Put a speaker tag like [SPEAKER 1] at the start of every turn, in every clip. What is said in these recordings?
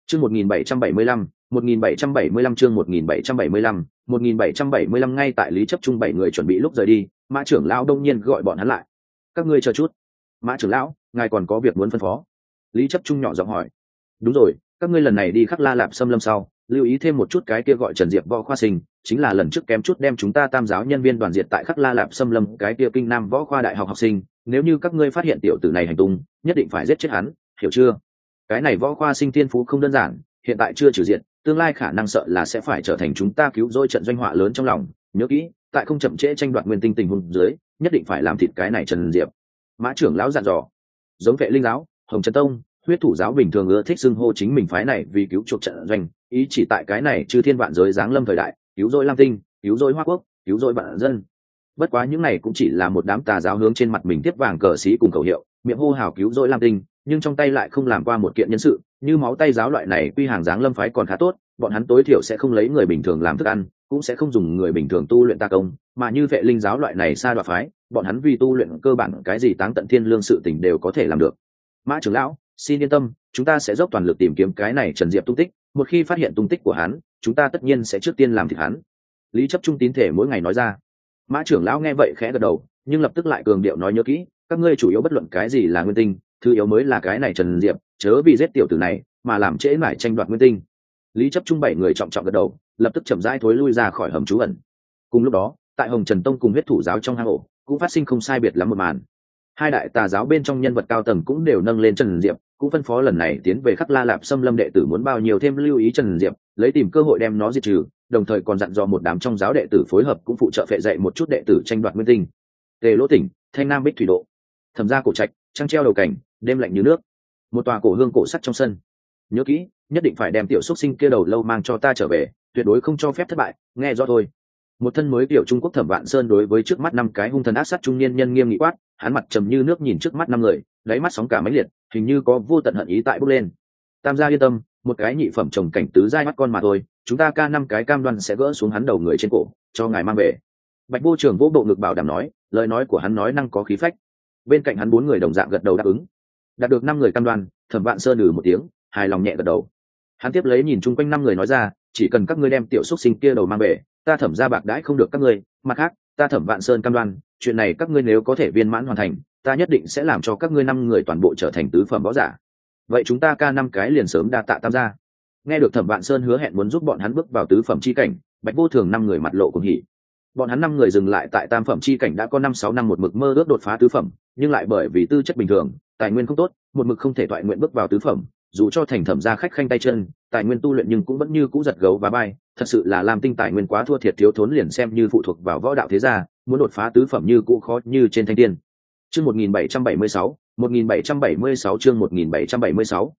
[SPEAKER 1] Chương 1775, 1775 chương 1775, 1775 ngay tại Lý Chấp Trung 7 người chuẩn bị lúc rời đi, Mã trưởng lão đông nhiên gọi bọn hắn lại. Các ngươi chờ chút. Mã trưởng lão, ngài còn có việc muốn phân phó. Lý Chấp Trung nhỏ giọng hỏi. Đúng rồi, các ngươi lần này đi Khắc La Lạp Xâm Lâm sau, lưu ý thêm một chút cái kia gọi Trần Diệp Võ Khoa Sinh, chính là lần trước kém chút đem chúng ta Tam giáo nhân viên đoàn diệt tại Khắc La Lạp Xâm Lâm cái kia Kinh Nam Võ Khoa Đại học học sinh, nếu như các ngươi phát hiện tiểu tử này hành tung, nhất định phải giết chết hắn, hiểu chưa? Cái này Võ Khoa Sinh thiên phú không đơn giản, hiện tại chưa trừ diện, tương lai khả năng sợ là sẽ phải trở thành chúng ta cứu rỗi trận doanh họa lớn trong lòng. Nhớ kỹ, tại không chậm trễ tranh đoạt nguyên tinh tình huống dưới, nhất định phải làm thịt cái này Trần Diệp. Mã trưởng lão dặn dò. Giống Vệ Linh giáo, Hồng Trần Tông, Huyết Thủ giáo bình thường ưa thích xưng hô chính mình phái này vì cứu chuộc trận doanh, ý chỉ tại cái này chư thiên vạn giới giáng lâm thời đại, cứu rỗi Lam Tinh, cứu rỗi Hoa Quốc, cứu rỗi vạn dân. Bất quá những này cũng chỉ là một đám tà giáo hướng trên mặt mình tiếp vàng cờ sĩ cùng khẩu hiệu, miệng hô hào cứu rỗi Lam Tinh, nhưng trong tay lại không làm qua một kiện nhân sự, như máu tay giáo loại này quy hàng giáng lâm phái còn khá tốt, bọn hắn tối thiểu sẽ không lấy người bình thường làm thức ăn, cũng sẽ không dùng người bình thường tu luyện ta công, mà như Vệ Linh giáo loại này sa đoạ phái, bọn hắn vì tu luyện cơ bản cái gì táng tận thiên lương sự tình đều có thể làm được. Mã trưởng lão, xin yên tâm, chúng ta sẽ dốc toàn lực tìm kiếm cái này Trần Diệp tung tích, một khi phát hiện tung tích của hắn, chúng ta tất nhiên sẽ trước tiên làm thịt hắn. Lý Chấp Trung tín thể mỗi ngày nói ra. Mã trưởng lão nghe vậy khẽ gật đầu, nhưng lập tức lại cường điệu nói nhớ kỹ, các ngươi chủ yếu bất luận cái gì là nguyên tinh, thứ yếu mới là cái này Trần Diệp, chớ vì giết tiểu tử này mà làm trễ mãi tranh đoạt nguyên tinh. Lý Chấp Trung 7 người trọng trọng gật đầu, lập tức chậm rãi thối lui ra khỏi hầm trú ẩn. Cùng lúc đó, tại Hồng Trần Tông cùng Huyết Thủ giáo trong hang ổ, cũng phát sinh không sai biệt lắm một màn. Hai đại tà giáo bên trong nhân vật cao tầng cũng đều nâng lên Trần Diệp, cũng phân phó lần này tiến về Khắc La Lạp Xâm Lâm đệ tử muốn bao nhiêu thêm lưu ý Trần Diệp, lấy tìm cơ hội đem nó diệt trừ, đồng thời còn dặn dò một đám trong giáo đệ tử phối hợp cũng phụ trợ phệ dạy một chút đệ tử tranh đoạt nguyên tinh. Tề Lỗ Tỉnh, Thanh Nam Bích Thủy Độ, Thẩm Gia Cổ Trạch, trăng treo đầu cảnh, đêm lạnh như nước. Một tòa cổ hương cổ sắt trong sân. Nhớ kỹ, nhất định phải đem tiểu xúc sinh kia đầu lâu mang cho ta trở về, tuyệt đối không cho phép thất bại, nghe rõ thôi. Một thân mới tiểu Trung Quốc Thẩm Vạn Sơn đối với trước mắt 5 cái hung thần ác sát trung niên nhân nghiêm nghị quát, hắn mặt trầm như nước nhìn trước mắt 5 người, đáy mắt sóng cả mãnh liệt, hình như có vô tận hận ý tại bốc lên. Tam gia yên tâm, một cái nhị phẩm trồng cảnh tứ giai mắt con mà thôi, chúng ta ca 5 cái cam đoan sẽ gỡ xuống hắn đầu người trên cổ, cho ngài mang về. Bạch Vô Trường vỗ bộ ngực bảo đảm nói, lời nói của hắn nói năng có khí phách. Bên cạnh hắn 4 người đồng dạng gật đầu đáp ứng. Đạt được 5 người cam đoan, Thẩm Vạn Sơn một tiếng, hài lòng nhẹ gật đầu. Hắn tiếp lấy nhìn chung quanh 5 người nói ra, chỉ cần các ngươi đem tiểu xúc sinh kia đầu mang về, ta Thẩm gia bạc đãi không được các ngươi, mặt khác, ta Thẩm Vạn Sơn cam đoan, chuyện này các ngươi nếu có thể viên mãn hoàn thành, ta nhất định sẽ làm cho các ngươi 5 người toàn bộ trở thành tứ phẩm võ giả. Vậy chúng ta ca 5 cái liền sớm đa tạ Tam gia. Nghe được Thẩm Vạn Sơn hứa hẹn muốn giúp bọn hắn bước vào tứ phẩm chi cảnh, Bạch Vô Thường 5 người mặt lộ cuồng hỉ. Bọn hắn 5 người dừng lại tại tam phẩm chi cảnh đã có 5-6 năm một mực mơ ước đột phá tứ phẩm, nhưng lại bởi vì tư chất bình thường, tài nguyên không tốt, một mực không thể toại nguyện bước vào tứ phẩm, dù cho thành Thẩm gia khách khanh tay chân, tài nguyên tu luyện nhưng cũng vẫn như cũ giật gấu và bay, thật sự là làm tinh tài nguyên quá thua thiệt thiếu thốn liền xem như phụ thuộc vào võ đạo thế gia, muốn đột phá tứ phẩm như cũ khó như trên thanh tiên. Chương 1776, 1776 chương 1776,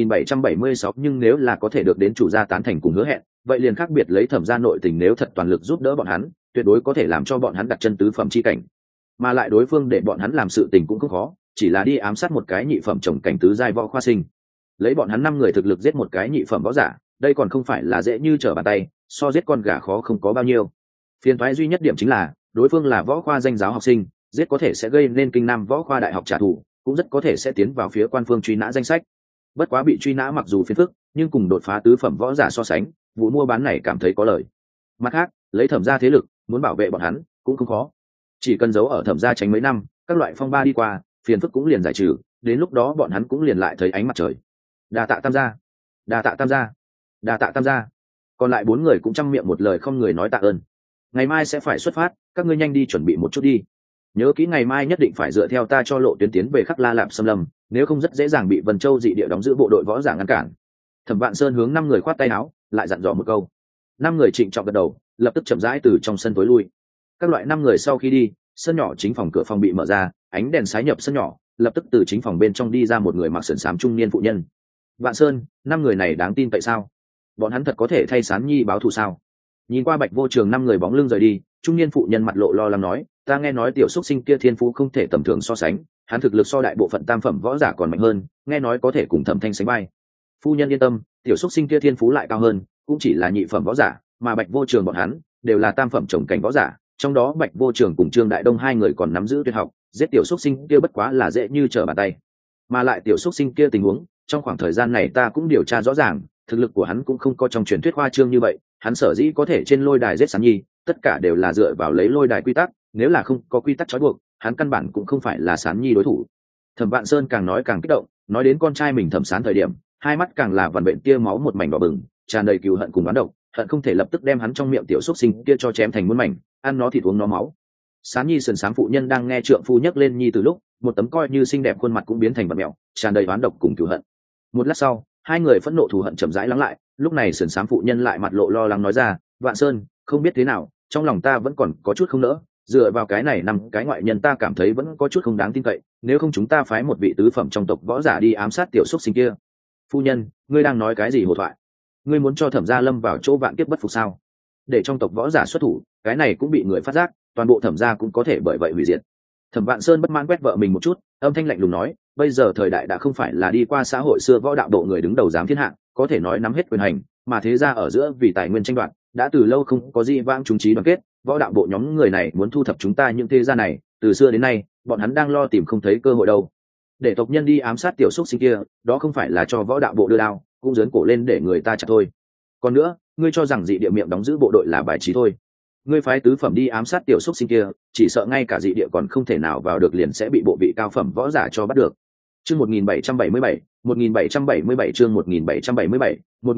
[SPEAKER 1] 1776 nhưng nếu là có thể được đến chủ gia tán thành cùng hứa hẹn, vậy liền khác biệt lấy Thẩm gia nội tình nếu thật toàn lực giúp đỡ bọn hắn, tuyệt đối có thể làm cho bọn hắn đặt chân tứ phẩm chi cảnh. Mà lại đối phương để bọn hắn làm sự tình cũng không khó, chỉ là đi ám sát một cái nhị phẩm trồng cảnh tứ giai võ khoa sinh. Lấy bọn hắn 5 người thực lực giết một cái nhị phẩm võ giả, đây còn không phải là dễ như trở bàn tay, so giết con gà khó không có bao nhiêu. Phiền toái duy nhất điểm chính là, đối phương là võ khoa danh giáo học sinh, giết có thể sẽ gây nên Kinh Nam Võ Khoa Đại học trả thù, cũng rất có thể sẽ tiến vào phía quan phương truy nã danh sách. Bất quá bị truy nã mặc dù phiền phức, nhưng cùng đột phá tứ phẩm võ giả so sánh, vụ mua bán này cảm thấy có lợi. Mặt khác, lấy Thẩm gia thế lực, muốn bảo vệ bọn hắn cũng không khó. Chỉ cần giấu ở Thẩm gia tránh mấy năm, các loại phong ba đi qua, phiền phức cũng liền giải trừ, đến lúc đó bọn hắn cũng liền lại thấy ánh mặt trời. Đa tạ Tam gia, đa tạ Tam gia, đa tạ Tam gia. Còn lại 4 người cũng trăm miệng một lời không người nói tạ ơn. Ngày mai sẽ phải xuất phát, các ngươi nhanh đi chuẩn bị một chút đi. Nhớ kỹ ngày mai nhất định phải dựa theo ta cho lộ tuyến tiến về Khắc La Lạp Xâm Lâm, nếu không rất dễ dàng bị Vân Châu dị địa đóng giữ bộ đội võ giả ngăn cản. Thẩm Vạn Sơn hướng 5 người khoát tay áo, lại dặn dò một câu. 5 người trịnh trọng gật đầu, lập tức chậm rãi từ trong sân tối lui. Các loại 5 người sau khi đi, sân nhỏ chính phòng cửa phòng bị mở ra, ánh đèn sái nhập sân nhỏ, lập tức từ chính phòng bên trong đi ra một người mặc sườn xám trung niên phụ nhân. Vạn Sơn, 5 người này đáng tin tại sao? Bọn hắn thật có thể thay Sán Nhi báo thù sao? Nhìn qua Bạch Vô Trường 5 người bóng lưng rời đi, trung niên phụ nhân mặt lộ lo lắng nói, ta nghe nói tiểu xúc sinh kia thiên phú không thể tầm thường so sánh, hắn thực lực so đại bộ phận tam phẩm võ giả còn mạnh hơn, nghe nói có thể cùng Thẩm Thanh sánh vai. Phu nhân yên tâm, tiểu xúc sinh kia thiên phú lại cao hơn, cũng chỉ là nhị phẩm võ giả, mà Bạch Vô Trường bọn hắn đều là tam phẩm trồng cảnh võ giả, trong đó Bạch Vô Trường cùng Trương Đại Đông 2 người còn nắm giữ tuyệt học, giết tiểu xúc sinh kia bất quá là dễ như trở bàn tay. Mà lại tiểu xúc sinh kia tình huống, trong khoảng thời gian này ta cũng điều tra rõ ràng, thực lực của hắn cũng không có trong truyền thuyết khoa trương như vậy, hắn sở dĩ có thể trên lôi đài giết Sán Nhi tất cả đều là dựa vào lấy lôi đài quy tắc, nếu là không có quy tắc trói buộc hắn căn bản cũng không phải là Sán Nhi đối thủ. Thẩm Vạn Sơn càng nói càng kích động, nói đến con trai mình Thẩm Sán thời điểm hai mắt càng là vằn vện tia máu một mảnh đỏ bừng, tràn đầy cừu hận cùng oán độc, hận không thể lập tức đem hắn trong miệng tiểu xúc sinh kia cho chém thành muôn mảnh, ăn nó thịt uống nó máu. Sán Nhi sườn sáng phụ nhân đang nghe trượng phu nhấc lên Nhi từ lúc, một tấm coi như xinh đẹp khuôn mặt cũng biến thành vật mèo, tràn đầy oán độc cùng cừu hận. Một lát sau, hai người phẫn nộ thù hận chậm rãi lắng lại, lúc này sườn sáng phụ nhân lại mặt lộ lo lắng nói ra, Vạn Sơn, không biết thế nào, trong lòng ta vẫn còn có chút không nỡ, dựa vào cái này năm cái ngoại nhân ta cảm thấy vẫn có chút không đáng tin cậy, nếu không chúng ta phái một vị tứ phẩm trong tộc võ giả đi ám sát tiểu xúc sinh kia. Phu nhân, ngươi đang nói cái gì hồ thoại? Ngươi muốn cho Thẩm gia lâm vào chỗ vạn kiếp bất phục sao? Để trong tộc võ giả xuất thủ, cái này cũng bị người phát giác, toàn bộ Thẩm gia cũng có thể bởi vậy hủy diệt. Thẩm Vạn Sơn bất mãn quét vợ mình một chút, âm thanh lạnh lùng nói, bây giờ thời đại đã không phải là đi qua xã hội xưa võ đạo độ người đứng đầu giám thiên hạ, có thể nói nắm hết quyền hành, mà thế gia ở giữa vì tài nguyên tranh đoạt, đã từ lâu không có gì vãng chúng trí đoàn kết, võ đạo bộ nhóm người này muốn thu thập chúng ta những thế gia này, từ xưa đến nay, bọn hắn đang lo tìm không thấy cơ hội đâu. Để tộc nhân đi ám sát tiểu xúc sinh kia, đó không phải là cho võ đạo bộ đưa đao, cũng giớn cổ lên để người ta chặt thôi. Còn nữa, ngươi cho rằng dị địa miệng đóng giữ bộ đội là bài trí thôi? Ngươi phái tứ phẩm đi ám sát tiểu xúc sinh kia, chỉ sợ ngay cả dị địa còn không thể nào vào được liền sẽ bị bộ vị cao phẩm võ giả cho bắt được. Chương 1777, 1777 chương 1777,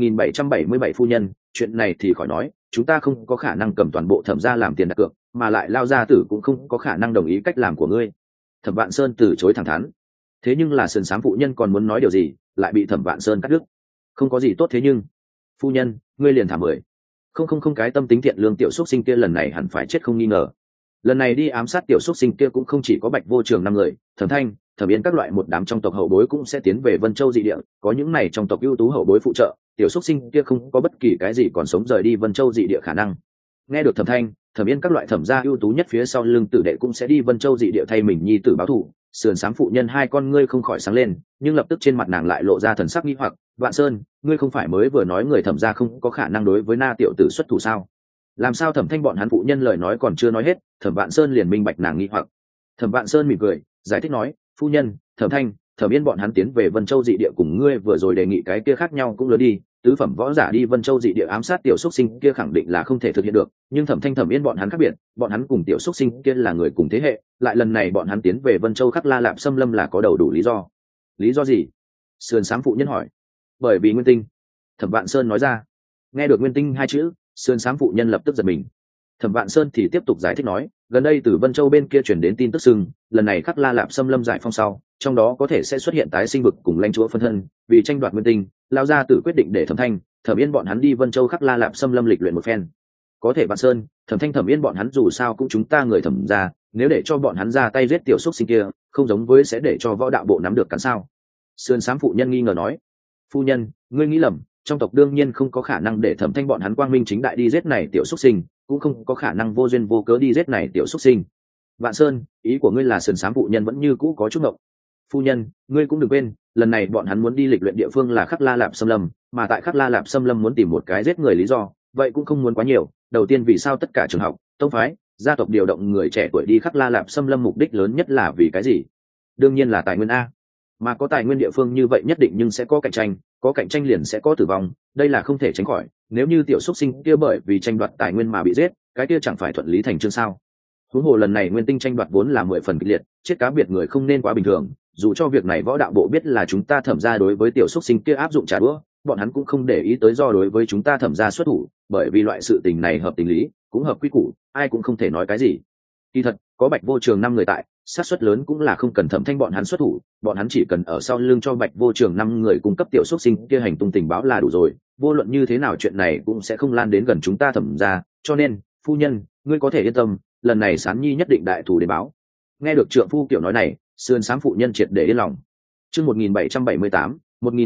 [SPEAKER 1] 1777 phu nhân, chuyện này thì khỏi nói, chúng ta không có khả năng cầm toàn bộ Thẩm gia làm tiền đặt cược, mà lại Lao gia tử cũng không có khả năng đồng ý cách làm của ngươi. Thẩm Vạn Sơn từ chối thẳng thắn. Thế nhưng là sườn sáng phụ nhân còn muốn nói điều gì, lại bị Thẩm Vạn Sơn cắt đứt. Không có gì tốt thế nhưng, phu nhân, ngươi liền thả mười. Không cái tâm tính thiện lương tiểu xúc sinh kia lần này hẳn phải chết không nghi ngờ. Lần này đi ám sát tiểu xúc sinh kia cũng không chỉ có Bạch Vô Trường 5 người, Thẩm Thanh, Thẩm Yến các loại một đám trong tộc hậu bối cũng sẽ tiến về Vân Châu dị địa, có những này trong tộc ưu tú hậu bối phụ trợ, tiểu xúc sinh kia không có bất kỳ cái gì còn sống rời đi Vân Châu dị địa khả năng. Nghe được Thẩm Thanh, Thẩm Yến các loại thẩm gia ưu tú nhất phía sau lưng tử đệ cũng sẽ đi Vân Châu dị địa thay mình nhi tử báo thù, sườn sáng phụ nhân hai con ngươi không khỏi sáng lên, nhưng lập tức trên mặt nàng lại lộ ra thần sắc nghi hoặc, Vạn Sơn, ngươi không phải mới vừa nói người Thẩm gia không có khả năng đối với Na tiểu tử xuất thủ sao? Làm sao Thẩm Thanh bọn hắn phụ nhân lời nói còn chưa nói hết, Thẩm Vạn Sơn liền minh bạch nàng nghi hoặc. Thẩm Vạn Sơn mỉm cười, giải thích nói, phu nhân, Thẩm Thanh, Thẩm Yên bọn hắn tiến về Vân Châu dị địa cùng ngươi vừa rồi đề nghị cái kia khác nhau cũng lớn đi, tứ phẩm võ giả đi Vân Châu dị địa ám sát tiểu xúc sinh kia khẳng định là không thể thực hiện được, nhưng Thẩm Thanh Thẩm Yên bọn hắn khác biệt, bọn hắn cùng tiểu xúc sinh kia là người cùng thế hệ, lại lần này bọn hắn tiến về Vân Châu Khắc La Lạp Xâm Lâm là có đầu đủ lý do. Lý do gì? Sườn sáng phụ nhân hỏi. Bởi vì nguyên tinh. Thẩm Vạn Sơn nói ra. Nghe được nguyên tinh hai chữ, sườn sáng phụ nhân lập tức giật mình. Thẩm Vạn Sơn thì tiếp tục giải thích nói, gần đây từ Vân Châu bên kia truyền đến tin tức sưng, lần này Khắc La Lạp Xâm Lâm giải phong sau, trong đó có thể sẽ xuất hiện tái sinh vực cùng lãnh chúa phân thân, vì tranh đoạt nguyên tinh, lao ra tự quyết định để Thẩm Thanh, Thẩm Yên bọn hắn đi Vân Châu Khắc La Lạp Xâm Lâm lịch luyện một phen. Có thể Vạn Sơn, Thẩm Thanh Thẩm Yên bọn hắn dù sao cũng chúng ta người Thẩm gia, nếu để cho bọn hắn ra tay giết tiểu xúc sinh kia, không giống với sẽ để cho võ đạo bộ nắm được cắn sao? Sườn xám phụ nhân nghi ngờ nói, phu nhân, ngươi nghĩ lầm, trong tộc đương nhiên không có khả năng để Thẩm Thanh bọn hắn quang minh chính đại đi giết này tiểu xúc sinh, cũng không có khả năng vô duyên vô cớ đi giết này tiểu xúc sinh. Vạn Sơn, ý của ngươi là sườn xám phụ nhân vẫn như cũ có chút ngộng. Phu nhân, ngươi cũng đừng quên, lần này bọn hắn muốn đi lịch luyện địa phương là Khắc La Lạp Xâm Lâm, mà tại Khắc La Lạp Xâm Lâm muốn tìm một cái giết người lý do, vậy cũng không muốn quá nhiều. Đầu tiên vì sao tất cả trường học, tông phái, gia tộc điều động người trẻ tuổi đi Khắc La Lạp Xâm Lâm mục đích lớn nhất là vì cái gì? Đương nhiên là tài nguyên a. Mà có tài nguyên địa phương như vậy nhất định nhưng sẽ có cạnh tranh liền sẽ có tử vong, đây là không thể tránh khỏi. Nếu như tiểu xúc sinh kia bởi vì tranh đoạt tài nguyên mà bị giết, cái kia chẳng phải thuận lý thành chương sao? Huống hồ lần này nguyên tinh tranh đoạt vốn là 10 phần kịch liệt, chết cá biệt người không nên quá bình thường, dù cho việc này võ đạo bộ biết là chúng ta Thẩm gia đối với tiểu xúc sinh kia áp dụng trả đũa, bọn hắn cũng không để ý tới do đối với chúng ta Thẩm gia xuất thủ, bởi vì loại sự tình này hợp tình lý, cũng hợp quy củ, ai cũng không thể nói cái gì. Kỳ thật, có Bạch Vô Trường 5 người tại, xác suất lớn cũng là không cần Thẩm Thanh bọn hắn xuất thủ, bọn hắn chỉ cần ở sau lưng cho Bạch Vô Trường 5 người cung cấp tiểu xúc sinh kia hành tung tình báo là đủ rồi, vô luận như thế nào chuyện này cũng sẽ không lan đến gần chúng ta Thẩm gia, cho nên, phu nhân, ngươi có thể yên tâm, lần này Sán Nhi nhất định đại thủ đến báo. Nghe được trượng phu kiểu nói này, sườn xám phụ nhân triệt để yên lòng. Chương 1778,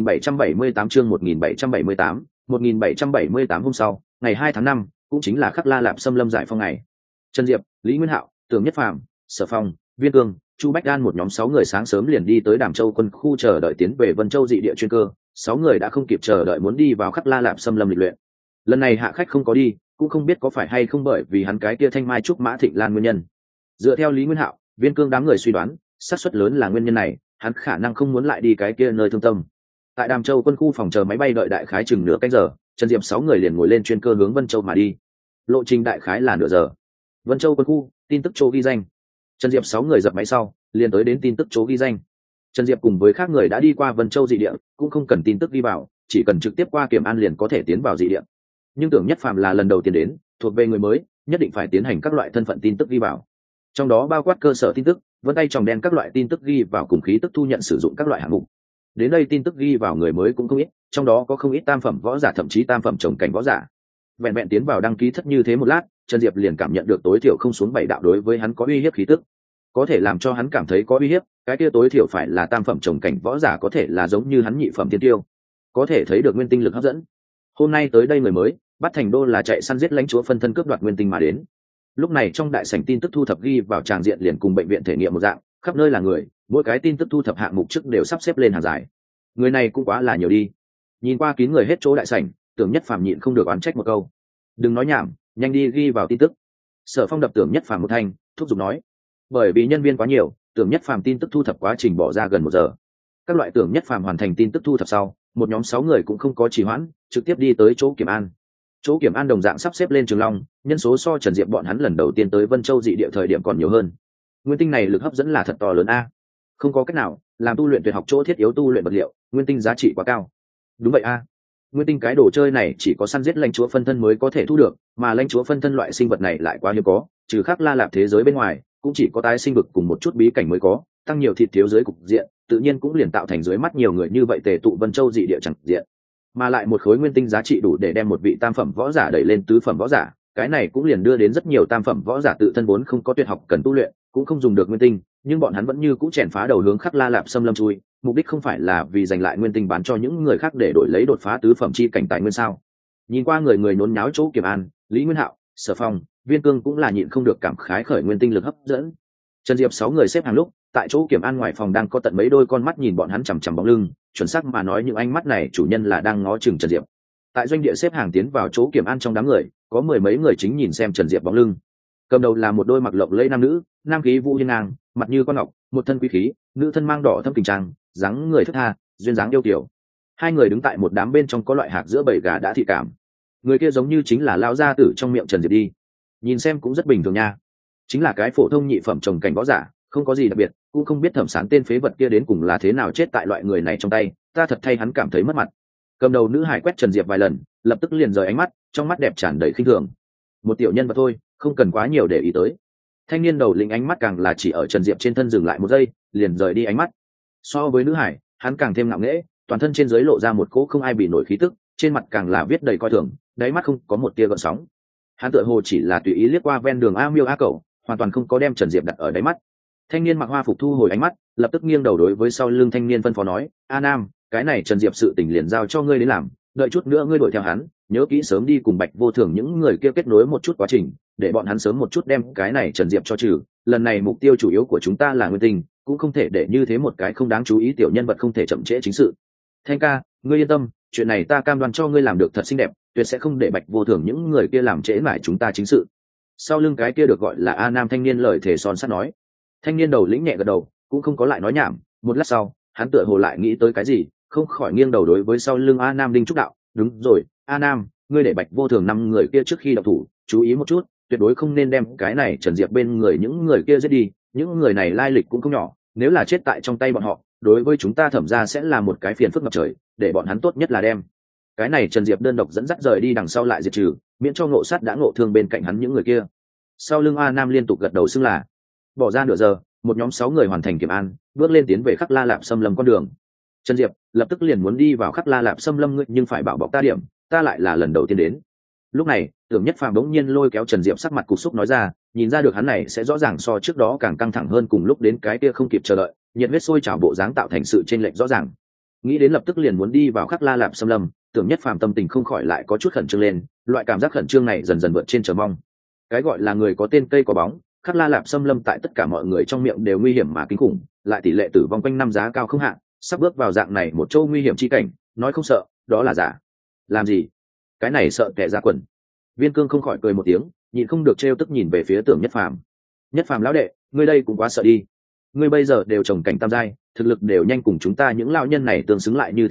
[SPEAKER 1] 1778 chương 1778, 1778 hôm sau, ngày 2 tháng 5, cũng chính là Khắc La Lạp Xâm Lâm giải phong ngày. Trần Diệp, Lý Nguyên Hạo, Tưởng Nhất Phàm, Sở Phong, Viên Cương, Chu Bách Đan một nhóm 6 người sáng sớm liền đi tới Đàm Châu quân khu chờ đợi tiến về Vân Châu dị địa chuyên cơ, 6 người đã không kịp chờ đợi muốn đi vào Khắc La Lạp Xâm Lâm lịch luyện. Lần này hạ khách không có đi, cũng không biết có phải hay không bởi vì hắn cái kia thanh mai trúc mã thịnh lan nguyên nhân. Dựa theo Lý Nguyên Hạo, Viên Cương đám người suy đoán, xác suất lớn là nguyên nhân này, hắn khả năng không muốn lại đi cái kia nơi thương tâm. Tại Đàm Châu quân khu phòng chờ máy bay đợi đại khái chừng nửa canh giờ, Trần Diệp 6 người liền ngồi lên chuyên cơ hướng Vân Châu mà đi. Lộ trình đại khái là nửa giờ. Vân Châu quân khu, tin tức chỗ ghi danh. Trần Diệp 6 người dập máy sau, liền tới đến tin tức chỗ ghi danh. Trần Diệp cùng với các người đã đi qua Vân Châu dị địa, cũng không cần tin tức ghi vào, chỉ cần trực tiếp qua kiểm an liền có thể tiến vào dị địa. Nhưng Tưởng Nhất Phàm là lần đầu tiên đến, thuộc về người mới, nhất định phải tiến hành các loại thân phận tin tức ghi vào. Trong đó bao quát cơ sở tin tức, vân tay tròng đen các loại tin tức ghi vào cùng khí tức thu nhận sử dụng các loại hạng mục. Đến đây tin tức ghi vào người mới cũng không ít, trong đó có không ít tam phẩm võ giả, thậm chí tam phẩm trồng cảnh võ giả. Vẹn vẹn tiến vào đăng ký thất như thế một lát, Trần Diệp liền cảm nhận được tối thiểu không xuống 7 đạo đối với hắn có uy hiếp khí tức. Có thể làm cho hắn cảm thấy có uy hiếp, cái kia tối thiểu phải là tam phẩm trồng cảnh võ giả, có thể là giống như hắn nhị phẩm tiên tiêu. Có thể thấy được nguyên tinh lực hấp dẫn. Hôm nay tới đây người mới, bắt thành đô là chạy săn giết lãnh chúa phân thân cướp đoạt nguyên tinh mà đến. Lúc này trong đại sảnh tin tức thu thập ghi vào tràng diện liền cùng bệnh viện thể nghiệm một dạng, khắp nơi là người, mỗi cái tin tức thu thập hạng mục trước đều sắp xếp lên hàng dài. Người này cũng quá là nhiều đi. Nhìn qua kín người hết chỗ đại sảnh, Tưởng Nhất Phàm nhịn không được oán trách một câu: đừng nói nhảm, nhanh đi ghi vào tin tức. Sở Phong đập Tưởng Nhất Phàm một thanh, thúc giục nói. Bởi vì nhân viên quá nhiều, Tưởng Nhất Phàm tin tức thu thập quá trình bỏ ra gần 1 giờ. Các loại Tưởng Nhất Phàm hoàn thành tin tức thu thập sau, một nhóm 6 người cũng không có trì hoãn, trực tiếp đi tới chỗ kiểm an. Chỗ kiểm an đồng dạng sắp xếp lên Trường Long, nhân số so Trần Diệp bọn hắn lần đầu tiên tới Vân Châu dị địa thời điểm còn nhiều hơn. Nguyên tinh này lực hấp dẫn là thật to lớn a. Không có cách nào, làm tu luyện tuyệt học chỗ thiết yếu tu luyện vật liệu, nguyên tinh giá trị quá cao. Đúng vậy a. Nguyên tinh cái đồ chơi này chỉ có săn giết lãnh chúa phân thân mới có thể thu được, mà lãnh chúa phân thân loại sinh vật này lại quá hiếm có, trừ khác La Lạp thế giới bên ngoài, cũng chỉ có tái sinh vực cùng một chút bí cảnh mới có, tăng nhiều thịt thiếu dưới cục diện, tự nhiên cũng liền tạo thành dưới mắt nhiều người như vậy tề tụ Vân Châu dị địa chẳng diện. Mà lại một khối nguyên tinh giá trị đủ để đem một vị tam phẩm võ giả đẩy lên tứ phẩm võ giả, cái này cũng liền đưa đến rất nhiều tam phẩm võ giả tự thân vốn không có tuyệt học cần tu luyện, cũng không dùng được nguyên tinh, nhưng bọn hắn vẫn như cũ chèn phá đầu hướng khắc La Lạp xâm lâm chui, mục đích không phải là vì giành lại nguyên tinh bán cho những người khác để đổi lấy đột phá tứ phẩm chi cảnh tài nguyên sao? Nhìn qua người người nhốn nháo chỗ kiểm an, Lý Nguyên Hạo, Sở Phong, Viên Cương cũng là nhịn không được cảm khái khởi nguyên tinh lực hấp dẫn. Trần Diệp 6 người xếp hàng lúc, tại chỗ kiểm an ngoài phòng đang có tận mấy đôi con mắt nhìn bọn hắn chằm chằm bóng lưng, chuẩn xác mà nói những ánh mắt này chủ nhân là đang ngó chừng Trần Diệp. Tại doanh địa xếp hàng tiến vào chỗ kiểm an trong đám người, có 10 mấy người chính nhìn xem Trần Diệp bóng lưng. Cầm đầu là một đôi mặc lộng lẫy nam nữ, nam khí vũ hiên ngang, mặt như con ngọc, một thân quý khí, nữ thân mang đỏ thâm kình trang, dáng người thướt tha, duyên dáng yêu kiều. Hai người đứng tại một đám bên trong có loại hạc giữa bầy gà đã thị cảm. Người kia giống như chính là lão gia tử trong miệng Trần Diệp đi. Nhìn xem cũng rất bình thường nha. Chính là cái phổ thông nhị phẩm trồng cảnh võ giả, không có gì đặc biệt, cũng không biết Thẩm Sán tên phế vật kia đến cùng là thế nào chết tại loại người này trong tay, ta thật thay hắn cảm thấy mất mặt. Cầm đầu nữ hải quét Trần Diệp vài lần, lập tức liền rời ánh mắt, trong mắt đẹp tràn đầy khinh thường. Một tiểu nhân vật thôi, không cần quá nhiều để ý tới. Thanh niên đầu lĩnh ánh mắt càng là chỉ ở Trần Diệp trên thân dừng lại một giây, liền rời đi ánh mắt. So với nữ hải, hắn càng thêm ngạo nghễ, toàn thân trên dưới lộ ra một cỗ không ai bị nổi khí tức, trên mặt càng là viết đầy coi thường, đáy mắt không có một tia gợn sóng. Hắn tựa hồ chỉ là tùy ý liếc qua ven đường A Miêu A Cẩu, hoàn toàn không có đem Trần Diệp đặt ở đáy mắt. Thanh niên mặc hoa phục thu hồi ánh mắt, lập tức nghiêng đầu đối với sau lưng thanh niên phân phó nói: "A Nam, cái này Trần Diệp sự tình liền giao cho ngươi đến làm, đợi chút nữa ngươi đuổi theo hắn, nhớ kỹ sớm đi cùng Bạch Vô Thường những người kia kết nối một chút quá trình, để bọn hắn sớm một chút đem cái này Trần Diệp cho trừ. Lần này mục tiêu chủ yếu của chúng ta là nguyên tinh, cũng không thể để như thế một cái không đáng chú ý tiểu nhân vật không thể chậm trễ chính sự. Thanh ca, ngươi yên tâm, chuyện này ta cam đoan cho ngươi làm được thật xinh đẹp, tuyệt sẽ không để Bạch Vô Thường những người kia làm trễ mãi chúng ta chính sự." Sau lưng cái kia được gọi là A Nam thanh niên lời thề son sắt nói. Thanh niên đầu lĩnh nhẹ gật đầu, cũng không có lại nói nhảm, một lát sau, hắn tựa hồ lại nghĩ tới cái gì, không khỏi nghiêng đầu đối với sau lưng A Nam đinh trúc đạo: "Đúng rồi, A Nam, ngươi để Bạch Vô Thường 5 người kia trước khi động thủ, chú ý một chút, tuyệt đối không nên đem cái này Trần Diệp bên người những người kia giết đi, những người này lai lịch cũng không nhỏ, nếu là chết tại trong tay bọn họ, đối với chúng ta Thẩm gia sẽ là một cái phiền phức ngập trời, để bọn hắn tốt nhất là đem cái này Trần Diệp đơn độc dẫn dắt rời đi đằng sau lại diệt trừ, miễn cho ngộ sát đã ngộ thương bên cạnh hắn những người kia." Sau lưng A Nam liên tục gật đầu xưng là. Bỏ ra nửa giờ, một nhóm 6 người hoàn thành kiểm an, bước lên tiến về Khắc La Lạp xâm lâm con đường. Trần Diệp lập tức liền muốn đi vào Khắc La Lạp xâm lâm, nhưng phải bảo bọc ta điểm, ta lại là lần đầu tiên đến. Lúc này, Tưởng Nhất Phàm đống nhiên lôi kéo Trần Diệp sắc mặt cục xúc nói ra, nhìn ra được hắn này sẽ rõ ràng so trước đó càng căng thẳng hơn, cùng lúc đến cái kia không kịp chờ đợi, nhiệt huyết sôi trào bộ dáng tạo thành sự chênh lệch rõ ràng. Nghĩ đến lập tức liền muốn đi vào Khắc La Lạp xâm lâm, Tưởng Nhất Phàm tâm tình không khỏi lại có chút khẩn trương lên, loại cảm giác khẩn trương này dần dần vượt trên chờ mong. Cái gọi là người có tên cây có bóng, Khắc La Lạp xâm lâm tại tất cả mọi người trong miệng đều nguy hiểm mà kinh khủng, lại tỷ lệ tử vong quanh năm giá cao không hạn, sắp bước vào dạng này một châu nguy hiểm chi cảnh, nói không sợ, đó là giả. Làm gì? Cái này sợ kẻ ra quần. Viên Cương không khỏi cười một tiếng, nhịn không được trêu tức nhìn về phía Tưởng Nhất Phàm. Nhất Phàm lão đệ, ngươi đây cũng quá sợ đi. Ngươi bây giờ đều trồng cảnh tam giai, thực lực đều nhanh cùng chúng ta những lão nhân này tương xứng lại như thế sợ,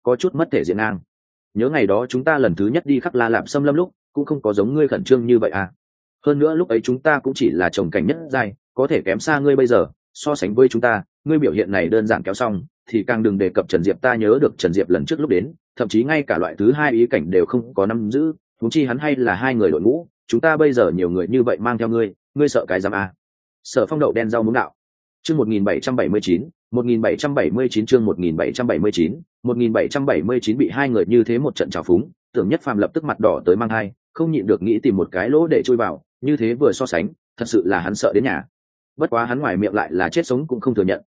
[SPEAKER 1] có chút mất thể diện ngang. Nhớ ngày đó chúng ta lần thứ nhất đi Khắc La Lạp Xâm Lâm lúc cũng không có giống ngươi khẩn trương như vậy à. Hơn nữa lúc ấy chúng ta cũng chỉ là trồng cảnh nhất giai, có thể kém xa ngươi bây giờ. So sánh với chúng ta, ngươi biểu hiện này đơn giản kéo xong thì càng đừng đề cập Trần Diệp. Ta nhớ được Trần Diệp lần trước lúc đến thậm chí ngay cả loại thứ hai ý cảnh đều không có nắm giữ, huống chi hắn hay là hai người đội ngũ. Chúng ta bây giờ nhiều người như vậy mang theo ngươi, ngươi sợ cái giám à. Sở Phong đậu đen rau muống đạo. Chương 1779, 1779 chương 1779 bị hai người như thế một trận trào phúng, Tưởng Nhất Phàm lập tức mặt đỏ tới mang hai, không nhịn được nghĩ tìm một cái lỗ để chui vào, như thế vừa so sánh, thật sự là hắn sợ đến nhà. Bất quá hắn ngoài miệng lại là chết sống cũng không thừa nhận,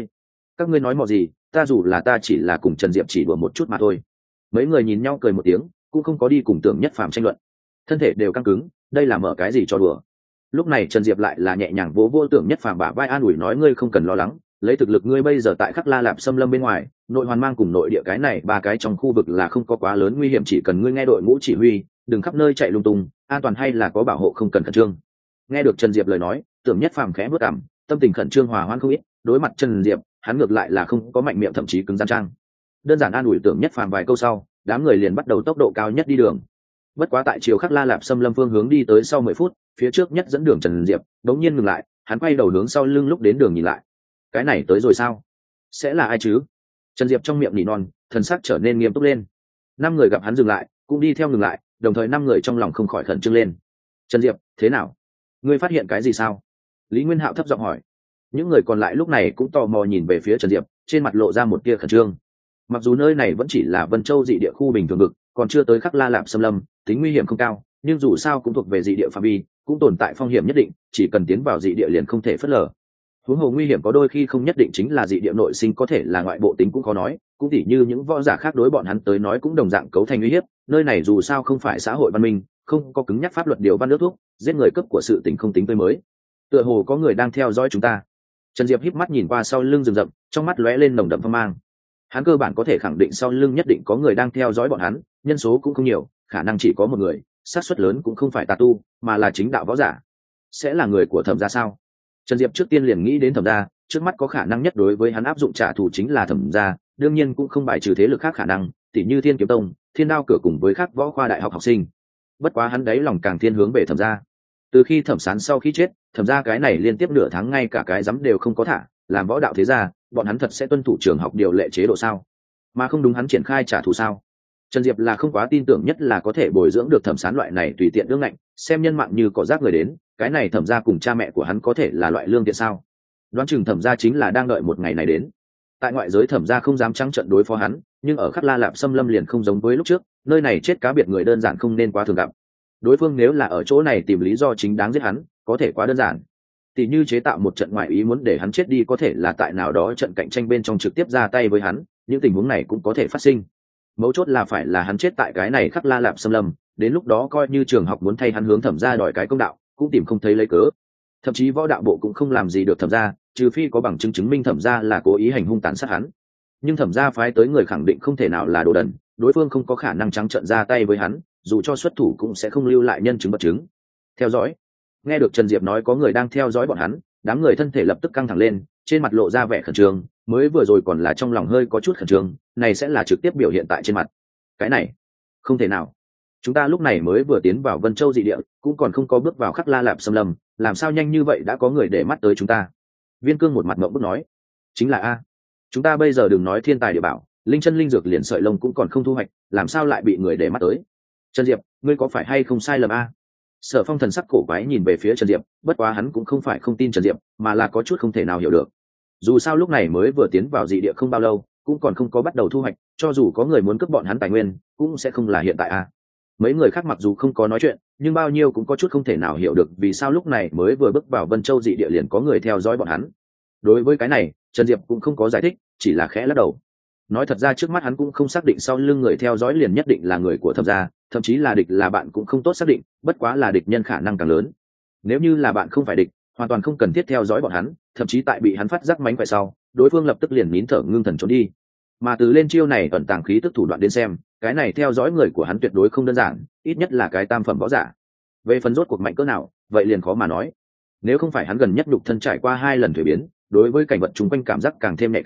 [SPEAKER 1] các ngươi nói mò gì, ta dù là ta chỉ là cùng Trần Diệp chỉ đùa một chút mà thôi. Mấy người nhìn nhau cười một tiếng, cũng không có đi cùng Tưởng Nhất Phàm tranh luận. Thân thể đều căng cứng, đây là mở cái gì cho đùa. Lúc này Trần Diệp lại là nhẹ nhàng vỗ vỗ Tưởng Nhất Phàm bả vai an ủi nói ngươi không cần lo lắng, lấy thực lực ngươi bây giờ tại Khắc La Lạp Xâm Lâm bên ngoài, nội hoàn mang cùng nội địa cái này ba cái trong khu vực là không có quá lớn nguy hiểm, chỉ cần ngươi nghe đội ngũ chỉ huy, đừng khắp nơi chạy lung tung, an toàn hay là có bảo hộ không cần khẩn trương. Nghe được Trần Diệp lời nói, Tưởng Nhất Phàm khẽ bước cằm, tâm tình khẩn trương hòa hoãn không ít, đối mặt Trần Diệp, hắn ngược lại là không có mạnh miệng thậm chí cứng rắn trang. Đơn giản an ủi Tưởng Nhất Phàm vài câu sau, đám người liền bắt đầu tốc độ cao nhất đi đường. Bất quá tại chiều Khắc La Lạp Xâm Lâm phương hướng đi tới sau 10 phút, phía trước nhất dẫn đường Trần Diệp đống nhiên ngừng lại, hắn quay đầu hướng sau lưng lúc đến đường nhìn lại. Cái này tới rồi sao? Sẽ là ai chứ? Trần Diệp trong miệng nỉ non, thần sắc trở nên nghiêm túc lên. Năm người gặp hắn dừng lại, cũng đi theo ngừng lại, đồng thời năm người trong lòng không khỏi khẩn trương lên. Trần Diệp, thế nào? Ngươi phát hiện cái gì sao? Lý Nguyên Hạo thấp giọng hỏi. Những người còn lại lúc này cũng tò mò nhìn về phía Trần Diệp, trên mặt lộ ra một tia khẩn trương. Mặc dù nơi này vẫn chỉ là Vân Châu dị địa khu bình thường vực, còn chưa tới Khắc La Lạp Xâm Lâm, tính nguy hiểm không cao, nhưng dù sao cũng thuộc về dị địa phạm vi, cũng tồn tại phong hiểm nhất định, chỉ cần tiến vào dị địa liền không thể phớt lờ. Huống hồ nguy hiểm có đôi khi không nhất định chính là dị địa nội sinh, có thể là ngoại bộ tính cũng khó nói, cũng tỉ như những võ giả khác đối bọn hắn tới nói cũng đồng dạng cấu thành uy hiếp. Nơi này dù sao không phải xã hội văn minh, không có cứng nhắc pháp luật điều văn nước thuốc, giết người cấp của sự tình không tính tới mới. Tựa hồ có người đang theo dõi chúng ta. Trần Diệp híp mắt nhìn qua sau lưng rừng rậm, trong mắt lóe lên nồng đậm phong mang. Hắn cơ bản có thể khẳng định sau lưng nhất định có người đang theo dõi bọn hắn, nhân số cũng không nhiều, khả năng chỉ có một người, xác suất lớn cũng không phải tà tu, mà là chính đạo võ giả. Sẽ là người của Thẩm gia sao? Trần Diệp trước tiên liền nghĩ đến Thẩm gia, trước mắt có khả năng nhất đối với hắn áp dụng trả thù chính là Thẩm gia, đương nhiên cũng không bài trừ thế lực khác khả năng, tỉ như Thiên Kiếm Tông, Thiên Đao cửa cùng với các võ khoa đại học học sinh. Bất quá hắn đấy lòng càng thiên hướng về Thẩm gia. Từ khi Thẩm Sán sau khi chết, Thẩm gia cái này liên tiếp nửa tháng ngay cả cái dám đều không có thả, làm võ đạo thế gia, bọn hắn thật sẽ tuân thủ trường học điều lệ chế độ sao? Mà không đúng hắn triển khai trả thù sao? Trần Diệp là không quá tin tưởng nhất là có thể bồi dưỡng được Thẩm Sán loại này tùy tiện đương ngạnh, xem nhân mạng như cỏ rác người đến, cái này Thẩm gia cùng cha mẹ của hắn có thể là loại lương thiện sao? Đoán chừng Thẩm gia chính là đang đợi một ngày này đến. Tại ngoại giới Thẩm gia không dám trắng trận đối phó hắn, nhưng ở Khắc La Lạp Xâm Lâm liền không giống với lúc trước, nơi này chết cá biệt người đơn giản không nên quá thường gặp. Đối phương nếu là ở chỗ này tìm lý do chính đáng giết hắn, có thể quá đơn giản. Tỷ như chế tạo một trận ngoại ý muốn để hắn chết đi, có thể là tại nào đó trận cạnh tranh bên trong trực tiếp ra tay với hắn, những tình huống này cũng có thể phát sinh. Mấu chốt là phải là hắn chết tại cái này Khắc La Lạp Xâm Lâm, đến lúc đó coi như trường học muốn thay hắn hướng Thẩm gia đòi cái công đạo, cũng tìm không thấy lấy cớ. Thậm chí võ đạo bộ cũng không làm gì được Thẩm gia, trừ phi có bằng chứng chứng minh Thẩm gia là cố ý hành hung tàn sát hắn. Nhưng Thẩm gia phái tới người khẳng định không thể nào là đồ đần, đối phương không có khả năng trắng trợn ra tay với hắn, dù cho xuất thủ cũng sẽ không lưu lại nhân chứng vật chứng. Theo dõi. Nghe được Trần Diệp nói có người đang theo dõi bọn hắn, đám người thân thể lập tức căng thẳng lên, trên mặt lộ ra vẻ khẩn trương, mới vừa rồi còn là trong lòng hơi có chút khẩn trương, này sẽ là trực tiếp biểu hiện tại trên mặt. Cái này, không thể nào. Chúng ta lúc này mới vừa tiến vào Vân Châu dị địa, cũng còn không có bước vào Khắc La Lạp Xâm Lâm, làm sao nhanh như vậy đã có người để mắt tới chúng ta? Viên Cương một mặt ngậm bức nói, chính là a. Chúng ta bây giờ đừng nói thiên tài địa bảo, linh chân linh dược liền sợi lông cũng còn không thu hoạch, làm sao lại bị người để mắt tới? Trần Diệp, ngươi có phải hay không sai lầm a? Sở Phong thần sắc cổ quái nhìn về phía Trần Diệp, bất quá hắn cũng không phải không tin Trần Diệp, mà là có chút không thể nào hiểu được. Dù sao lúc này mới vừa tiến vào dị địa không bao lâu, cũng còn không có bắt đầu thu hoạch, cho dù có người muốn cướp bọn hắn tài nguyên, cũng sẽ không là hiện tại a. Mấy người khác mặc dù không có nói chuyện, nhưng bao nhiêu cũng có chút không thể nào hiểu được vì sao lúc này mới vừa bước vào Vân Châu dị địa liền có người theo dõi bọn hắn. Đối với cái này, Trần Diệp cũng không có giải thích, chỉ là khẽ lắc đầu. Nói thật ra trước mắt hắn cũng không xác định sau lưng người theo dõi liền nhất định là người của Thẩm gia, thậm chí là địch là bạn cũng không tốt xác định, bất quá là địch nhân khả năng càng lớn. Nếu như là bạn không phải địch, hoàn toàn không cần thiết theo dõi bọn hắn, thậm chí tại bị hắn phát giác mánh khỏe sau, đối phương lập tức liền nín thở ngưng thần trốn đi. Mà từ lên chiêu này ẩn tàng khí tức thủ đoạn đến xem, cái này theo dõi người của hắn tuyệt đối không đơn giản, ít nhất là cái tam phẩm võ giả. Về phần rốt cuộc mạnh cỡ nào, vậy liền khó mà nói. Nếu không phải hắn gần nhất nhục thân trải qua 2 lần thuế biến, đối với cảnh vật chung quanh cảm giác càng thêm nhạy cảm,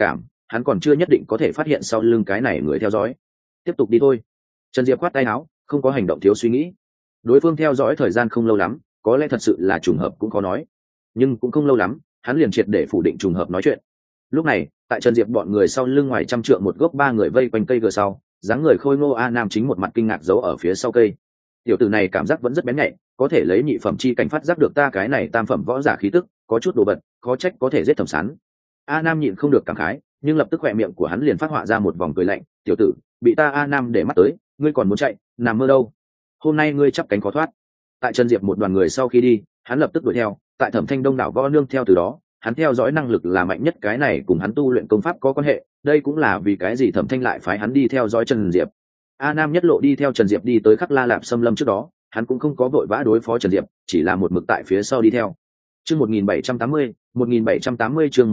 [SPEAKER 1] hắn còn chưa nhất định có thể phát hiện sau lưng cái này người theo dõi. Tiếp tục đi thôi. Trần Diệp khoát tay áo, không có hành động thiếu suy nghĩ. Đối phương theo dõi thời gian không lâu lắm, có lẽ thật sự là trùng hợp cũng khó nói, nhưng cũng không lâu lắm hắn liền triệt để phủ định trùng hợp nói chuyện. Lúc này tại Trần Diệp bọn người sau lưng ngoài trăm trượng một gốc ba người vây quanh cây gờ sau, dáng người khôi ngô A Nam chính một mặt kinh ngạc giấu ở phía sau cây. Tiểu tử này cảm giác vẫn rất bén nhạy, có thể lấy nhị phẩm chi cảnh phát giác được ta cái này tam phẩm võ giả khí tức, có chút đồ vật, khó trách có thể giết Thẩm Sán. A Nam nhịn không được cảm khái, nhưng lập tức khỏe miệng của hắn liền phát họa ra một vòng cười lạnh. Tiểu tử, bị ta A Nam để mắt tới, ngươi còn muốn chạy, nằm mơ đâu? Hôm nay ngươi chắp cánh khó thoát. Tại Trần Diệp một đoàn người sau khi đi, hắn lập tức đuổi theo. Tại Thẩm Thanh đông đảo võ nương theo từ đó, hắn theo dõi năng lực là mạnh nhất, cái này cùng hắn tu luyện công pháp có quan hệ. Đây cũng là vì cái gì Thẩm Thanh lại phái hắn đi theo dõi Trần Diệp. A Nam nhất lộ đi theo Trần Diệp đi tới Khắc La Lạp Xâm Lâm trước đó, hắn cũng không có vội vã đối phó Trần Diệp, chỉ là một mực tại phía sau đi theo. Chương 1780, 1780 chương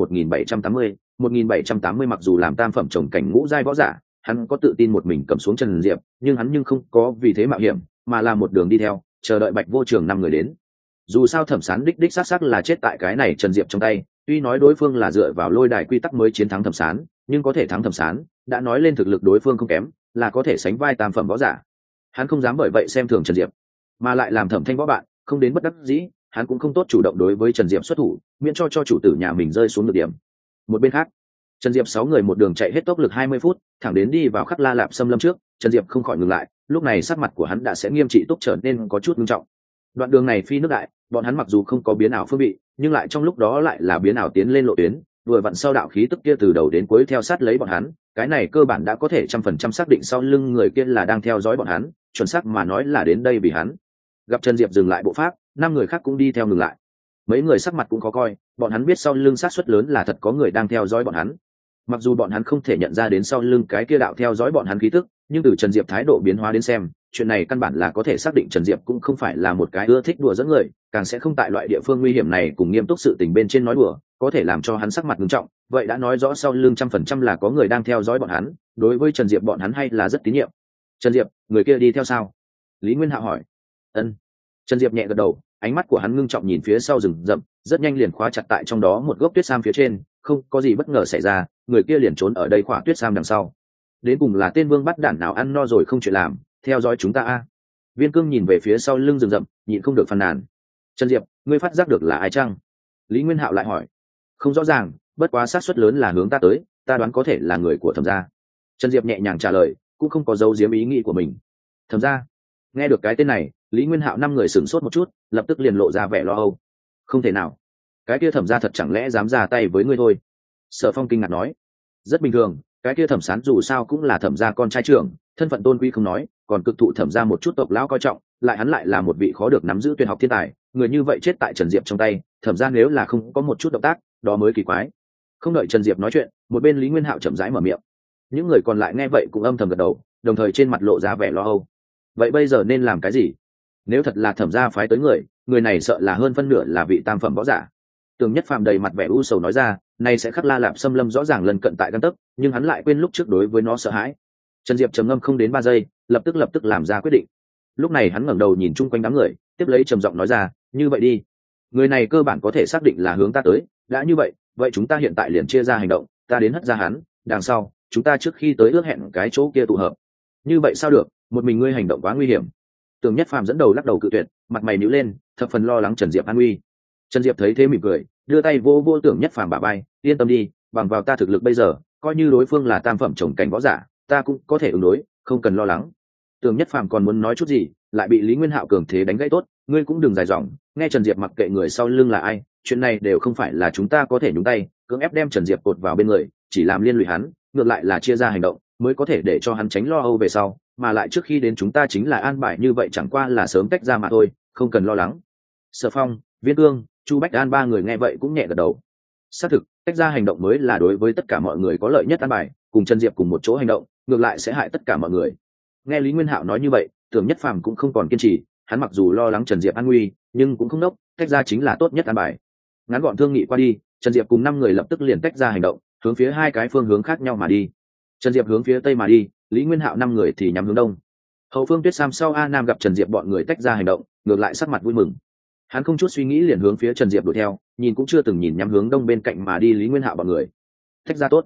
[SPEAKER 1] 1780 mặc dù làm tam phẩm chồng cảnh ngũ giai võ giả, hắn có tự tin một mình cầm xuống Trần Diệp, nhưng hắn không có vì thế mạo hiểm, mà là một đường đi theo, chờ đợi Bạch Vô Trường năm người đến. Dù sao Thẩm Sán đích xác là chết tại cái này Trần Diệp trong tay, tuy nói đối phương là dựa vào lôi đài quy tắc mới chiến thắng Thẩm Sán, nhưng có thể thắng Thẩm Sán, đã nói lên thực lực đối phương không kém, là có thể sánh vai tam phẩm võ giả. Hắn không dám bởi vậy xem thường Trần Diệp, mà lại làm Thẩm Thanh võ bạn, không đến bất đắc dĩ, hắn cũng không tốt chủ động đối với Trần Diệp xuất thủ, miễn cho chủ tử nhà mình rơi xuống được điểm. Một bên khác, Trần Diệp 6 người một đường chạy hết tốc lực 20 phút, thẳng đến đi vào Khắc La Lạp Xâm Lâm trước, Trần Diệp không khỏi ngừng lại, lúc này sắc mặt của hắn đã sẽ nghiêm trị túc trở nên có chút nghiêm trọng. Đoạn đường này phi nước đại, bọn hắn mặc dù không có biến ảo phương vị, nhưng lại trong lúc đó lại là biến ảo tiến lên lộ tuyến, vừa vặn sau đạo khí tức kia từ đầu đến cuối theo sát lấy bọn hắn, cái này cơ bản đã có thể 100% xác định sau lưng người kia là đang theo dõi bọn hắn, chuẩn xác mà nói là đến đây vì hắn. Gặp Trần Diệp dừng lại bộ pháp, 5 người khác cũng đi theo ngừng lại. Mấy người sắc mặt cũng khó coi, bọn hắn biết sau lưng xác suất lớn là thật có người đang theo dõi bọn hắn. Mặc dù bọn hắn không thể nhận ra đến sau lưng cái kia đạo theo dõi bọn hắn khí tức, nhưng từ Trần Diệp thái độ biến hóa đến xem, chuyện này căn bản là có thể xác định Trần Diệp cũng không phải là một cái ưa thích đùa dẫn người, càng sẽ không tại loại địa phương nguy hiểm này cùng nghiêm túc sự tình bên trên nói đùa, có thể làm cho hắn sắc mặt nghiêm trọng. Vậy đã nói rõ sau lưng 100% là có người đang theo dõi bọn hắn, đối với Trần Diệp bọn hắn hay là rất tín nhiệm. Trần Diệp, người kia đi theo sao? Lý Nguyên Hạo hỏi. Ân. Trần Diệp nhẹ gật đầu, ánh mắt của hắn ngưng trọng nhìn phía sau rừng rậm, rất nhanh liền khóa chặt tại trong đó một gốc tuyết sam phía trên, không có gì bất ngờ xảy ra, người kia liền trốn ở đây khỏa tuyết sam đằng sau. Đến cùng là tên vương bắt đản nào ăn no rồi không chuyện làm, theo dõi chúng ta a. Viên Cương nhìn về phía sau lưng rừng rậm, nhịn không được phàn nàn. Trần Diệp, ngươi phát giác được là ai chăng? Lý Nguyên Hạo lại hỏi. Không rõ ràng, bất quá xác suất lớn là hướng ta tới, ta đoán có thể là người của Thẩm gia. Trần Diệp nhẹ nhàng trả lời, cũng không có giấu giếm ý nghĩ của mình. Thẩm gia? Nghe được cái tên này, Lý Nguyên Hạo 5 người sửng sốt một chút, lập tức liền lộ ra vẻ lo âu. Không thể nào, cái kia Thẩm gia thật chẳng lẽ dám ra tay với ngươi thôi? Sở Phong kinh ngạc nói. Rất bình thường, cái kia Thẩm Sán dù sao cũng là Thẩm gia con trai trưởng, thân phận tôn quý không nói, còn cực thụ Thẩm gia một chút tộc lão coi trọng, lại hắn lại là một vị khó được nắm giữ tuyệt học thiên tài, người như vậy chết tại Trần Diệp trong tay, Thẩm gia nếu là không có một chút động tác, đó mới kỳ quái. Không đợi Trần Diệp nói chuyện, một bên Lý Nguyên Hạo chậm rãi mở miệng. Những người còn lại nghe vậy cũng âm thầm gật đầu, đồng thời trên mặt lộ ra vẻ lo âu. Vậy bây giờ nên làm cái gì? Nếu thật là Thẩm gia phái tới người, người này sợ là hơn phân nửa là vị tam phẩm võ giả. Tường Nhất Phàm đầy mặt vẻ u sầu nói ra, nay sẽ Khắc La Lạp Xâm Lâm rõ ràng lần cận tại căn tấc, nhưng hắn lại quên lúc trước đối với nó sợ hãi. Trần Diệp trầm ngâm không đến 3 giây, lập tức làm ra quyết định. Lúc này hắn ngẩng đầu nhìn chung quanh đám người, tiếp lấy trầm giọng nói ra, như vậy đi, người này cơ bản có thể xác định là hướng ta tới, đã như vậy, vậy chúng ta hiện tại liền chia ra hành động, ta đến hất ra hắn, đằng sau, chúng ta trước khi tới ước hẹn cái chỗ kia tụ hợp. Như vậy sao được, một mình ngươi hành động quá nguy hiểm. Tường Nhất Phàm dẫn đầu lắc đầu cự tuyệt, mặt mày nhíu lên, thập phần lo lắng Trần Diệp an nguy. Trần Diệp thấy thế mỉm cười, đưa tay vô Tưởng Nhất Phàm bả vai, yên tâm đi, bằng vào ta thực lực bây giờ, coi như đối phương là tam phẩm chồng cảnh võ giả, ta cũng có thể ứng đối, không cần lo lắng. Tưởng Nhất Phàm còn muốn nói chút gì, lại bị Lý Nguyên Hạo cường thế đánh gãy. Tốt, ngươi cũng đừng dài dòng, nghe Trần Diệp mặc kệ người sau lưng là ai, chuyện này đều không phải là chúng ta có thể nhúng tay, cưỡng ép đem Trần Diệp cột vào bên người, chỉ làm liên lụy hắn, ngược lại là chia ra hành động, mới có thể để cho hắn tránh lo âu về sau, mà lại trước khi đến chúng ta chính là an bài như vậy, chẳng qua là sớm tách ra mà thôi, không cần lo lắng. Sở Phong, Viên Cương, Chu Bách An 3 người nghe vậy cũng nhẹ gật đầu. Xác thực, tách ra hành động mới là đối với tất cả mọi người có lợi nhất an bài, cùng Trần Diệp cùng một chỗ hành động, ngược lại sẽ hại tất cả mọi người. Nghe Lý Nguyên Hạo nói như vậy, Tưởng Nhất Phàm cũng không còn kiên trì, hắn mặc dù lo lắng Trần Diệp an nguy, nhưng cũng không nốc, tách ra chính là tốt nhất an bài. Ngắn gọn thương nghị qua đi, Trần Diệp cùng 5 người lập tức liền tách ra hành động, hướng phía 2 cái phương hướng khác nhau mà đi. Trần Diệp hướng phía tây mà đi, Lý Nguyên Hạo 5 người thì nhắm hướng đông. Hậu phương Tuyết Sam sau A Nam gặp Trần Diệp bọn người tách ra hành động, ngược lại sắc mặt vui mừng. Hắn không chút suy nghĩ liền hướng phía Trần Diệp đuổi theo, nhìn cũng chưa từng nhìn nhắm hướng đông bên cạnh mà đi Lý Nguyên Hạo bọn người. Tách ra tốt.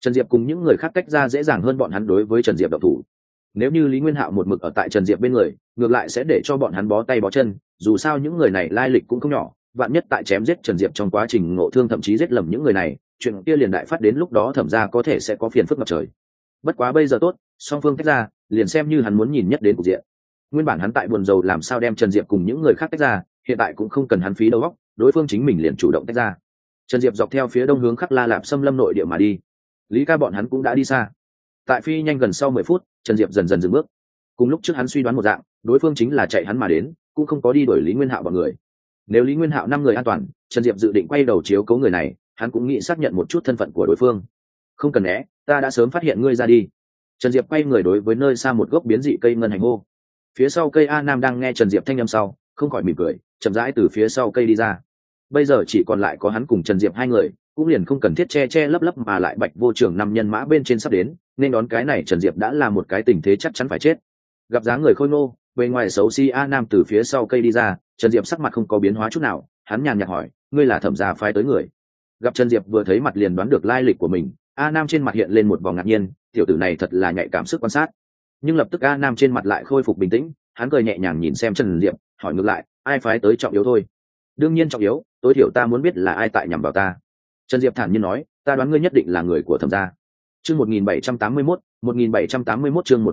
[SPEAKER 1] Trần Diệp cùng những người khác tách ra dễ dàng hơn bọn hắn đối với Trần Diệp động thủ. Nếu như Lý Nguyên Hạo một mực ở tại Trần Diệp bên người, ngược lại sẽ để cho bọn hắn bó tay bó chân, dù sao những người này lai lịch cũng không nhỏ, vạn nhất tại chém giết Trần Diệp trong quá trình ngộ thương thậm chí giết lầm những người này, chuyện kia liền đại phát đến lúc đó thẩm ra có thể sẽ có phiền phức ngập trời. Bất quá bây giờ tốt, song phương tách ra, liền xem như hắn muốn nhìn nhất đến cục diện. Nguyên bản hắn tại buồn rầu làm sao đem Trần Diệp cùng những người khác tách ra, hiện tại cũng không cần hắn phí đầu óc, đối phương chính mình liền chủ động tách ra. Trần Diệp dọc theo phía đông hướng Khắc La Lạp Xâm Lâm nội địa mà đi. Lý Ca bọn hắn cũng đã đi xa. Tại phi nhanh gần sau 10 phút, Trần Diệp dần dần dừng bước. Cùng lúc trước hắn suy đoán một dạng, đối phương chính là chạy hắn mà đến, cũng không có đi đuổi Lý Nguyên Hạo bọn người. Nếu Lý Nguyên Hạo 5 người an toàn, Trần Diệp dự định quay đầu chiếu cố người này, hắn cũng nghĩ xác nhận một chút thân phận của đối phương. Không cần né, ta đã sớm phát hiện ngươi ra đi. Trần Diệp quay người đối với nơi xa một gốc biến dị cây ngân hành hô. Phía sau cây A Nam đang nghe Trần Diệp thanh âm sau, không khỏi mỉm cười, chậm rãi từ phía sau cây đi ra. Bây giờ chỉ còn lại có hắn cùng Trần Diệp hai người, cũng liền không cần thiết che lấp lấp mà lại Bạch Vô Trường 5 nhân mã bên trên sắp đến, nên đón cái này Trần Diệp đã là một cái tình thế chắc chắn phải chết. Gặp dáng người khôi ngô, bề ngoài xấu xí A Nam từ phía sau cây đi ra, Trần Diệp sắc mặt không có biến hóa chút nào, hắn nhàn nhạt hỏi, ngươi là Thẩm gia phái tới người? Gặp Trần Diệp vừa thấy mặt liền đoán được lai lịch của mình, A Nam trên mặt hiện lên một vòng ngạc nhiên, tiểu tử này thật là nhạy cảm sức quan sát. Nhưng lập tức A Nam trên mặt lại khôi phục bình tĩnh, hắn cười nhẹ nhàng nhìn xem Trần Diệp, hỏi ngược lại, ai phái tới trọng yếu thôi? Đương nhiên trọng yếu, tối thiểu ta muốn biết là ai tại nhằm vào ta. Trần Diệp thản nhiên nói, ta đoán ngươi nhất định là người của Thẩm gia. Chương 1781 chương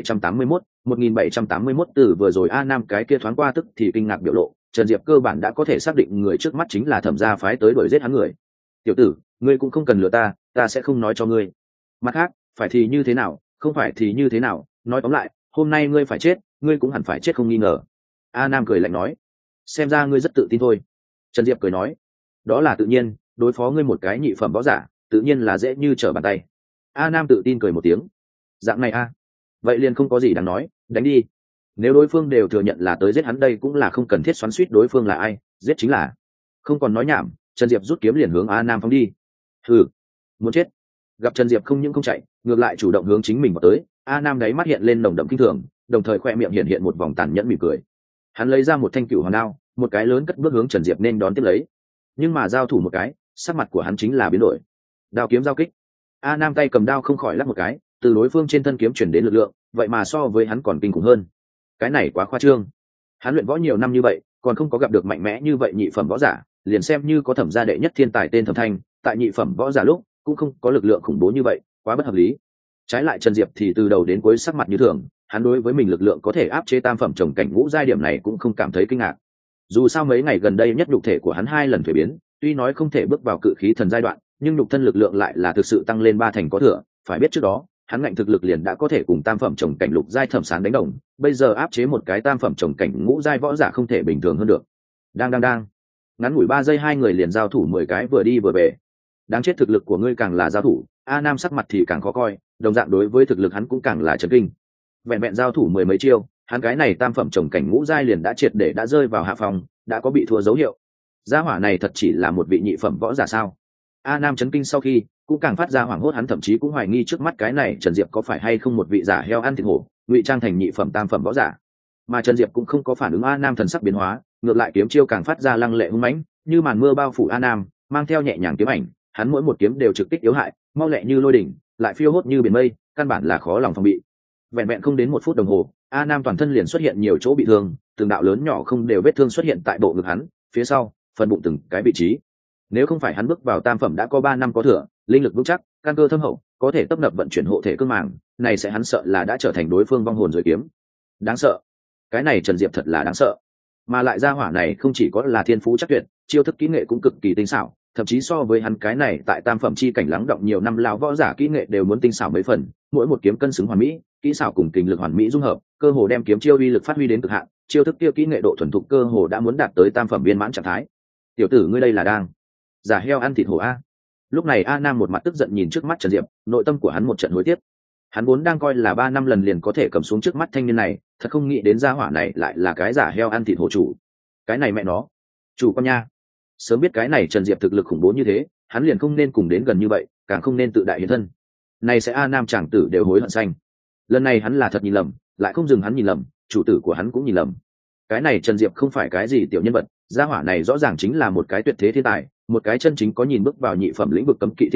[SPEAKER 1] 1781 từ vừa rồi A Nam cái kia thoáng qua tức thì kinh ngạc biểu lộ, Trần Diệp cơ bản đã có thể xác định người trước mắt chính là Thẩm gia phái tới đuổi giết hắn người. Tiểu tử, ngươi cũng không cần lừa ta, ta sẽ không nói cho ngươi. Mặt khác, phải thì như thế nào, không phải thì như thế nào, nói tóm lại, hôm nay ngươi phải chết, ngươi cũng hẳn phải chết không nghi ngờ. A Nam cười lạnh nói, xem ra ngươi rất tự tin thôi. Trần Diệp cười nói, đó là tự nhiên, đối phó ngươi một cái nhị phẩm võ giả, tự nhiên là dễ như trở bàn tay. A Nam tự tin cười một tiếng, dạng này a, vậy liền không có gì đáng nói, đánh đi. Nếu đối phương đều thừa nhận là tới giết hắn, đây cũng là không cần thiết xoắn xuýt đối phương là ai, giết chính là. Không còn nói nhảm, Trần Diệp rút kiếm liền hướng A Nam phóng đi. Hừ, muốn chết. Gặp Trần Diệp không những không chạy, ngược lại chủ động hướng chính mình vào tới, A Nam đáy mắt hiện lên nồng đậm kinh thường, đồng thời khoe miệng hiện một vòng tàn nhẫn mỉm cười. Hắn lấy ra một thanh cửu hoàn đao, một cái lớn cất bước hướng Trần Diệp nên đón tiếp lấy. Nhưng mà giao thủ một cái, sắc mặt của hắn chính là biến đổi. Đao kiếm giao kích. A Nam tay cầm đao không khỏi lắc một cái, từ đối phương trên thân kiếm chuyển đến lực lượng, vậy mà so với hắn còn kinh khủng hơn. Cái này quá khoa trương. Hắn luyện võ nhiều năm như vậy, còn không có gặp được mạnh mẽ như vậy nhị phẩm võ giả, liền xem như có Thẩm gia đệ nhất thiên tài tên Thẩm Thanh, tại nhị phẩm võ giả lúc cũng không có lực lượng khủng bố như vậy, quá bất hợp lý. Trái lại Trần Diệp thì từ đầu đến cuối sắc mặt như thường, hắn đối với mình lực lượng có thể áp chế tam phẩm trồng cảnh ngũ giai điểm này cũng không cảm thấy kinh ngạc. Dù sao mấy ngày gần đây nhất nhục thể của hắn 2 lần thuế biến, tuy nói không thể bước vào cự khí thần giai đoạn, nhưng nhục thân lực lượng lại là thực sự tăng lên 3 thành có thừa. Phải biết trước đó hắn ngạnh thực lực liền đã có thể cùng tam phẩm trồng cảnh lục giai Thẩm Sán đánh đồng, bây giờ áp chế một cái tam phẩm trồng cảnh ngũ giai võ giả không thể bình thường hơn được. Đang ngắn ngủi 3 giây hai người liền giao thủ 10 cái vừa đi vừa về. Đáng chết, thực lực của ngươi càng là giao thủ, A Nam sắc mặt thì càng khó coi, đồng dạng đối với thực lực hắn cũng càng là chấn kinh. Vẹn giao thủ 10 mấy chiêu, hắn cái này tam phẩm trồng cảnh ngũ giai liền đã triệt để đã rơi vào hạ phòng, đã có bị thua dấu hiệu. Gia hỏa này thật chỉ là một vị nhị phẩm võ giả sao? A Nam chấn kinh sau khi cũng càng phát ra hoảng hốt, hắn thậm chí cũng hoài nghi trước mắt cái này Trần Diệp có phải hay không một vị giả heo ăn thịt hổ, ngụy trang thành nhị phẩm tam phẩm võ giả. Mà Trần Diệp cũng không có phản ứng A Nam thần sắc biến hóa, ngược lại kiếm chiêu càng phát ra lăng lệ hung mãnh, như màn mưa bao phủ A Nam, mang theo nhẹ nhàng kiếm ảnh, hắn mỗi một kiếm đều trực kích yếu hại, mau lẹ như lôi đỉnh, lại phiêu hốt như biển mây, căn bản là khó lòng phòng bị. Vẹn không đến 1 phút đồng hồ, A Nam toàn thân liền xuất hiện nhiều chỗ bị thương, từng đạo lớn nhỏ không đều vết thương xuất hiện tại bộ ngực hắn, phía sau, phần bụng từng cái vị trí. Nếu không phải hắn bước vào tam phẩm đã có 3 năm có thừa, linh lực vững chắc, căn cơ thâm hậu, có thể tấp nập vận chuyển hộ thể cương màng, này sẽ hắn sợ là đã trở thành đối phương vong hồn rồi kiếm. Đáng sợ. Cái này Trần Diệp thật là đáng sợ. Mà lại gia hỏa này không chỉ có là thiên phú chắc tuyệt, chiêu thức kỹ nghệ cũng cực kỳ tinh xảo, thậm chí so với hắn cái này tại tam phẩm chi cảnh lắng động nhiều năm lão võ giả kỹ nghệ đều muốn tinh xảo mấy phần, mỗi một kiếm cân xứng hoàn mỹ, kỹ xảo cùng kình lực hoàn mỹ dung hợp, cơ hồ đem kiếm chiêu uy lực phát huy đến cực hạn, chiêu thức kia kỹ nghệ độ thuần thục cơ hồ đã muốn đạt tới tam phẩm viên mãn trạng thái. Tiểu tử ngươi đây là đang giả heo ăn thịt hổ a? Lúc này A Nam một mặt tức giận nhìn trước mắt Trần Diệp, nội tâm của hắn một trận hối tiếc. Hắn vốn đang coi là 3 năm lần liền có thể cầm xuống trước mắt thanh niên này, thật không nghĩ đến gia hỏa này lại là cái giả heo ăn thịt hổ chủ. Cái này mẹ nó, chủ con nha. Sớm biết cái này Trần Diệp thực lực khủng bố như thế, hắn liền không nên cùng đến gần như vậy, càng không nên tự đại hiến thân. Này sẽ A Nam chàng tử đều hối hận xanh. Lần này hắn là thật nhìn lầm, lại không dừng hắn nhìn lầm, chủ tử của hắn cũng nhìn lầm. Cái này Trần Diệp không phải cái gì tiểu nhân vật, gia hỏa này rõ ràng chính là một cái tuyệt thế thiên tài, một cái chân chính có nhìn bước vào nhị phẩm lĩnh vực cấm kỵ thiên tài,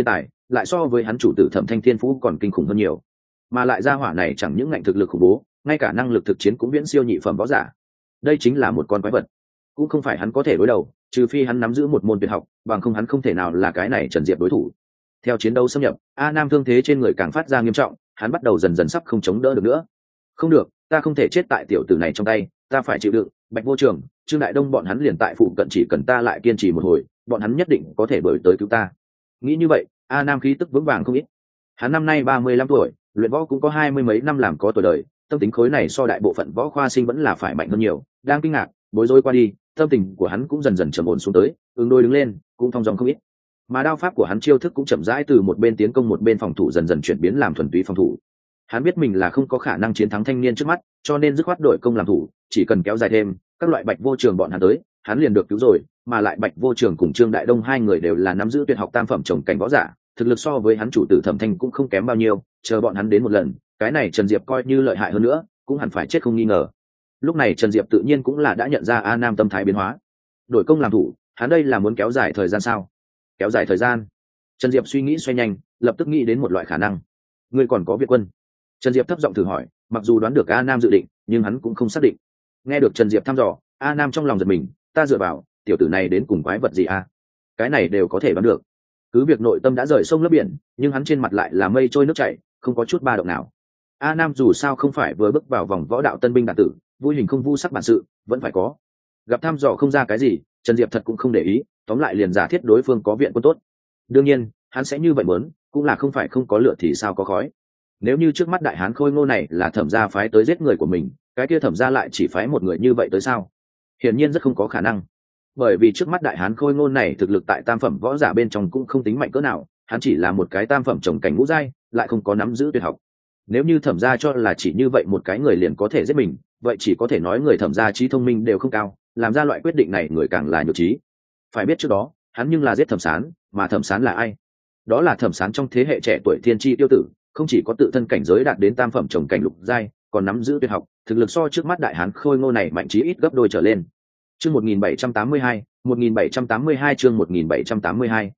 [SPEAKER 1] lại so với hắn chủ tử Thẩm Thanh thiên phú còn kinh khủng hơn nhiều, mà lại gia hỏa này chẳng những ngạnh thực lực khủng bố, ngay cả năng lực thực chiến cũng viễn siêu nhị phẩm võ giả. Đây chính là một con quái vật, cũng không phải hắn có thể đối đầu, trừ phi hắn nắm giữ một môn tuyệt học, bằng không hắn không thể nào là cái này Trần Diệp đối thủ. Theo chiến đấu xâm nhập, A Nam thương thế trên người càng phát ra nghiêm trọng, hắn bắt đầu dần dần sắp không chống đỡ được nữa. Không được, ta không thể chết tại tiểu tử này trong tay, ta phải chịu đựng. Bạch Vô Trường, Trương Đại Đông bọn hắn liền tại phụ cận, chỉ cần ta lại kiên trì một hồi, bọn hắn nhất định có thể đuổi tới cứu ta. Nghĩ như vậy, A Nam khí tức vững vàng không ít. Hắn năm nay 35 tuổi, luyện võ cũng có 20 mấy năm làm có tuổi đời, tâm tính khối này so đại bộ phận võ khoa sinh vẫn là phải mạnh hơn nhiều. Đang kinh ngạc, bối rối qua đi, tâm tình của hắn cũng dần dần trầm ổn xuống tới, ứng đôi đứng lên, cũng thong dong không ít. Mà đao pháp của hắn chiêu thức cũng chậm rãi từ một bên tiến công một bên phòng thủ dần dần chuyển biến làm thuần túy phòng thủ. Hắn biết mình là không có khả năng chiến thắng thanh niên trước mắt, cho nên dứt khoát đổi công làm thủ, chỉ cần kéo dài thêm, các loại Bạch Vô Trường bọn hắn tới, hắn liền được cứu rồi. Mà lại Bạch Vô Trường cùng Trương Đại Đông hai người đều là nắm giữ tuyệt học tam phẩm trồng cảnh võ giả, thực lực so với hắn chủ tử Thẩm Thanh cũng không kém bao nhiêu. Chờ bọn hắn đến một lần, cái này Trần Diệp coi như lợi hại hơn nữa, cũng hẳn phải chết không nghi ngờ. Lúc này Trần Diệp tự nhiên cũng là đã nhận ra A Nam tâm thái biến hóa, đổi công làm thủ, hắn đây là muốn kéo dài thời gian sao? Kéo dài thời gian? Trần Diệp suy nghĩ xoay nhanh, lập tức nghĩ đến một loại khả năng. Ngươi còn có Việt quân? Trần Diệp thấp giọng thử hỏi, mặc dù đoán được A Nam dự định, nhưng hắn cũng không xác định. Nghe được Trần Diệp thăm dò, A Nam trong lòng giật mình, ta dựa vào, tiểu tử này đến cùng quái vật gì a? Cái này đều có thể đoán được. Cứ việc nội tâm đã rời sông lấp biển, nhưng hắn trên mặt lại là mây trôi nước chảy, không có chút ba động nào. A Nam dù sao không phải vừa bước vào vòng võ đạo tân binh đạn tử, vui hình không vu sắc bản sự vẫn phải có. Gặp thăm dò không ra cái gì, Trần Diệp thật cũng không để ý, tóm lại liền giả thiết đối phương có viện quân tốt. Đương nhiên, hắn sẽ như vậy muốn, cũng là không phải không có lửa thì sao có khói. Nếu như trước mắt đại hán Khôi Ngô này là Thẩm gia phái tới giết người của mình, cái kia Thẩm gia lại chỉ phái một người như vậy tới sao? Hiển nhiên rất không có khả năng. Bởi vì trước mắt đại hán Khôi Ngô này thực lực tại tam phẩm võ giả bên trong cũng không tính mạnh cỡ nào, hắn chỉ là một cái tam phẩm trồng cảnh ngũ giai, lại không có nắm giữ tuyệt học. Nếu như Thẩm gia cho là chỉ như vậy một cái người liền có thể giết mình, vậy chỉ có thể nói người Thẩm gia trí thông minh đều không cao, làm ra loại quyết định này người càng là nhược trí. Phải biết trước đó, hắn nhưng là giết Thẩm Sán, mà Thẩm Sán là ai? Đó là Thẩm Sán trong thế hệ trẻ tuổi thiên chi tiêu tử, không chỉ có tự thân cảnh giới đạt đến tam phẩm trồng cảnh lục giai, còn nắm giữ tuyệt học, thực lực so trước mắt đại hán Khôi Ngô này mạnh chí ít gấp đôi trở lên. Chương 1782, 1782 chương 1782,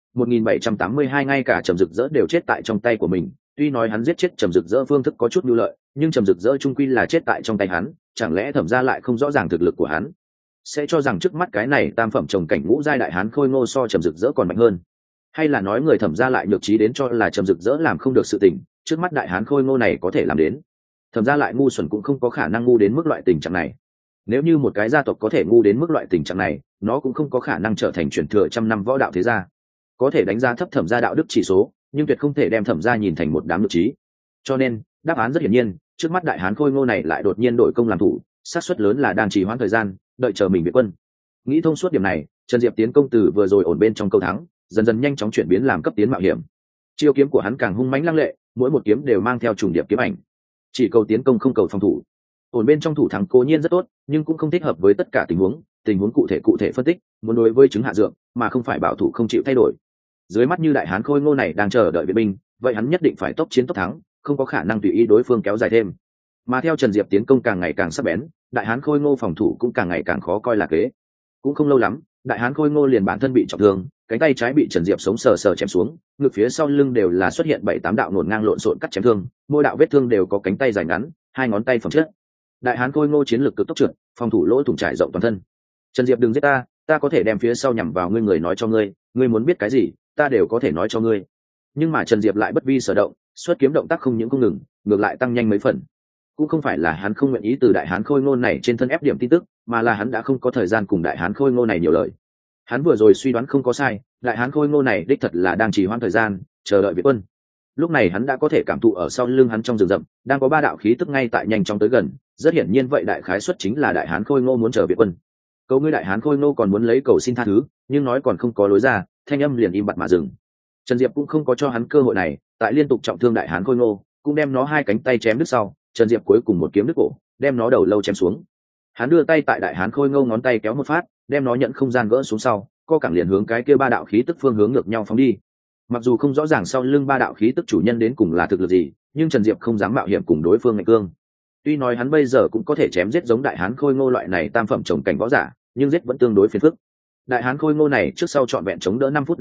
[SPEAKER 1] 1782 ngay cả Trầm Rực Rỡ đều chết tại trong tay của mình. Tuy nói hắn giết chết Trầm Rực Rỡ phương thức có chút nhu lợi, nhưng Trầm Rực Rỡ trung quy là chết tại trong tay hắn, chẳng lẽ Thẩm gia lại không rõ ràng thực lực của hắn, sẽ cho rằng trước mắt cái này tam phẩm trồng cảnh ngũ giai đại hán Khôi Ngô so Trầm Rực Rỡ còn mạnh hơn? Hay là nói người Thẩm gia lại nhược trí đến cho là Trầm Rực Rỡ làm không được sự tình, trước mắt đại hán Khôi Ngô này có thể làm đến? Thẩm gia lại ngu xuẩn cũng không có khả năng ngu đến mức loại tình trạng này. Nếu như một cái gia tộc có thể ngu đến mức loại tình trạng này, nó cũng không có khả năng trở thành truyền thừa trăm năm võ đạo thế gia. Có thể đánh giá thấp Thẩm gia đạo đức chỉ số, nhưng tuyệt không thể đem Thẩm gia nhìn thành một đám nhược trí. Cho nên đáp án rất hiển nhiên, trước mắt đại hán Khôi Ngô này lại đột nhiên đổi công làm thủ, xác suất lớn là đang trì hoãn thời gian, đợi chờ mình viện quân. Nghĩ thông suốt điểm này, Trần Diệp tiến công từ vừa rồi ổn bên trong câu thắng, dần dần nhanh chóng chuyển biến làm cấp tiến mạo hiểm. Chiêu kiếm của hắn càng hung mãnh lăng lệ, mỗi một kiếm đều mang theo trùng điệp kiếm ảnh. Chỉ cầu tiến công không cầu phòng thủ. Ổn bên trong thủ thắng cố nhiên rất tốt, nhưng cũng không thích hợp với tất cả tình huống cụ thể phân tích, muốn đối với chứng hạ dượng, mà không phải bảo thủ không chịu thay đổi. Dưới mắt như đại hán Khôi Ngô này đang chờ đợi viện binh, vậy hắn nhất định phải tốc chiến tốc thắng, không có khả năng tùy ý đối phương kéo dài thêm. Mà theo Trần Diệp tiến công càng ngày càng sắc bén, đại hán Khôi Ngô phòng thủ cũng càng ngày càng khó coi là kế. Cũng không lâu lắm, đại hán Khôi Ngô liền bản thân bị trọng thương, cánh tay trái bị Trần Diệp sống sờ sờ chém xuống, ngực phía sau lưng đều là xuất hiện 7-8 đạo nổn ngang lộn xộn cắt chém thương, mỗi đạo vết thương đều có cánh tay dài ngắn, hai ngón tay phẩm chất. Đại hán Khôi Ngô chiến lược cực tốc trượt, phòng thủ lỗ thủng trải rộng toàn thân. Trần Diệp đừng giết ta, ta có thể đem phía sau nhằm vào ngươi người nói cho ngươi, ngươi muốn biết cái gì, ta đều có thể nói cho ngươi. Nhưng mà Trần Diệp lại bất vi sở động, xuất kiếm động tác không những không ngừng, ngược lại tăng nhanh mấy phần. Cũng không phải là hắn không nguyện ý từ đại hán Khôi Ngô này trên thân ép điểm tin tức, mà là hắn đã không có thời gian cùng đại hán Khôi Ngô này nhiều lời. Hắn vừa rồi suy đoán không có sai, đại hán Khôi Ngô này đích thật là đang trì hoãn thời gian, chờ đợi viện quân. Lúc này hắn đã có thể cảm thụ ở sau lưng hắn trong rừng rậm, đang có 3 đạo khí tức ngay tại nhanh chóng tới gần, rất hiển nhiên vậy đại khái suất chính là đại hán Khôi Ngô muốn chờ viện quân. Câu ngươi đại hán Khôi Ngô còn muốn lấy cầu xin tha thứ, nhưng nói còn không có lối ra, thanh âm liền im bặt mà dừng. Trần Diệp cũng không có cho hắn cơ hội này, tại liên tục trọng thương đại hán Khôi Ngô, cũng đem nó hai cánh tay chém đứt sau, Trần Diệp cuối cùng một kiếm đứt cổ, đem nó đầu lâu chém xuống. Hắn đưa tay tại đại hán Khôi Ngô ngón tay kéo một phát, đem nó nhận không gian gỡ xuống sau, co cẳng liền hướng cái kia 3 đạo khí tức phương hướng ngược nhau phóng đi. Mặc dù không rõ ràng sau lưng 3 đạo khí tức chủ nhân đến cùng là thực lực gì, nhưng Trần Diệp không dám mạo hiểm cùng đối phương ngạch cương. Tuy nói hắn bây giờ cũng có thể chém giết giống đại hán Khôi Ngô loại này tam phẩm trồng cảnh võ giả, nhưng giết vẫn tương đối phiền phức. Đại hán Khôi Ngô này trước sau trọn vẹn chống đỡ 5 phút đồng hồ,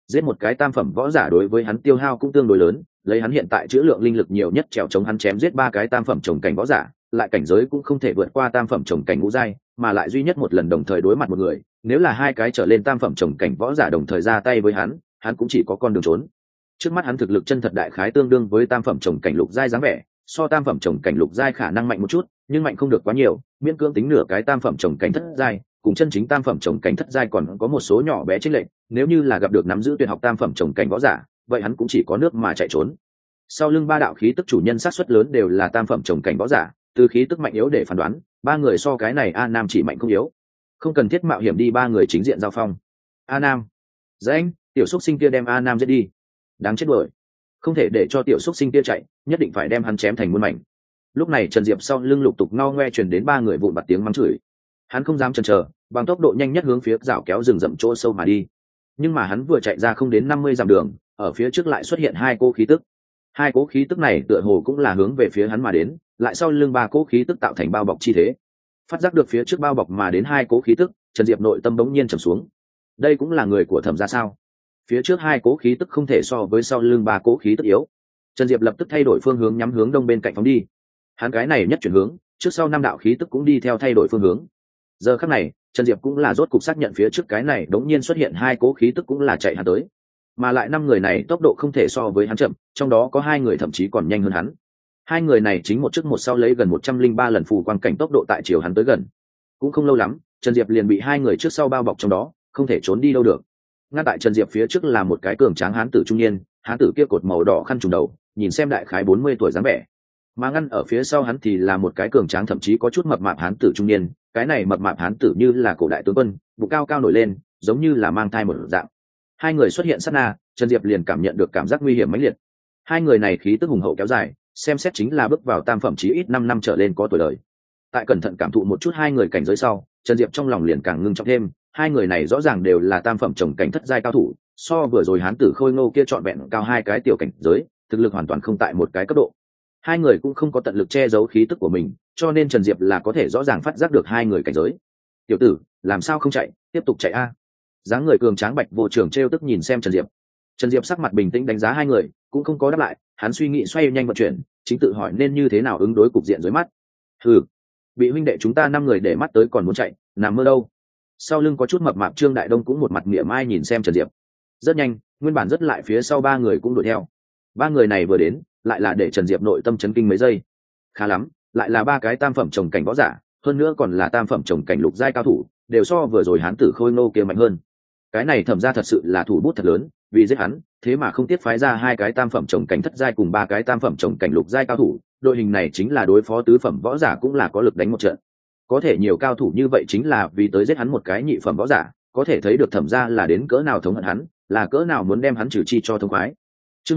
[SPEAKER 1] giết một cái tam phẩm võ giả đối với hắn tiêu hao cũng tương đối lớn, lấy hắn hiện tại chữ lượng linh lực nhiều nhất trèo chống hắn chém giết ba cái tam phẩm trồng cảnh võ giả, lại cảnh giới cũng không thể vượt qua tam phẩm trồng cảnh ngũ giai, mà lại duy nhất một lần đồng thời đối mặt một người, nếu là hai cái trở lên tam phẩm trồng cảnh võ giả đồng thời ra tay với hắn cũng chỉ có con đường trốn. Trước mắt hắn thực lực chân thật đại khái tương đương với tam phẩm trồng cảnh lục giai dáng vẻ, so tam phẩm trồng cảnh lục giai khả năng mạnh một chút, nhưng mạnh không được quá nhiều, miễn cưỡng tính nửa cái tam phẩm trồng cảnh thất giai, cùng chân chính tam phẩm trồng cảnh thất giai còn có một số nhỏ bé chênh lệch, nếu như là gặp được nắm giữ tuyệt học tam phẩm trồng cảnh võ giả, vậy hắn cũng chỉ có nước mà chạy trốn. Sau lưng ba đạo khí tức chủ nhân sát suất lớn đều là tam phẩm trồng cảnh võ giả, từ khí tức mạnh yếu để phán đoán, ba người so cái này A Nam chỉ mạnh không yếu, không cần thiết mạo hiểm đi ba người chính diện giao phong. A Nam, Danh, tiểu xúc sinh kia đem A Nam giết đi, đáng chết đuổi, không thể để cho tiểu xúc sinh kia chạy, nhất định phải đem hắn chém thành muôn mảnh. Lúc này Trần Diệp sau lưng lục tục ngao ngoe truyền đến ba người vụn bạt tiếng mắng chửi, hắn không dám chần chờ, bằng tốc độ nhanh nhất hướng phía rào kéo rừng rậm chỗ sâu mà đi. Nhưng mà hắn vừa chạy ra không đến 50 dặm đường, ở phía trước lại xuất hiện hai cỗ khí tức. Hai cỗ khí tức này tựa hồ cũng là hướng về phía hắn mà đến, lại sau lưng ba cỗ khí tức tạo thành bao bọc chi thế. Phát giác được phía trước bao bọc mà đến hai cỗ khí tức, Trần Diệp nội tâm bỗng nhiên trầm xuống. Đây cũng là người của Thẩm gia sao? Phía trước hai cỗ khí tức không thể so với sau lưng ba cỗ khí tức yếu. Trần Diệp lập tức thay đổi phương hướng nhắm hướng đông bên cạnh phóng đi. Hắn cái này nhất chuyển hướng, trước sau năm đạo khí tức cũng đi theo thay đổi phương hướng. Giờ khắc này, Trần Diệp cũng là rốt cục xác nhận phía trước cái này đống nhiên xuất hiện hai cỗ khí tức cũng là chạy hắn tới, mà lại năm người này tốc độ không thể so với hắn chậm, trong đó có hai người thậm chí còn nhanh hơn hắn. Hai người này chính một trước một sau lấy gần 103 lần phù quang cảnh tốc độ tại chiều hắn tới gần. Cũng không lâu lắm, Trần Diệp liền bị hai người trước sau bao bọc trong đó, không thể trốn đi đâu được. Ngay tại Trần Diệp phía trước là một cái cường tráng hán tử trung niên, hán tử kia cột màu đỏ khăn trùm đầu, nhìn xem đại khái 40 tuổi dáng vẻ. Mà ngăn ở phía sau hắn thì là một cái cường tráng thậm chí có chút mập mạp hán tử trung niên, cái này mập mạp hán tử như là cổ đại tướng quân, bụng cao cao nổi lên, giống như là mang thai một dạng. Hai người xuất hiện sát na, Trần Diệp liền cảm nhận được cảm giác nguy hiểm mãnh liệt. Hai người này khí tức hùng hậu kéo dài, xem xét chính là bước vào tam phẩm chí ít 5 năm trở lên có tuổi đời. Tại cẩn thận cảm thụ một chút hai người cảnh giới sau, Trần Diệp trong lòng liền càng ngưng trọng thêm, hai người này rõ ràng đều là tam phẩm trồng cảnh thất giai cao thủ, so vừa rồi hán tử khôi ngô kia trọn vẹn cao hai cái tiểu cảnh giới, thực lực hoàn toàn không tại một cái cấp độ. Hai người cũng không có tận lực che giấu khí tức của mình, cho nên Trần Diệp là có thể rõ ràng phát giác được hai người cảnh giới. Tiểu tử, làm sao không chạy, tiếp tục chạy a. Dáng người cường tráng Bạch Vô Trường trêu tức nhìn xem Trần Diệp. Trần Diệp sắc mặt bình tĩnh đánh giá hai người, cũng không có đáp lại, hắn suy nghĩ xoay nhanh vận chuyển, chính tự hỏi nên như thế nào ứng đối cục diện dưới mắt. Hừ, bị huynh đệ chúng ta 5 người để mắt tới còn muốn chạy, nằm mơ đâu. Sau lưng có chút mập mạp Trương Đại Đông cũng một mặt mỉa mai nhìn xem Trần Diệp. Rất nhanh, nguyên bản rất lại phía sau ba người cũng đuổi theo. Ba người này vừa đến, lại là để Trần Diệp nội tâm chấn kinh mấy giây. Khá lắm, lại là ba cái tam phẩm trồng cảnh võ giả, hơn nữa còn là tam phẩm trồng cảnh lục giai cao thủ, đều so vừa rồi hán tử khôi ngô kia mạnh hơn. Cái này Thẩm ra thật sự là thủ bút thật lớn, vì giết hắn, thế mà không tiếc phái ra hai cái tam phẩm trồng cảnh thất giai cùng ba cái tam phẩm trồng cảnh lục giai cao thủ, đội hình này chính là đối phó tứ phẩm võ giả cũng là có lực đánh một trận. Có thể nhiều cao thủ như vậy chính là vì tới giết hắn một cái nhị phẩm võ giả, có thể thấy được Thẩm ra là đến cỡ nào thống hận hắn, là cỡ nào muốn đem hắn trừ chi cho thông khoái. Chương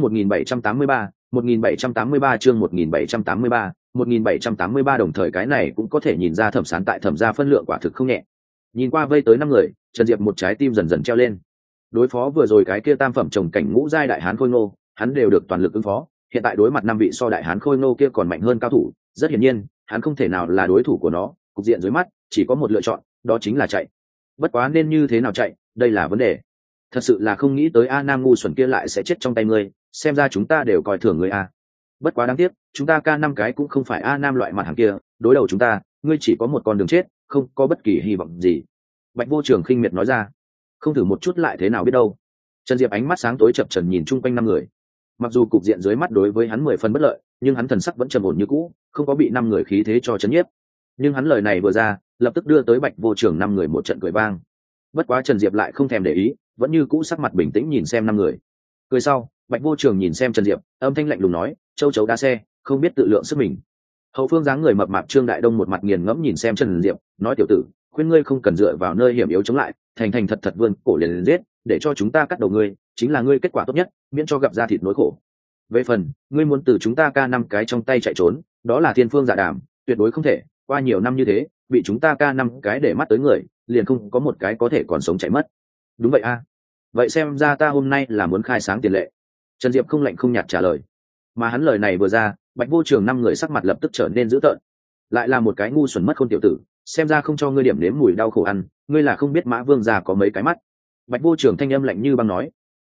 [SPEAKER 1] 1783 chương 1783 đồng thời cái này cũng có thể nhìn ra Thẩm Sán tại Thẩm gia phân lượng quả thực không nhẹ. Nhìn qua vây tới 5 người, Trần Diệp một trái tim dần dần treo lên. Đối phó vừa rồi cái kia tam phẩm trồng cảnh ngũ giai đại hán khôi ngô, hắn đều được toàn lực ứng phó, hiện tại đối mặt 5 vị so đại hán khôi ngô kia còn mạnh hơn cao thủ, rất hiển nhiên, hắn không thể nào là đối thủ của nó, cục diện dưới mắt chỉ có một lựa chọn, đó chính là chạy. Bất quá nên như thế nào chạy, đây là vấn đề. Thật sự là không nghĩ tới A Nam ngu xuẩn kia lại sẽ chết trong tay ngươi, xem ra chúng ta đều coi thường ngươi a. Bất quá đáng tiếc, chúng ta ca 5 cái cũng không phải A Nam loại mặt hàng kia, đối đầu chúng ta, ngươi chỉ có một con đường chết, không có bất kỳ hy vọng gì. Bạch Vô Trường khinh miệt nói ra. Không thử một chút lại thế nào biết đâu. Trần Diệp ánh mắt sáng tối chập chờn nhìn chung quanh 5 người. Mặc dù cục diện dưới mắt đối với hắn 10 phần bất lợi, nhưng hắn thần sắc vẫn trầm ổn như cũ, không có bị 5 người khí thế cho chấn nhiếp. Nhưng hắn lời này vừa ra, lập tức đưa tới Bạch Vô Trường 5 người một trận cười vang. Bất quá Trần Diệp lại không thèm để ý, vẫn như cũ sắc mặt bình tĩnh nhìn xem 5 người. Cười sau, Bạch Vô Trường nhìn xem Trần Diệp, âm thanh lạnh lùng nói, châu chấu đa xe, không biết tự lượng sức mình. Hậu phương dáng người mập mạp Trương Đại Đông một mặt nghiền ngẫm nhìn xem Trần Diệp, nói tiểu tử, khuyên ngươi không cần dựa vào nơi hiểm yếu chống lại, thành thành thật thật vươn cổ liền giết, để cho chúng ta cắt đầu ngươi, chính là ngươi kết quả tốt nhất, miễn cho gặp ra thịt nỗi khổ. Về phần, ngươi muốn từ chúng ta ca 5 cái trong tay chạy trốn, đó là thiên phương dạ đàm, tuyệt đối không thể, qua nhiều năm như thế, bị chúng ta ca 5 cái để mắt tới người, liền không có một cái có thể còn sống chạy mất. Đúng vậy a. Vậy xem ra ta hôm nay là muốn khai sáng tiền lệ. Trần Diệp không lạnh không nhạt trả lời. Mà hắn lời này vừa ra, Bạch Vô Trường 5 người sắc mặt lập tức trở nên dữ tợn. Lại là một cái ngu xuẩn mất khôn tiểu tử, xem ra không cho ngươi điểm nếm mùi đau khổ ăn, ngươi là không biết Mã Vương già có mấy cái mắt. Bạch Vô Trường thanh âm lạnh như băng nói.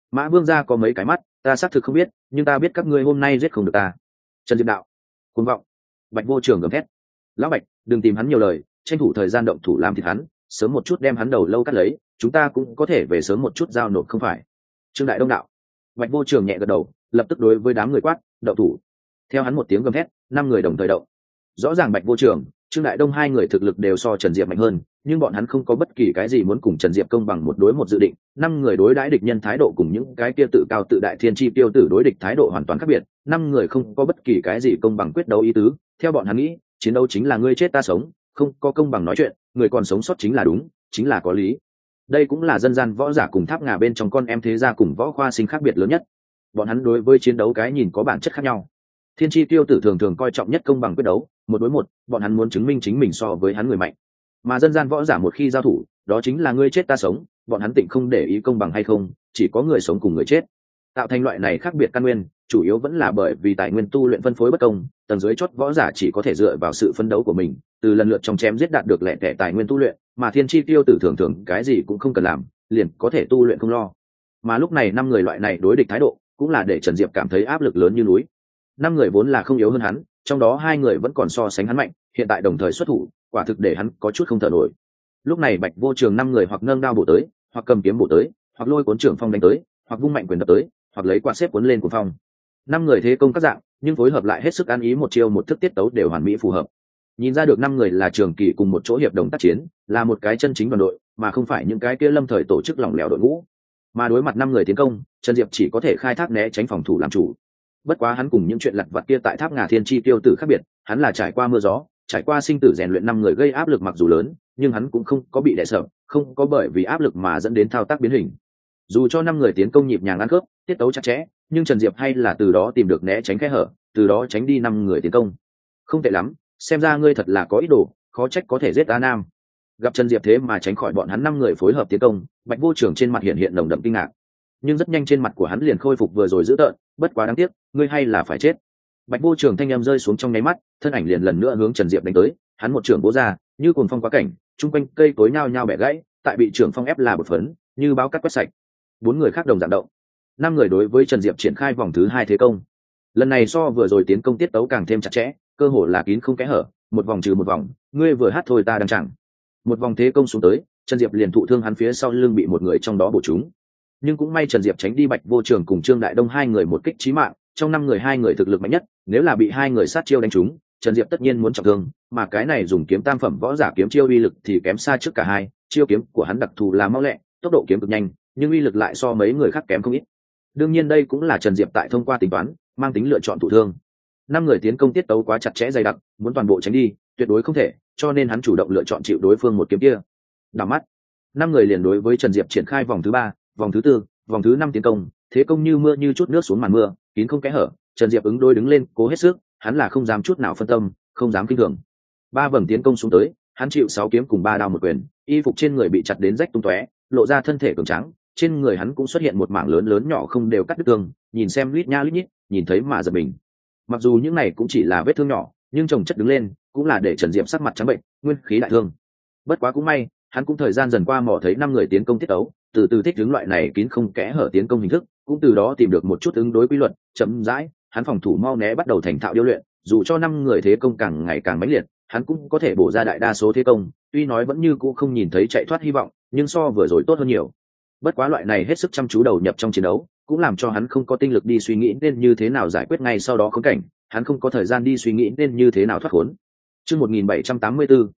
[SPEAKER 1] Mã Vương gia có mấy cái mắt, ta xác thực không biết, nhưng ta biết các ngươi hôm nay giết không được ta. Trần Diệp đạo. Cuồng vọng. Bạch Vô Trường gầm thét. Lão Bạch, đừng tìm hắn nhiều lời, tranh thủ thời gian động thủ làm thịt hắn, sớm một chút đem hắn đầu lâu cắt lấy, chúng ta cũng có thể về sớm một chút giao nộp không phải? Trương Đại Đông đạo. Bạch Vô Trường nhẹ gật đầu, lập tức đối với đám người quát, động thủ. Theo hắn một tiếng gầm thét, 5 người đồng thời động. Rõ ràng Bạch Vô Trường, Trương Đại Đông hai người thực lực đều so Trần Diệp mạnh hơn, nhưng bọn hắn không có bất kỳ cái gì muốn cùng Trần Diệp công bằng một đối một dự định. 5 người đối đãi địch nhân thái độ cùng những cái kia tự cao tự đại thiên chi tiêu tử đối địch thái độ hoàn toàn khác biệt. 5 người không có bất kỳ cái gì công bằng quyết đấu ý tứ. Theo bọn hắn nghĩ, chiến đấu chính là ngươi chết ta sống, không có công bằng nói chuyện, người còn sống sót chính là đúng, chính là có lý. Đây cũng là dân gian võ giả cùng Tháp Ngà bên trong con em thế gia cùng võ khoa sinh khác biệt lớn nhất. Bọn hắn đối với chiến đấu cái nhìn có bản chất khác nhau. Thiên chi tiêu tử thường thường coi trọng nhất công bằng quyết đấu, một đối một, bọn hắn muốn chứng minh chính mình so với hắn người mạnh. Mà dân gian võ giả một khi giao thủ, đó chính là ngươi chết ta sống, bọn hắn tịnh không để ý công bằng hay không, chỉ có người sống cùng người chết. Tạo thành loại này khác biệt căn nguyên, chủ yếu vẫn là bởi vì tài nguyên tu luyện phân phối bất công, tầng dưới chót võ giả chỉ có thể dựa vào sự phấn đấu của mình, từ lần lượt trong chém giết đạt được lẻ tẻ tài nguyên tu luyện, mà thiên chi tiêu tử thường thường cái gì cũng không cần làm, liền có thể tu luyện không lo. Mà lúc này 5 người loại này đối địch thái độ, cũng là để Trần Diệp cảm thấy áp lực lớn như núi. 5 người vốn là không yếu hơn hắn, trong đó 2 người vẫn còn so sánh hắn mạnh, hiện tại đồng thời xuất thủ, quả thực để hắn có chút không thở nổi. Lúc này Bạch Vô Trường 5 người hoặc nâng đao bổ tới, hoặc cầm kiếm bổ tới, hoặc lôi cuốn trưởng phong đánh tới, hoặc vung mạnh quyền đập tới, hoặc lấy quạt xếp cuốn lên của phong. 5 người thế công các dạng, nhưng phối hợp lại hết sức ăn ý, một chiêu một thức tiết tấu đều hoàn mỹ phù hợp. Nhìn ra được 5 người là trường kỳ cùng một chỗ hiệp đồng tác chiến, là một cái chân chính đoàn đội, mà không phải những cái kia lâm thời tổ chức lỏng lẻo đội ngũ. Mà đối mặt 5 người tiến công, Trần Diệp chỉ có thể khai thác né tránh phòng thủ làm chủ. Bất quá hắn cùng những chuyện lặt vặt kia tại Tháp Ngà Thiên Chi tiêu tử khác biệt, hắn là trải qua mưa gió, trải qua sinh tử rèn luyện 5 người gây áp lực mặc dù lớn, nhưng hắn cũng không có bị đè sợ, không có bởi vì áp lực mà dẫn đến thao tác biến hình. Dù cho 5 người tiến công nhịp nhàng ăn khớp, tiết tấu chặt chẽ, nhưng Trần Diệp hay là từ đó tìm được né tránh kẽ hở, từ đó tránh đi 5 người tiến công. Không tệ lắm, xem ra ngươi thật là có ý đồ, khó trách có thể giết A Nam. Gặp Trần Diệp thế mà tránh khỏi bọn hắn 5 người phối hợp tiến công, Bạch Vô Trường trên mặt hiện nồng đậm kinh ngạc. Nhưng rất nhanh trên mặt của hắn liền khôi phục vừa rồi dữ tợn, bất quá đáng tiếc, ngươi hay là phải chết. Bạch Vô Trường thanh em rơi xuống trong nháy mắt, thân ảnh liền lần nữa hướng Trần Diệp đánh tới, hắn một trường bố ra, như cuồng phong quá cảnh, trung quanh cây cối nhao nhao bẻ gãy, tại bị trường phong ép là bột phấn, như báo cắt quét sạch. 4 người khác đồng dạng động. 5 người đối với Trần Diệp triển khai vòng thứ 2 thế công. Lần này so vừa rồi tiến công tiết tấu càng thêm chặt chẽ, cơ hồ là kín không kẽ hở, một vòng trừ một vòng, ngươi vừa hát thôi ta đang chẳng. Một vòng thế công xuống tới, Trần Diệp liền thụ thương, hắn phía sau lưng bị một người trong đó bổ trúng. Nhưng cũng may Trần Diệp tránh đi Bạch Vô Trường cùng Trương Đại Đông 2 người một kích chí mạng, trong 5 người 2 người thực lực mạnh nhất, nếu là bị 2 người sát chiêu đánh trúng, Trần Diệp tất nhiên muốn trọng thương, mà cái này dùng kiếm tam phẩm võ giả kiếm chiêu uy lực thì kém xa trước cả hai, chiêu kiếm của hắn đặc thù là mau lẹ, tốc độ kiếm cực nhanh, nhưng uy lực lại so mấy người khác kém không ít. Đương nhiên đây cũng là Trần Diệp tại thông qua tính toán, mang tính lựa chọn thụ thương. 5 người tiến công tiết tấu quá chặt chẽ dày đặc, muốn toàn bộ tránh đi, tuyệt đối không thể, cho nên hắn chủ động lựa chọn chịu đối phương một kiếm kia. Đảo mắt, 5 người liền đối với Trần Diệp triển khai vòng thứ 3, vòng thứ 4, vòng thứ 5 tiến công, thế công như mưa như chút nước xuống màn mưa, kín không kẽ hở. Trần Diệp ứng đối đứng lên, cố hết sức, hắn là không dám chút nào phân tâm, không dám kinh thường. 3 vòng tiến công xuống tới, hắn chịu 6 kiếm cùng 3 đao một quyền, y phục trên người bị chặt đến rách tung tóe, lộ ra thân thể cường tráng, trên người hắn cũng xuất hiện một mảng lớn lớn nhỏ không đều cắt đứt thương, nhìn xem lít nha lít nhít, nhìn thấy mà giật mình. Mặc dù những này cũng chỉ là vết thương nhỏ, nhưng chồng chất đứng lên, cũng là để Trần Diệp sắc mặt trắng bệnh, nguyên khí đại thương. Bất quá cũng may, hắn cũng thời gian dần qua mò thấy 5 người tiến công tiết ấu, từ từ thích ứng loại này kín không kẽ hở tiến công hình thức, cũng từ đó tìm được một chút ứng đối quy luật, chậm rãi, hắn phòng thủ mau né bắt đầu thành thạo điêu luyện, dù cho 5 người thế công càng ngày càng mãnh liệt, hắn cũng có thể bổ ra đại đa số thế công, tuy nói vẫn như cũ không nhìn thấy chạy thoát hy vọng, nhưng so vừa rồi tốt hơn nhiều. Bất quá loại này hết sức chăm chú đầu nhập trong chiến đấu, cũng làm cho hắn không có tinh lực đi suy nghĩ nên như thế nào giải quyết ngay sau đó khốn cảnh, hắn không có thời gian đi suy nghĩ nên như thế nào thoát khốn. Chương 1784,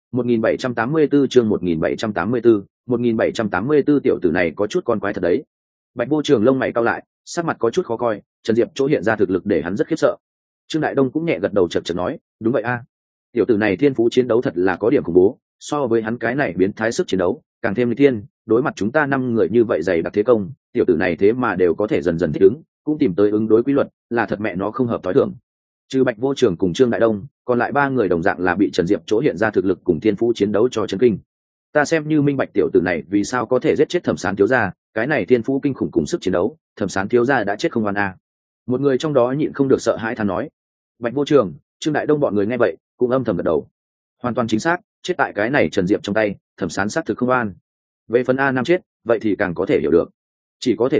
[SPEAKER 1] 1784 chương 1784, 1784 tiểu tử này có chút con quái thật đấy. Bạch Vô Trường lông mày cau lại, sắc mặt có chút khó coi, Trần Diệp chỗ hiện ra thực lực để hắn rất khiếp sợ. Trương Đại Đông cũng nhẹ gật đầu chật chật nói, đúng vậy a, tiểu tử này thiên phú chiến đấu thật là có điểm khủng bố, so với hắn cái này biến thái sức chiến đấu càng thêm nghịch thiên, đối mặt chúng ta 5 người như vậy dày đặc thế công, tiểu tử này thế mà đều có thể dần dần thích ứng, cũng tìm tới ứng đối quy luật, là thật mẹ nó không hợp tối thường. Trừ Bạch Vô Trường cùng Trương Đại Đông, còn lại 3 người đồng dạng là bị Trần Diệp chỗ hiện ra thực lực cùng thiên phú chiến đấu cho chấn kinh. Ta xem như minh bạch tiểu tử này vì sao có thể giết chết Thẩm Sán thiếu gia, cái này thiên phú kinh khủng cùng sức chiến đấu, Thẩm Sán thiếu gia đã chết không oan a. Một người trong đó nhịn không được sợ hãi than nói. Bạch Vô Trường, Trương Đại Đông bọn người nghe vậy, cũng âm thầm gật đầu. Hoàn toàn chính xác, chết tại cái này Trần Diệp trong tay, Thẩm Sán xác thực không oan. Về phần A Nam chết, vậy thì càng có thể hiểu được. Chỉ có thể nói,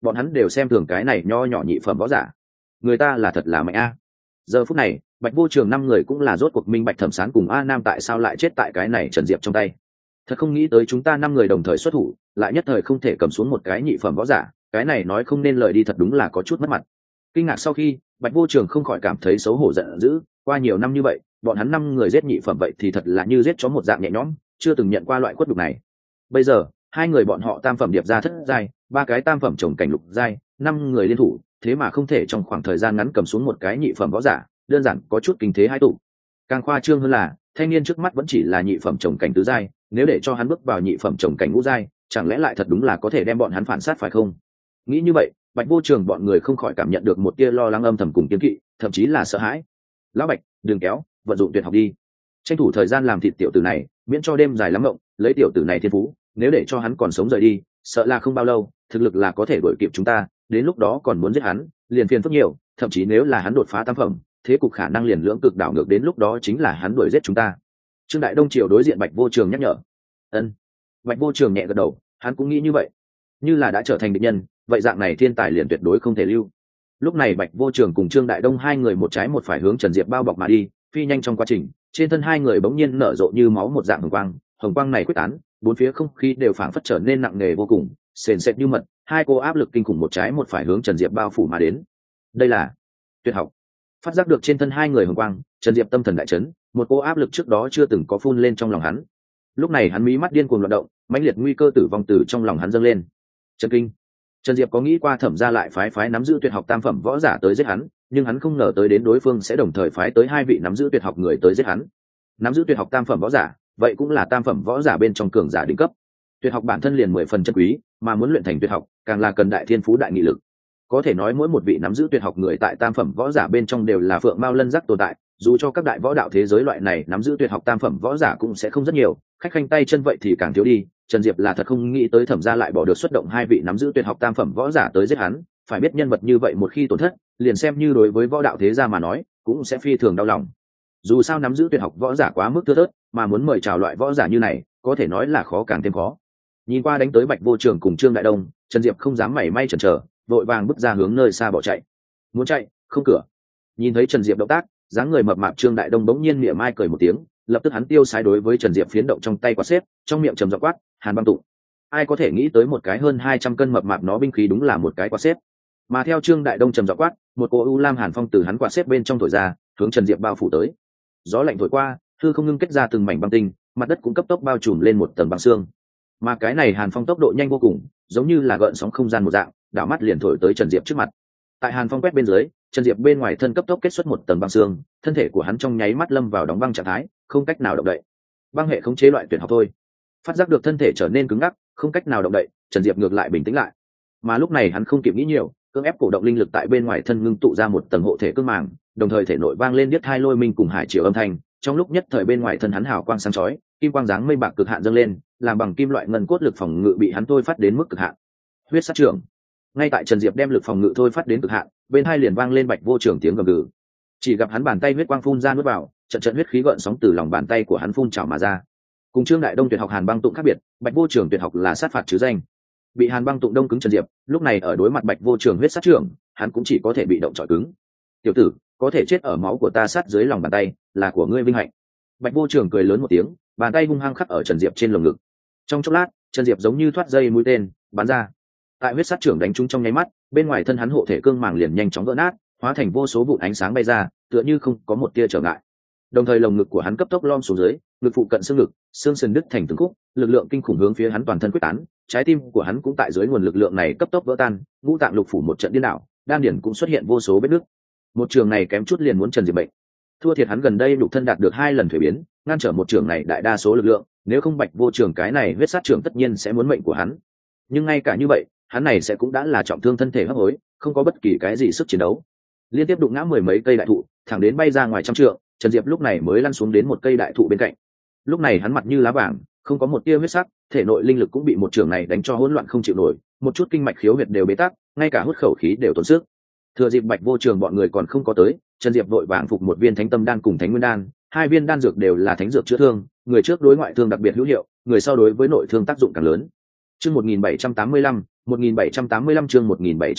[SPEAKER 1] bọn hắn đều xem thường cái này nho nhỏ nhị phẩm võ giả. Người ta là thật là mạnh a. Giờ phút này Bạch Vô Trường 5 người cũng là rốt cuộc minh bạch Thẩm Sán cùng A Nam tại sao lại chết tại cái này Trần Diệp trong tay. Thật không nghĩ tới chúng ta 5 người đồng thời xuất thủ, lại nhất thời không thể cầm xuống một cái nhị phẩm võ giả, cái này nói không nên lời đi, thật đúng là có chút mất mặt. Kinh ngạc sau khi, Bạch Vô Trường không khỏi cảm thấy xấu hổ giận dữ, qua nhiều năm như vậy, bọn hắn 5 người giết nhị phẩm vậy thì thật là như giết chó một dạng nhẹ nhõm, chưa từng nhận qua loại quất đục này. Bây giờ, 2 người bọn họ tam phẩm điệp ra thất giai, 3 cái tam phẩm chồng cảnh lục giai, 5 người liên thủ, thế mà không thể trong khoảng thời gian ngắn cầm xuống một cái nhị phẩm võ giả, đơn giản có chút kinh thế hai tụ. Càng khoa trương hơn là, thanh niên trước mắt vẫn chỉ là nhị phẩm chồng cảnh tứ giai, nếu để cho hắn bước vào nhị phẩm chồng cảnh ngũ giai, chẳng lẽ lại thật đúng là có thể đem bọn hắn phản sát phải không? Nghĩ như vậy, Bạch Vô Trường bọn người không khỏi cảm nhận được một tia lo lắng âm thầm cùng kiêng kỵ, thậm chí là sợ hãi. Lão Bạch, đừng kéo, vận dụng tuyệt học đi, tranh thủ thời gian làm thịt tiểu tử này, miễn cho đêm dài lắm mộng, lấy tiểu tử này thiên phú, nếu để cho hắn còn sống rời đi, sợ là không bao lâu, thực lực là có thể đuổi kịp chúng ta, đến lúc đó còn muốn giết hắn, liền phiền phức nhiều, thậm chí nếu là hắn đột phá tam phẩm, thế cục khả năng liền lưỡng cực đảo ngược, đến lúc đó chính là hắn đuổi giết chúng ta. Trương Đại Đông Triều đối diện Bạch Vô Trường nhắc nhở. Ân. Bạch Vô Trường nhẹ gật đầu, hắn cũng nghĩ như vậy. Như là đã trở thành địch nhân, vậy dạng này thiên tài liền tuyệt đối không thể lưu. Lúc này Bạch Vô Trường cùng Trương Đại Đông 2 người một trái một phải hướng Trần Diệp bao bọc mà đi, phi nhanh trong quá trình, trên thân 2 người bỗng nhiên nở rộ như máu một dạng hồng quang này quyết tán, bốn phía không khí đều phảng phất trở nên nặng nề vô cùng, sền sệt như mật, 2 cô áp lực kinh khủng một trái một phải hướng Trần Diệp bao phủ mà đến. Đây là tuyệt học. Phát giác được trên thân 2 người hồng quang, Trần Diệp tâm thần đại chấn, một cô áp lực trước đó chưa từng có phun lên trong lòng hắn. Lúc này hắn mí mắt điên cuồng loạn động, mãnh liệt nguy cơ tử vong từ trong lòng hắn dâng lên. Trần Kinh. Trần Diệp có nghĩ qua Thẩm gia lại phái nắm giữ tuyệt học tam phẩm võ giả tới giết hắn, nhưng hắn không ngờ tới đến đối phương sẽ đồng thời phái tới 2 vị nắm giữ tuyệt học người tới giết hắn. Nắm giữ tuyệt học tam phẩm võ giả, vậy cũng là tam phẩm võ giả bên trong cường giả đỉnh cấp. Tuyệt học bản thân liền 10 phần chân quý, mà muốn luyện thành tuyệt học, càng là cần đại thiên phú đại nghị lực. Có thể nói mỗi một vị nắm giữ tuyệt học người tại tam phẩm võ giả bên trong đều là phượng mao lân giác tồn tại, dù cho các đại võ đạo thế giới loại này nắm giữ tuyệt học tam phẩm võ giả cũng sẽ không rất nhiều, khách khanh tay chân vậy thì càng thiếu đi. Trần Diệp là thật không nghĩ tới Thẩm gia lại bỏ được xuất động 2 vị nắm giữ tuyệt học tam phẩm võ giả tới giết hắn, phải biết nhân vật như vậy một khi tổn thất, liền xem như đối với võ đạo thế gia mà nói, cũng sẽ phi thường đau lòng. Dù sao nắm giữ tuyệt học võ giả quá mức thưa thớt, mà muốn mời chào loại võ giả như này, có thể nói là khó càng thêm khó. Nhìn qua đánh tới Bạch Vô Trường cùng Trương Đại Đông, Trần Diệp không dám mảy may chần chờ, vội vàng bước ra hướng nơi xa bỏ chạy. Muốn chạy, không cửa. Nhìn thấy Trần Diệp động tác, dáng người mập mạp Trương Đại Đông bỗng nhiên mỉa mai cười một tiếng, lập tức hắn tiêu sái đối với Trần Diệp phiến động trong tay quạt xếp, trong miệng trầm giọng quát, "Hàn băng tụng." Ai có thể nghĩ tới một cái hơn 200 cân mập mạp nó binh khí đúng là một cái quạt xếp. Mà theo Trương Đại Đông trầm giọng quát, một cỗ u lam hàn phong từ hắn quạt xếp bên trong thổi ra, hướng Trần Diệp bao phủ tới. Gió lạnh thổi qua, hư không ngưng kết ra từng mảnh băng tinh, mặt đất cũng cấp tốc bao trùm lên một tầng băng xương. Mà cái này hàn phong tốc độ nhanh vô cùng, giống như là gợn sóng không gian một dạng, đảo mắt liền thổi tới Trần Diệp trước mặt. Tại hàn phong quét bên dưới, Trần Diệp bên ngoài thân cấp tốc kết xuất một tầng băng xương, thân thể của hắn trong nháy mắt lâm vào đóng băng trạng thái, không cách nào động đậy. Băng hệ khống chế loại tuyệt học thôi. Phát giác được thân thể trở nên cứng ngắc, không cách nào động đậy, Trần Diệp ngược lại bình tĩnh lại. Mà lúc này hắn không kịp nghĩ nhiều, cưỡng ép cổ động linh lực tại bên ngoài thân ngưng tụ ra một tầng hộ thể cương màng, đồng thời thể nội vang lên điếc hai lôi minh cùng hải triều âm thanh, trong lúc nhất thời bên ngoài thân hắn hào quang sáng chói, kim quang dáng mây bạc cực hạn dâng lên, làm bằng kim loại ngân cốt lực phòng ngự bị hắn thôi phát đến mức cực hạn. Huyết sát trưởng. Ngay tại Trần Diệp đem lực phòng ngự thôi phát đến cực hạn, bên hai liền vang lên Bạch Vô Trường tiếng gầm gừ. Chỉ gặp hắn bàn tay huyết quang phun ra nuốt vào, trận huyết khí gợn sóng từ lòng bàn tay của hắn phun trào mà ra. Cùng Trương Đại Đông tuyệt học Hàn băng tụng khác biệt, Bạch Vô Trường tuyệt học là sát phạt chứ danh. Bị Hàn băng tụng đông cứng Trần Diệp, lúc này ở đối mặt Bạch Vô Trường huyết sát trưởng, hắn cũng chỉ có thể bị động chọi cứng. "Tiểu tử, có thể chết ở máu của ta sát dưới lòng bàn tay, là của ngươi vinh hạnh." Bạch Vô Trường cười lớn một tiếng, bàn tay hung hăng khắc ở Trần Diệp trên lồng ngực. Trong chốc lát, Trần Diệp giống như thoát dây mũi tên, bắn ra. Tại huyết sát trưởng đánh trúng trong nháy mắt, bên ngoài thân hắn hộ thể cương màng liền nhanh chóng vỡ nát, hóa thành vô số vụn ánh sáng bay ra, tựa như không có một tia trở ngại. Đồng thời lồng ngực của hắn cấp tốc lom xuống dưới, ngực phụ cận xương ngực, xương sườn đứt thành từng khúc, lực lượng kinh khủng hướng phía hắn toàn thân quyết tán, trái tim của hắn cũng tại dưới nguồn lực lượng này cấp tốc vỡ tan, ngũ tạng lục phủ một trận điên đảo, đan điển cũng xuất hiện vô số vết nứt. Một trường này kém chút liền muốn Trần Diệp bệnh. Thua thiệt hắn gần đây nhục thân đạt được 2 lần thuế biến, ngăn trở một trường này đại đa số lực lượng, nếu không Bạch Vô Trường cái này huyết sát trưởng tất nhiên sẽ muốn mệnh của hắn. Nhưng ngay cả như vậy, hắn này sẽ cũng đã là trọng thương thân thể hấp hối, không có bất kỳ cái gì sức chiến đấu. Liên tiếp đụng ngã 10 mấy cây đại thụ, thẳng đến bay ra ngoài trăm trượng, Trần Diệp lúc này mới lăn xuống đến một cây đại thụ bên cạnh. Lúc này hắn mặt như lá vàng, không có một tia huyết sắc, thể nội linh lực cũng bị một trường này đánh cho hỗn loạn không chịu nổi, một chút kinh mạch khiếu huyệt đều bế tắc, ngay cả hút khẩu khí đều tốn sức. Thừa dịp Bạch Vô Trường bọn người còn không có tới, Trần Diệp vội vàng phục một viên Thánh Tâm đan cùng Thánh Nguyên đan, 2 viên đan dược đều là thánh dược chữa thương, người trước đối ngoại thương đặc biệt hữu hiệu, người sau đối với nội thương tác dụng càng lớn. Chương 1785, 1785 chương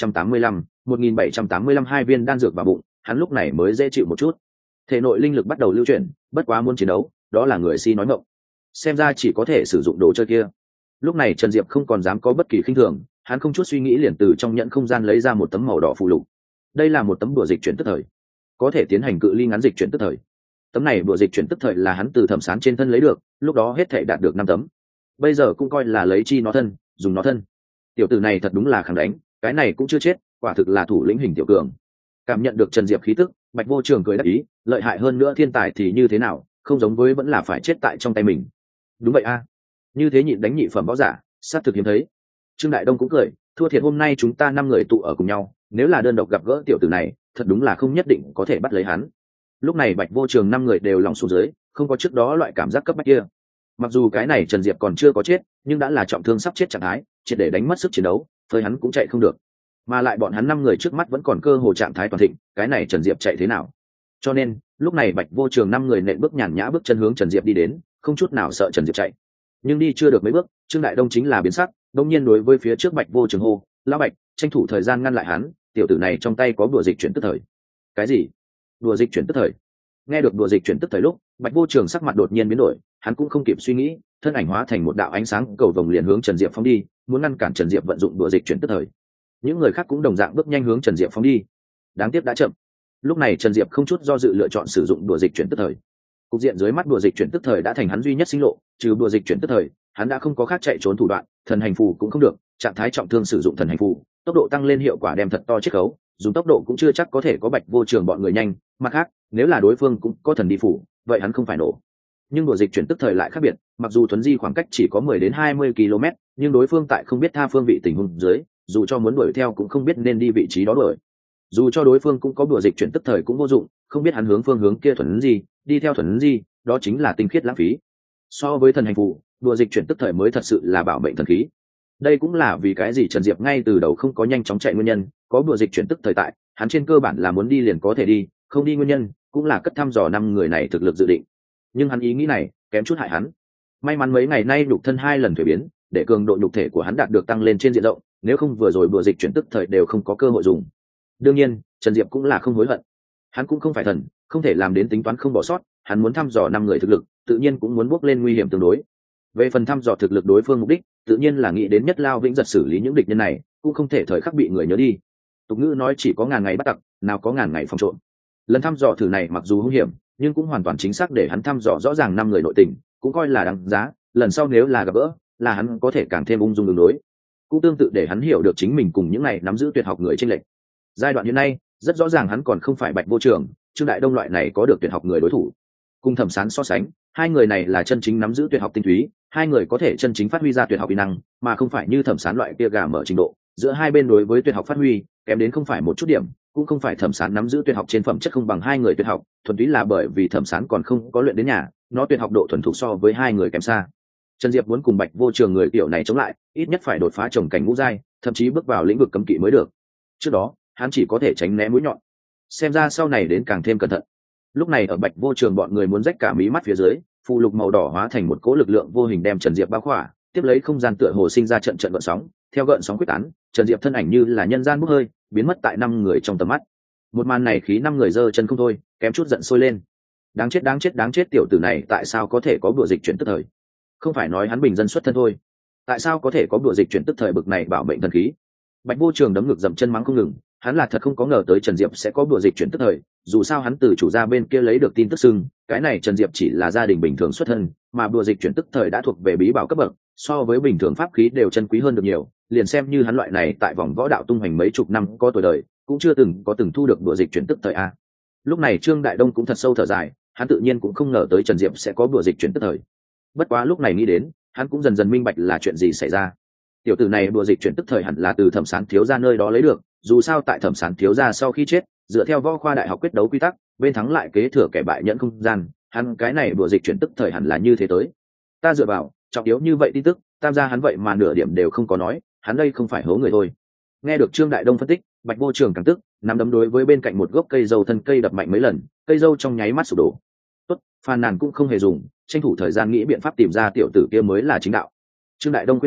[SPEAKER 1] 1785 hai viên đan dược vào bụng, hắn lúc này mới dễ chịu một chút. Thể nội linh lực bắt đầu lưu chuyển, bất quá muốn chiến đấu, đó là người si nói ngọng. Xem ra chỉ có thể sử dụng đồ chơi kia. Lúc này Trần Diệp không còn dám có bất kỳ khinh thường, hắn không chút suy nghĩ liền từ trong nhẫn không gian lấy ra một tấm màu đỏ phù lục. Đây là một tấm đùa dịch chuyển tức thời, có thể tiến hành cự ly ngắn dịch chuyển tức thời. Tấm này đùa dịch chuyển tức thời là hắn từ Thẩm Sán trên thân lấy được, lúc đó hết thể đạt được 5 tấm. Bây giờ cũng coi là lấy chi nó thân, dùng nó thân. Tiểu tử này thật đúng là kháng đánh, cái này cũng chưa chết, quả thực là thủ lĩnh hình tiểu cường. Cảm nhận được Trần Diệp khí tức, Bạch Vô Trường cười đáp ý, lợi hại hơn nữa thiên tài thì như thế nào, không giống với vẫn là phải chết tại trong tay mình. Đúng vậy a, như thế nhịn đánh nhị phẩm võ giả, sát thực hiếm thấy. Trương Đại Đông cũng cười, thua thiệt hôm nay chúng ta 5 người tụ ở cùng nhau, nếu là đơn độc gặp gỡ tiểu tử này, thật đúng là không nhất định có thể bắt lấy hắn. Lúc này Bạch Vô Trường 5 người đều lòng xuống dưới, không có trước đó loại cảm giác cấp bách kia. Mặc dù cái này Trần Diệp còn chưa có chết, nhưng đã là trọng thương sắp chết trạng thái, triệt để đánh mất sức chiến đấu, phơi hắn cũng chạy không được. Mà lại bọn hắn 5 người trước mắt vẫn còn cơ hồ trạng thái toàn thịnh, cái này Trần Diệp chạy thế nào? Cho nên, lúc này Bạch Vô Trường 5 người nện bước nhàn nhã bước chân hướng Trần Diệp đi đến, không chút nào sợ Trần Diệp chạy. Nhưng đi chưa được mấy bước, Trương Đại Đông chính là biến sắc, đột nhiên đối với phía trước Bạch Vô Trường hô, "Lão Bạch, tranh thủ thời gian ngăn lại hắn, tiểu tử này trong tay có đùa dịch chuyển tức thời." Cái gì? Đùa dịch chuyển tức thời? Nghe được đùa dịch chuyển tức thời lúc, Bạch Vô Trường sắc mặt đột nhiên biến đổi, hắn cũng không kịp suy nghĩ, thân ảnh hóa thành một đạo ánh sáng cầu vồng liền hướng Trần Diệp phóng đi, muốn ngăn cản Trần Diệp vận dụng đùa dịch chuyển tức thời. Những người khác cũng đồng dạng bước nhanh hướng Trần Diệp phóng đi. Đáng tiếc đã chậm. Lúc này Trần Diệp không chút do dự lựa chọn sử dụng đùa dịch chuyển tức thời. Cục diện dưới mắt đùa dịch chuyển tức thời đã thành hắn duy nhất sinh lộ, trừ đùa dịch chuyển tức thời, hắn đã không có khác chạy trốn thủ đoạn, thần hành phù cũng không được, trạng thái trọng thương sử dụng thần hành phù, tốc độ tăng lên hiệu quả đem thật to chiết khấu, dùng tốc độ cũng chưa chắc có thể có Bạch Vô Trường bọn người nhanh, mặt khác, nếu là đối phương cũng có thần đi phủ, vậy hắn không phải nổ. Nhưng đùa dịch chuyển tức thời lại khác biệt, mặc dù thuấn di khoảng cách chỉ có 10 đến 20 km, nhưng đối phương tại không biết tha phương vị tình huống dưới, dù cho muốn đuổi theo cũng không biết nên đi vị trí đó đuổi. Dù cho đối phương cũng có đùa dịch chuyển tức thời cũng vô dụng, không biết hắn hướng phương hướng kia thuần gì, đi theo thuần gì, đó chính là tinh khiết lãng phí. So với thần hành phù, đùa dịch chuyển tức thời mới thật sự là bảo mệnh thần khí. Đây cũng là vì cái gì Trần Diệp ngay từ đầu không có nhanh chóng chạy nguyên nhân, có đùa dịch chuyển tức thời tại, hắn trên cơ bản là muốn đi liền có thể đi, không đi nguyên nhân cũng là cất thăm dò 5 người này thực lực dự định. Nhưng hắn ý nghĩ này kém chút hại hắn. May mắn mấy ngày nay nhục thân 2 lần thuế biến, để cường độ nhục thể của hắn đạt được tăng lên trên diện rộng, nếu không vừa rồi đùa dịch chuyển tức thời đều không có cơ hội dùng. Đương nhiên, Trần Diệp cũng là không hối hận. Hắn cũng không phải thần, không thể làm đến tính toán không bỏ sót, hắn muốn thăm dò 5 người thực lực, tự nhiên cũng muốn bước lên nguy hiểm tương đối. Về phần thăm dò thực lực đối phương mục đích, tự nhiên là nghĩ đến nhất lao vĩnh giật xử lý những địch nhân này, cũng không thể thời khắc bị người nhớ đi. Tục ngữ nói chỉ có ngàn ngày bắt tặc, nào có ngàn ngày phòng trộm. Lần thăm dò thử này mặc dù hung hiểm, nhưng cũng hoàn toàn chính xác để hắn thăm dò rõ ràng 5 người nội tình, cũng coi là đáng giá. Lần sau nếu là gặp gỡ, là hắn có thể càng thêm ung dung ứng đối. Cũng tương tự để hắn hiểu được chính mình cùng những này nắm giữ tuyệt học người chênh lệch. Giai đoạn hiện nay, rất rõ ràng hắn còn không phải Bạch Vô Trường, Trương Đại Đông loại này có được tuyệt học người đối thủ. Cùng Thẩm Sán so sánh, hai người này là chân chính nắm giữ tuyệt học tinh túy, hai người có thể chân chính phát huy ra tuyệt học kỹ năng, mà không phải như Thẩm Sán loại kia gà mở trình độ. Giữa hai bên đối với tuyệt học phát huy, kém đến không phải một chút điểm, cũng không phải Thẩm Sán nắm giữ tuyệt học trên phẩm chất không bằng hai người tuyệt học, thuần túy là bởi vì Thẩm Sán còn không có luyện đến nhà, nó tuyệt học độ thuần thục so với hai người kém xa. Trần Diệp muốn cùng Bạch Vô Trường người kiểu này chống lại, ít nhất phải đột phá trồng cảnh ngũ giai, thậm chí bước vào lĩnh vực cấm kỵ mới được. Trước đó, hắn chỉ có thể tránh né mũi nhọn. Xem ra sau này đến càng thêm cẩn thận. Lúc này ở Bạch Vô Trường bọn người muốn rách cả mí mắt phía dưới, phù lục màu đỏ hóa thành một cỗ lực lượng vô hình đem Trần Diệp bao khỏa, tiếp lấy không gian tựa hồ sinh ra trận trận gợn sóng, theo gợn sóng quyết tán, Trần Diệp thân ảnh như là nhân gian bốc hơi, biến mất tại 5 người trong tầm mắt. Một màn này khí 5 người giơ chân không thôi, kém chút giận sôi lên. Đáng chết đáng chết đáng chết, tiểu tử này tại sao có thể có đùa dịch chuyển tức thời? Không phải nói hắn bình dân xuất thân thôi, tại sao có thể có đùa dịch chuyển tức thời bực này bảo mệnh thần khí? Bạch Vô Trường đấm ngực dậm chân mắng không ngừng, hắn là thật không có ngờ tới Trần Diệp sẽ có đùa dịch chuyển tức thời, dù sao hắn từ chủ gia bên kia lấy được tin tức xưng, cái này Trần Diệp chỉ là gia đình bình thường xuất thân, mà đùa dịch chuyển tức thời đã thuộc về bí bảo cấp bậc, so với bình thường pháp khí đều chân quý hơn được nhiều, liền xem như hắn loại này tại vòng võ đạo tung hoành mấy chục năm có tuổi đời, cũng chưa từng thu được đùa dịch chuyển tức thời a. Lúc này Trương Đại Đông cũng thật sâu thở dài, hắn tự nhiên cũng không ngờ tới Trần Diệp sẽ có đùa dịch chuyển tức thời. Bất quá lúc này nghĩ đến, hắn cũng dần dần minh bạch là chuyện gì xảy ra. Tiểu tử này đùa dịch chuyển tức thời hẳn là từ Thẩm Sán thiếu gia nơi đó lấy được, dù sao tại Thẩm Sán thiếu gia sau khi chết, dựa theo võ khoa đại học quyết đấu quy tắc, bên thắng lại kế thừa kẻ bại nhận không gian, hắn cái này đùa dịch chuyển tức thời hẳn là như thế tới. Ta dựa vào, trọng yếu như vậy tin tức, tam gia hắn vậy mà nửa điểm đều không có nói, hắn đây không phải hố người thôi. Nghe được Trương Đại Đông phân tích, Bạch Vô Trường càng tức, nắm đấm đối với bên cạnh một gốc cây dâu thân cây đập mạnh mấy lần, cây dâu trong nháy mắt sụp đổ. Tốt, phàn nàn cũng không hề dùng, tranh thủ thời gian nghĩ biện pháp tìm ra tiểu tử kia mới là chính đạo. Trương Đại Đông khuyên nhủ,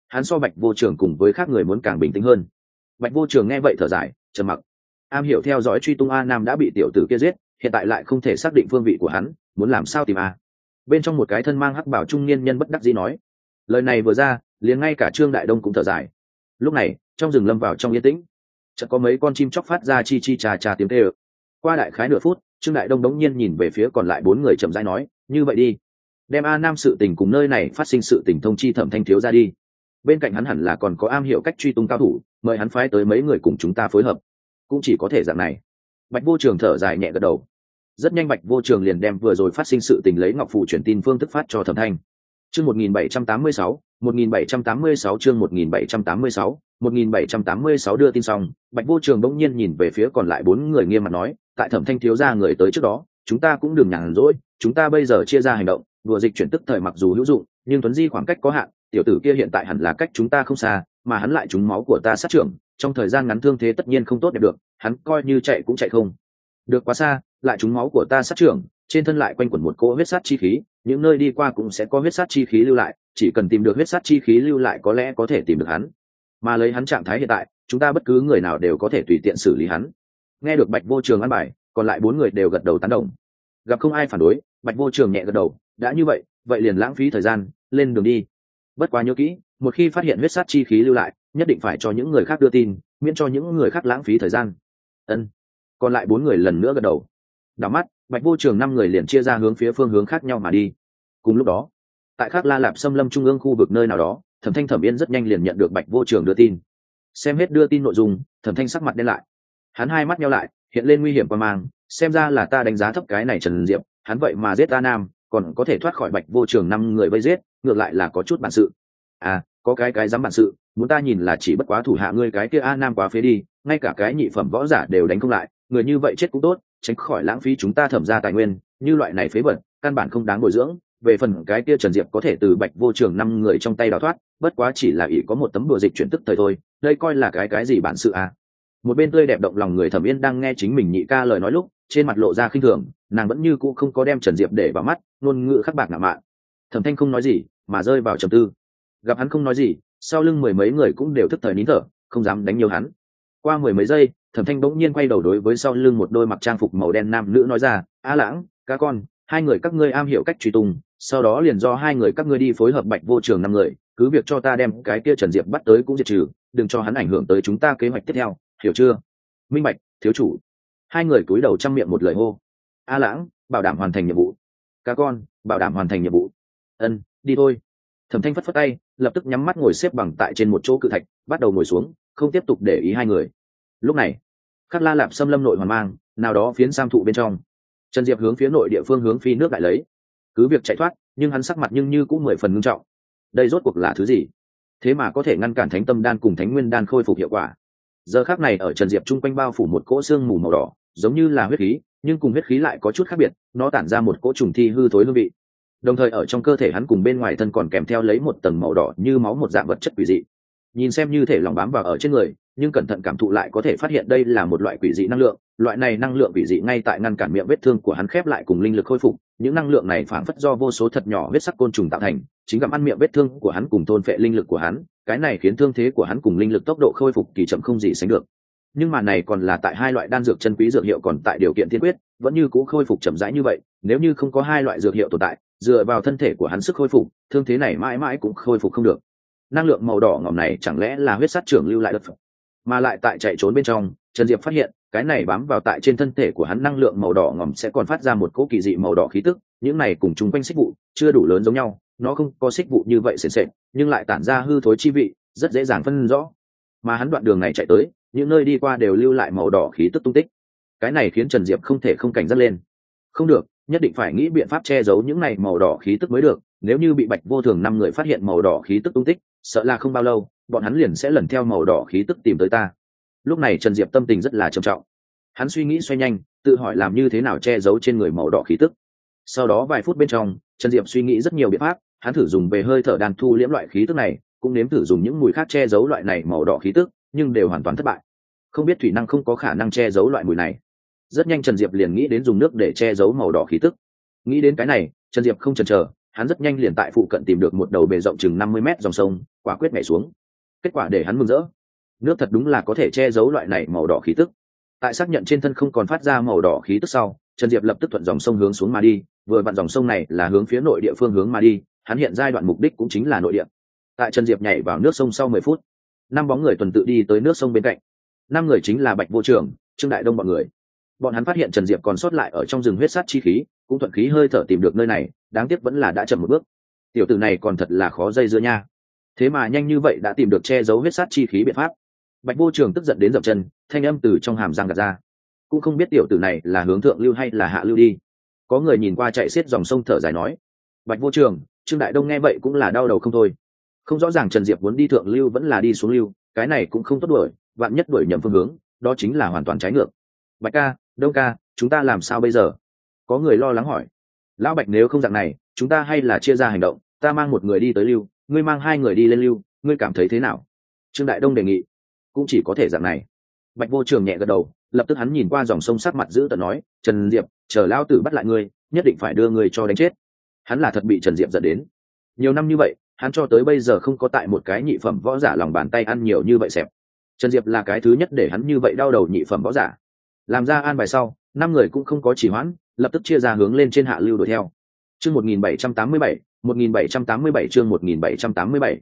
[SPEAKER 1] hắn so Bạch Vô Trường cùng với khác người muốn càng bình tĩnh hơn. Bạch Vô Trường nghe vậy thở dài, trầm mặc. Am hiểu theo dõi truy tung A Nam đã bị tiểu tử kia giết, hiện tại lại không thể xác định phương vị của hắn, muốn làm sao tìm A. Bên trong một cái thân mang hắc bảo trung niên nhân bất đắc dĩ nói. Lời này vừa ra, liền ngay cả Trương Đại Đông cũng thở dài. Lúc này, trong rừng lâm vào trong yên tĩnh, chợt có mấy con chim chóc phát ra chi chi chà chà tiếng kêu. Qua đại khái nửa phút, Trương Đại Đông đống nhiên nhìn về phía còn lại bốn người chậm rãi nói, như vậy đi, đem A Nam sự tình cùng nơi này phát sinh sự tình thông chi Thẩm Thanh thiếu ra đi. Bên cạnh hắn hẳn là còn có am hiểu cách truy tung cao thủ, mời hắn phái tới mấy người cùng chúng ta phối hợp. Cũng chỉ có thể dạng này. Bạch Vô Trường thở dài nhẹ gật đầu. Rất nhanh Bạch Vô Trường liền đem vừa rồi phát sinh sự tình lấy ngọc phù truyền tin phương thức phát cho Thẩm Thanh. Chương 1786, 1786 chương 1786, 1786 đưa tin xong, Bạch Vô Trường bỗng nhiên nhìn về phía còn lại bốn người nghiêm mặt nói, tại Thẩm Thanh thiếu gia người tới trước đó, chúng ta cũng đừng nhàn rỗi, chúng ta bây giờ chia ra hành động, đùa dịch chuyển tức thời mặc dù hữu dụng, nhưng tuấn di khoảng cách có hạn, tiểu tử kia hiện tại hẳn là cách chúng ta không xa, mà hắn lại trúng máu của ta sát trưởng, trong thời gian ngắn thương thế tất nhiên không tốt đẹp được, hắn coi như chạy cũng chạy không được quá xa, lại trúng máu của ta sát trưởng, trên thân lại quanh quẩn một cỗ huyết sát chi khí, những nơi đi qua cũng sẽ có huyết sát chi khí lưu lại, chỉ cần tìm được huyết sát chi khí lưu lại có lẽ có thể tìm được hắn. Mà lấy hắn trạng thái hiện tại, chúng ta bất cứ người nào đều có thể tùy tiện xử lý hắn. Nghe được Bạch Vô Trường an bài, còn lại bốn người đều gật đầu tán đồng. Gặp không ai phản đối, Bạch Vô Trường nhẹ gật đầu, đã như vậy, vậy liền lãng phí thời gian, lên đường đi. Bất quá nhớ kỹ, một khi phát hiện huyết sát chi khí lưu lại, nhất định phải cho những người khác đưa tin, miễn cho những người khác lãng phí thời gian. Ân. Còn lại bốn người lần nữa gật đầu. Đảo mắt, Bạch Vô Trường năm người liền chia ra hướng phía phương hướng khác nhau mà đi. Cùng lúc đó, tại Khắc La Lạp Xâm Lâm trung ương khu vực nơi nào đó, Thẩm Thanh Thẩm Yên rất nhanh liền nhận được Bạch Vô Trường đưa tin. Xem hết đưa tin nội dung, Thẩm Thanh sắc mặt đen lại. Hắn hai mắt nheo lại, hiện lên nguy hiểm quan mang, xem ra là ta đánh giá thấp cái này Trần Diệp, hắn vậy mà giết A Nam, còn có thể thoát khỏi Bạch Vô Trường năm người vây giết, ngược lại là có chút bản sự. À, có cái dám bản sự, muốn ta nhìn là chỉ bất quá thủ hạ ngươi cái kia A Nam quá phế đi, ngay cả cái nhị phẩm võ giả đều đánh không lại, người như vậy chết cũng tốt, tránh khỏi lãng phí chúng ta Thẩm gia tài nguyên, như loại này phế vật, căn bản không đáng bồi dưỡng. Về phần cái kia Trần Diệp có thể từ Bạch Vô Trường năm người trong tay đào thoát, bất quá chỉ là ỷ có một tấm đùa dịch chuyển tức thời thôi, đây coi là cái gì bản sự à. Một bên tươi đẹp động lòng người Thẩm Yên đang nghe chính mình nhị ca lời nói lúc, trên mặt lộ ra khinh thường, nàng vẫn như cũ không có đem Trần Diệp để vào mắt, ngôn ngữ khắc bạc ngạo mạn. Thẩm Thanh không nói gì, mà rơi vào trầm tư. Gặp hắn không nói gì, sau lưng mười mấy người cũng đều thức thời nín thở, không dám đánh nhiều hắn. Qua mười mấy giây, Thẩm Thanh bỗng nhiên quay đầu đối với sau lưng một đôi mặc trang phục màu đen nam nữ nói ra, A Lãng, cá con, hai người các ngươi am hiểu cách truy tung, sau đó liền do hai người các ngươi đi phối hợp Bạch Vô Trường năm người, cứ việc cho ta đem cái kia Trần Diệp bắt tới cũng diệt trừ, đừng cho hắn ảnh hưởng tới chúng ta kế hoạch tiếp theo, hiểu chưa? Minh bạch, thiếu chủ. Hai người cúi đầu trăm miệng một lời hô. A Lãng, bảo đảm hoàn thành nhiệm vụ. Cá con, bảo đảm hoàn thành nhiệm vụ. Ân, đi thôi. Thẩm Thanh phất phất tay, lập tức nhắm mắt ngồi xếp bằng tại trên một chỗ cự thạch, bắt đầu ngồi xuống, không tiếp tục để ý hai người. Lúc này, Khắc La Lạp Xâm Lâm nội hoàn mang, nào đó phiến sam thụ bên trong. Trần Diệp hướng phía nội địa phương hướng phi nước đại lấy, cứ việc chạy thoát, nhưng hắn sắc mặt nhưng như cũng 10 phần nghiêm trọng. Đây rốt cuộc là thứ gì? Thế mà có thể ngăn cản Thánh Tâm Đan cùng Thánh Nguyên Đan khôi phục hiệu quả. Giờ khắc này ở Trần Diệp trung quanh bao phủ một cỗ xương mù màu đỏ, giống như là huyết khí, nhưng cùng huyết khí lại có chút khác biệt, nó tản ra một cỗ trùng thi hư thối hương vị. Đồng thời ở trong cơ thể hắn cùng bên ngoài thân còn kèm theo lấy một tầng màu đỏ như máu một dạng vật chất quỷ dị. Nhìn xem như thể lòng bám vào ở trên người, nhưng cẩn thận cảm thụ lại có thể phát hiện đây là một loại quỷ dị năng lượng, loại này năng lượng quỷ dị ngay tại ngăn cản miệng vết thương của hắn khép lại cùng linh lực khôi phục, những năng lượng này phảng phất do vô số thật nhỏ huyết sắc côn trùng tạo thành, chính gặm ăn miệng vết thương của hắn cùng thôn phệ linh lực của hắn, cái này khiến thương thế của hắn cùng linh lực tốc độ khôi phục kỳ chậm không gì sánh được. Nhưng mà này còn là tại hai loại đan dược chân quý dược hiệu còn tại điều kiện tiên quyết, vẫn như cũ khôi phục chậm rãi như vậy, nếu như không có hai loại dược hiệu tồn tại, dựa vào thân thể của hắn sức khôi phục, thương thế này mãi mãi cũng khôi phục không được. Năng lượng màu đỏ ngòm này chẳng lẽ là huyết sát trưởng lưu lại đất phẩm? Mà lại tại chạy trốn bên trong, Trần Diệp phát hiện, cái này bám vào tại trên thân thể của hắn năng lượng màu đỏ ngòm sẽ còn phát ra một cỗ kỳ dị màu đỏ khí tức, những này cùng chung quanh xích vụ chưa đủ lớn giống nhau, nó không có xích vụ như vậy sền sệt, nhưng lại tản ra hư thối chi vị, rất dễ dàng phân rõ. Mà hắn đoạn đường này chạy tới, những nơi đi qua đều lưu lại màu đỏ khí tức tung tích. Cái này khiến Trần Diệp không thể không cảnh giác lên. Không được, nhất định phải nghĩ biện pháp che giấu những này màu đỏ khí tức mới được, nếu như bị Bạch Vô Thường năm người phát hiện màu đỏ khí tức tung tích, sợ là không bao lâu, bọn hắn liền sẽ lần theo màu đỏ khí tức tìm tới ta. Lúc này Trần Diệp tâm tình rất là trầm trọng. Hắn suy nghĩ xoay nhanh, tự hỏi làm như thế nào che giấu trên người màu đỏ khí tức. Sau đó vài phút bên trong, Trần Diệp suy nghĩ rất nhiều biện pháp, hắn thử dùng về hơi thở đan thu liễm loại khí tức này, cũng nếm thử dùng những mùi khác che giấu loại này màu đỏ khí tức, nhưng đều hoàn toàn thất bại. Không biết thủy năng không có khả năng che giấu loại mùi này. Rất nhanh Trần Diệp liền nghĩ đến dùng nước để che giấu màu đỏ khí tức. Nghĩ đến cái này, Trần Diệp không chần chờ, hắn rất nhanh liền tại phụ cận tìm được một đầu bề rộng chừng 50 mét dòng sông, quả quyết nhảy xuống. Kết quả để hắn mừng rỡ, nước thật đúng là có thể che giấu loại này màu đỏ khí tức. Tại xác nhận trên thân không còn phát ra màu đỏ khí tức sau, Trần Diệp lập tức thuận dòng sông hướng xuống mà đi, vừa vặn dòng sông này là hướng phía nội địa phương hướng mà đi, hắn hiện giai đoạn mục đích cũng chính là nội địa. Tại Trần Diệp nhảy vào nước sông sau 10 phút, 5 bóng người tuần tự đi tới nước sông bên cạnh. 5 người chính là Bạch Vô Trường, Trương Đại Đông bọn người. Bọn hắn phát hiện Trần Diệp còn sót lại ở trong rừng huyết sát chi khí, cũng thuận khí hơi thở tìm được nơi này, đáng tiếc vẫn là đã chậm một bước. Tiểu tử này còn thật là khó dây dưa nha. Thế mà nhanh như vậy đã tìm được che giấu huyết sát chi khí biện pháp. Bạch Vô Trường tức giận đến dậm chân, thanh âm từ trong hàm răng gạt ra. Cũng không biết tiểu tử này là hướng thượng lưu hay là hạ lưu đi. Có người nhìn qua chạy xiết dòng sông thở dài nói. Bạch Vô Trường, Trương Đại Đông nghe vậy cũng là đau đầu không thôi. Không rõ ràng Trần Diệp muốn đi thượng lưu vẫn là đi xuống lưu, cái này cũng không tốt đuổi, vạn nhất đuổi nhầm phương hướng, đó chính là hoàn toàn trái ngược. Bạch ca, Đông ca, chúng ta làm sao bây giờ? Có người lo lắng hỏi. Lão Bạch, nếu không dạng này, chúng ta hay là chia ra hành động, ta mang một người đi tới lưu, ngươi mang 2 người đi lên lưu, ngươi cảm thấy thế nào? Trương Đại Đông đề nghị. Cũng chỉ có thể dạng này. Bạch Vô Trường nhẹ gật đầu, lập tức hắn nhìn qua dòng sông sắc mặt giữ tợn nói, Trần Diệp, chờ lão tử bắt lại ngươi, nhất định phải đưa ngươi cho đánh chết. Hắn là thật bị Trần Diệp giận đến. Nhiều năm như vậy, hắn cho tới bây giờ không có tại một cái nhị phẩm võ giả lòng bàn tay ăn nhiều như vậy xẹp. Trần Diệp là cái thứ nhất để hắn như vậy đau đầu nhị phẩm võ giả. Làm ra an bài sau, 5 người cũng không có trì hoãn, lập tức chia ra hướng lên trên hạ lưu đuổi theo. Chương 1787, 1787 chương 1787,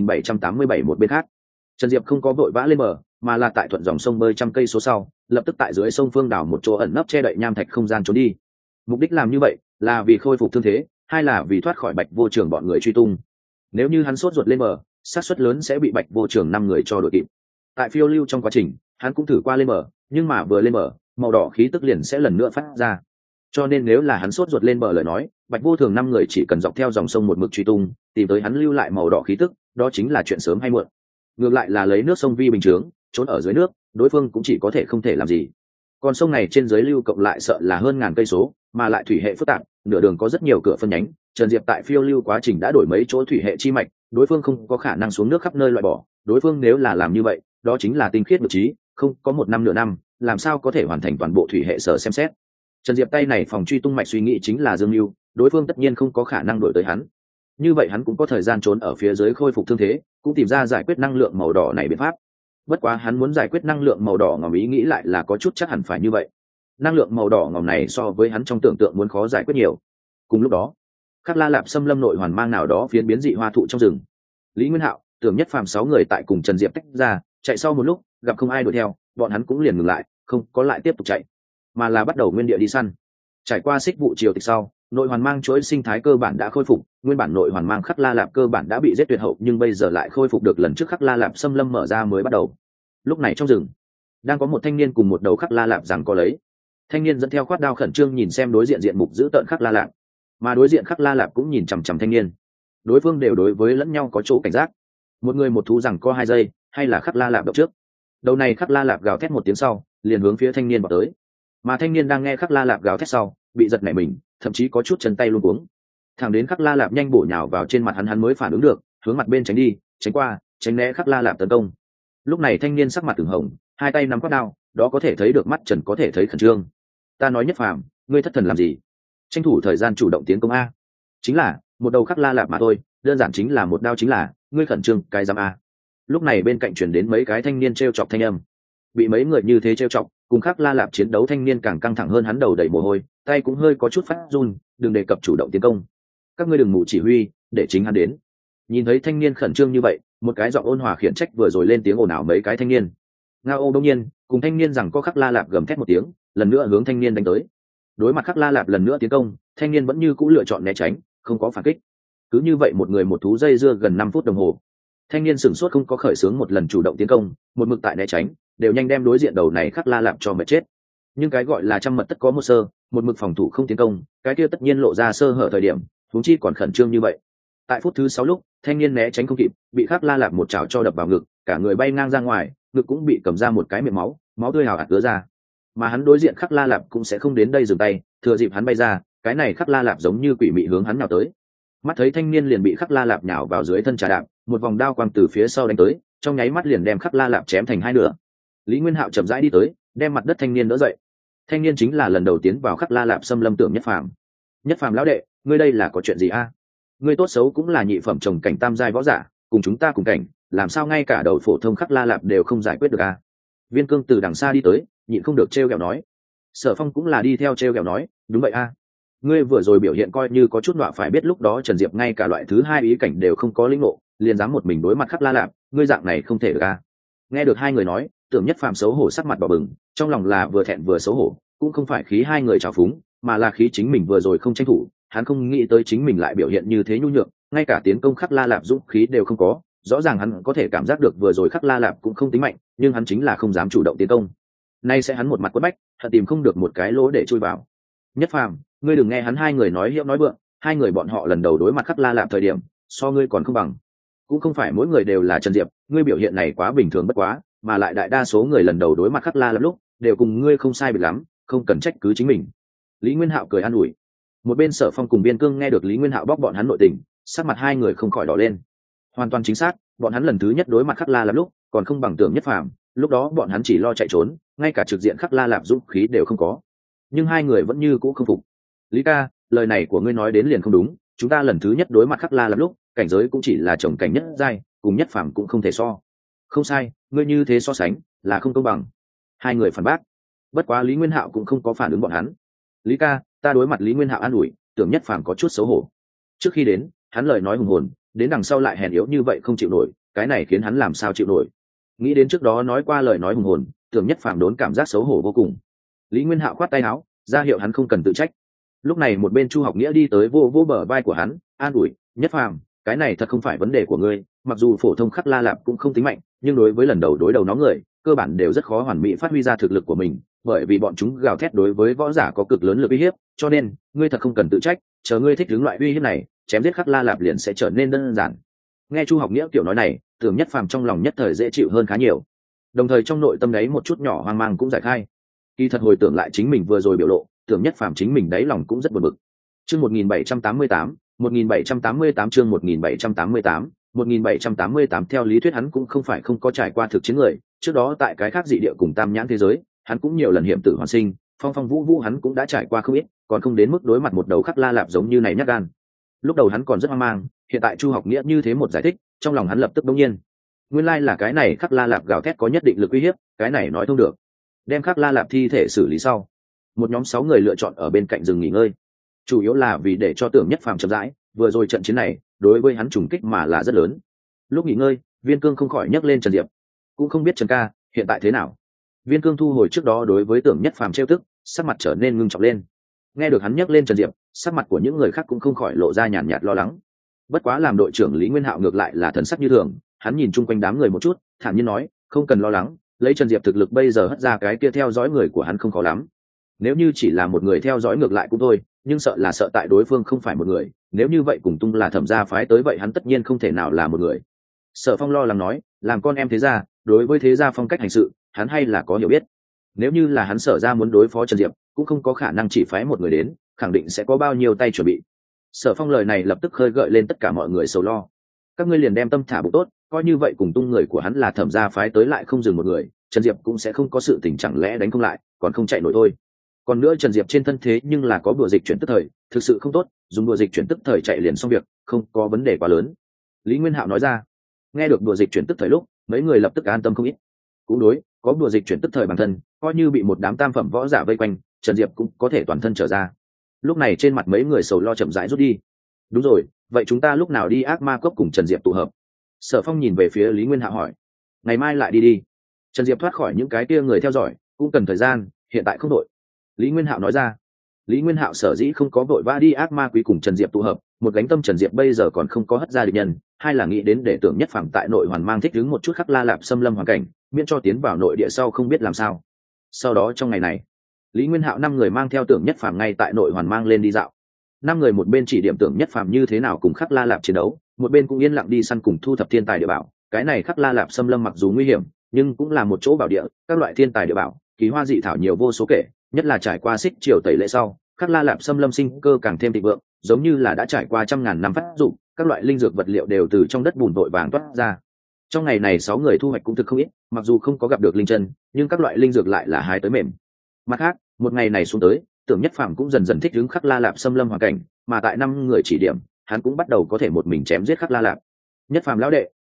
[SPEAKER 1] 1787 một bên khác. Trần Diệp không có vội vã lên bờ, mà là tại thuận dòng sông bơi trăm cây số sau, lập tức tại dưới sông phương đảo một chỗ ẩn nấp che đậy nham thạch không gian trốn đi. Mục đích làm như vậy là vì khôi phục thương thế, hay là vì thoát khỏi Bạch Vô Trường bọn người truy tung. Nếu như hắn sốt ruột lên bờ, xác suất lớn sẽ bị Bạch Vô Trường 5 người cho đội kịp. Tại phiêu lưu trong quá trình, hắn cũng thử qua lên bờ, nhưng mà vừa lên bờ, màu đỏ khí tức liền sẽ lần nữa phát ra. Cho nên nếu là hắn sốt ruột lên bờ lời nói, Bạch Vô Thường 5 người chỉ cần dọc theo dòng sông một mực truy tung, tìm tới hắn lưu lại màu đỏ khí tức, đó chính là chuyện sớm hay muộn. Ngược lại là lấy nước sông vi bình chướng, trốn ở dưới nước, đối phương cũng chỉ có thể không thể làm gì. Con sông này trên dưới lưu cộng lại sợ là hơn ngàn cây số, mà lại thủy hệ phức tạp, nửa đường có rất nhiều cửa phân nhánh. Trần Diệp tại phiêu lưu quá trình đã đổi mấy chỗ thủy hệ chi mạch, đối phương không có khả năng xuống nước khắp nơi loại bỏ. Đối phương nếu là làm như vậy, đó chính là tinh khiết bậc trí, không có 1 năm nửa năm, làm sao có thể hoàn thành toàn bộ thủy hệ sở xem xét. Trần Diệp tay này phòng truy tung mạch suy nghĩ chính là dương lưu, đối phương tất nhiên không có khả năng đuổi tới hắn. Như vậy hắn cũng có thời gian trốn ở phía dưới khôi phục thương thế, cũng tìm ra giải quyết năng lượng màu đỏ này biện pháp. Bất quá hắn muốn giải quyết năng lượng màu đỏ ngòm ý nghĩ lại là có chút chắc hẳn phải như vậy. Năng lượng màu đỏ ngòm này so với hắn trong tưởng tượng muốn khó giải quyết nhiều. Cùng lúc đó, Khắc La Lạp xâm lâm nội hoàn mang nào đó phiến biến dị hoa thụ trong rừng. Lý Nguyên Hạo, Tưởng Nhất Phàm 6 người tại cùng Trần Diệp tách ra, chạy sau một lúc, gặp không ai đuổi theo, bọn hắn cũng liền ngừng lại, không có lại tiếp tục chạy, mà là bắt đầu nguyên địa đi săn. Trải qua xích vụ chiều tịch sau, nội hoàn mang chuỗi sinh thái cơ bản đã khôi phục, nguyên bản nội hoàn mang Khắc La Lạp cơ bản đã bị giết tuyệt hậu, nhưng bây giờ lại khôi phục được lần trước Khắc La Lạp xâm lâm mở ra mới bắt đầu. Lúc này trong rừng, đang có một thanh niên cùng một đầu Khắc La Lạp giằng co lấy. Thanh niên dẫn theo khoát đao khẩn trương nhìn xem đối diện diện mục giữ tợn Khắc La Lạp, mà đối diện Khắc La Lạp cũng nhìn chằm chằm thanh niên. Đối phương đều đối với lẫn nhau có chỗ cảnh giác. Một người một thú giằng co 2 giây, hay là Khắc La Lạp động trước. Đầu này Khắc La Lạp gào thét một tiếng sau, liền hướng phía thanh niên vào tới. Mà thanh niên đang nghe Khắc La Lạp gào thét sau, bị giật nảy mình, thậm chí có chút chân tay luống cuống. Thẳng đến Khắc La Lạp nhanh bổ nhào vào trên mặt hắn mới phản ứng được, hướng mặt bên tránh đi, tránh qua, tránh né Khắc La Lạp tấn công. Lúc này thanh niên sắc mặt ửng hồng, 2 tay nắm quát đao, đó có thể thấy được mắt Trần có thể thấy khẩn trương. Ta nói Nhất Phàm, ngươi thất thần làm gì? Tranh thủ thời gian chủ động tiến công a. Chính là một đầu Khắc La Lạp mà thôi, đơn giản chính là một đao chính là, ngươi khẩn trương cái giám a. Lúc này bên cạnh truyền đến mấy cái thanh niên trêu chọc thanh âm. Bị mấy người như thế trêu chọc, cùng Khắc La Lạp chiến đấu thanh niên càng căng thẳng hơn, hắn đầu đầy mồ hôi, tay cũng hơi có chút phát run, đừng đề cập chủ động tiến công. Các ngươi đừng ngủ chỉ huy, để chính hắn đến. Nhìn thấy thanh niên khẩn trương như vậy, một cái giọng ôn hòa khiển trách vừa rồi lên tiếng ồn ào mấy cái thanh niên. Ngao Ô đông nhiên, cùng thanh niên rằng có Khắc La Lạp gầm thét một tiếng, lần nữa hướng thanh niên đánh tới. Đối mặt Khắc La Lạp lần nữa tiến công, thanh niên vẫn như cũ lựa chọn né tránh, không có phản kích. Cứ như vậy một người một thú dây dưa gần 5 phút đồng hồ. Thanh niên sửng sốt không có khởi xướng một lần chủ động tiến công, một mực tại né tránh, đều nhanh đem đối diện đầu này Khắc La Lạp cho mệt chết. Nhưng cái gọi là trăm mật tất có một sơ, một mực phòng thủ không tiến công, cái kia tất nhiên lộ ra sơ hở thời điểm, huống chi còn khẩn trương như vậy. Tại phút thứ 6 lúc, thanh niên né tránh không kịp, bị Khắc La Lạp một chảo cho đập vào ngực, cả người bay ngang ra ngoài, ngực cũng bị cầm ra một cái miệng máu, máu tươi hào hạt ứa ra. Mà hắn đối diện Khắc La Lạp cũng sẽ không đến đây dừng tay, thừa dịp hắn bay ra, cái này Khắc La Lạp giống như quỷ mị hướng hắn nhào tới. Mắt thấy thanh niên liền bị Khắc La Lạp nhào vào dưới thân trà đạp, một vòng đao quang từ phía sau đánh tới, trong nháy mắt liền đem Khắc La Lạp chém thành 2 nửa. Lý Nguyên Hạo chậm rãi đi tới, đem mặt đất thanh niên đỡ dậy. Thanh niên chính là lần đầu tiến vào Khắc La Lạp xâm lâm Tưởng Nhất Phàm. Nhất Phàm lão đệ, ngươi đây là có chuyện gì a? Ngươi tốt xấu cũng là nhị phẩm trồng cảnh tam giai võ giả, cùng chúng ta cùng cảnh làm sao ngay cả đầu phổ thông khắc la lạp đều không giải quyết được à? Viên Cương từ đằng xa đi tới, nhịn không được trêu ghẹo nói. Sở Phong cũng là đi theo trêu ghẹo nói, đúng vậy à, ngươi vừa rồi biểu hiện coi như có chút đọa, phải biết lúc đó Trần Diệp ngay cả loại thứ hai ý cảnh đều không có lĩnh ngộ, liền dám một mình đối mặt khắc la lạp, ngươi dạng này không thể được à? Nghe được hai người nói, Tưởng Nhất Phàm xấu hổ sắc mặt đỏ bừng, trong lòng là vừa thẹn vừa xấu hổ, cũng không phải khí hai người trào phúng, mà là khí chính mình vừa rồi không tranh thủ, hắn không nghĩ tới chính mình lại biểu hiện như thế nhu nhược, ngay cả tiến công khắc la lạp dũng khí đều không có. Rõ ràng hắn có thể cảm giác được vừa rồi khắc la lạp cũng không tính mạnh, nhưng hắn chính là không dám chủ động tiến công. Nay sẽ hắn một mặt quất bách, hận tìm không được một cái lỗ để chui vào. Nhất Phàm, ngươi đừng nghe hắn hai người nói hiệu nói vượng, hai người bọn họ lần đầu đối mặt khắc la lạp thời điểm, so ngươi còn không bằng. Cũng không phải mỗi người đều là Trần Diệp, ngươi biểu hiện này quá bình thường bất quá, mà lại đại đa số người lần đầu đối mặt khắc la lạp lúc, đều cùng ngươi không sai biệt lắm, không cần trách cứ chính mình. Lý Nguyên Hạo cười an ủi. Một bên Sở Phong cùng Biên Cương nghe được Lý Nguyên Hạo bóc bọn hắn nội tình, sắc mặt hai người không khỏi đỏ lên. Hoàn toàn chính xác, bọn hắn lần thứ nhất đối mặt khắc la lạp lúc còn không bằng Tưởng Nhất Phàm, lúc đó bọn hắn chỉ lo chạy trốn, ngay cả trực diện khắc la lạp dũng khí đều không có. Nhưng hai người vẫn như cũ không phục. Lý ca, lời này của ngươi nói đến liền không đúng, chúng ta lần thứ nhất đối mặt khắc la lạp lúc cảnh giới cũng chỉ là chồng cảnh nhất giai, cùng Nhất Phàm cũng không thể so. Không sai, ngươi như thế so sánh là không công bằng. Hai người phản bác. Bất quá Lý Nguyên Hạo cũng không có phản ứng bọn hắn. Lý ca, ta đối mặt Lý Nguyên Hạo an ủi, Tưởng Nhất Phàm có chút xấu hổ. Trước khi đến, hắn lời nói hùng hồn, đến đằng sau lại hèn yếu như vậy không chịu nổi, cái này khiến hắn làm sao chịu nổi. Nghĩ đến trước đó nói qua lời nói hùng hồn, Tưởng Nhất Phàm đốn cảm giác xấu hổ vô cùng. Lý Nguyên Hạo khoát tay áo, ra hiệu hắn không cần tự trách. Lúc này một bên Chu Học Nghĩa đi tới vô vô bờ vai của hắn, an ủi, Nhất Phàm, cái này thật không phải vấn đề của ngươi, mặc dù phổ thông khắc la lạp cũng không tính mạnh, nhưng đối với lần đầu đối đầu nó người, cơ bản đều rất khó hoàn mỹ phát huy ra thực lực của mình, bởi vì bọn chúng gào thét đối với võ giả có cực lớn lực uy hiếp, cho nên ngươi thật không cần tự trách, chờ ngươi thích ứng loại uy hiếp này, chém giết khắc la lạp liền sẽ trở nên đơn giản. Nghe Chu Học Nghĩa kiểu nói này, Tưởng Nhất Phàm trong lòng nhất thời dễ chịu hơn khá nhiều, đồng thời trong nội tâm đấy một chút nhỏ hoang mang cũng giải khai. Kỳ thật hồi tưởng lại chính mình vừa rồi biểu lộ, Tưởng Nhất Phàm chính mình đáy lòng cũng rất buồn bực. Chương 1788, 1788 chương 1788, 1788 theo lý thuyết hắn cũng không phải không có trải qua thực chiến người, trước đó tại cái khác dị địa cùng tam nhãn thế giới, hắn cũng nhiều lần hiểm tử hoàn sinh, phong phong vũ vũ hắn cũng đã trải qua không ít, còn không đến mức đối mặt một đầu khắc la lạp giống như này nhát gan. Lúc đầu hắn còn rất hoang mang, hiện tại Chu Học Nghĩa như thế một giải thích, trong lòng hắn lập tức đống nhiên. Nguyên lai là cái này khắc la lạp gào thét có nhất định lực uy hiếp, cái này nói thông được. Đem khắc la lạp thi thể xử lý sau, một nhóm 6 người lựa chọn ở bên cạnh rừng nghỉ ngơi, chủ yếu là vì để cho Tưởng Nhất Phàm chậm rãi, vừa rồi trận chiến này đối với hắn trùng kích mà là rất lớn. Lúc nghỉ ngơi, Viên Cương không khỏi nhắc lên Trần Diệp, cũng không biết Trần ca hiện tại thế nào. Viên Cương thu hồi trước đó đối với Tưởng Nhất Phàm trêu tức, sắc mặt trở nên ngưng trọng lên. Nghe được hắn nhắc lên Trần Diệp, sắc mặt của những người khác cũng không khỏi lộ ra nhàn nhạt lo lắng. Bất quá làm đội trưởng Lý Nguyên Hạo ngược lại là thần sắc như thường, hắn nhìn chung quanh đám người một chút, thản nhiên nói, không cần lo lắng, lấy Trần Diệp thực lực bây giờ hất ra cái kia theo dõi người của hắn không khó lắm. Nếu như chỉ là một người theo dõi ngược lại cũng thôi, nhưng sợ là sợ tại đối phương không phải một người, nếu như vậy cùng tung là Thẩm gia phái tới vậy hắn tất nhiên không thể nào là một người. Sở Phong lo lắng nói, làm con em thế gia, đối với thế gia phong cách hành sự, hắn hay là có hiểu biết. Nếu như là hắn Sở gia muốn đối phó Trần Diệp, cũng không có khả năng chỉ phái một người đến, khẳng định sẽ có bao nhiêu tay chuẩn bị. Sở Phong lời này lập tức khơi gợi lên tất cả mọi người sầu lo. Các ngươi liền đem tâm thả bụng tốt, coi như vậy cùng tung người của hắn là Thẩm gia phái tới lại không dừng một người, Trần Diệp cũng sẽ không có sự tình chẳng lẽ đánh không lại, còn không chạy nổi thôi. Còn nữa Trần Diệp trên thân thế nhưng là có đùa dịch chuyển tức thời, thực sự không tốt, dùng đùa dịch chuyển tức thời chạy liền xong việc, không có vấn đề quá lớn. Lý Nguyên Hạo nói ra. Nghe được đùa dịch chuyển tức thời lúc, mấy người lập tức an tâm không ít. Cũng đối, có đùa dịch chuyển tức thời bản thân, coi như bị một đám tam phẩm võ giả vây quanh, Trần Diệp cũng có thể toàn thân trở ra. Lúc này trên mặt mấy người sầu lo chậm rãi rút đi. Đúng rồi, vậy chúng ta lúc nào đi Ác Ma Cốc cùng Trần Diệp tụ hợp? Sở Phong nhìn về phía Lý Nguyên Hạo hỏi. Ngày mai lại đi đi. Trần Diệp thoát khỏi những cái kia người theo dõi, cũng cần thời gian, hiện tại không đội. Lý Nguyên Hạo nói ra. Lý Nguyên Hạo sở dĩ không có vội vã đi Ác Ma Quý cùng Trần Diệp tụ hợp, một gánh tâm Trần Diệp bây giờ còn không có hất ra địch nhân, hai là nghĩ đến để Tưởng Nhất Phàm tại nội hoàn mang thích ứng một chút khắc la lạp xâm lâm hoàn cảnh, miễn cho tiến vào nội địa sau không biết làm sao. Sau đó trong ngày này, Lý Nguyên Hạo 5 người mang theo Tưởng Nhất Phàm ngay tại nội hoàn mang lên đi dạo. 5 người một bên chỉ điểm Tưởng Nhất Phàm như thế nào cùng khắc la lạp chiến đấu, một bên cũng yên lặng đi săn cùng thu thập thiên tài địa bảo. Cái này khắc la lạp xâm lâm mặc dù nguy hiểm, nhưng cũng là một chỗ bảo địa, các loại thiên tài địa bảo, kỳ hoa dị thảo nhiều vô số kể, nhất là trải qua xích triều tẩy lễ sau, khắc la lạp xâm lâm sinh cơ càng thêm thịnh vượng, giống như là đã trải qua trăm ngàn năm phát dụng, các loại linh dược vật liệu đều từ trong đất bùn vội vàng toát ra. Trong ngày này 6 người thu hoạch cũng thực không ít, mặc dù không có gặp được linh chân, nhưng các loại linh dược lại là hái tới mềm. Mặt khác, một ngày này xuống tới, Tưởng Nhất Phàm cũng dần dần thích ứng khắc la lạp xâm lâm hoàn cảnh, mà tại 5 người chỉ điểm, hắn cũng bắt đầu có thể một mình chém giết khắc la lạp. Nhất Phàm lão đệ,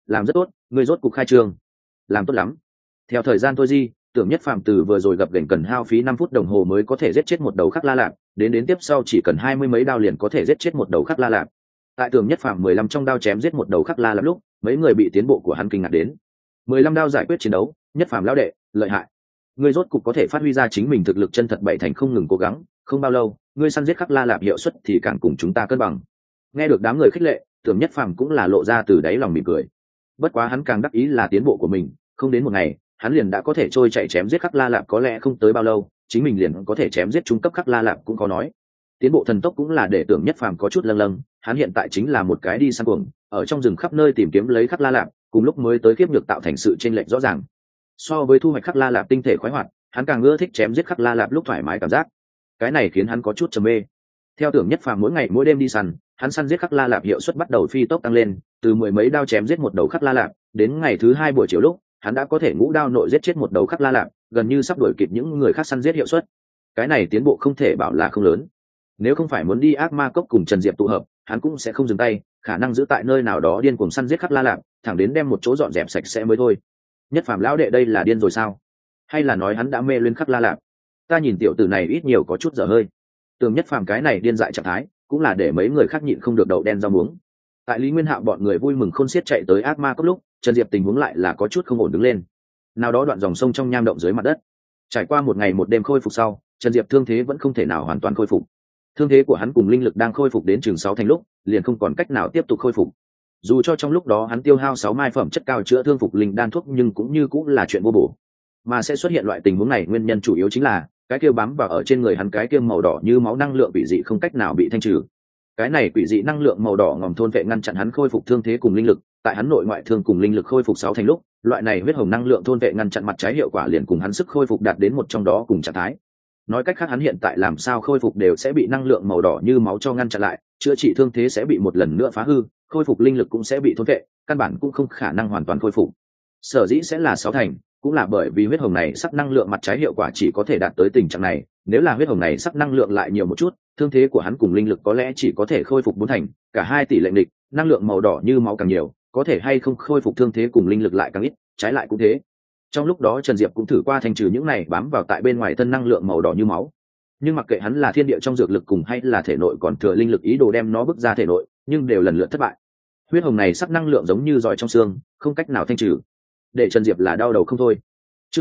[SPEAKER 1] làm rất tốt, ngươi rốt cục khai trương, làm tốt lắm. Theo thời gian thôi di, Tưởng Nhất Phàm từ vừa rồi gặp gành cần hao phí 5 phút đồng hồ mới có thể giết chết một đầu khắc la lạp, đến tiếp sau chỉ cần 20 mấy đao liền có thể giết chết một đầu khắc la lạp. Tại Tưởng Nhất Phàm 15 trong đao chém giết một đầu khắc la lạp lúc, mấy người bị tiến bộ của hắn kinh ngạc đến. 15 đao giải quyết chiến đấu, Nhất Phàm lão đệ, lợi hại. Ngươi rốt cục có thể phát huy ra chính mình thực lực chân thật, bảy thành không ngừng cố gắng, không bao lâu, ngươi săn giết khắc la lạp hiệu suất thì càng cùng chúng ta cân bằng. Nghe được đám người khích lệ, Tưởng Nhất Phàm cũng là lộ ra từ đáy lòng mỉm cười. Bất quá hắn càng đắc ý là tiến bộ của mình, không đến một ngày, hắn liền đã có thể trôi chạy chém giết khắc la lạp, có lẽ không tới bao lâu, chính mình liền có thể chém giết trung cấp khắc la lạp cũng có nói. Tiến bộ thần tốc cũng là để Tưởng Nhất Phàm có chút lâng lâng, hắn hiện tại chính là một cái đi săn cuồng, ở trong rừng khắp nơi tìm kiếm lấy khắc la lạp, cùng lúc mới tới kiếp nhược tạo thành sự chênh lệch rõ ràng. So với thu hoạch khắc la lạp tinh thể khoái hoạt, hắn càng ưa thích chém giết khắc la lạp lúc thoải mái cảm giác. Cái này khiến hắn có chút trầm mê. Theo Tưởng Nhất Phàm mỗi ngày mỗi đêm đi săn, hắn săn giết khắc la lạp hiệu suất bắt đầu phi tốc tăng lên, từ 10 mấy đao chém giết một đầu khắc la lạp, đến ngày thứ 2 buổi chiều lúc, hắn đã có thể ngũ đao nội giết chết một đầu khắc la lạp, gần như sắp đuổi kịp những người khác săn giết hiệu suất. Cái này tiến bộ không thể bảo là không lớn. Nếu không phải muốn đi ác ma cốc cùng Trần Diệp tụ hợp, hắn cũng sẽ không dừng tay, khả năng giữ tại nơi nào đó điên cuồng săn giết khắc la lạp, thẳng đến đem một chỗ dọn dẹp sạch sẽ mới thôi. Nhất Phàm lão đệ đây là điên rồi sao? Hay là nói hắn đã mê lên khắc la lạp? Ta nhìn tiểu tử này ít nhiều có chút dở hơi. Tưởng Nhất Phàm cái này điên dại trạng thái, cũng là để mấy người khác nhịn không được đậu đen rau muống. Tại Lý Nguyên Hạo bọn người vui mừng khôn xiết chạy tới ác ma cốc lúc, Trần Diệp tình huống lại là có chút không ổn đứng lên. Nào đó đoạn dòng sông trong nham động dưới mặt đất, trải qua một ngày một đêm khôi phục sau, Trần Diệp thương thế vẫn không thể nào hoàn toàn khôi phục. Thương thế của hắn cùng linh lực đang khôi phục đến chừng 6 thành lúc, liền không còn cách nào tiếp tục khôi phục. Dù cho trong lúc đó hắn tiêu hao 6 mai phẩm chất cao chữa thương phục linh đan thuốc, nhưng cũng như cũng là chuyện vô bổ. Mà sẽ xuất hiện loại tình huống này nguyên nhân chủ yếu chính là cái kia bám vào ở trên người hắn cái kia màu đỏ như máu năng lượng quỷ dị không cách nào bị thanh trừ. Cái này quỷ dị năng lượng màu đỏ ngòm thôn vệ ngăn chặn hắn khôi phục thương thế cùng linh lực, tại hắn nội ngoại thương cùng linh lực khôi phục 6 thành lúc, loại này huyết hồng năng lượng thôn vệ ngăn chặn mặt trái hiệu quả liền cùng hắn sức khôi phục đạt đến một trong đó cùng trạng thái. Nói cách khác hắn hiện tại làm sao khôi phục đều sẽ bị năng lượng màu đỏ như máu cho ngăn chặn lại, chữa trị thương thế sẽ bị một lần nữa phá hư, khôi phục linh lực cũng sẽ bị thôn vệ, căn bản cũng không khả năng hoàn toàn khôi phục. Sở dĩ sẽ là 6 thành, cũng là bởi vì huyết hồng này sắc năng lượng mặt trái hiệu quả chỉ có thể đạt tới tình trạng này, nếu là huyết hồng này sắc năng lượng lại nhiều một chút, thương thế của hắn cùng linh lực có lẽ chỉ có thể khôi phục 4 thành, cả hai tỷ lệ nghịch, năng lượng màu đỏ như máu càng nhiều, có thể hay không khôi phục thương thế cùng linh lực lại càng ít, trái lại cũng thế. Trong lúc đó Trần Diệp cũng thử qua thanh trừ những này bám vào tại bên ngoài thân năng lượng màu đỏ như máu, nhưng mặc kệ hắn là thiên địa trong dược lực cùng hay là thể nội còn thừa linh lực ý đồ đem nó bước ra thể nội, nhưng đều lần lượt thất bại. Huyết hồng này sắc năng lượng giống như giỏi trong xương, không cách nào thanh trừ, để Trần Diệp là đau đầu không thôi. Chương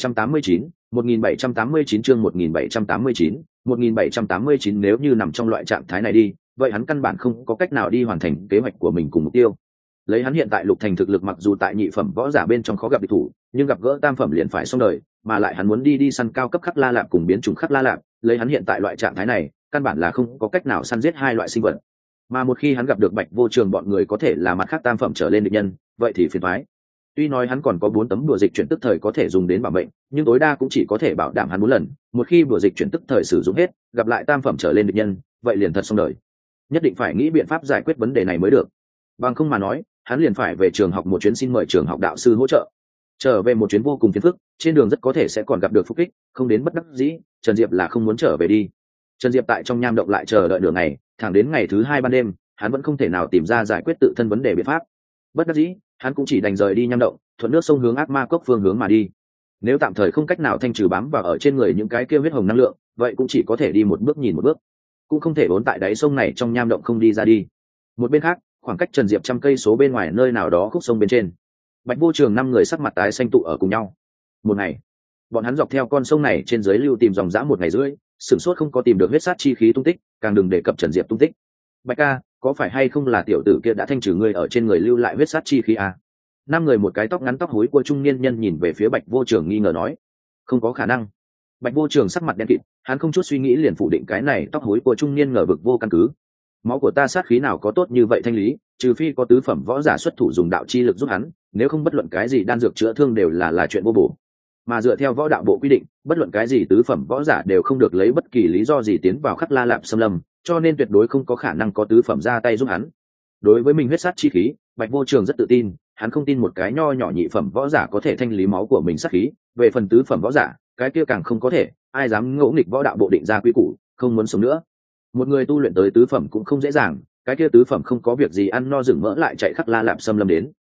[SPEAKER 1] 1789, 1789 chương 1789, 1789 nếu như nằm trong loại trạng thái này đi, vậy hắn căn bản không có cách nào đi hoàn thành kế hoạch của mình cùng mục tiêu. Lấy hắn hiện tại lục thành thực lực, mặc dù tại nhị phẩm võ giả bên trong khó gặp địch thủ, nhưng gặp gỡ tam phẩm liền phải xong đời, mà lại hắn muốn đi săn cao cấp khắc la lạp cùng biến chủng khắc la lạp, lấy hắn hiện tại loại trạng thái này, căn bản là không có cách nào săn giết hai loại sinh vật. Mà một khi hắn gặp được Bạch Vô Trường bọn người có thể là mặt khác tam phẩm trở lên địch nhân, vậy thì phiền toái. Tuy nói hắn còn có 4 tấm đùa dịch chuyển tức thời có thể dùng đến bảo mệnh, nhưng tối đa cũng chỉ có thể bảo đảm hắn 4 lần, một khi đùa dịch chuyển tức thời sử dụng hết, gặp lại tam phẩm trở lên địch nhân, vậy liền thật xong đời. Nhất định phải nghĩ biện pháp giải quyết vấn đề này mới được. Bằng không mà nói, hắn liền phải về trường học một chuyến xin mời trường học đạo sư hỗ trợ. Trở về một chuyến vô cùng phiền phức, trên đường rất có thể sẽ còn gặp được phúc kích, không đến bất đắc dĩ, Trần Diệp là không muốn trở về đi. Trần Diệp tại trong nham động lại chờ đợi nửa ngày, thẳng đến ngày thứ 2 ban đêm, hắn vẫn không thể nào tìm ra giải quyết tự thân vấn đề biện pháp. Bất đắc dĩ, hắn cũng chỉ đành rời đi nham động, thuận nước sông hướng ác ma cốc phương hướng mà đi. Nếu tạm thời không cách nào thanh trừ bám vào ở trên người những cái kia huyết hồng năng lượng, vậy cũng chỉ có thể đi một bước nhìn một bước, cũng không thể vốn tại đáy sông này trong nham động không đi ra đi. Một bên khác, khoảng cách Trần Diệp 100 cây số bên ngoài nơi nào đó khúc sông bên trên, Bạch Vô Trường 5 người sắc mặt tái xanh tụ ở cùng nhau. Một ngày, bọn hắn dọc theo con sông này trên dưới lưu tìm dòng dã 1 ngày rưỡi, sửng sốt không có tìm được huyết sát chi khí tung tích, càng đừng đề cập Trần Diệp tung tích. Bạch ca, có phải hay không là tiểu tử kia đã thanh trừ ngươi ở trên người lưu lại huyết sát chi khí à? 5 người một cái tóc ngắn tóc hối của trung niên nhân nhìn về phía Bạch Vô Trường nghi ngờ nói. Không có khả năng. Bạch Vô Trường sắc mặt đen kịt, hắn không chút suy nghĩ liền phủ định cái này tóc hối của trung niên ngờ vực vô căn cứ. Máu của ta sát khí nào có tốt như vậy thanh lý, trừ phi có tứ phẩm võ giả xuất thủ dùng đạo chi lực giúp hắn, nếu không bất luận cái gì đan dược chữa thương đều là chuyện vô bổ. Mà dựa theo võ đạo bộ quy định, bất luận cái gì tứ phẩm võ giả đều không được lấy bất kỳ lý do gì tiến vào khắc la lạp xâm lâm, cho nên tuyệt đối không có khả năng có tứ phẩm ra tay giúp hắn. Đối với mình huyết sát chi khí, Bạch Vô Trường rất tự tin, hắn không tin một cái nho nhỏ nhị phẩm võ giả có thể thanh lý máu của mình sát khí, về phần tứ phẩm võ giả, cái kia càng không có thể, ai dám ngỗ nghịch võ đạo bộ định ra quy củ, không muốn sống nữa. Một người tu luyện tới tứ phẩm cũng không dễ dàng, cái kia tứ phẩm không có việc gì ăn no rừng mỡ lại chạy khắc la lạp xâm lâm đến.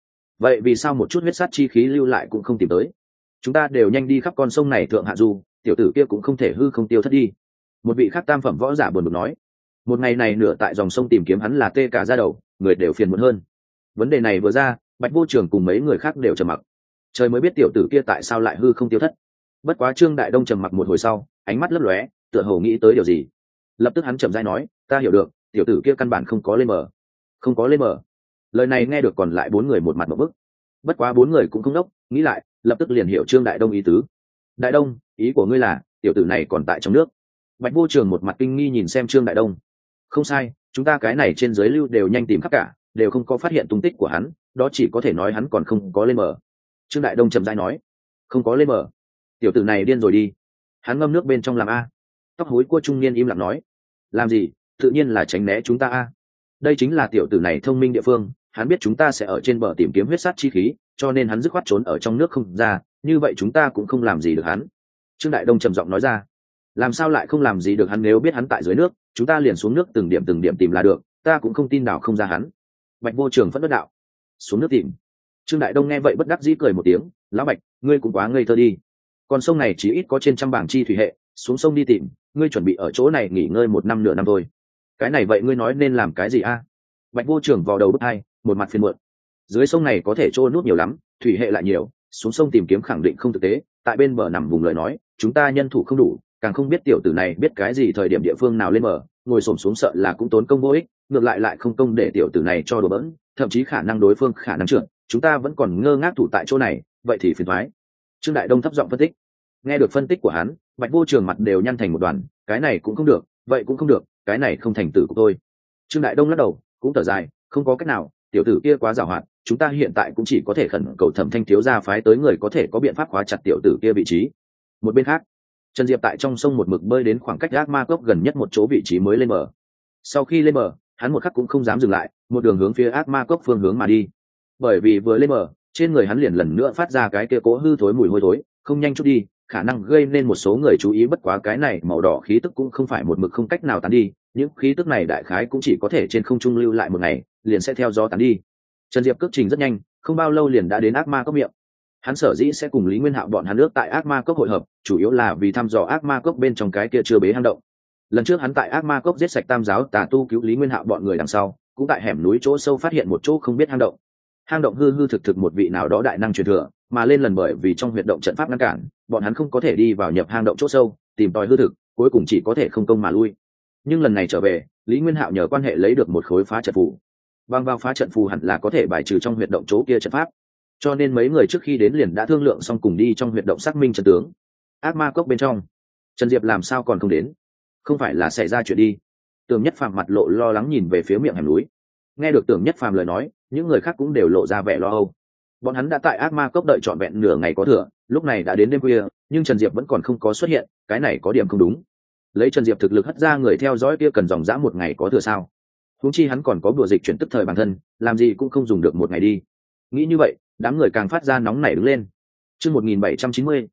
[SPEAKER 1] vậy vì sao một chút huyết sát chi khí lưu lại cũng không tìm tới? Chúng ta đều nhanh đi khắp con sông này thượng hạ du, tiểu tử kia cũng không thể hư không tiêu thất đi. Một vị khác tam phẩm võ giả buồn bực nói. Một ngày này nửa tại dòng sông tìm kiếm hắn là tê cả da đầu, người đều phiền muộn hơn. Vấn đề này vừa ra, Bạch Vô Trường cùng mấy người khác đều trầm mặc. Trời mới biết tiểu tử kia tại sao lại hư không tiêu thất. Bất quá Trương Đại Đông trầm mặc một hồi sau, ánh mắt lấp lóe, tựa hồ nghĩ tới điều gì. Lập tức hắn chậm rãi nói, ta hiểu được, tiểu tử kia căn bản không có lên bờ. Không có lên bờ. Lời này nghe được còn lại bốn người một mặt một bức. Bất quá bốn người cũng không đốc, nghĩ lại, lập tức liền hiểu Trương Đại Đông ý tứ. Đại Đông, ý của ngươi là tiểu tử này còn tại trong nước? Bạch Vô Trường một mặt kinh nghi nhìn xem Trương Đại Đông. Không sai, chúng ta cái này trên dưới lưu đều nhanh tìm khắp cả, đều không có phát hiện tung tích của hắn, đó chỉ có thể nói hắn còn không có lên bờ. Trương Đại Đông chậm rãi nói, không có lên bờ. Tiểu tử này điên rồi đi. Hắn ngâm nước bên trong làm a. Tóc hối của trung niên im lặng nói, làm gì? Tự nhiên là tránh né chúng ta a. Đây chính là tiểu tử này thông minh địa phương, hắn biết chúng ta sẽ ở trên bờ tìm kiếm huyết sát chi khí, cho nên hắn dứt khoát trốn ở trong nước không ra, như vậy chúng ta cũng không làm gì được hắn. Trương Đại Đông trầm giọng nói ra, làm sao lại không làm gì được hắn? Nếu biết hắn tại dưới nước, chúng ta liền xuống nước từng điểm tìm là được, ta cũng không tin đảo không ra hắn. Bạch Vô Trường phẫn nộ đạo, xuống nước tìm. Trương Đại Đông nghe vậy bất đắc dĩ cười một tiếng, lão Bạch, ngươi cũng quá ngây thơ đi. Con sông này chỉ ít có trên trăm bảng chi thủy hệ, xuống sông đi tìm, ngươi chuẩn bị ở chỗ này nghỉ ngơi một năm nửa năm thôi. Cái này vậy ngươi nói nên làm cái gì a? Bạch Vô Trường vào đầu bức hai, một mặt phiền muộn. Dưới sông này có thể trôi nút nhiều lắm, thủy hệ lại nhiều, xuống sông tìm kiếm khẳng định không thực tế. Tại bên bờ nằm vùng lời nói, chúng ta nhân thủ không đủ, càng không biết tiểu tử này biết cái gì thời điểm địa phương nào lên bờ, ngồi xổm xuống sợ là cũng tốn công vô ích, ngược lại không công để tiểu tử này cho đùa bỡn, thậm chí khả năng đối phương khả năng trượt, chúng ta vẫn còn ngơ ngác thủ tại chỗ này, vậy thì phiền toái. Trương Đại Đông thấp giọng phân tích. Nghe được phân tích của hắn, Bạch Vô Trường mặt đều nhăn thành một đoàn, cái này cũng không được, vậy cũng không được, cái này không thành tử của tôi. Trương Đại Đông lắc đầu, cũng thở dài, không có cách nào, tiểu tử kia quá giàu hoạt, chúng ta hiện tại cũng chỉ có thể khẩn cầu Thẩm Thanh thiếu gia phái tới người có thể có biện pháp khóa chặt tiểu tử kia vị trí. Một bên khác, Trần Diệp tại trong sông một mực bơi đến khoảng cách ác ma cốc gần nhất một chỗ vị trí mới lên bờ. Sau khi lên bờ, hắn một khắc cũng không dám dừng lại, một đường hướng phía ác ma cốc phương hướng mà đi. Bởi vì vừa lên bờ, trên người hắn liền lần nữa phát ra cái kia cỗ hư thối mùi hôi thối, không nhanh chút đi, khả năng gây nên một số người chú ý. Bất quá cái này màu đỏ khí tức cũng không phải một mực không cách nào tán đi, những khí tức này đại khái cũng chỉ có thể trên không trung lưu lại một ngày, liền sẽ theo gió tán đi. Trần Diệp cước trình rất nhanh, không bao lâu liền đã đến ác ma cốc miệng. Hắn sở dĩ sẽ cùng Lý Nguyên Hạo bọn hắn nước tại ác ma cốc hội hợp, chủ yếu là vì thăm dò ác ma cốc bên trong cái kia chưa bế hang động. Lần trước hắn tại ác ma cốc giết sạch tam giáo tà tu cứu Lý Nguyên Hạo bọn người đằng sau, cũng tại hẻm núi chỗ sâu phát hiện một chỗ không biết hang động. Hang động hư hư thực thực một vị nào đó đại năng truyền thừa, mà lên lần bởi vì trong huyệt động trận pháp ngăn cản, bọn hắn không có thể đi vào nhập hang động chỗ sâu, tìm tòi hư thực, cuối cùng chỉ có thể không công mà lui. Nhưng lần này trở về, Lý Nguyên Hạo nhờ quan hệ lấy được một khối phá trận phù. Băng vào phá trận phù hẳn là có thể bài trừ trong huyệt động chỗ kia trận pháp. Cho nên mấy người trước khi đến liền đã thương lượng xong cùng đi trong huyệt động xác minh trận tướng. Ác ma cốc bên trong, Trần Diệp làm sao còn không đến? Không phải là xảy ra chuyện đi? Tưởng Nhất Phàm mặt lộ lo lắng nhìn về phía miệng hẻm núi. Nghe được Tưởng Nhất Phàm lời nói, những người khác cũng đều lộ ra vẻ lo âu. Bọn hắn đã tại ác ma cốc đợi trọn vẹn nửa ngày có thừa, lúc này đã đến đêm khuya, nhưng Trần Diệp vẫn còn không có xuất hiện, cái này có điểm không đúng. Lấy Trần Diệp thực lực hất ra người theo dõi kia cần dòng dã một ngày có thừa sao? Huống chi hắn còn có đùa dịch chuyển tức thời bản thân, làm gì cũng không dùng được một ngày đi. Nghĩ như vậy, đám người càng phát ra nóng nảy đứng lên. Chương 1790,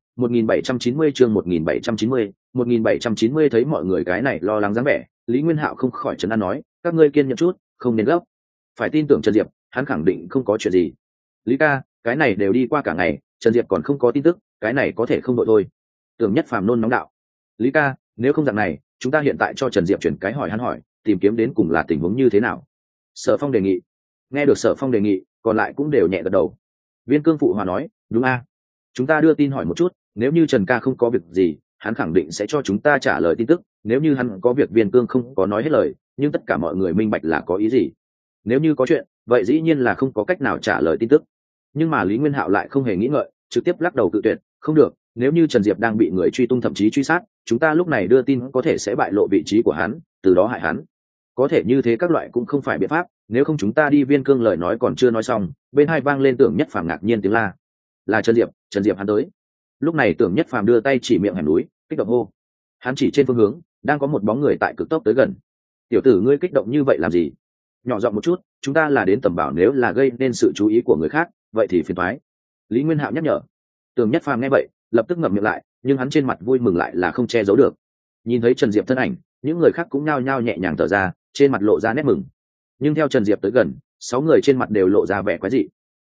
[SPEAKER 1] 1790 chương 1790, 1790 thấy mọi người cái này lo lắng dáng vẻ, Lý Nguyên Hạo không khỏi trấn an nói, các ngươi kiên nhẫn chút, không nên gấp. Phải tin tưởng Trần Diệp, hắn khẳng định không có chuyện gì. Lý ca, cái này đều đi qua cả ngày, Trần Diệp còn không có tin tức, cái này có thể không đội thôi. Tưởng Nhất Phàm nôn nóng đạo. Lý ca, nếu không dạng này, chúng ta hiện tại cho Trần Diệp chuyển cái hỏi hắn hỏi, tìm kiếm đến cùng là tình huống như thế nào. Sở Phong đề nghị. Nghe được Sở Phong đề nghị, còn lại cũng đều nhẹ gật đầu. Viên Cương phụ hòa nói, đúng a, chúng ta đưa tin hỏi một chút, nếu như Trần ca không có việc gì, hắn khẳng định sẽ cho chúng ta trả lời tin tức, nếu như hắn có việc Viên Cương không có nói hết lời, nhưng tất cả mọi người minh bạch là có ý gì. Nếu như có chuyện, vậy dĩ nhiên là không có cách nào trả lời tin tức. Nhưng mà Lý Nguyên Hạo lại không hề nghĩ ngợi, trực tiếp lắc đầu cự tuyệt, không được, nếu như Trần Diệp đang bị người truy tung thậm chí truy sát, chúng ta lúc này đưa tin có thể sẽ bại lộ vị trí của hắn, từ đó hại hắn. Có thể như thế các loại cũng không phải biện pháp, nếu không chúng ta đi Viên Cương lời nói còn chưa nói xong, bên hai vang lên Tưởng Nhất Phàm ngạc nhiên tiếng la. Là Trần Diệp hắn tới. Lúc này Tưởng Nhất Phàm đưa tay chỉ miệng hẻm núi, kích động hô. Hắn chỉ trên phương hướng, đang có một bóng người tại cực tốc tới gần. Tiểu tử ngươi kích động như vậy làm gì? Nhỏ giọng một chút, chúng ta là đến tầm bảo, nếu là gây nên sự chú ý của người khác, vậy thì phiền toái. Lý Nguyên Hạo nhắc nhở. Tưởng Nhất Phàm nghe vậy, lập tức ngậm miệng lại, nhưng hắn trên mặt vui mừng lại là không che giấu được. Nhìn thấy Trần Diệp thân ảnh, những người khác cũng nhao nhao nhẹ nhàng thở ra, trên mặt lộ ra nét mừng. Nhưng theo Trần Diệp tới gần, 6 người trên mặt đều lộ ra vẻ quái dị.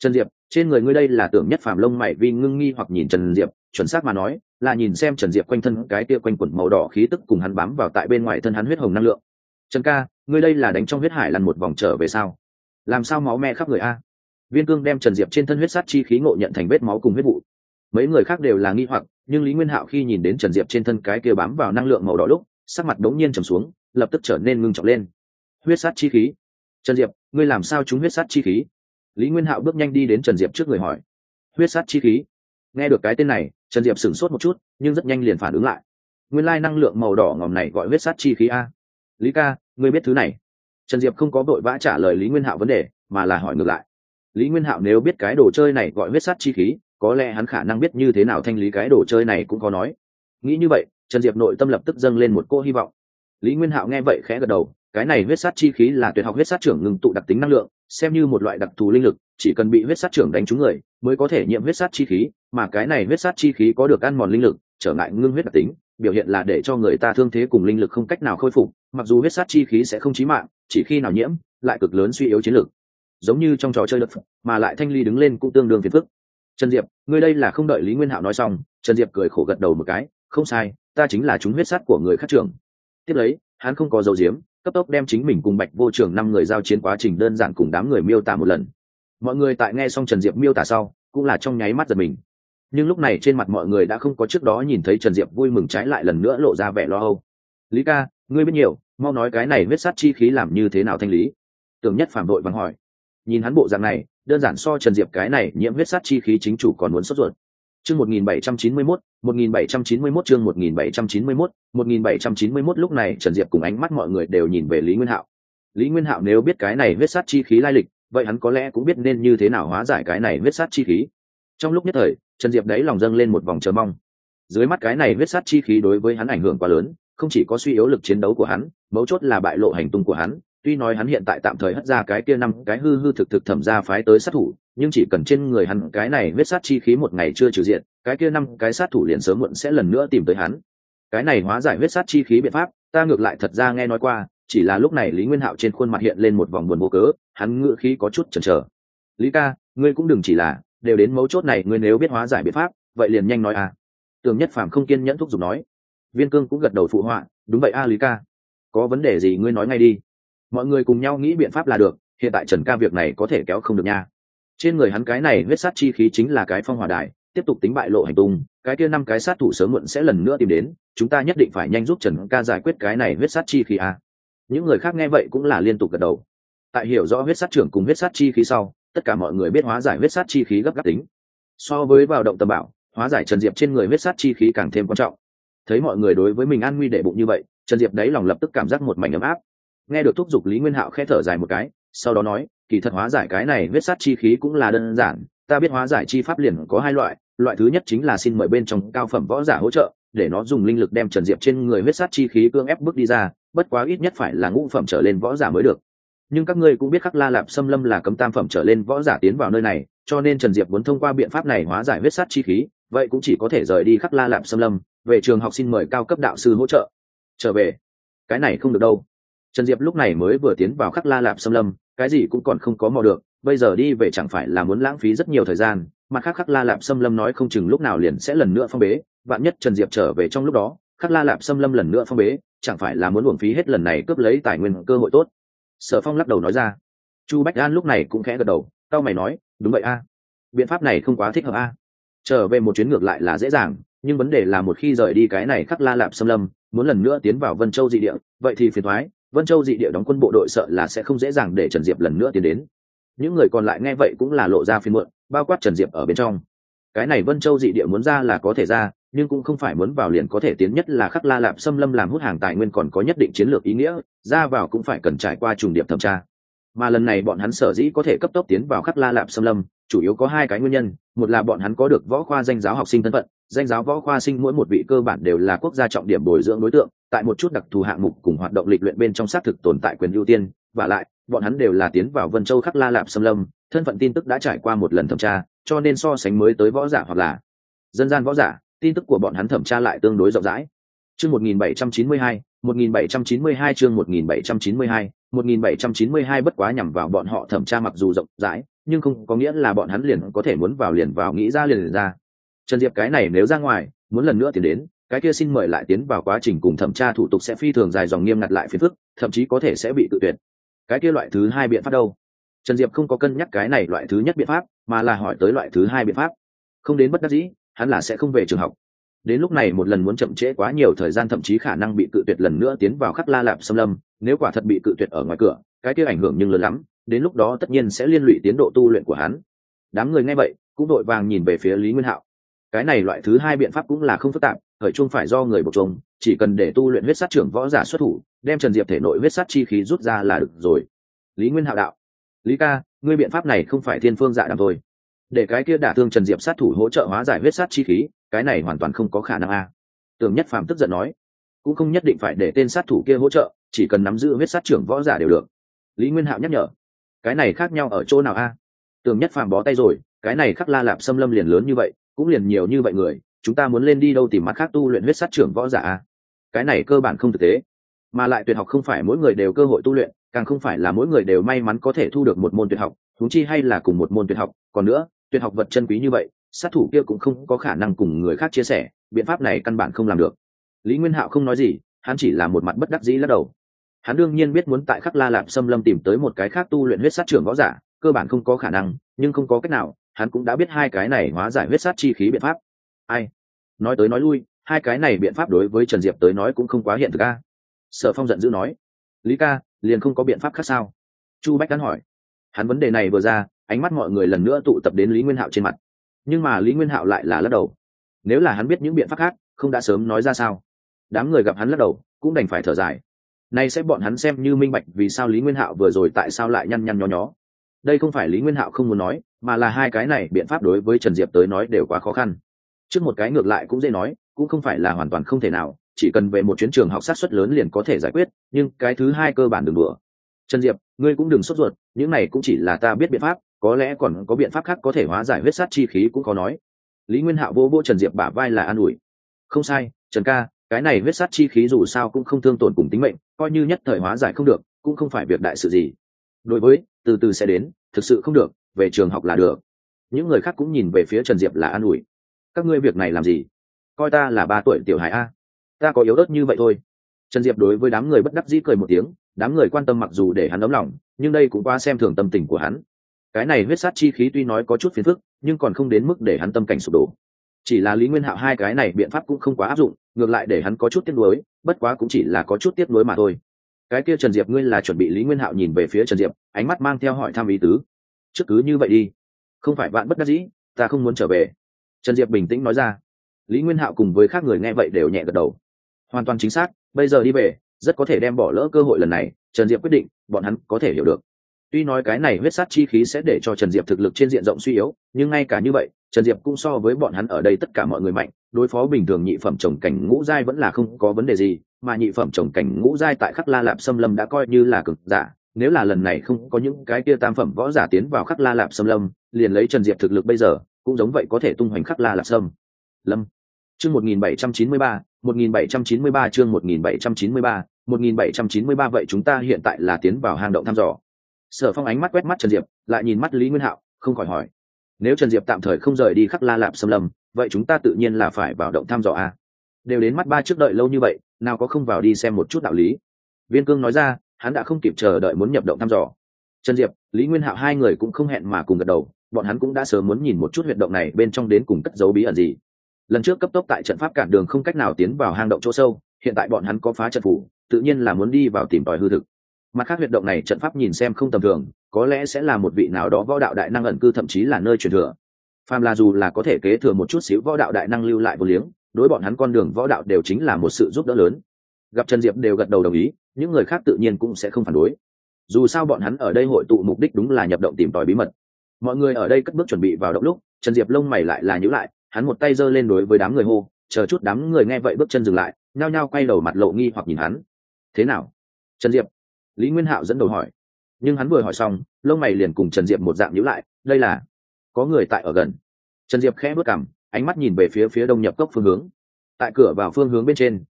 [SPEAKER 1] Trên người ngươi đây là Tưởng Nhất Phàm lông mày vi ngưng nghi hoặc nhìn Trần Diệp, chuẩn xác mà nói là nhìn xem Trần Diệp quanh thân cái kia quanh quẩn màu đỏ khí tức cùng hắn bám vào tại bên ngoài thân hắn huyết hồng năng lượng. Trần ca, ngươi đây là đánh trong huyết hải lăn một vòng trở về sao? Làm sao máu me khắp người a? Viên Cương đem Trần Diệp trên thân huyết sát chi khí ngộ nhận thành vết máu cùng huyết vụ. Mấy người khác đều là nghi hoặc, nhưng Lý Nguyên Hạo khi nhìn đến Trần Diệp trên thân cái kia bám vào năng lượng màu đỏ lúc, sắc mặt đống nhiên trầm xuống, lập tức trở nên ngưng trọng lên. Huyết sát chi khí. Trần Diệp, ngươi làm sao trúng huyết sát chi khí? Lý Nguyên Hạo bước nhanh đi đến Trần Diệp trước người hỏi. Huyết sát chi khí. Nghe được cái tên này, Trần Diệp sửng sốt một chút, nhưng rất nhanh liền phản ứng lại. Nguyên lai năng lượng màu đỏ ngòm này gọi huyết sát chi khí a. Lý ca, ngươi biết thứ này? Trần Diệp không có vội vã trả lời Lý Nguyên Hạo vấn đề, mà là hỏi ngược lại. Lý Nguyên Hạo nếu biết cái đồ chơi này gọi huyết sát chi khí, có lẽ hắn khả năng biết như thế nào thanh lý cái đồ chơi này cũng có nói. Nghĩ như vậy, Trần Diệp nội tâm lập tức dâng lên một cô hy vọng. Lý Nguyên Hạo nghe vậy khẽ gật đầu, cái này huyết sát chi khí là tuyệt học huyết sát trưởng ngưng tụ đặc tính năng lượng, xem như một loại đặc thù linh lực, chỉ cần bị huyết sát trưởng đánh trúng người, mới có thể nhiễm huyết sát chi khí, mà cái này huyết sát chi khí có được ăn mòn linh lực, trở ngại ngưng huyết đặc tính, biểu hiện là để cho người ta thương thế cùng linh lực không cách nào khôi phục, mặc dù huyết sát chi khí sẽ không chí mạng, chỉ khi nào nhiễm, lại cực lớn suy yếu chiến lực. Giống như trong trò chơi đất mà lại thanh ly đứng lên cũng tương đương phiền phức. Trần Diệp, ngươi đây là không đợi Lý Nguyên Hạo nói xong, Trần Diệp cười khổ gật đầu một cái, không sai, ta chính là chúng huyết sát của người khác trưởng. Tiếp lấy, hắn không có dấu diếm, cấp tốc đem chính mình cùng Bạch Vô Trường 5 người giao chiến quá trình đơn giản cùng đám người miêu tả một lần. Mọi người tại nghe xong Trần Diệp miêu tả sau, cũng là trong nháy mắt giật mình. Nhưng lúc này trên mặt mọi người đã không có trước đó nhìn thấy Trần Diệp vui mừng, trái lại lần nữa lộ ra vẻ lo âu. Lý ca, ngươi biết nhiều, mau nói cái này huyết sát chi khí làm như thế nào thanh lý? Tưởng Nhất Phàm đội vắng hỏi. Nhìn hắn bộ dạng này, đơn giản so Trần Diệp cái này nhiễm huyết sát chi khí chính chủ còn muốn sốt ruột. Chương 1791 chương 1791 lúc này Trần Diệp cùng ánh mắt mọi người đều nhìn về Lý Nguyên Hạo. Lý Nguyên Hạo nếu biết cái này huyết sát chi khí lai lịch, vậy hắn có lẽ cũng biết nên như thế nào hóa giải cái này huyết sát chi khí. Trong lúc nhất thời, Trần Diệp đấy lòng dâng lên một vòng chờ mong. Dưới mắt cái này huyết sát chi khí đối với hắn ảnh hưởng quá lớn, không chỉ có suy yếu lực chiến đấu của hắn, mấu chốt là bại lộ hành tung của hắn. Tuy nói hắn hiện tại tạm thời hất ra cái kia 5 cái hư hư thực thực thẩm ra phái tới sát thủ, nhưng chỉ cần trên người hắn cái này huyết sát chi khí một ngày chưa trừ diện, cái kia 5 cái sát thủ liền sớm muộn sẽ lần nữa tìm tới hắn. Cái này hóa giải huyết sát chi khí biện pháp, ta ngược lại thật ra nghe nói qua, chỉ là lúc này Lý Nguyên Hạo trên khuôn mặt hiện lên một vòng buồn vô cớ, hắn ngữ khí có chút chần chờ. Lý ca, ngươi cũng đừng chỉ là, đều đến mấu chốt này, ngươi nếu biết hóa giải biện pháp, vậy liền nhanh nói à. Tưởng Nhất Phàm không kiên nhẫn thúc giục nói. Viên Cương cũng gật đầu phụ họa, đúng vậy a Lý ca, có vấn đề gì ngươi nói ngay đi. Mọi người cùng nhau nghĩ biện pháp là được, hiện tại Trần ca việc này có thể kéo không được nha. Trên người hắn cái này huyết sát chi khí chính là cái phong hỏa đài, tiếp tục tính bại lộ hành tung, cái kia 5 cái sát thủ sớm muộn sẽ lần nữa tìm đến, chúng ta nhất định phải nhanh giúp Trần ca giải quyết cái này huyết sát chi khí a. Những người khác nghe vậy cũng là liên tục gật đầu. Tại hiểu rõ huyết sát trưởng cùng huyết sát chi khí sau, tất cả mọi người biết hóa giải huyết sát chi khí gấp gáp tính. So với vào động tầm bảo, hóa giải Trần Diệp trên người huyết sát chi khí càng thêm quan trọng. Thấy mọi người đối với mình an nguy để bụng như vậy, Trần Diệp đấy lòng lập tức cảm giác một mảnh ấm áp. Nghe được thúc giục, Lý Nguyên Hạo khẽ thở dài một cái, sau đó nói, kỳ thật hóa giải cái này huyết sát chi khí cũng là đơn giản, ta biết hóa giải chi pháp liền có 2 loại, loại thứ nhất chính là xin mời bên trong cao phẩm võ giả hỗ trợ, để nó dùng linh lực đem Trần Diệp trên người huyết sát chi khí cưỡng ép bước đi ra, bất quá ít nhất phải là ngũ phẩm trở lên võ giả mới được. Nhưng các ngươi cũng biết Khắc La Lạp Xâm Lâm là cấm tam phẩm trở lên võ giả tiến vào nơi này, cho nên Trần Diệp muốn thông qua biện pháp này hóa giải huyết sát chi khí, vậy cũng chỉ có thể rời đi Khắc La Lạp Xâm Lâm, về trường học xin mời cao cấp đạo sư hỗ trợ. Trở về, cái này không được đâu. Trần Diệp lúc này mới vừa tiến vào Khắc La Lạp Xâm Lâm, cái gì cũng còn không có mò được, bây giờ đi về chẳng phải là muốn lãng phí rất nhiều thời gian, mà Khắc La Lạp Xâm Lâm nói không chừng lúc nào liền sẽ lần nữa phong bế, vạn nhất Trần Diệp trở về trong lúc đó, Khắc La Lạp Xâm Lâm lần nữa phong bế, chẳng phải là muốn uổng phí hết lần này cướp lấy tài nguyên cơ hội tốt. Sở Phong lắc đầu nói ra. Chu Bách An lúc này cũng khẽ gật đầu, cau mày nói, đúng vậy a, biện pháp này không quá thích hợp a. Trở về một chuyến ngược lại là dễ dàng, nhưng vấn đề là một khi rời đi cái này Khắc La Lạp Xâm Lâm, muốn lần nữa tiến vào Vân Châu dị địa, vậy thì phiền toái, Vân Châu dị địa đóng quân bộ đội sợ là sẽ không dễ dàng để Trần Diệp lần nữa tiến đến. Những người còn lại nghe vậy cũng là lộ ra phiền muộn, bao quát Trần Diệp ở bên trong. Cái này Vân Châu dị địa muốn ra là có thể ra, nhưng cũng không phải muốn vào liền có thể tiến, nhất là Khắc La Lạp Xâm Lâm làm hút hàng tài nguyên còn có nhất định chiến lược ý nghĩa, ra vào cũng phải cần trải qua trùng điệp thẩm tra. Mà lần này bọn hắn sở dĩ có thể cấp tốc tiến vào Khắc La Lạp Xâm Lâm, chủ yếu có 2 cái nguyên nhân, một là bọn hắn có được võ khoa danh giáo học sinh thân phận, danh giáo võ khoa sinh mỗi một vị cơ bản đều là quốc gia trọng điểm bồi dưỡng đối tượng, tại một chút đặc thù hạng mục cùng hoạt động lịch luyện bên trong xác thực tồn tại quyền ưu tiên, và lại, bọn hắn đều là tiến vào Vân Châu Khắc La Lạp Xâm Lâm, thân phận tin tức đã trải qua một lần thẩm tra, cho nên so sánh mới tới võ giả hoặc là dân gian võ giả, tin tức của bọn hắn thẩm tra lại tương đối rộng rãi. Chương 1792, 1792 chương 1792, 1792 bất quá nhằm vào bọn họ thẩm tra mặc dù rộng rãi, nhưng không có nghĩa là bọn hắn liền có thể muốn vào liền vào, nghĩ ra liền ra. Trần Diệp cái này nếu ra ngoài, muốn lần nữa tiến đến, cái kia xin mời lại tiến vào quá trình cùng thẩm tra thủ tục sẽ phi thường dài dòng nghiêm ngặt lại phiền phức, thậm chí có thể sẽ bị tự tuyệt. Cái kia loại thứ hai biện pháp đâu? Trần Diệp không có cân nhắc cái này loại thứ nhất biện pháp, mà là hỏi tới loại thứ hai biện pháp. Không đến bất đắc dĩ, hắn là sẽ không về trường học. Đến lúc này một lần muốn chậm trễ quá nhiều thời gian, thậm chí khả năng bị cự tuyệt lần nữa tiến vào Khắc La Lạp Xâm Lâm, nếu quả thật bị cự tuyệt ở ngoài cửa, cái kia ảnh hưởng nhưng lớn lắm, đến lúc đó tất nhiên sẽ liên lụy tiến độ tu luyện của hắn. Đám người nghe vậy, cũng đội vàng nhìn về phía Lý Nguyên Hạo. Cái này loại thứ hai biện pháp cũng là không phức tạp, khởi chung phải do người buộc chung, chỉ cần để tu luyện huyết sát trưởng võ giả xuất thủ, đem Trần Diệp thể nội huyết sát chi khí rút ra là được rồi. Lý Nguyên Hạo đạo: "Lý ca, ngươi biện pháp này không phải thiên phương dạ đàm thôi. Để cái kia đả thương Trần Diệp sát thủ hỗ trợ hóa giải huyết sát chi khí, cái này hoàn toàn không có khả năng a." Tưởng Nhất Phàm tức giận nói: "Cũng không nhất định phải để tên sát thủ kia hỗ trợ, chỉ cần nắm giữ huyết sát trưởng võ giả đều được." Lý Nguyên Hạo nhắc nhở: "Cái này khác nhau ở chỗ nào a?" Tưởng Nhất Phàm bó tay rồi: "Cái này Khắc La Lạp Xâm Lâm liền lớn như vậy, cũng liền nhiều như vậy người, chúng ta muốn lên đi đâu tìm mặt khác tu luyện huyết sát trưởng võ giả a? Cái này cơ bản không thực tế, mà lại tuyệt học không phải mỗi người đều cơ hội tu luyện, càng không phải là mỗi người đều may mắn có thể thu được một môn tuyệt học, huống chi hay là cùng một môn tuyệt học, còn nữa, tuyệt học vật chân quý như vậy, sát thủ kia cũng không có khả năng cùng người khác chia sẻ, biện pháp này căn bản không làm được." Lý Nguyên Hạo không nói gì, hắn chỉ là một mặt bất đắc dĩ lắc đầu. Hắn đương nhiên biết muốn tại Khắc La Lạp Xâm Lâm tìm tới một cái khác tu luyện huyết sát trưởng võ giả, cơ bản không có khả năng, nhưng không có cách nào, hắn cũng đã biết hai cái này hóa giải huyết sát chi khí biện pháp. Ai? Nói tới nói lui, hai cái này biện pháp đối với Trần Diệp tới nói cũng không quá hiện thực a. Sở Phong giận dữ nói: "Lý ca, liền không có biện pháp khác sao?" Chu Bách Đán hỏi. Hắn vấn đề này vừa ra, ánh mắt mọi người lần nữa tụ tập đến Lý Nguyên Hạo trên mặt. Nhưng mà Lý Nguyên Hạo lại là lắc đầu. Nếu là hắn biết những biện pháp khác, không đã sớm nói ra sao? Đám người gặp hắn lắc đầu, cũng đành phải thở dài. Nay sẽ bọn hắn xem như minh bạch vì sao Lý Nguyên Hạo vừa rồi tại sao lại nhăn nhăn nhó nhó. Đây không phải Lý Nguyên Hạo không muốn nói, mà là hai cái này biện pháp đối với Trần Diệp tới nói đều quá khó khăn. Trước một cái ngược lại cũng dễ nói, cũng không phải là hoàn toàn không thể nào, chỉ cần về một chuyến trường học sát suất lớn liền có thể giải quyết, nhưng cái thứ hai cơ bản đừng đùa. Trần Diệp, ngươi cũng đừng sốt ruột, những này cũng chỉ là ta biết biện pháp, có lẽ còn có biện pháp khác có thể hóa giải huyết sát chi khí cũng khó nói. Lý Nguyên Hạo vô vô Trần Diệp bả vai là an ủi. Không sai, Trần ca, cái này huyết sát chi khí dù sao cũng không thương tổn cùng tính mệnh, coi như nhất thời hóa giải không được, cũng không phải việc đại sự gì. Đối với, từ từ sẽ đến, thực sự không được, về trường học là được. Những người khác cũng nhìn về phía Trần Diệp là an ủi. Các ngươi việc này làm gì? Coi ta là 3 tuổi tiểu hải a? Ta có yếu ớt như vậy thôi. Trần Diệp đối với đám người bất đắc dĩ cười một tiếng, đám người quan tâm mặc dù để hắn ấm lòng, nhưng đây cũng quá xem thường tâm tình của hắn. Cái này huyết sát chi khí tuy nói có chút phiền phức, nhưng còn không đến mức để hắn tâm cảnh sụp đổ. Chỉ là Lý Nguyên Hạo hai cái này biện pháp cũng không quá áp dụng, ngược lại để hắn có chút tiếc nuối, bất quá cũng chỉ là có chút tiếc nuối mà thôi. Cái kia Trần Diệp, ngươi là chuẩn bị? Lý Nguyên Hạo nhìn về phía Trần Diệp, ánh mắt mang theo hỏi thăm ý tứ. Trước cứ như vậy đi, không phải vạn bất đắc dĩ, ta không muốn trở về. Trần Diệp bình tĩnh nói ra. Lý Nguyên Hạo cùng với khác người nghe vậy đều nhẹ gật đầu. Hoàn toàn chính xác, bây giờ đi về, rất có thể đem bỏ lỡ cơ hội lần này. Trần Diệp quyết định, bọn hắn có thể hiểu được. Tuy nói cái này huyết sát chi khí sẽ để cho Trần Diệp thực lực trên diện rộng suy yếu, nhưng ngay cả như vậy, Trần Diệp cũng so với bọn hắn ở đây tất cả mọi người mạnh, đối phó bình thường nhị phẩm trồng cảnh ngũ giai vẫn là không có vấn đề gì, mà nhị phẩm trồng cảnh ngũ giai tại Khắc La Lạp Xâm Lâm đã coi như là cực giả, nếu là lần này không có những cái kia tam phẩm võ giả tiến vào Khắc La Lạp Xâm Lâm, liền lấy Trần Diệp thực lực bây giờ, cũng giống vậy có thể tung hoành Khắc La Lạp Xâm Lâm. Chương 1793, 1793 chương 1793, 1793 vậy chúng ta hiện tại là tiến vào hang động thăm dò. Sở Phong ánh mắt quét mắt Trần Diệp, lại nhìn mắt Lý Nguyên Hạo, không khỏi hỏi: nếu Trần Diệp tạm thời không rời đi Khắc La Lạp Xâm Lâm, vậy chúng ta tự nhiên là phải vào động thăm dò a. Đều đến mắt ba trước đợi lâu như vậy, nào có không vào đi xem một chút đạo lý. Viên Cương nói ra, hắn đã không kịp chờ đợi muốn nhập động thăm dò. Trần Diệp, Lý Nguyên Hạo hai người cũng không hẹn mà cùng gật đầu, bọn hắn cũng đã sớm muốn nhìn một chút huyệt động này bên trong đến cùng cất giấu bí ẩn gì. Lần trước cấp tốc tại trận pháp cản đường không cách nào tiến vào hang động chỗ sâu, hiện tại bọn hắn có phá trận phủ, tự nhiên là muốn đi vào tìm tòi hư thực. Mặt khác huyệt động này trận pháp nhìn xem không tầm thường, có lẽ sẽ là một vị nào đó võ đạo đại năng ẩn cư, thậm chí là nơi truyền thừa. Phàm là dù là có thể kế thừa một chút xíu võ đạo đại năng lưu lại vô liếng, đối bọn hắn con đường võ đạo đều chính là một sự giúp đỡ lớn. Gặp Trần Diệp đều gật đầu đồng ý, những người khác tự nhiên cũng sẽ không phản đối. Dù sao bọn hắn ở đây hội tụ mục đích đúng là nhập động tìm tòi bí mật. Mọi người ở đây cất bước chuẩn bị vào động lúc, Trần Diệp lông mày lại là nhíu lại, hắn một tay giơ lên đối với đám người hô, chờ chút. Đám người nghe vậy bước chân dừng lại, nhao nhao quay đầu mặt lộ nghi hoặc nhìn hắn. Thế nào? Trần Diệp? Lý Nguyên Hạo dẫn đầu hỏi. Nhưng hắn vừa hỏi xong, lông mày liền cùng Trần Diệp một dạng nhíu lại, đây là có người tại ở gần. Trần Diệp khẽ bước cằm, ánh mắt nhìn về phía đông nhập cốc phương hướng. Tại cửa vào phương hướng bên trên,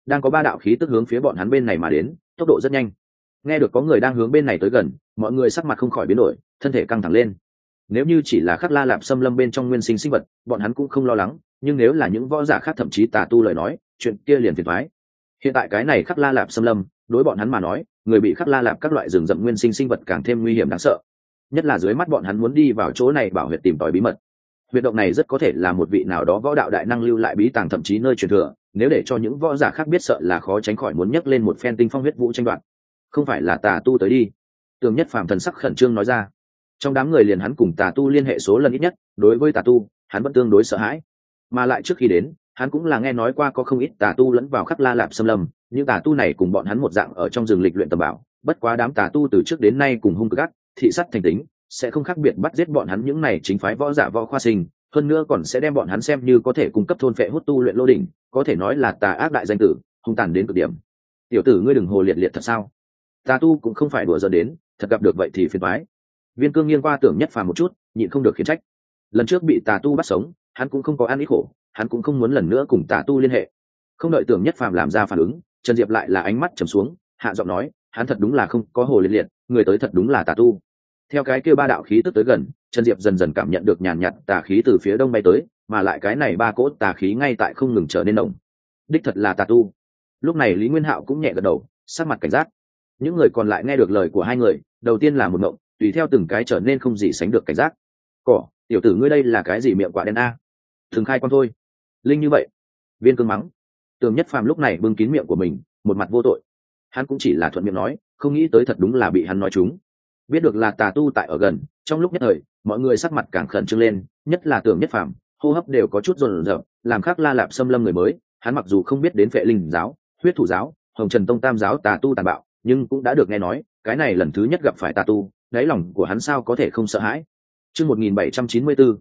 [SPEAKER 1] đang có 3 đạo khí tức hướng phía bọn hắn bên này mà đến, tốc độ rất nhanh. Nghe được có người đang hướng bên này tới gần, mọi người sắc mặt không khỏi biến đổi, thân thể căng thẳng lên. Nếu như chỉ là Khắc La Lạp xâm lâm bên trong nguyên sinh sinh vật, bọn hắn cũng không lo lắng, nhưng nếu là những võ giả khác thậm chí tà tu lời nói, chuyện kia liền phiền toái. Hiện tại cái này Khắc La Lạp xâm lâm, đối bọn hắn mà nói, người bị Khắc La Lạp các loại rừng rậm nguyên sinh sinh vật càng thêm nguy hiểm đáng sợ. Nhất là dưới mắt bọn hắn muốn đi vào chỗ này bảo huyệt tìm tòi bí mật. Huyệt động này rất có thể là một vị nào đó võ đạo đại năng lưu lại bí tàng thậm chí nơi truyền thừa, nếu để cho những võ giả khác biết sợ là khó tránh khỏi muốn nhấc lên một phen tinh phong huyết vũ tranh đoạt. Không phải là tà tu tới đi. Tường Nhất Phàm thần sắc khẩn trương nói ra. Trong đám người liền hắn cùng tà tu liên hệ số lần ít nhất, đối với tà tu, hắn vẫn tương đối sợ hãi. Mà lại trước khi đến, hắn cũng là nghe nói qua có không ít tà tu lẫn vào Khắc La Lạp xâm lâm, những tà tu này cùng bọn hắn một dạng ở trong rừng lịch luyện tầm bảo, bất quá đám tà tu từ trước đến nay cùng hung cực ác, thị sắt thành tính, sẽ không khác biệt bắt giết bọn hắn những này chính phái võ giả võ khoa sinh, hơn nữa còn sẽ đem bọn hắn xem như có thể cung cấp thôn phệ hút tu luyện lô đỉnh, có thể nói là tà ác đại danh tử, hung tàn đến cực điểm. Tiểu tử ngươi đừng hồ liệt liệt thật sao? Tà tu cũng không phải đùa giỡn đến, thật gặp được vậy thì phiền toái. Viên Cương nghiêng qua Tưởng Nhất Phàm một chút, nhịn không được khiển trách. Lần trước bị tà tu bắt sống, hắn cũng không có ăn ít khổ, hắn cũng không muốn lần nữa cùng tà tu liên hệ. Không đợi Tưởng Nhất Phàm làm ra phản ứng, Trần Diệp lại là ánh mắt trầm xuống, hạ giọng nói, hắn thật đúng là không có hồ liệt liệt, người tới thật đúng là tà tu. Theo cái kia 3 đạo khí tức tới gần, Trần Diệp dần dần cảm nhận được nhàn nhạt tà khí từ phía đông bay tới, mà lại cái này 3 cỗ tà khí ngay tại không ngừng trở nên nồng. Đích thật là tà tu. Lúc này Lý Nguyên Hạo cũng nhẹ gật đầu, sắc mặt cảnh giác. Những người còn lại nghe được lời của hai người, đầu tiên là một ngộng, tùy theo từng cái trở nên không gì sánh được cảnh giác. Cỏ, tiểu tử ngươi đây là cái gì miệng quả đen a? Thường khai quan thôi. Linh như vậy. Viên Cương mắng. Tường Nhất Phàm lúc này bưng kín miệng của mình, một mặt vô tội. Hắn cũng chỉ là thuận miệng nói, không nghĩ tới thật đúng là bị hắn nói trúng. Biết được là tà tu tại ở gần, trong lúc nhất thời, mọi người sắc mặt càng khẩn trương lên, nhất là Tường Nhất Phàm, hô hấp đều có chút run rợn, làm Khắc La Lạp xâm lâm người mới, hắn mặc dù không biết đến Phệ Linh giáo, Huyết Thủ giáo, Hồng Trần Tông tam giáo tà tu tàn bạo, nhưng cũng đã được nghe nói, cái này lần thứ nhất gặp phải tà tu, đáy lòng của hắn sao có thể không sợ hãi. Chương 1794,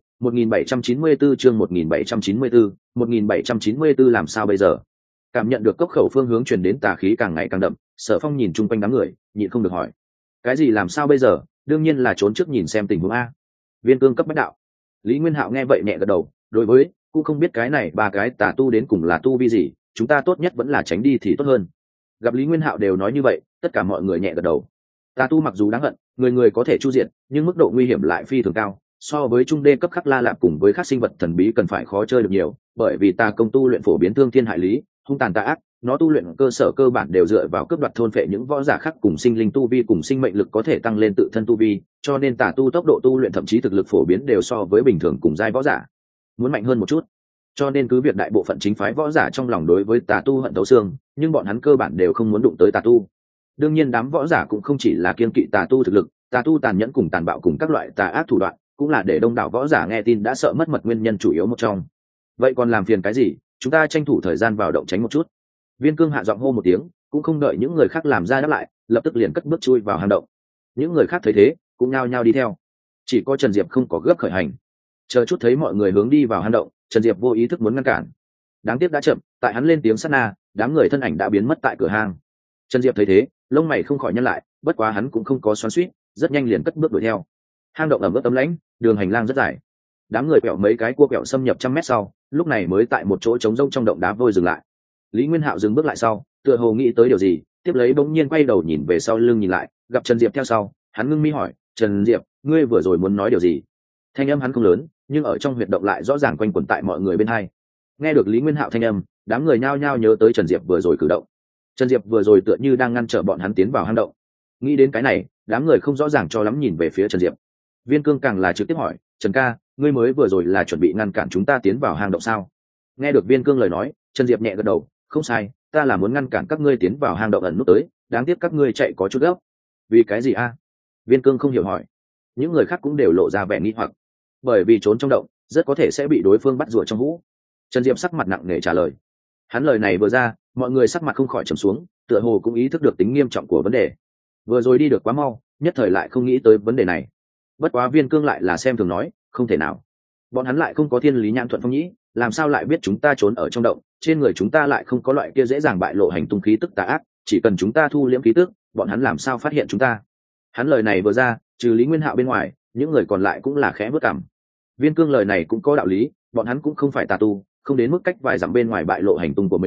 [SPEAKER 1] 1794 chương 1794, 1794 làm sao bây giờ? Cảm nhận được cốc khẩu phương hướng truyền đến tà khí càng ngày càng đậm, Sở Phong nhìn chung quanh đám người, nhịn không được hỏi: cái gì làm sao bây giờ? Đương nhiên là trốn trước nhìn xem tình huống a. Viên Cương cấp bách đạo. Lý Nguyên Hạo nghe vậy nhẹ gật đầu, đối với, cũng không biết cái này 3 cái tà tu đến cùng là tu vi gì, chúng ta tốt nhất vẫn là tránh đi thì tốt hơn. Gặp Lý Nguyên Hạo đều nói như vậy, tất cả mọi người nhẹ gật đầu. Tà tu mặc dù đáng hận, người người có thể chu diệt, nhưng mức độ nguy hiểm lại phi thường cao, so với trung đê cấp Khắc La Lạp cùng với các sinh vật thần bí cần phải khó chơi được nhiều, bởi vì tà công tu luyện phổ biến thương thiên hại lý, hung tàn tà ác, nó tu luyện cơ sở cơ bản đều dựa vào cướp đoạt thôn phệ những võ giả khác cùng sinh linh tu vi cùng sinh mệnh lực có thể tăng lên tự thân tu vi, cho nên tà tu tốc độ tu luyện thậm chí thực lực phổ biến đều so với bình thường cùng giai võ giả muốn mạnh hơn một chút. Cho nên cứ việc đại bộ phận chính phái võ giả trong lòng đối với tà tu hận thấu xương, nhưng bọn hắn cơ bản đều không muốn đụng tới tà tu. Đương nhiên đám võ giả cũng không chỉ là kiêng kỵ tà tu thực lực, tà tu tàn nhẫn cùng tàn bạo cùng các loại tà ác thủ đoạn, cũng là để đông đảo võ giả nghe tin đã sợ mất mật nguyên nhân chủ yếu một trong. Vậy còn làm phiền cái gì, chúng ta tranh thủ thời gian vào động tránh một chút. Viên Cương hạ giọng hô một tiếng, cũng không đợi những người khác làm ra đáp lại, lập tức liền cất bước chui vào hang động. Những người khác thấy thế, cũng nhao nhao đi theo. Chỉ có Trần Diệp không có gấp khởi hành. Chờ chút thấy mọi người hướng đi vào hang động, Trần Diệp vô ý thức muốn ngăn cản. Đáng tiếc đã chậm, tại hắn lên tiếng sát na, đám người thân ảnh đã biến mất tại cửa hang. Trần Diệp thấy thế, lông mày không khỏi nhăn lại, bất quá hắn cũng không có xoắn xuýt, rất nhanh liền cất bước đuổi theo. Hang động ẩm ướt tấm lãnh, đường hành lang rất dài. Đám người quẹo mấy cái cua quẹo xâm nhập 100 mét sau, lúc này mới tại một chỗ trống rỗng trong động đá vôi dừng lại. Lý Nguyên Hạo dừng bước lại sau, tựa hồ nghĩ tới điều gì, tiếp lấy bỗng nhiên quay đầu nhìn về sau lưng nhìn lại, gặp Trần Diệp theo sau, hắn ngưng mi hỏi: "Trần Diệp, ngươi vừa rồi muốn nói điều gì?" Thanh âm hắn không lớn, nhưng ở trong huyệt động lại rõ ràng quanh quẩn tại mọi người bên hai. Nghe được Lý Nguyên Hạo thanh âm, đám người nhao nhao nhớ tới Trần Diệp vừa rồi cử động. Trần Diệp vừa rồi tựa như đang ngăn trở bọn hắn tiến vào hang động. Nghĩ đến cái này, đám người không rõ ràng cho lắm nhìn về phía Trần Diệp. Viên Cương càng là trực tiếp hỏi: "Trần ca, ngươi mới vừa rồi là chuẩn bị ngăn cản chúng ta tiến vào hang động sao?" Nghe được Viên Cương lời nói, Trần Diệp nhẹ gật đầu: "Không sai, ta là muốn ngăn cản các ngươi tiến vào hang động ẩn nút tới, đáng tiếc các ngươi chạy có chút gấp." "Vì cái gì a?" Viên Cương không hiểu hỏi. Những người khác cũng đều lộ ra vẻ nghi hoặc. Bởi vì trốn trong động, rất có thể sẽ bị đối phương bắt rùa trong hũ. Trần Diệp sắc mặt nặng nề trả lời. Hắn lời này vừa ra, mọi người sắc mặt không khỏi trầm xuống, tựa hồ cũng ý thức được tính nghiêm trọng của vấn đề. Vừa rồi đi được quá mau, nhất thời lại không nghĩ tới vấn đề này. Bất quá Viên Cương lại là xem thường nói, không thể nào. Bọn hắn lại không có thiên lý nhãn thuận phong nhĩ, làm sao lại biết chúng ta trốn ở trong động, trên người chúng ta lại không có loại kia dễ dàng bại lộ hành tung khí tức tà ác, chỉ cần chúng ta thu liễm khí tức, bọn hắn làm sao phát hiện chúng ta. Hắn lời này vừa ra, trừ Lý Nguyên Hạo bên ngoài, những người còn lại cũng là khẽ bước cằm. Viên Cương lời này cũng có đạo lý, bọn hắn cũng không phải tà tu, không đến mức cách vài dặm bên ngoài bại lộ hành tung của mình,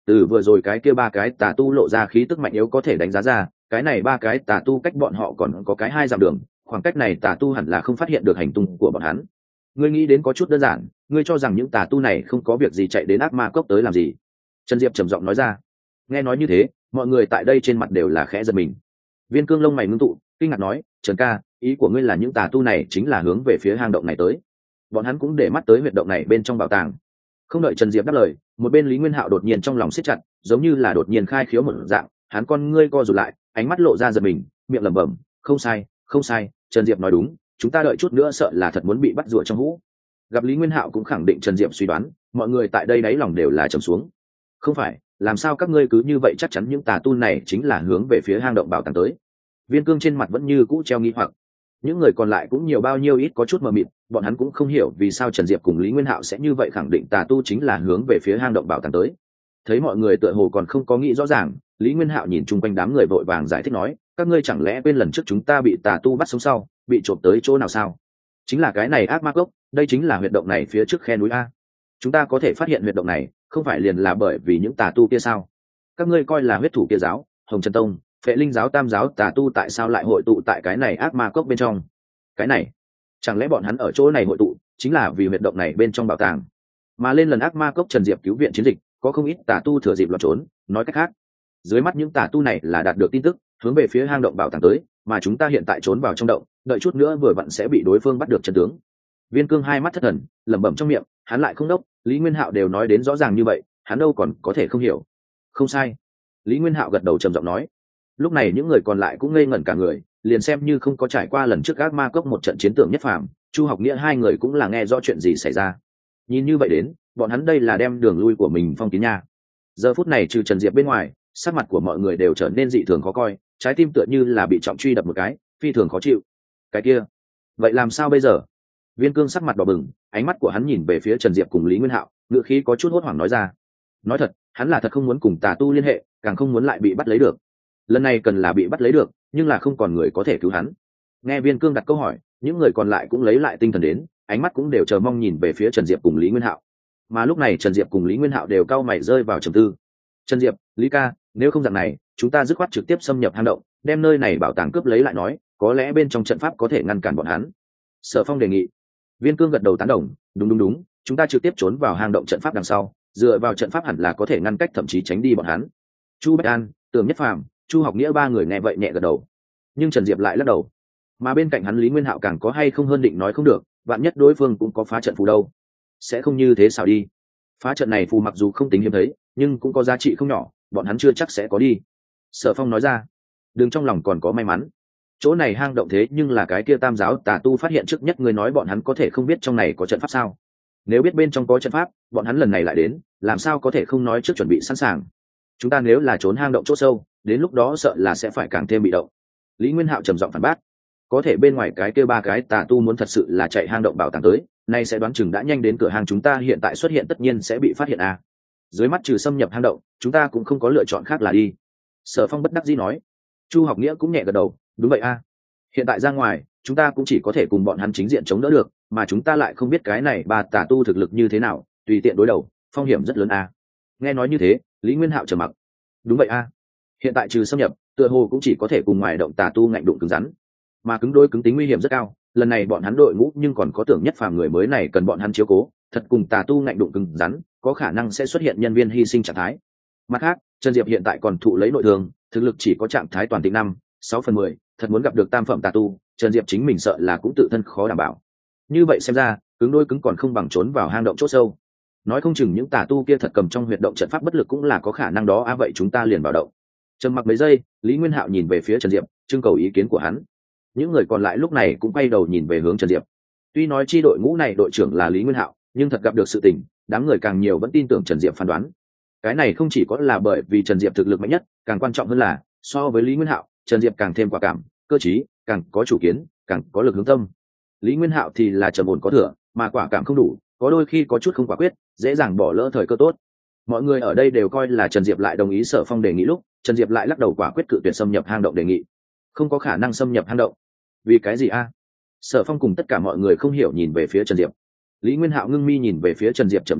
[SPEAKER 1] từ vừa rồi cái kia ba cái tà tu lộ ra khí tức mạnh yếu có thể đánh giá ra, cái này ba cái tà tu cách bọn họ còn có cái 2 dặm đường, khoảng cách này tà tu hẳn là không phát hiện được hành tung của bọn hắn. Ngươi nghĩ đến có chút đơn giản, ngươi cho rằng những tà tu này không có việc gì chạy đến ác ma cốc tới làm gì? Trần Diệp trầm giọng nói ra. Nghe nói như thế, mọi người tại đây trên mặt đều là khẽ giật mình. Viên Cương lông mày ngưng tụ, kinh ngạc nói, Trần ca, ý của ngươi là những tà tu này chính là hướng về phía hang động này tới? Bọn hắn cũng để mắt tới huyệt động này bên trong bảo tàng. Không đợi Trần Diệp đáp lời, một bên Lý Nguyên Hạo đột nhiên trong lòng siết chặt, giống như là đột nhiên khai khiếu một dạng, hắn con ngươi co rụt lại, ánh mắt lộ ra giật mình, miệng lẩm bẩm, không sai, không sai, Trần Diệp nói đúng, chúng ta đợi chút nữa sợ là thật muốn bị bắt rùa trong hũ. Gặp Lý Nguyên Hạo cũng khẳng định Trần Diệp suy đoán, mọi người tại đây đáy lòng đều là trầm xuống. Không phải, làm sao các ngươi cứ như vậy chắc chắn những tà tu này chính là hướng về phía hang động bảo tàng tới? Viên Cương trên mặt vẫn như cũ treo nghi hoặc. Những người còn lại cũng nhiều bao nhiêu ít có chút mờ mịt, bọn hắn cũng không hiểu vì sao Trần Diệp cùng Lý Nguyên Hạo sẽ như vậy khẳng định tà tu chính là hướng về phía hang động bảo tàng tới. Thấy mọi người tựa hồ còn không có nghĩ rõ ràng, Lý Nguyên Hạo nhìn chung quanh đám người vội vàng giải thích nói, các ngươi chẳng lẽ quên lần trước chúng ta bị tà tu bắt sống sau, bị trộm tới chỗ nào sao? Chính là cái này ác ma cốc, đây chính là huyệt động này phía trước khe núi a. Chúng ta có thể phát hiện huyệt động này, không phải liền là bởi vì những tà tu kia sao? Các ngươi coi là huyết thủ kia giáo, Hồng Trần Tông, Phệ Linh giáo, Tam giáo tà tu tại sao lại hội tụ tại cái này ác ma cốc bên trong? Cái này, chẳng lẽ bọn hắn ở chỗ này hội tụ chính là vì huyệt động này bên trong bảo tàng? Mà lên lần ác ma cốc Trần Diệp cứu viện chiến dịch, có không ít tà tu thừa dịp loạn trốn, nói cách khác, dưới mắt những tà tu này là đạt được tin tức, hướng về phía hang động bảo tàng tới, mà chúng ta hiện tại trốn vào trong động, đợi chút nữa vừa vặn sẽ bị đối phương bắt được chân tướng. Viên Cương hai mắt thất thần, lẩm bẩm trong miệng, hắn lại không đốc, Lý Nguyên Hạo đều nói đến rõ ràng như vậy, hắn đâu còn có thể không hiểu. Không sai. Lý Nguyên Hạo gật đầu trầm giọng nói. Lúc này những người còn lại cũng ngây ngẩn cả người, liền xem như không có trải qua lần trước ác ma cốc một trận chiến tưởng nhất phàm, Chu Học Nghĩa hai người cũng là nghe rõ chuyện gì xảy ra. Nhìn như vậy đến, bọn hắn đây là đem đường lui của mình phong kín nha. Giờ phút này trừ Trần Diệp bên ngoài, sắc mặt của mọi người đều trở nên dị thường khó coi, trái tim tựa như là bị trọng truy đập một cái, phi thường khó chịu. Cái kia, vậy làm sao bây giờ? Viên Cương sắc mặt đỏ bừng, ánh mắt của hắn nhìn về phía Trần Diệp cùng Lý Nguyên Hạo, ngữ khí có chút hốt hoảng nói ra. Nói thật, hắn là thật không muốn cùng tà tu liên hệ, càng không muốn lại bị bắt lấy được. Lần này cần là bị bắt lấy được, nhưng là không còn người có thể cứu hắn. Nghe Viên Cương đặt câu hỏi, những người còn lại cũng lấy lại tinh thần đến, ánh mắt cũng đều chờ mong nhìn về phía Trần Diệp cùng Lý Nguyên Hạo. Mà lúc này Trần Diệp cùng Lý Nguyên Hạo đều cau mày rơi vào trầm tư. Trần Diệp, Lý ca, nếu không dạng này, chúng ta dứt khoát trực tiếp xâm nhập hang động, đem nơi này bảo tàng cướp lấy lại nói, có lẽ bên trong trận pháp có thể ngăn cản bọn hắn. Sở Phong đề nghị. Viên Cương gật đầu tán đồng, đúng, chúng ta trực tiếp trốn vào hang động trận pháp đằng sau, dựa vào trận pháp hẳn là có thể ngăn cách thậm chí tránh đi bọn hắn. Chu Bách An, Tưởng Nhất Phàm, Chu Học Nghĩa ba người nghe vậy nhẹ gật đầu. Nhưng Trần Diệp lại lắc đầu. Mà bên cạnh hắn Lý Nguyên Hạo càng có hay không hơn định nói không được, vạn nhất đối phương cũng có phá trận phù đâu. Sẽ không như thế sao đi. Phá trận này phù mặc dù không tính hiếm thấy, nhưng cũng có giá trị không nhỏ, bọn hắn chưa chắc sẽ có đi. Sở Phong nói ra. Đừng trong lòng còn có may mắn. Chỗ này hang động thế nhưng là cái kia tam giáo tà tu phát hiện trước nhất, người nói bọn hắn có thể không biết trong này có trận pháp sao? Nếu biết bên trong có trận pháp, bọn hắn lần này lại đến, làm sao có thể không nói trước chuẩn bị sẵn sàng? Chúng ta nếu là trốn hang động chỗ sâu, đến lúc đó sợ là sẽ phải càng thêm bị động. Lý Nguyên Hạo trầm giọng phản bác. Có thể bên ngoài cái kia ba cái tà tu muốn thật sự là chạy hang động bảo tàng tới, nay sẽ đoán chừng đã nhanh đến cửa hàng chúng ta hiện tại xuất hiện, tất nhiên sẽ bị phát hiện à. Dưới mắt trừ xâm nhập hang động, chúng ta cũng không có lựa chọn khác là đi. Sở Phong bất đắc dĩ nói. Chu Học Nghĩa cũng nhẹ gật đầu, đúng vậy a. Hiện tại ra ngoài, chúng ta cũng chỉ có thể cùng bọn hắn chính diện chống đỡ được, mà chúng ta lại không biết cái này ba tà tu thực lực như thế nào, tùy tiện đối đầu, phong hiểm rất lớn a. Nghe nói như thế, Lý Nguyên Hạo trầm mặc. Đúng vậy a. Hiện tại trừ xâm nhập, tựa hồ cũng chỉ có thể cùng ngoài động tà tu ngạnh đụng cứng rắn, mà cứng đối cứng tính nguy hiểm rất cao. Lần này bọn hắn đội ngũ nhưng còn có Tưởng Nhất Phàm người mới này cần bọn hắn chiếu cố, thật cùng tà tu ngạnh đụng cứng rắn, có khả năng sẽ xuất hiện nhân viên hy sinh trạng thái. Mặt khác, Trần Diệp hiện tại còn thụ lấy nội thương, thực lực chỉ có trạng thái toàn tịnh 5-6/10, thật muốn gặp được tam phẩm tà tu, Trần Diệp chính mình sợ là cũng tự thân khó đảm bảo. Như vậy xem ra, cứng đôi cứng còn không bằng trốn vào hang động chỗ sâu. Nói không chừng những tà tu kia thật cầm trong huyệt động trận pháp bất lực cũng là có khả năng đó a, vậy chúng ta liền vào động. Trầm mặc mấy giây, Lý Nguyên Hạo nhìn về phía Trần Diệp, trưng cầu ý kiến của hắn. Những người còn lại lúc này cũng quay đầu nhìn về hướng Trần Diệp. Tuy nói chi đội ngũ này đội trưởng là Lý Nguyên Hạo, nhưng thật gặp được sự tình, đám người càng nhiều vẫn tin tưởng Trần Diệp phán đoán. Cái này không chỉ có là bởi vì Trần Diệp thực lực mạnh nhất, càng quan trọng hơn là so với Lý Nguyên Hạo, Trần Diệp càng thêm quả cảm, cơ trí, càng có chủ kiến, càng có lực hướng tâm. Lý Nguyên Hạo thì là trầm ổn có thừa, mà quả cảm không đủ, có đôi khi có chút không quả quyết, dễ dàng bỏ lỡ thời cơ tốt. Mọi người ở đây đều coi là Trần Diệp lại đồng ý Sở Phong đề nghị, lúc Trần Diệp lại lắc đầu quả quyết cự tuyệt xâm nhập hang động đề nghị. Không có khả năng xâm nhập hang động. Vì cái gì a? Sở Phong cùng tất cả mọi người không hiểu nhìn về phía Trần Diệp. Lý Nguyên Hạo ngưng mi nhìn về phía Trần Diệp chậm rãi nói,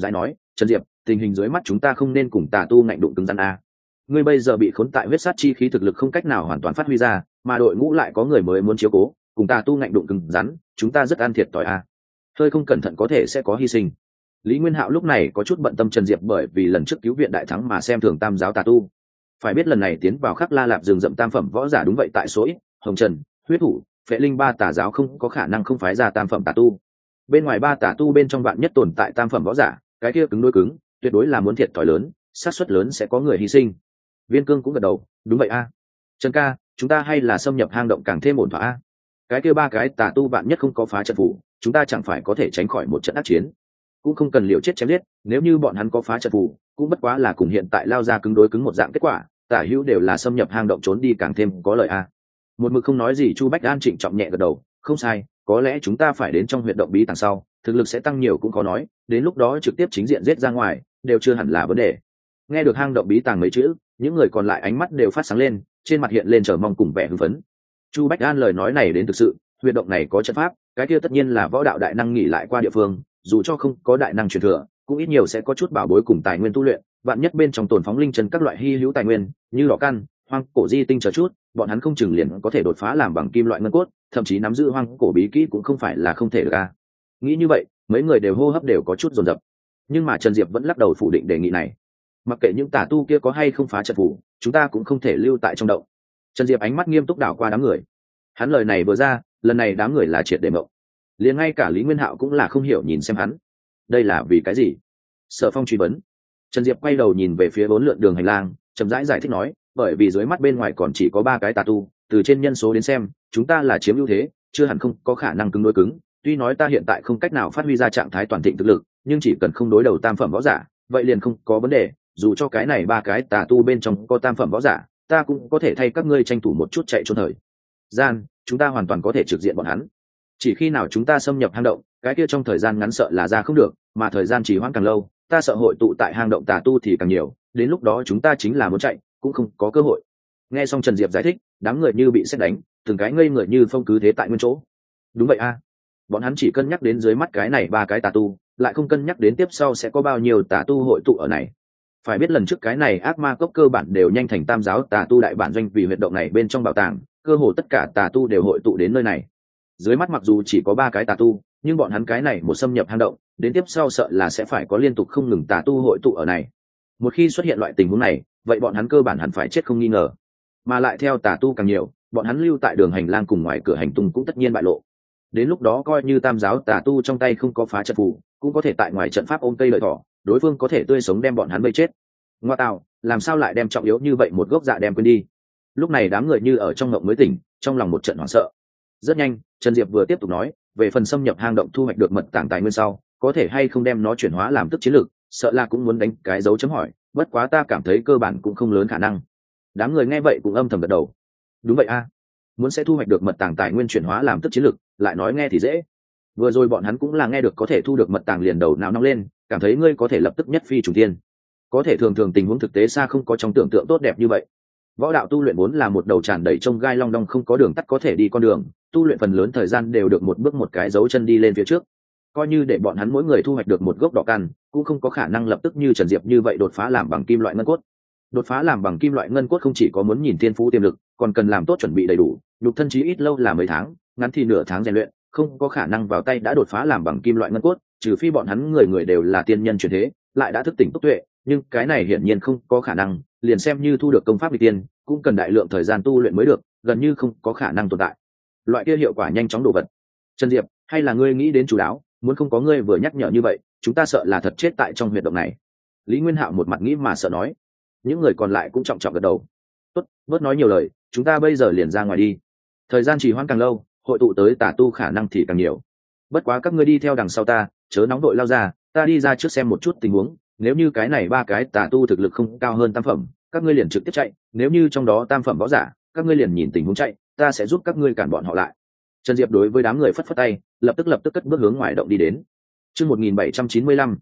[SPEAKER 1] Trần Diệp, tình hình dưới mắt chúng ta không nên cùng tà tu ngạnh đụng cứng rắn a. Ngươi bây giờ bị khốn tại huyết sát chi khí, thực lực không cách nào hoàn toàn phát huy ra, mà đội ngũ lại có người mới muốn chiếu cố, cùng tà tu ngạnh đụng cứng rắn, chúng ta rất ăn thiệt thòi a. Hơi không cẩn thận có thể sẽ có hy sinh. Lý Nguyên Hạo lúc này có chút bận tâm Trần Diệp, bởi vì lần trước cứu viện đại thắng mà xem thường tam giáo tà tu. Phải biết lần này tiến vào Khắc La Lạp rừng rậm tam phẩm võ giả đúng vậy tại số ít, Hồng Trần, Huyết Thủ, Phệ Linh ba tà giáo không có khả năng không phái ra tam phẩm tà tu. Bên ngoài ba tà tu bên trong vạn nhất tồn tại tam phẩm võ giả, cái kia cứng đối cứng, tuyệt đối là muốn thiệt thòi lớn, xác suất lớn sẽ có người hy sinh. Viên Cương cũng gật đầu, đúng vậy a. Trần ca, chúng ta hay là xâm nhập hang động càng thêm ổn thỏa a. Cái kia ba cái tà tu vạn nhất không có phá trận phủ, chúng ta chẳng phải có thể tránh khỏi một trận ác chiến. Cũng không cần liều chết chém giết, nếu như bọn hắn có phá trận phủ, cũng bất quá là cùng hiện tại lao ra cứng đối cứng một dạng kết quả, tả hữu đều là xâm nhập hang động trốn đi càng thêm có lợi a. Một mực không nói gì Chu Bách An trịnh trọng nhẹ gật đầu, không sai, có lẽ chúng ta phải đến trong huyệt động bí tàng sau, thực lực sẽ tăng nhiều cũng khó nói, đến lúc đó trực tiếp chính diện giết ra ngoài đều chưa hẳn là vấn đề. Nghe được hang động bí tàng mấy chữ, những người còn lại ánh mắt đều phát sáng lên, trên mặt hiện lên chờ mong cùng vẻ hưng phấn. Chu Bách An lời nói này đến thực sự, huyệt động này có trận pháp, cái kia tất nhiên là võ đạo đại năng nghỉ lại qua địa phương, dù cho không có đại năng truyền thừa, cũng ít nhiều sẽ có chút bảo bối cùng tài nguyên tu luyện, vạn nhất bên trong tồn phóng linh chân các loại hi hữu tài nguyên, như đỏ căn, hoang cổ di tinh chờ chút, bọn hắn không chừng liền có thể đột phá làm bằng kim loại ngân cốt, thậm chí nắm giữ hoang cổ bí kỹ cũng không phải là không thể được a. Nghĩ như vậy, mấy người đều hô hấp đều có chút dồn dập. Nhưng mà Trần Diệp vẫn lắc đầu phủ định đề nghị này. Mặc kệ những tà tu kia có hay không phá trận phủ, chúng ta cũng không thể lưu tại trong động. Trần Diệp ánh mắt nghiêm túc đảo qua đám người. Hắn lời này vừa ra, lần này đám người là triệt để mộng. Liền ngay cả Lý Nguyên Hạo cũng là không hiểu nhìn xem hắn. Đây là vì cái gì? Sở Phong truy vấn. Trần Diệp quay đầu nhìn về phía bốn lượn đường hành lang, chậm rãi giải thích nói, bởi vì dưới mắt bên ngoài còn chỉ có 3 cái tà tu, từ trên nhân số đến xem, chúng ta là chiếm ưu thế, chưa hẳn không có khả năng cứng đối cứng. Tuy nói ta hiện tại không cách nào phát huy ra trạng thái toàn thịnh thực lực, nhưng chỉ cần không đối đầu tam phẩm võ giả, vậy liền không có vấn đề. Dù cho cái này 3 cái tà tu bên trong có tam phẩm võ giả, ta cũng có thể thay các ngươi tranh thủ một chút chạy trốn thời gian, chúng ta hoàn toàn có thể trực diện bọn hắn. Chỉ khi nào chúng ta xâm nhập hang động, cái kia trong thời gian ngắn sợ là ra không được, mà thời gian trì hoãn càng lâu, ta sợ hội tụ tại hang động tà tu thì càng nhiều, đến lúc đó chúng ta chính là muốn chạy cũng không có cơ hội. Nghe xong Trần Diệp giải thích, đám người như bị sét đánh, từng cái ngây người như phong cứ thế tại nguyên chỗ. Đúng vậy a. Bọn hắn chỉ cân nhắc đến dưới mắt cái này 3 cái tà tu, lại không cân nhắc đến tiếp sau sẽ có bao nhiêu tà tu hội tụ ở này. Phải biết lần trước cái này ác ma cốc cơ bản đều nhanh thành tam giáo tà tu đại bản doanh, vì huyệt động này bên trong bảo tàng, cơ hồ tất cả tà tu đều hội tụ đến nơi này. Dưới mắt mặc dù chỉ có 3 cái tà tu, nhưng bọn hắn cái này một xâm nhập hang động, đến tiếp sau sợ là sẽ phải có liên tục không ngừng tà tu hội tụ ở này. Một khi xuất hiện loại tình huống này, vậy bọn hắn cơ bản hẳn phải chết không nghi ngờ. Mà lại theo tà tu càng nhiều, bọn hắn lưu tại đường hành lang cùng ngoài cửa hành tung cũng tất nhiên bại lộ. Đến lúc đó coi như tam giáo tà tu trong tay không có phá trận phù, cũng có thể tại ngoài trận pháp ôm cây lợi thỏ, đối phương có thể tươi sống đem bọn hắn vây chết. Ngoa tạo, làm sao lại đem trọng yếu như vậy một gốc dạ đem quên đi? Lúc này đám người như ở trong ngộng mới tỉnh, trong lòng một trận hoảng sợ. Rất nhanh, Trần Diệp vừa tiếp tục nói, về phần xâm nhập hang động thu hoạch được mật tàng tài nguyên sau, có thể hay không đem nó chuyển hóa làm tức chiến lược, sợ là cũng muốn đánh cái dấu chấm hỏi, bất quá ta cảm thấy cơ bản cũng không lớn khả năng. Đám người nghe vậy cũng âm thầm gật đầu. Đúng vậy a, muốn sẽ thu hoạch được mật tàng tài nguyên chuyển hóa làm tức chiến lược, lại nói nghe thì dễ. Vừa rồi bọn hắn cũng là nghe được có thể thu được mật tàng liền đầu não nóng lên, cảm thấy ngươi có thể lập tức nhất phi trùng thiên. Có thể thường thường tình huống thực tế xa không có trong tưởng tượng tốt đẹp như vậy. Võ đạo tu luyện vốn là một đầu tràn đầy trông gai long đong không có đường tắt có thể đi con đường, tu luyện phần lớn thời gian đều được một bước một cái dấu chân đi lên phía trước. Coi như để bọn hắn mỗi người thu hoạch được một gốc đỏ căn, cũng không có khả năng lập tức như Trần Diệp như vậy đột phá làm bằng kim loại ngân cốt. Đột phá làm bằng kim loại ngân cốt không chỉ có muốn nhìn thiên phú tiềm lực, còn cần làm tốt chuẩn bị đầy đủ, nhục thân chí ít lâu là mấy tháng, ngắn thì nửa tháng rèn luyện, không có khả năng vào tay đã đột phá làm bằng kim loại ngân cốt, trừ phi bọn hắn người người đều là tiên nhân truyền thế, lại đã thức tỉnh tốc tuệ, nhưng cái này hiển nhiên không có khả năng, liền xem như thu được công pháp vị tiên, cũng cần đại lượng thời gian tu luyện mới được, gần như không có khả năng tồn tại. Loại kia hiệu quả nhanh chóng đồ vật. Trần Diệp, hay là ngươi nghĩ đến chú đáo, muốn không có ngươi vừa nhắc nhở như vậy, chúng ta sợ là thật chết tại trong huyệt động này. Lý Nguyên Hạo một mặt nghĩ mà sợ nói. Những người còn lại cũng trọng trọng gật đầu. Tốt, bớt nói nhiều lời, chúng ta bây giờ liền ra ngoài đi. Thời gian trì hoãn càng lâu, hội tụ tới tà tu khả năng thì càng nhiều. Bất quá các ngươi đi theo đằng sau ta, chớ nóng đội lao ra, ta đi ra trước xem một chút tình huống, nếu như cái này 3 cái tà tu thực lực không cao hơn tam phẩm, các ngươi liền trực tiếp chạy, nếu như trong đó tam phẩm võ giả, các ngươi liền nhìn tình huống chạy, ta sẽ giúp các ngươi cản bọn họ lại. Trần Diệp đối với đám người phất phất tay, lập tức cất bước hướng ngoài động đi đến. Chương 1795,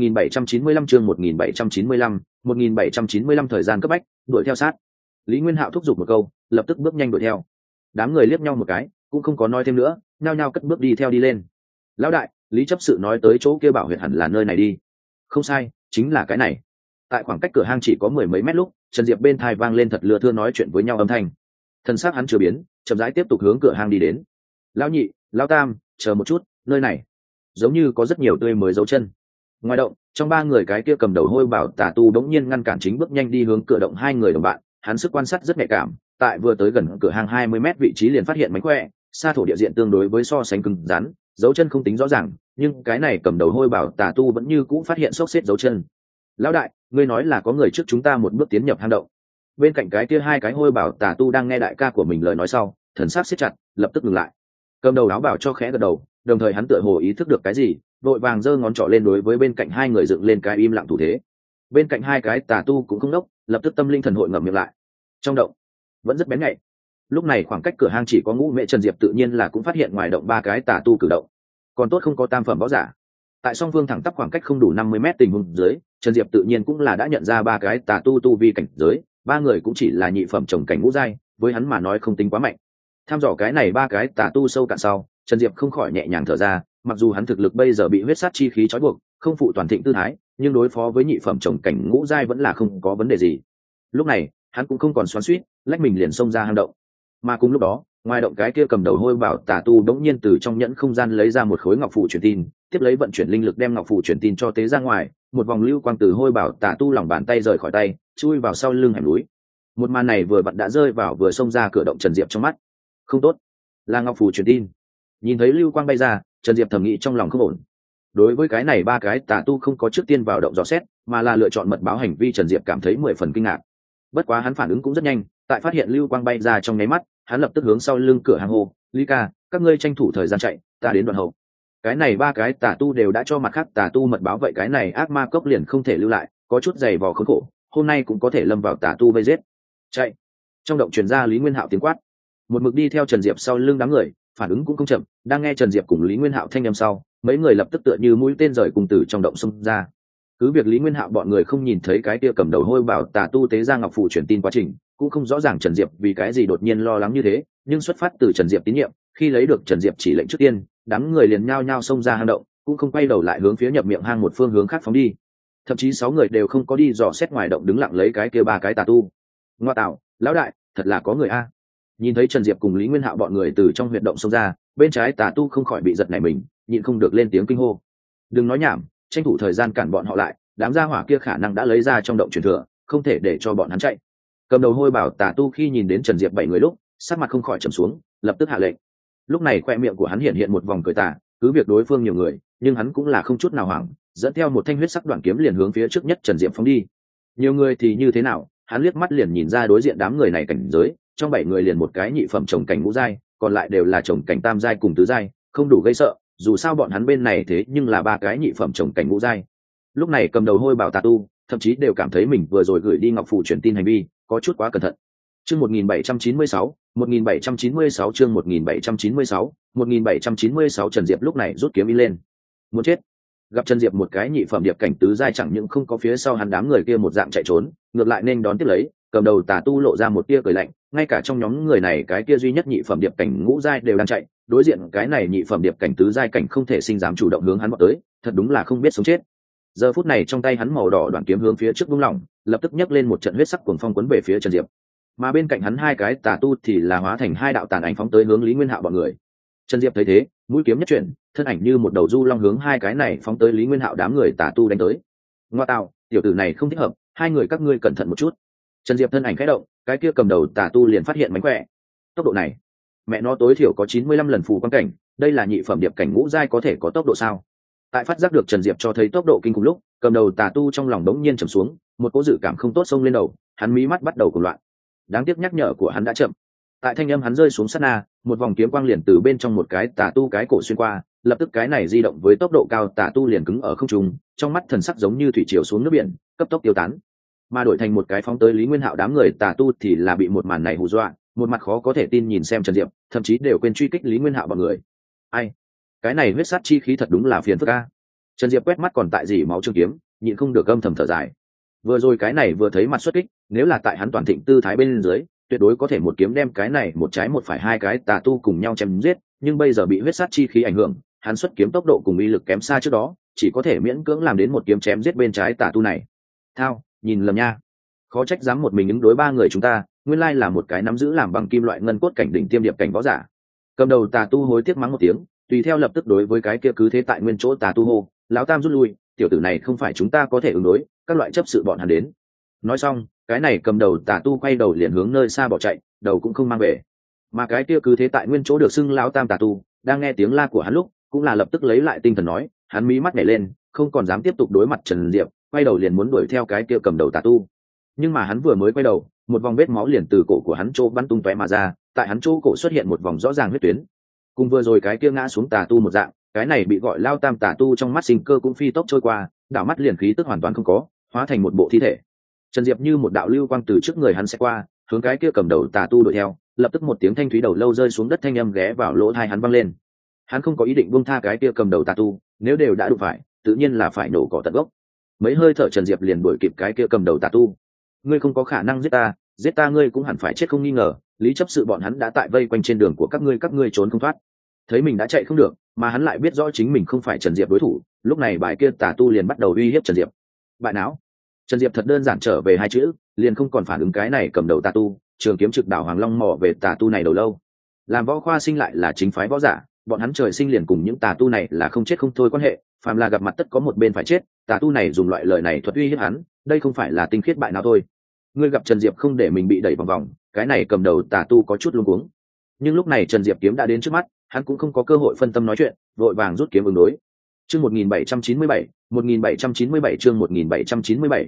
[SPEAKER 1] 1795 chương 1795, 1795 thời gian cấp bách, đuổi theo sát. Lý Nguyên Hạo thúc giục một câu, lập tức bước nhanh đuổi theo. Đám người liếc nhau một cái, cũng không có nói thêm nữa, nhao nhao cất bước đi theo đi lên. Lão đại, Lý chấp sự nói tới chỗ kia bảo huyệt hẳn là nơi này đi. Không sai, chính là cái này. Tại khoảng cách cửa hang chỉ có mười mấy mét lúc, Trần Diệp bên tai vang lên thật lưa thưa nói chuyện với nhau âm thanh. Thân xác hắn chưa biến, chậm rãi tiếp tục hướng cửa hang đi đến. Lão nhị, lão tam, chờ một chút, nơi này giống như có rất nhiều tươi mới dấu chân. Ngoài động, trong ba người cái kia cầm đầu hôi bảo tà tu đống nhiên ngăn cản chính bước nhanh đi hướng cửa động hai người đồng bạn, hắn sức quan sát rất nhạy cảm, tại vừa tới gần cửa hang 20 mét vị trí liền phát hiện mánh khỏe, xa thổ địa diện tương đối với so sánh cứng rắn, dấu chân không tính rõ ràng, nhưng cái này cầm đầu hôi bảo tà tu vẫn như cũ phát hiện xốc xếp dấu chân. Lão đại, ngươi nói là có người trước chúng ta một bước tiến nhập hang động. Bên cạnh cái kia hai cái hôi bảo tà tu đang nghe đại ca của mình lời nói sau, thần sắc siết chặt, lập tức ngừng lại. Cầm đầu áo bảo cho khẽ gật đầu, đồng thời hắn tựa hồ ý thức được cái gì, vội vàng giơ ngón trỏ lên đối với bên cạnh hai người dựng lên cái im lặng thủ thế. Bên cạnh hai cái tà tu cũng không đốc, lập tức tâm linh thần hội ngậm miệng lại. Trong động vẫn rất bén nhạy. Lúc này khoảng cách cửa hang chỉ có Ngũ Mễ Trần Diệp tự nhiên là cũng phát hiện ngoài động ba cái tà tu cử động. Còn tốt không có tam phẩm võ giả. Tại song phương thẳng tắp khoảng cách không đủ 50 mét tình huống dưới, Trần Diệp tự nhiên cũng là đã nhận ra ba cái tà tu vi cảnh giới, ba người cũng chỉ là nhị phẩm chồng cảnh ngũ giai, với hắn mà nói không tính quá mạnh. Tham dò cái này ba cái tà tu sâu cạn sau, Trần Diệp không khỏi nhẹ nhàng thở ra, mặc dù hắn thực lực bây giờ bị huyết sát chi khí trói buộc, không phụ toàn thịnh tư thái, nhưng đối phó với nhị phẩm chồng cảnh ngũ giai vẫn là không có vấn đề gì. Lúc này, hắn cũng không còn xoắn xuýt, lách mình liền xông ra hang động. Mà cùng lúc đó, ngoài động cái kia cầm đầu hôi bảo tà tu đống nhiên từ trong nhẫn không gian lấy ra một khối ngọc phù truyền tin, tiếp lấy vận chuyển linh lực đem ngọc phù truyền tin cho tế ra ngoài, một vòng lưu quang từ hôi bảo tà tu lòng bàn tay rời khỏi tay, chui vào sau lưng hẻm núi. Một màn này vừa vặn đã rơi vào vừa xông ra cửa động Trần Diệp trong mắt. Không tốt, là ngọc phù truyền tin. Nhìn thấy lưu quang bay ra, Trần Diệp thầm nghĩ trong lòng không ổn. Đối với cái này ba cái tà tu không có trước tiên vào động dò xét, mà là lựa chọn mật báo hành vi, Trần Diệp cảm thấy 10 phần kinh ngạc. Bất quá hắn phản ứng cũng rất nhanh, tại phát hiện lưu quang bay ra trong nháy mắt, hắn lập tức hướng sau lưng cửa hàng hô, Lý ca, các ngươi tranh thủ thời gian chạy, ta đến đoạn hậu. Cái này ba cái tà tu đều đã cho mặt khác tà tu mật báo, vậy cái này ác ma cốc liền không thể lưu lại, có chút dày vò khốn khổ, hôm nay cũng có thể lâm vào tà tu vây giết. Chạy. Trong động truyền ra Lý Nguyên Hạo tiếng quát. Một mực đi theo Trần Diệp sau lưng đám người, phản ứng cũng không chậm, đang nghe Trần Diệp cùng Lý Nguyên Hạo thanh âm sau, mấy người lập tức tựa như mũi tên rời cùng từ trong động xông ra. Cứ việc Lý Nguyên Hạo bọn người không nhìn thấy cái kia cầm đầu hôi bảo tà tu tế ra ngọc phù truyền tin quá trình, cũng không rõ ràng Trần Diệp vì cái gì đột nhiên lo lắng như thế, nhưng xuất phát từ Trần Diệp tín nhiệm, khi lấy được Trần Diệp chỉ lệnh trước tiên, đám người liền nhao nhao xông ra hang động, cũng không quay đầu lại hướng phía nhập miệng hang một phương hướng khác phóng đi. Thậm chí 6 người đều không có đi dò xét ngoài động đứng lặng lấy cái kia ba cái tà tu. Ngoa tạo, lão đại, thật là có người a. Nhìn thấy Trần Diệp cùng Lý Nguyên Hạo bọn người từ trong huyệt động xông ra, bên trái tà tu không khỏi bị giật nảy mình, nhịn không được lên tiếng kinh hô. Đừng nói nhảm, tranh thủ thời gian cản bọn họ lại, đám gia hỏa kia khả năng đã lấy ra trong động truyền thừa, không thể để cho bọn hắn chạy. Cầm đầu hôi bảo tà tu khi nhìn đến Trần Diệp 7 người lúc, sắc mặt không khỏi trầm xuống, lập tức hạ lệnh. Lúc này khoe miệng của hắn hiện một vòng cười tà, cứ việc đối phương nhiều người, nhưng hắn cũng là không chút nào hoảng, dẫn theo một thanh huyết sắc đoạn kiếm liền hướng phía trước nhất Trần Diệp phóng đi. Nhiều người thì như thế nào, hắn liếc mắt liền nhìn ra đối diện đám người này cảnh giới, trong 7 người liền một cái nhị phẩm chồng cảnh ngũ giai, còn lại đều là chồng cảnh tam giai cùng tứ giai, không đủ gây sợ, dù sao bọn hắn bên này thế nhưng là ba cái nhị phẩm chồng cảnh ngũ giai. Lúc này cầm đầu hôi bảo tà tu, thậm chí đều cảm thấy mình vừa rồi gửi đi ngọc phù truyền tin hành vi có chút quá cẩn thận. Chương 1796, 1796 chương 1796 Trần Diệp lúc này rút kiếm đi lên. Muốn chết. Gặp Trần Diệp một cái nhị phẩm điệp cảnh tứ giai chẳng những không có phía sau hắn đám người kia một dạng chạy trốn, ngược lại nên đón tiếp lấy, cầm đầu tà tu lộ ra một tia cười lạnh, ngay cả trong nhóm người này cái kia duy nhất nhị phẩm điệp cảnh ngũ giai đều đang chạy, đối diện cái này nhị phẩm điệp cảnh tứ giai cảnh không thể sinh dám chủ động hướng hắn vọt tới, thật đúng là không biết sống chết. Giờ phút này trong tay hắn màu đỏ đoạn kiếm hướng phía trước vung lỏng, lập tức nhấc lên một trận huyết sắc cuồng phong cuốn về phía Trần Diệp. Mà bên cạnh hắn hai cái tà tu thì là hóa thành hai đạo tàn ảnh phóng tới hướng Lý Nguyên Hạo bọn người. Trần Diệp thấy thế, mũi kiếm nhất chuyển, thân ảnh như một đầu du long hướng hai cái này phóng tới Lý Nguyên Hạo đám người tà tu đánh tới. Ngoa tạo, tiểu tử này không thích hợp, hai người các ngươi cẩn thận một chút. Trần Diệp thân ảnh khẽ động, cái kia cầm đầu tà tu liền phát hiện mánh khỏe. Tốc độ này, mẹ nó tối thiểu có 95 lần phù quan cảnh, đây là nhị phẩm điệp cảnh ngũ giai có thể có tốc độ sao? Tại phát giác được Trần Diệp cho thấy tốc độ kinh khủng lúc, cầm đầu tà tu trong lòng đống nhiên trầm xuống, một cỗ dự cảm không tốt xông lên đầu, hắn mí mắt bắt đầu cuồng loạn. Đáng tiếc nhắc nhở của hắn đã chậm. Tại thanh âm hắn rơi xuống sát na, một vòng kiếm quang liền từ bên trong một cái tà tu cái cổ xuyên qua, lập tức cái này di động với tốc độ cao tà tu liền cứng ở không trung, trong mắt thần sắc giống như thủy triều xuống nước biển, cấp tốc tiêu tán. Mà đổi thành một cái phóng tới Lý Nguyên Hạo đám người tà tu thì là bị một màn này hù dọa, một mặt khó có thể tin nhìn xem Trần Diệp, thậm chí đều quên truy kích Lý Nguyên Hạo bọn người. Ai? Cái này huyết sát chi khí thật đúng là phiền phức a. Trần Diệp quét mắt còn tại gì máu trường kiếm, nhịn không được âm thầm thở dài. Vừa rồi cái này vừa thấy mặt xuất kích, nếu là tại hắn toàn thịnh tư thái bên dưới, tuyệt đối có thể một kiếm đem cái này một trái một phải hai cái tà tu cùng nhau chém giết, nhưng bây giờ bị huyết sát chi khí ảnh hưởng, hắn xuất kiếm tốc độ cùng uy lực kém xa trước đó, chỉ có thể miễn cưỡng làm đến một kiếm chém giết bên trái tà tu này. Thao, nhìn lầm nha, khó trách dám một mình ứng đối ba người chúng ta, nguyên lai là một cái nắm giữ làm bằng kim loại ngân cốt cảnh đỉnh tiêm điệp cảnh võ giả. Cầm đầu tà tu hối tiếc mắng một tiếng, tùy theo lập tức đối với cái kia cứ thế tại nguyên chỗ tà tu hô, lão tam rút lui, tiểu tử này không phải chúng ta có thể ứng đối, các loại chấp sự bọn hắn đến. Nói xong, cái này cầm đầu tà tu quay đầu liền hướng nơi xa bỏ chạy, đầu cũng không mang về. Mà cái kia cứ thế tại nguyên chỗ được xưng lão tam tà tu, đang nghe tiếng la của hắn lúc, cũng là lập tức lấy lại tinh thần nói, hắn mí mắt nhảy lên, không còn dám tiếp tục đối mặt Trần Diệp, quay đầu liền muốn đuổi theo cái kia cầm đầu tà tu. Nhưng mà hắn vừa mới quay đầu, một vòng vết máu liền từ cổ của hắn chỗ bắn tung tóe mà ra, tại hắn chỗ cổ xuất hiện một vòng rõ ràng huyết tuyến. Cùng vừa rồi cái kia ngã xuống tà tu một dạng, cái này bị gọi lao tam tà tu trong mắt sinh cơ cũng phi tốc trôi qua, đảo mắt liền khí tức hoàn toàn không có, hóa thành một bộ thi thể. Trần Diệp như một đạo lưu quang từ trước người hắn sẽ qua, hướng cái kia cầm đầu tà tu đuổi theo, lập tức một tiếng thanh thúy đầu lâu rơi xuống đất, thanh âm ghé vào lỗ tai hắn vang lên. Hắn không có ý định buông tha cái kia cầm đầu tà tu, nếu đều đã đụng phải, tự nhiên là phải nổ cỏ tận gốc. Mấy hơi thở Trần Diệp liền đuổi kịp cái kia cầm đầu tà tu. Ngươi không có khả năng giết ta ngươi cũng hẳn phải chết không nghi ngờ, lý chấp sự bọn hắn đã tại vây quanh trên đường của các ngươi trốn không thoát. Thấy mình đã chạy không được, mà hắn lại biết rõ chính mình không phải Trần Diệp đối thủ, lúc này bài kia tà tu liền bắt đầu uy hiếp Trần Diệp. Bại não. Trần Diệp thật đơn giản trở về hai chữ, liền không còn phản ứng cái này cầm đầu tà tu, trường kiếm trực đảo Hoàng Long mò về tà tu này đầu lâu. Làm võ khoa sinh lại là chính phái võ giả, bọn hắn trời sinh liền cùng những tà tu này là không chết không thôi quan hệ, phàm là gặp mặt tất có một bên phải chết, tà tu này dùng loại lời này thuật uy hiếp hắn, đây không phải là tinh khiết bại não thôi. Ngươi gặp Trần Diệp không để mình bị đẩy vòng vòng, cái này cầm đầu tà tu có chút luống cuống. Nhưng lúc này Trần Diệp kiếm đã đến trước mắt, hắn cũng không có cơ hội phân tâm nói chuyện, vội vàng rút kiếm ứng đối. Chương 1797, 1797 chương 1797,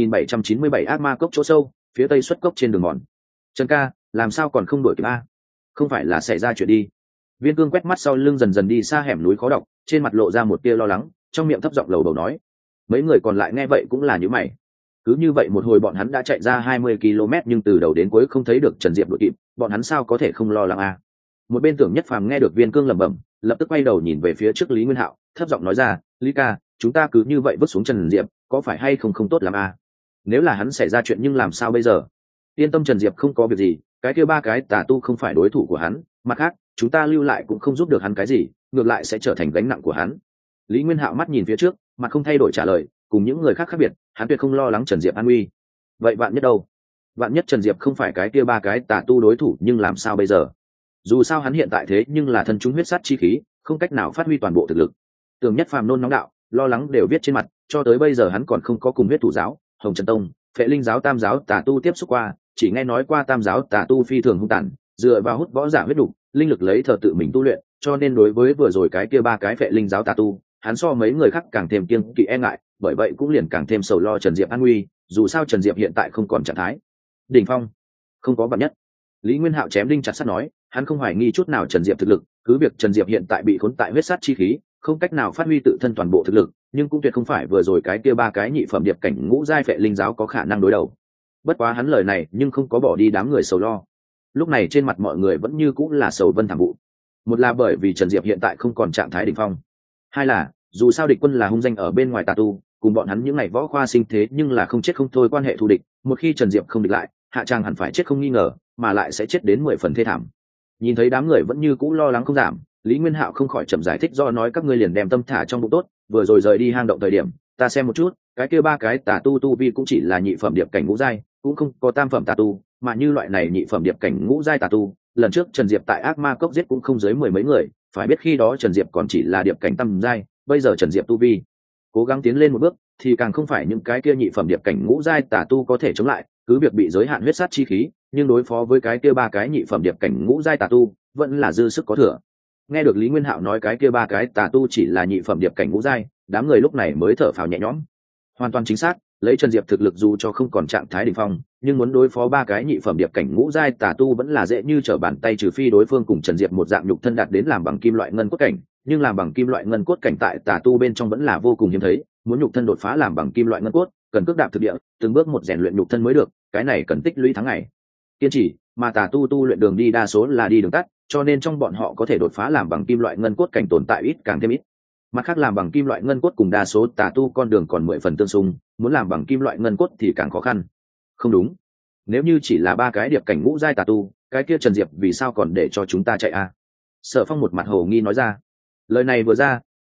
[SPEAKER 1] 1797 ác ma cốc chỗ sâu, phía tây xuất cốc trên đường mòn. Trần ca, làm sao còn không đuổi kịp a? Không phải là xảy ra chuyện đi? Viên Cương quét mắt sau lưng dần dần đi xa hẻm núi khó đọc, trên mặt lộ ra một tia lo lắng, trong miệng thấp giọng lầu bầu nói. Mấy người còn lại nghe vậy cũng là nhíu mày. Cứ như vậy một hồi bọn hắn đã chạy ra 20 km nhưng từ đầu đến cuối không thấy được Trần Diệp đuổi kịp, bọn hắn sao có thể không lo lắng a? Một bên Tưởng Nhất Phàm nghe được Viên Cương lẩm bẩm, lập tức quay đầu nhìn về phía trước Lý Nguyên Hạo, thấp giọng nói ra, Lý ca, chúng ta cứ như vậy vứt xuống Trần Diệp, có phải hay không tốt lắm a? Nếu là hắn xảy ra chuyện nhưng làm sao bây giờ? Yên tâm, Trần Diệp không có việc gì, cái kia ba cái tà tu không phải đối thủ của hắn, mặt khác chúng ta lưu lại cũng không giúp được hắn cái gì, ngược lại sẽ trở thành gánh nặng của hắn. Lý Nguyên Hạo mắt nhìn phía trước, mặt không thay đổi trả lời, cùng những người khác khác biệt, hắn tuyệt không lo lắng Trần Diệp an nguy. Vậy vạn nhất đâu? Vạn nhất Trần Diệp không phải cái kia ba cái tà tu đối thủ nhưng làm sao bây giờ? Dù sao hắn hiện tại thế nhưng là thân chúng huyết sát chi khí, không cách nào phát huy toàn bộ thực lực. Tưởng Nhất Phàm nôn nóng đạo, lo lắng đều viết trên mặt, cho tới bây giờ hắn còn không có cùng huyết thủ giáo, Hồng Trần Tông, Phệ Linh giáo, Tam giáo tà tu tiếp xúc qua, chỉ nghe nói qua Tam giáo tà tu phi thường hung tàn, dựa vào hút võ giả huyết đủ, linh lực lấy thờ tự mình tu luyện, cho nên đối với vừa rồi cái kia ba cái Phệ Linh giáo tà tu, hắn so mấy người khác càng thêm kiêng kỵ e ngại, bởi vậy cũng liền càng thêm sầu lo Trần Diệp an nguy, dù sao Trần Diệp hiện tại không còn trạng thái đỉnh phong, không có vạn nhất. Lý Nguyên Hạo chém đinh chặt sắt nói, hắn không hoài nghi chút nào Trần Diệp thực lực, cứ việc Trần Diệp hiện tại bị khốn tại huyết sát chi khí, không cách nào phát huy tự thân toàn bộ thực lực, nhưng cũng tuyệt không phải vừa rồi cái kia ba cái nhị phẩm điệp cảnh ngũ giai Phệ Linh giáo có khả năng đối đầu. Bất quá hắn lời này nhưng không có bỏ đi đám người sầu lo. Lúc này trên mặt mọi người vẫn như cũng là sầu vân thảm vụ. Một là bởi vì Trần Diệp hiện tại không còn trạng thái đỉnh phong, hai là dù sao địch quân là hung danh ở bên ngoài tà tu, cùng bọn hắn những ngày võ khoa sinh thế nhưng là không chết không thôi quan hệ thù địch, một khi Trần Diệp không địch lại, hạ trang hẳn phải chết không nghi ngờ, mà lại sẽ chết đến 10 phần thê thảm. Nhìn thấy đám người vẫn như cũ lo lắng không giảm, Lý Nguyên Hạo không khỏi chậm giải thích, do nói các ngươi liền đem tâm thả trong bụng tốt, vừa rồi rời đi hang động thời điểm, ta xem một chút, cái kia ba cái tà tu vi cũng chỉ là nhị phẩm điệp cảnh ngũ giai, cũng không có tam phẩm tà tu, mà như loại này nhị phẩm điệp cảnh ngũ giai tà tu, lần trước Trần Diệp tại Ác Ma Cốc giết cũng không dưới 10 mấy người, phải biết khi đó Trần Diệp còn chỉ là điệp cảnh tam giai, bây giờ Trần Diệp tu vi cố gắng tiến lên một bước, thì càng không phải những cái kia nhị phẩm điệp cảnh ngũ giai tà tu có thể chống lại, cứ việc bị giới hạn huyết sát chi khí, nhưng đối phó với cái kia ba cái nhị phẩm điệp cảnh ngũ giai tà tu, vẫn là dư sức có thừa. Nghe được Lý Nguyên Hạo nói cái kia ba cái tà tu chỉ là nhị phẩm điệp cảnh ngũ giai, đám người lúc này mới thở phào nhẹ nhõm. Hoàn toàn chính xác, lấy Trần Diệp thực lực dù cho không còn trạng thái đỉnh phong, nhưng muốn đối phó ba cái nhị phẩm điệp cảnh ngũ giai tà tu vẫn là dễ như trở bàn tay, trừ phi đối phương cùng Trần Diệp một dạng nhục thân đạt đến làm bằng kim loại ngân cốt cảnh, nhưng làm bằng kim loại ngân cốt cảnh tại tà tu bên trong vẫn là vô cùng hiếm thấy, muốn nhục thân đột phá làm bằng kim loại ngân cốt, cần cước đạp thực địa, từng bước một rèn luyện nhục thân mới được, cái này cần tích lũy tháng ngày kiên trì, mà tà tu luyện đường đi đa số là đi đường tắt, cho nên trong bọn họ có thể đột phá làm bằng kim loại ngân cốt cảnh tồn tại ít càng thêm ít. Mặt khác làm bằng kim loại ngân cốt cùng đa số tà tu con đường còn 10 phần tương xung, muốn làm bằng kim loại ngân cốt thì càng khó khăn. Không đúng, nếu như chỉ là ba cái điệp cảnh ngũ giai tà tu, cái kia Trần Diệp vì sao còn để cho chúng ta chạy a? Sở Phong một mặt hồ nghi nói ra. Lời này vừa ra,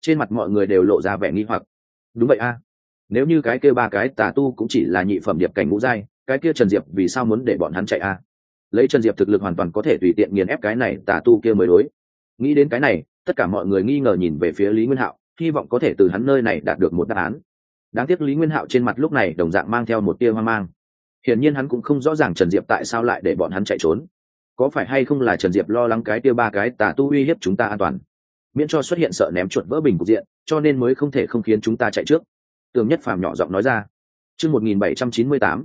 [SPEAKER 1] Trên mặt mọi người đều lộ ra vẻ nghi hoặc. Đúng vậy a, nếu như cái kia ba cái tà tu cũng chỉ là nhị phẩm điệp cảnh ngũ giai, cái kia Trần Diệp vì sao muốn để bọn hắn chạy a? Lấy Trần Diệp thực lực hoàn toàn có thể tùy tiện nghiền ép cái này tà tu kia mới đối. Nghĩ đến cái này, tất cả mọi người nghi ngờ nhìn về phía Lý Nguyên Hạo, hy vọng có thể từ hắn nơi này đạt được một đáp án. Đáng tiếc Lý Nguyên Hạo trên mặt lúc này đồng dạng mang theo một tia hoang mang. Hiển nhiên hắn cũng không rõ ràng Trần Diệp tại sao lại để bọn hắn chạy trốn. Có phải hay không là Trần Diệp lo lắng cái tia ba cái tà tu uy hiếp chúng ta an toàn, miễn cho xuất hiện sợ ném chuột vỡ bình cục diện, cho nên mới không thể không khiến chúng ta chạy trước. Tường Nhất Phàm nhỏ giọng nói ra. Chương 1798,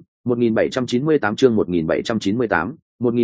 [SPEAKER 1] 1798 chương 1798,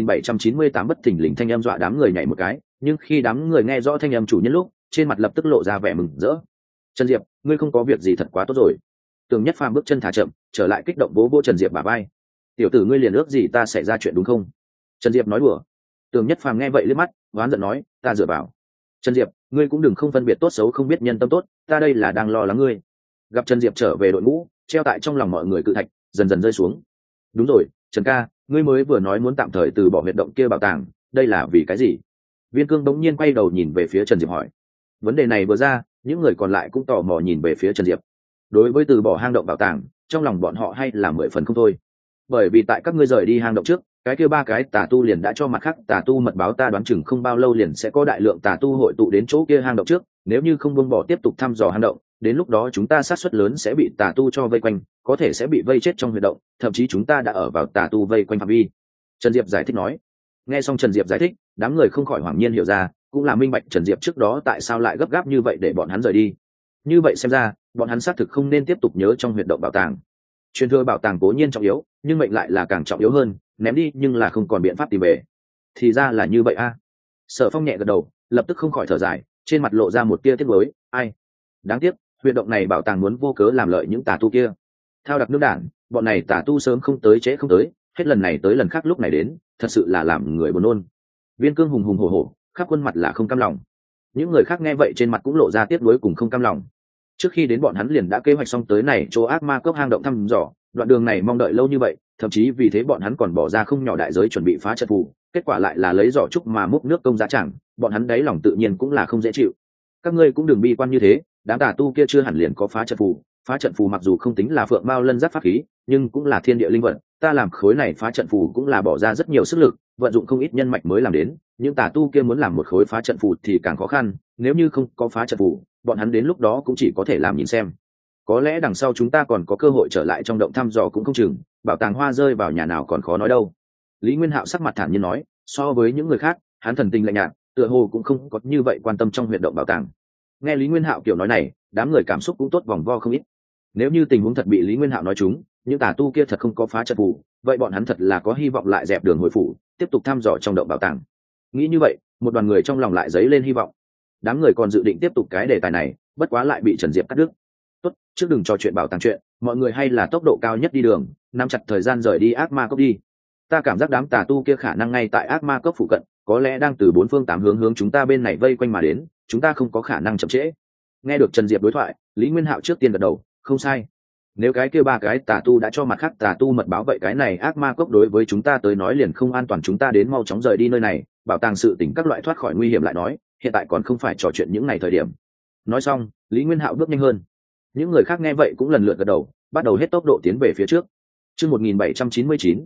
[SPEAKER 1] 1798 bất thình lình thanh âm dọa đám người nhảy một cái, nhưng khi đám người nghe rõ thanh âm chủ nhân lúc, trên mặt lập tức lộ ra vẻ mừng rỡ. Trần Diệp, ngươi không có việc gì thật quá tốt rồi. Tường Nhất Phàm bước chân thả chậm, trở lại kích động vỗ Trần Diệp bả vai. Tiểu tử ngươi liền ước gì ta xảy ra chuyện đúng không? Trần Diệp nói đùa. Tường Nhất Phàm nghe vậy liếc mắt, oán giận nói, ta dựa vào. Trần Diệp, ngươi cũng đừng không phân biệt tốt xấu, không biết nhân tâm tốt, ta đây là đang lo lắng ngươi. Gặp Trần Diệp trở về đội ngũ, treo tại trong lòng mọi người cự thạch dần dần rơi xuống. Đúng rồi, Trần ca, ngươi mới vừa nói muốn tạm thời từ bỏ huyệt động kia bảo tàng, đây là vì cái gì? Viên Cương bỗng nhiên quay đầu nhìn về phía Trần Diệp hỏi. Vấn đề này vừa ra, những người còn lại cũng tò mò nhìn về phía Trần Diệp. Đối với từ bỏ hang động bảo tàng, trong lòng bọn họ hay là 10 phần không thôi. Bởi vì tại các ngươi rời đi hang động trước, cái kia ba cái tà tu liền đã cho mặt khác tà tu mật báo, ta đoán chừng không bao lâu liền sẽ có đại lượng tà tu hội tụ đến chỗ kia hang động trước, nếu như không buông bỏ tiếp tục thăm dò hang động, đến lúc đó chúng ta sát suất lớn sẽ bị tà tu cho vây quanh, có thể sẽ bị vây chết trong huyệt động, thậm chí chúng ta đã ở vào tà tu vây quanh phạm vi. Trần Diệp giải thích nói. Nghe xong Trần Diệp giải thích, đám người không khỏi hoảng nhiên hiểu ra, cũng là minh bạch Trần Diệp trước đó tại sao lại gấp gáp như vậy để bọn hắn rời đi. Như vậy xem ra, bọn hắn xác thực không nên tiếp tục nhớ trong huyệt động bảo tàng. Truyền thừa bảo tàng cố nhiên trọng yếu, nhưng mệnh lại là càng trọng yếu hơn, ném đi nhưng là không còn biện pháp tìm về. Thì ra là như vậy a. Sở Phong nhẹ gật đầu, lập tức không khỏi thở dài, trên mặt lộ ra một tia tiếc nuối, ai, đáng tiếc, huyệt động này bảo tàng muốn vô cớ làm lợi những tà tu kia. Thao đặc nước đản, bọn này tà tu sớm không tới trễ không tới, hết lần này tới lần khác lúc này đến, thật sự là làm người buồn nôn. Viên Cương hùng hùng hổ hổ, khắp khuôn mặt là không cam lòng. Những người khác nghe vậy trên mặt cũng lộ ra tiếc nuối cùng không cam lòng. Trước khi đến bọn hắn liền đã kế hoạch xong tới này chỗ ác ma cốc hang động thăm dò, đoạn đường này mong đợi lâu như vậy, thậm chí vì thế bọn hắn còn bỏ ra không nhỏ đại giới chuẩn bị phá trận phù, kết quả lại là lấy giỏ trúc mà múc nước công giá chẳng, bọn hắn đáy lòng tự nhiên cũng là không dễ chịu. Các ngươi cũng đừng bi quan như thế, đám tà tu kia chưa hẳn liền có phá trận phù mặc dù không tính là phượng mao lân giáp pháp khí, nhưng cũng là thiên địa linh vật, ta làm khối này phá trận phù cũng là bỏ ra rất nhiều sức lực, vận dụng không ít nhân mạch mới làm đến, những tà tu kia muốn làm một khối phá trận phù thì càng khó khăn, nếu như không có phá trận phù, bọn hắn đến lúc đó cũng chỉ có thể làm nhìn xem. Có lẽ đằng sau chúng ta còn có cơ hội trở lại trong động thăm dò cũng không chừng, bảo tàng hoa rơi vào nhà nào còn khó nói đâu. Lý Nguyên Hạo sắc mặt thản nhiên nói, so với những người khác, hắn thần tình lạnh nhạt, tựa hồ cũng không có như vậy quan tâm trong huyệt động bảo tàng. Nghe Lý Nguyên Hạo kiểu nói này, đám người cảm xúc cũng tốt vòng vo không ít. Nếu như tình huống thật bị Lý Nguyên Hạo nói trúng, những tà tu kia thật không có phá trận phù, vậy bọn hắn thật là có hy vọng lại dẹp đường hồi phủ, tiếp tục thăm dò trong động bảo tàng. Nghĩ như vậy, một đoàn người trong lòng lại dấy lên hy vọng. Đám người còn dự định tiếp tục cái đề tài này, bất quá lại bị Trần Diệp cắt đứt. Tốt, trước đừng trò chuyện bảo tàng chuyện, mọi người hay là tốc độ cao nhất đi đường, nắm chặt thời gian rời đi ác ma cốc đi. Ta cảm giác đám tà tu kia khả năng ngay tại ác ma cốc phụ cận, có lẽ đang từ 4 phương 8 hướng chúng ta bên này vây quanh mà đến, chúng ta không có khả năng chậm trễ. Nghe được Trần Diệp đối thoại, Lý Nguyên Hạo trước tiên gật đầu, không sai. Nếu cái kia ba cái tà tu đã cho mặt khác tà tu mật báo, vậy cái này ác ma cốc đối với chúng ta tới nói liền không an toàn, chúng ta đến mau chóng rời đi nơi này, bảo tàng sự tỉnh các loại thoát khỏi nguy hiểm lại nói, hiện tại còn không phải trò chuyện những ngày thời điểm. Nói xong, Lý Nguyên Hạo bước nhanh hơn. Những người khác nghe vậy cũng lần lượt gật đầu, bắt đầu hết tốc độ tiến về phía trước. Chương 1799,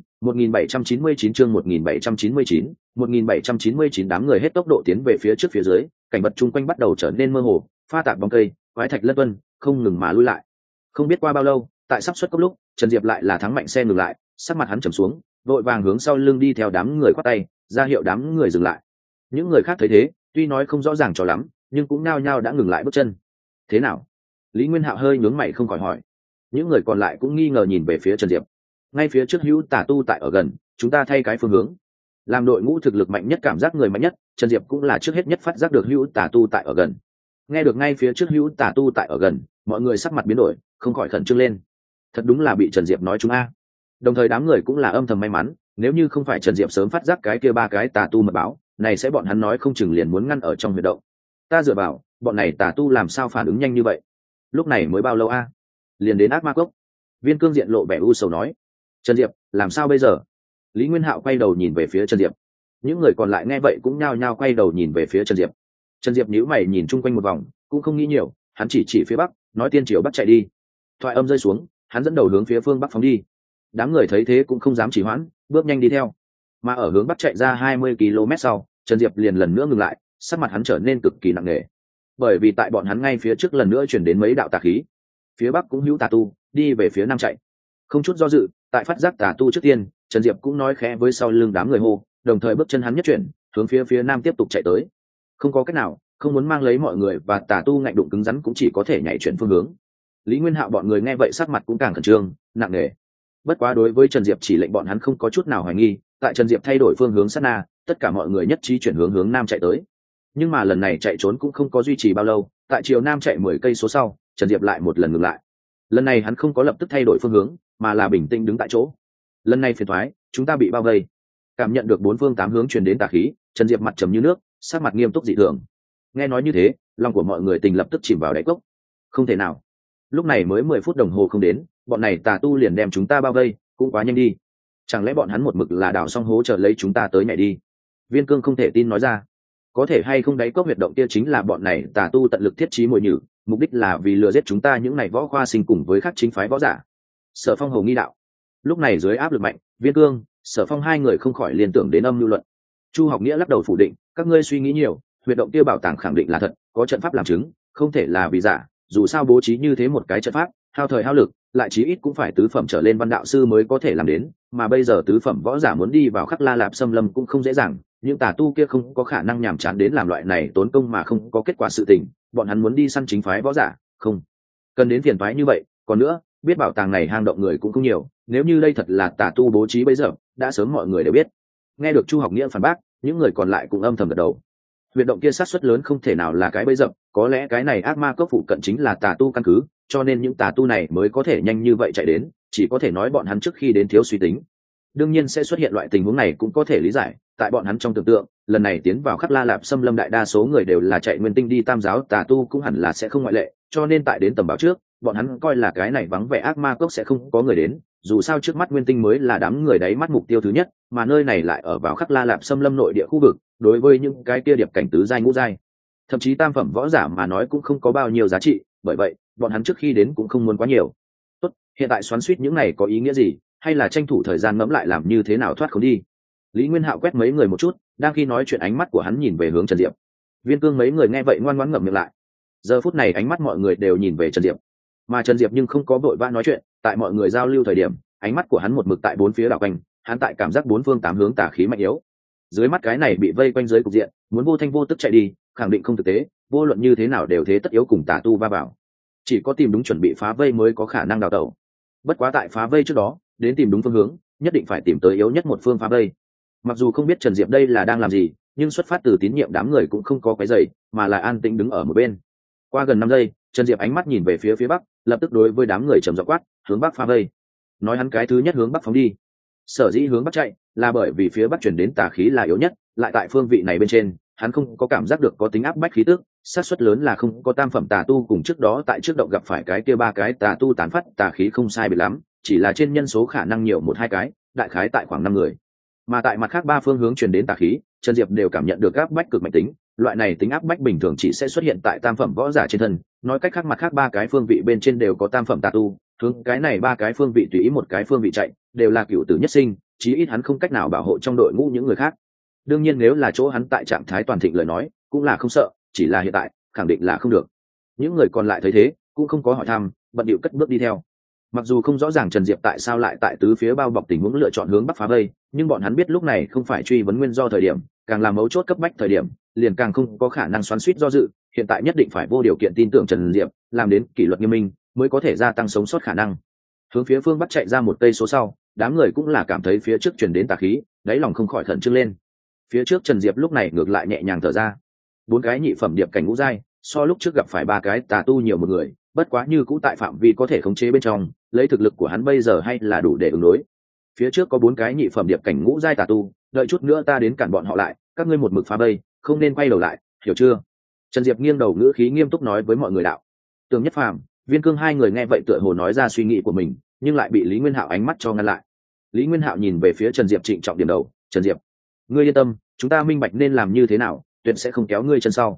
[SPEAKER 1] 1799 chương 1799, 1799 đám người hết tốc độ tiến về phía trước phía dưới, cảnh vật chung quanh bắt đầu trở nên mơ hồ, pha tạp bóng cây, quái thạch lất vân, không ngừng mà lui lại. Không biết qua bao lâu, tại sắp xuất cốc lúc, Trần Diệp lại là thắng mạnh xe ngừng lại, sắc mặt hắn trầm xuống, vội vàng hướng sau lưng đi theo đám người khoát tay, ra hiệu đám người dừng lại. Những người khác thấy thế, tuy nói không rõ ràng cho lắm, nhưng cũng nao nhao đã ngừng lại bước chân. Thế nào? Lý Nguyên Hạo hơi nhướng mày không khỏi hỏi. Những người còn lại cũng nghi ngờ nhìn về phía Trần Diệp. Ngay phía trước hữu tà tu tại ở gần, chúng ta thay cái phương hướng. Làm đội ngũ thực lực mạnh nhất, cảm giác người mạnh nhất, Trần Diệp cũng là trước hết nhất phát giác được hữu tà tu tại ở gần. Nghe được ngay phía trước hữu tà tu tại ở gần, mọi người sắc mặt biến đổi, không khỏi khẩn trương lên. Thật đúng là bị Trần Diệp nói chúng a. Đồng thời đám người cũng là âm thầm may mắn, nếu như không phải Trần Diệp sớm phát giác cái kia ba cái tà tu mật báo, này sẽ bọn hắn nói không chừng liền muốn ngăn ở trong huyệt động. Ta dựa vào, bọn này tà tu làm sao phản ứng nhanh như vậy? Lúc này mới bao lâu a? Liền đến ác ma cốc. Viên Cương diện lộ vẻ u sầu nói. Trần Diệp, làm sao bây giờ? Lý Nguyên Hạo quay đầu nhìn về phía Trần Diệp. Những người còn lại nghe vậy cũng nhao nhao quay đầu nhìn về phía Trần Diệp. Trần Diệp nhíu mày nhìn chung quanh một vòng, cũng không nghĩ nhiều, hắn chỉ phía bắc, nói tiên triều bắc chạy đi. Thoại âm rơi xuống, hắn dẫn đầu hướng phía phương bắc phóng đi. Đám người thấy thế cũng không dám trì hoãn, bước nhanh đi theo. Mà ở hướng bắc chạy ra 20 km sau, Trần Diệp liền lần nữa ngừng lại, sắc mặt hắn trở nên cực kỳ nặng nề. Bởi vì tại bọn hắn ngay phía trước lần nữa chuyển đến mấy đạo tà khí. Phía bắc cũng hữu tà tu, đi về phía nam chạy. Không chút do dự, tại phát giác tà tu trước tiên, Trần Diệp cũng nói khẽ với sau lưng đám người hô, đồng thời bước chân hắn nhất chuyển, hướng phía nam tiếp tục chạy tới. Không có cách nào, không muốn mang lấy mọi người và tà tu ngạnh đụng cứng rắn cũng chỉ có thể nhảy chuyển phương hướng. Lý Nguyên Hạo bọn người nghe vậy sắc mặt cũng càng khẩn trương, nặng nề. Bất quá đối với Trần Diệp chỉ lệnh bọn hắn không có chút nào hoài nghi, tại Trần Diệp thay đổi phương hướng sát na, tất cả mọi người nhất trí chuyển hướng nam chạy tới. Nhưng mà lần này chạy trốn cũng không có duy trì bao lâu, tại chiều nam chạy 10 cây số sau, Trần Diệp lại một lần ngừng lại. Lần này hắn không có lập tức thay đổi phương hướng, mà là bình tĩnh đứng tại chỗ. Lần này phiền toái, chúng ta bị bao vây. Cảm nhận được bốn phương tám hướng truyền đến tà khí, Trần Diệp mặt trầm như nước, sắc mặt nghiêm túc dị thường. Nghe nói như thế, lòng của mọi người tình lập tức chìm vào đáy cốc. Không thể nào, lúc này mới 10 phút đồng hồ không đến, bọn này tà tu liền đem chúng ta bao vây, cũng quá nhanh đi. Chẳng lẽ bọn hắn một mực là đào xong hố chờ lấy chúng ta tới nhảy đi? Viên Cương không thể tin nói ra. Có thể hay không đáy cốc huyệt động kia chính là bọn này tà tu tận lực thiết trí mồi nhử, mục đích là vì lừa giết chúng ta những này võ khoa sinh cùng với các chính phái võ giả. Sở Phong hầu nghi đạo. Lúc này dưới áp lực mạnh, Viên Cương, Sở Phong hai người không khỏi liên tưởng đến âm lưu luận. Chu Học Nghĩa lắc đầu phủ định, các ngươi suy nghĩ nhiều, huyệt động kia bảo tàng khẳng định là thật, có trận pháp làm chứng, không thể là vì giả, dù sao bố trí như thế một cái trận pháp, hao thời hao lực, lại chí ít cũng phải tứ phẩm trở lên văn đạo sư mới có thể làm đến, mà bây giờ tứ phẩm võ giả muốn đi vào Khắc La Lạp Xâm Lâm cũng không dễ dàng, những tà tu kia không có khả năng nhàm chán đến làm loại này tốn công mà không có kết quả sự tình, bọn hắn muốn đi săn chính phái võ giả, không cần đến phiền phái như vậy, còn nữa, biết bảo tàng này hang động người cũng không nhiều, nếu như đây thật là tà tu bố trí bây giờ, đã sớm mọi người đều biết. Nghe được Chu Học Nghĩa phản bác, những người còn lại cũng âm thầm gật đầu. Huyệt động kia sát suất lớn không thể nào là cái bẫy dập, có lẽ cái này ác ma cốc phụ cận chính là tà tu căn cứ, cho nên những tà tu này mới có thể nhanh như vậy chạy đến, chỉ có thể nói bọn hắn trước khi đến thiếu suy tính. Đương nhiên sẽ xuất hiện loại tình huống này cũng có thể lý giải, tại bọn hắn trong tưởng tượng, lần này tiến vào Khắc La Lạp Xâm Lâm đại đa số người đều là chạy nguyên tinh đi tam giáo, tà tu cũng hẳn là sẽ không ngoại lệ, cho nên tại đến tầm báo trước, bọn hắn coi là cái này vắng vẻ ác ma cốc sẽ không có người đến, dù sao trước mắt nguyên tinh mới là đám người đấy mắt mục tiêu thứ nhất, mà nơi này lại ở vào Khắc La Lạp Xâm Lâm nội địa khu vực, đối với những cái kia điệp cảnh tứ giai ngũ giai, thậm chí tam phẩm võ giả mà nói cũng không có bao nhiêu giá trị, bởi vậy, bọn hắn trước khi đến cũng không muốn quá nhiều. Tốt, hiện tại xoắn xuýt những này có ý nghĩa gì, hay là tranh thủ thời gian ngẫm lại làm như thế nào thoát khốn đi. Lý Nguyên Hạo quét mấy người một chút, đang khi nói chuyện ánh mắt của hắn nhìn về hướng Trần Diệp. Viên Cương mấy người nghe vậy ngoan ngoãn ngậm miệng lại. Giờ phút này ánh mắt mọi người đều nhìn về Trần Diệp, mà Trần Diệp nhưng không có vội vã nói chuyện, tại mọi người giao lưu thời điểm, ánh mắt của hắn một mực tại bốn phía đảo quanh, hắn tại cảm giác bốn phương tám hướng tà khí mạnh yếu. Dưới mắt cái này bị vây quanh dưới cục diện, muốn vô thanh vô tức chạy đi, khẳng định không thực tế, vô luận như thế nào đều thế tất yếu cùng tà tu va vào. Chỉ có tìm đúng chuẩn bị phá vây mới có khả năng đào tẩu. Bất quá tại phá vây trước đó, đến tìm đúng phương hướng, nhất định phải tìm tới yếu nhất một phương phá vây. Mặc dù không biết Trần Diệp đây là đang làm gì, nhưng xuất phát từ tín nhiệm đám người cũng không có cái dày, mà là an tĩnh đứng ở một bên. Qua gần 5 giây, Trần Diệp ánh mắt nhìn về phía bắc, lập tức đối với đám người trầm giọng quát, hướng bắc phá vây. Nói hắn cái thứ nhất hướng bắc phóng đi. Sở dĩ hướng bắc chạy, là bởi vì phía bắc chuyển đến tà khí là yếu nhất, lại tại phương vị này bên trên, hắn không có cảm giác được có tính áp bách khí tức, xác suất lớn là không có tam phẩm tà tu cùng trước đó tại trước động gặp phải cái kia ba cái tà tu tán phát tà khí không sai biệt lắm, chỉ là trên nhân số khả năng nhiều một hai cái, đại khái tại khoảng 5 người. Mà tại mặt khác ba phương hướng truyền đến tà khí, Trần Diệp đều cảm nhận được áp bách cực mạnh tính, loại này tính áp bách bình thường chỉ sẽ xuất hiện tại tam phẩm võ giả trên thân, nói cách khác mặt khác ba cái phương vị bên trên đều có tam phẩm tà tu, hướng cái này ba cái phương vị tùy ý một cái phương vị chạy, đều là cựu tử nhất sinh, chí ít hắn không cách nào bảo hộ trong đội ngũ những người khác. Đương nhiên nếu là chỗ hắn tại trạng thái toàn thịnh lời nói, cũng là không sợ, chỉ là hiện tại, khẳng định là không được. Những người còn lại thấy thế, cũng không có hỏi thăm, bận điệu cất bước đi theo. Mặc dù không rõ ràng Trần Diệp tại sao lại tại tứ phía bao bọc tình huống lựa chọn hướng bắc phá vây, nhưng bọn hắn biết lúc này không phải truy vấn nguyên do thời điểm, càng là mấu chốt cấp bách thời điểm, liền càng không có khả năng xoắn xuýt do dự, hiện tại nhất định phải vô điều kiện tin tưởng Trần Diệp, làm đến kỷ luật nghiêm minh, mới có thể gia tăng sống sót khả năng. Hướng phía phương bắc chạy ra một cây số sau, đám người cũng là cảm thấy phía trước truyền đến tà khí, đáy lòng không khỏi khẩn trương lên. Phía trước Trần Diệp lúc này ngược lại nhẹ nhàng thở ra. 4 cái nhị phẩm điệp cảnh ngũ giai, so lúc trước gặp phải 3 cái tà tu nhiều một người, bất quá như cũ tại phạm vi có thể khống chế bên trong, lấy thực lực của hắn bây giờ hay là đủ để ứng đối. Phía trước có 4 cái nhị phẩm điệp cảnh ngũ giai tà tu, đợi chút nữa ta đến cản bọn họ lại, các ngươi một mực phá vây, không nên quay đầu lại, hiểu chưa? Trần Diệp nghiêng đầu ngữ khí nghiêm túc nói với mọi người đạo. Tường Nhất Phàm, Viên Cương hai người nghe vậy tựa hồ nói ra suy nghĩ của mình, nhưng lại bị Lý Nguyên Hạo ánh mắt cho ngăn lại. Lý Nguyên Hạo nhìn về phía Trần Diệp trịnh trọng điểm đầu, "Trần Diệp, ngươi yên tâm, chúng ta minh bạch nên làm như thế nào, tuyệt sẽ không kéo ngươi chân sau."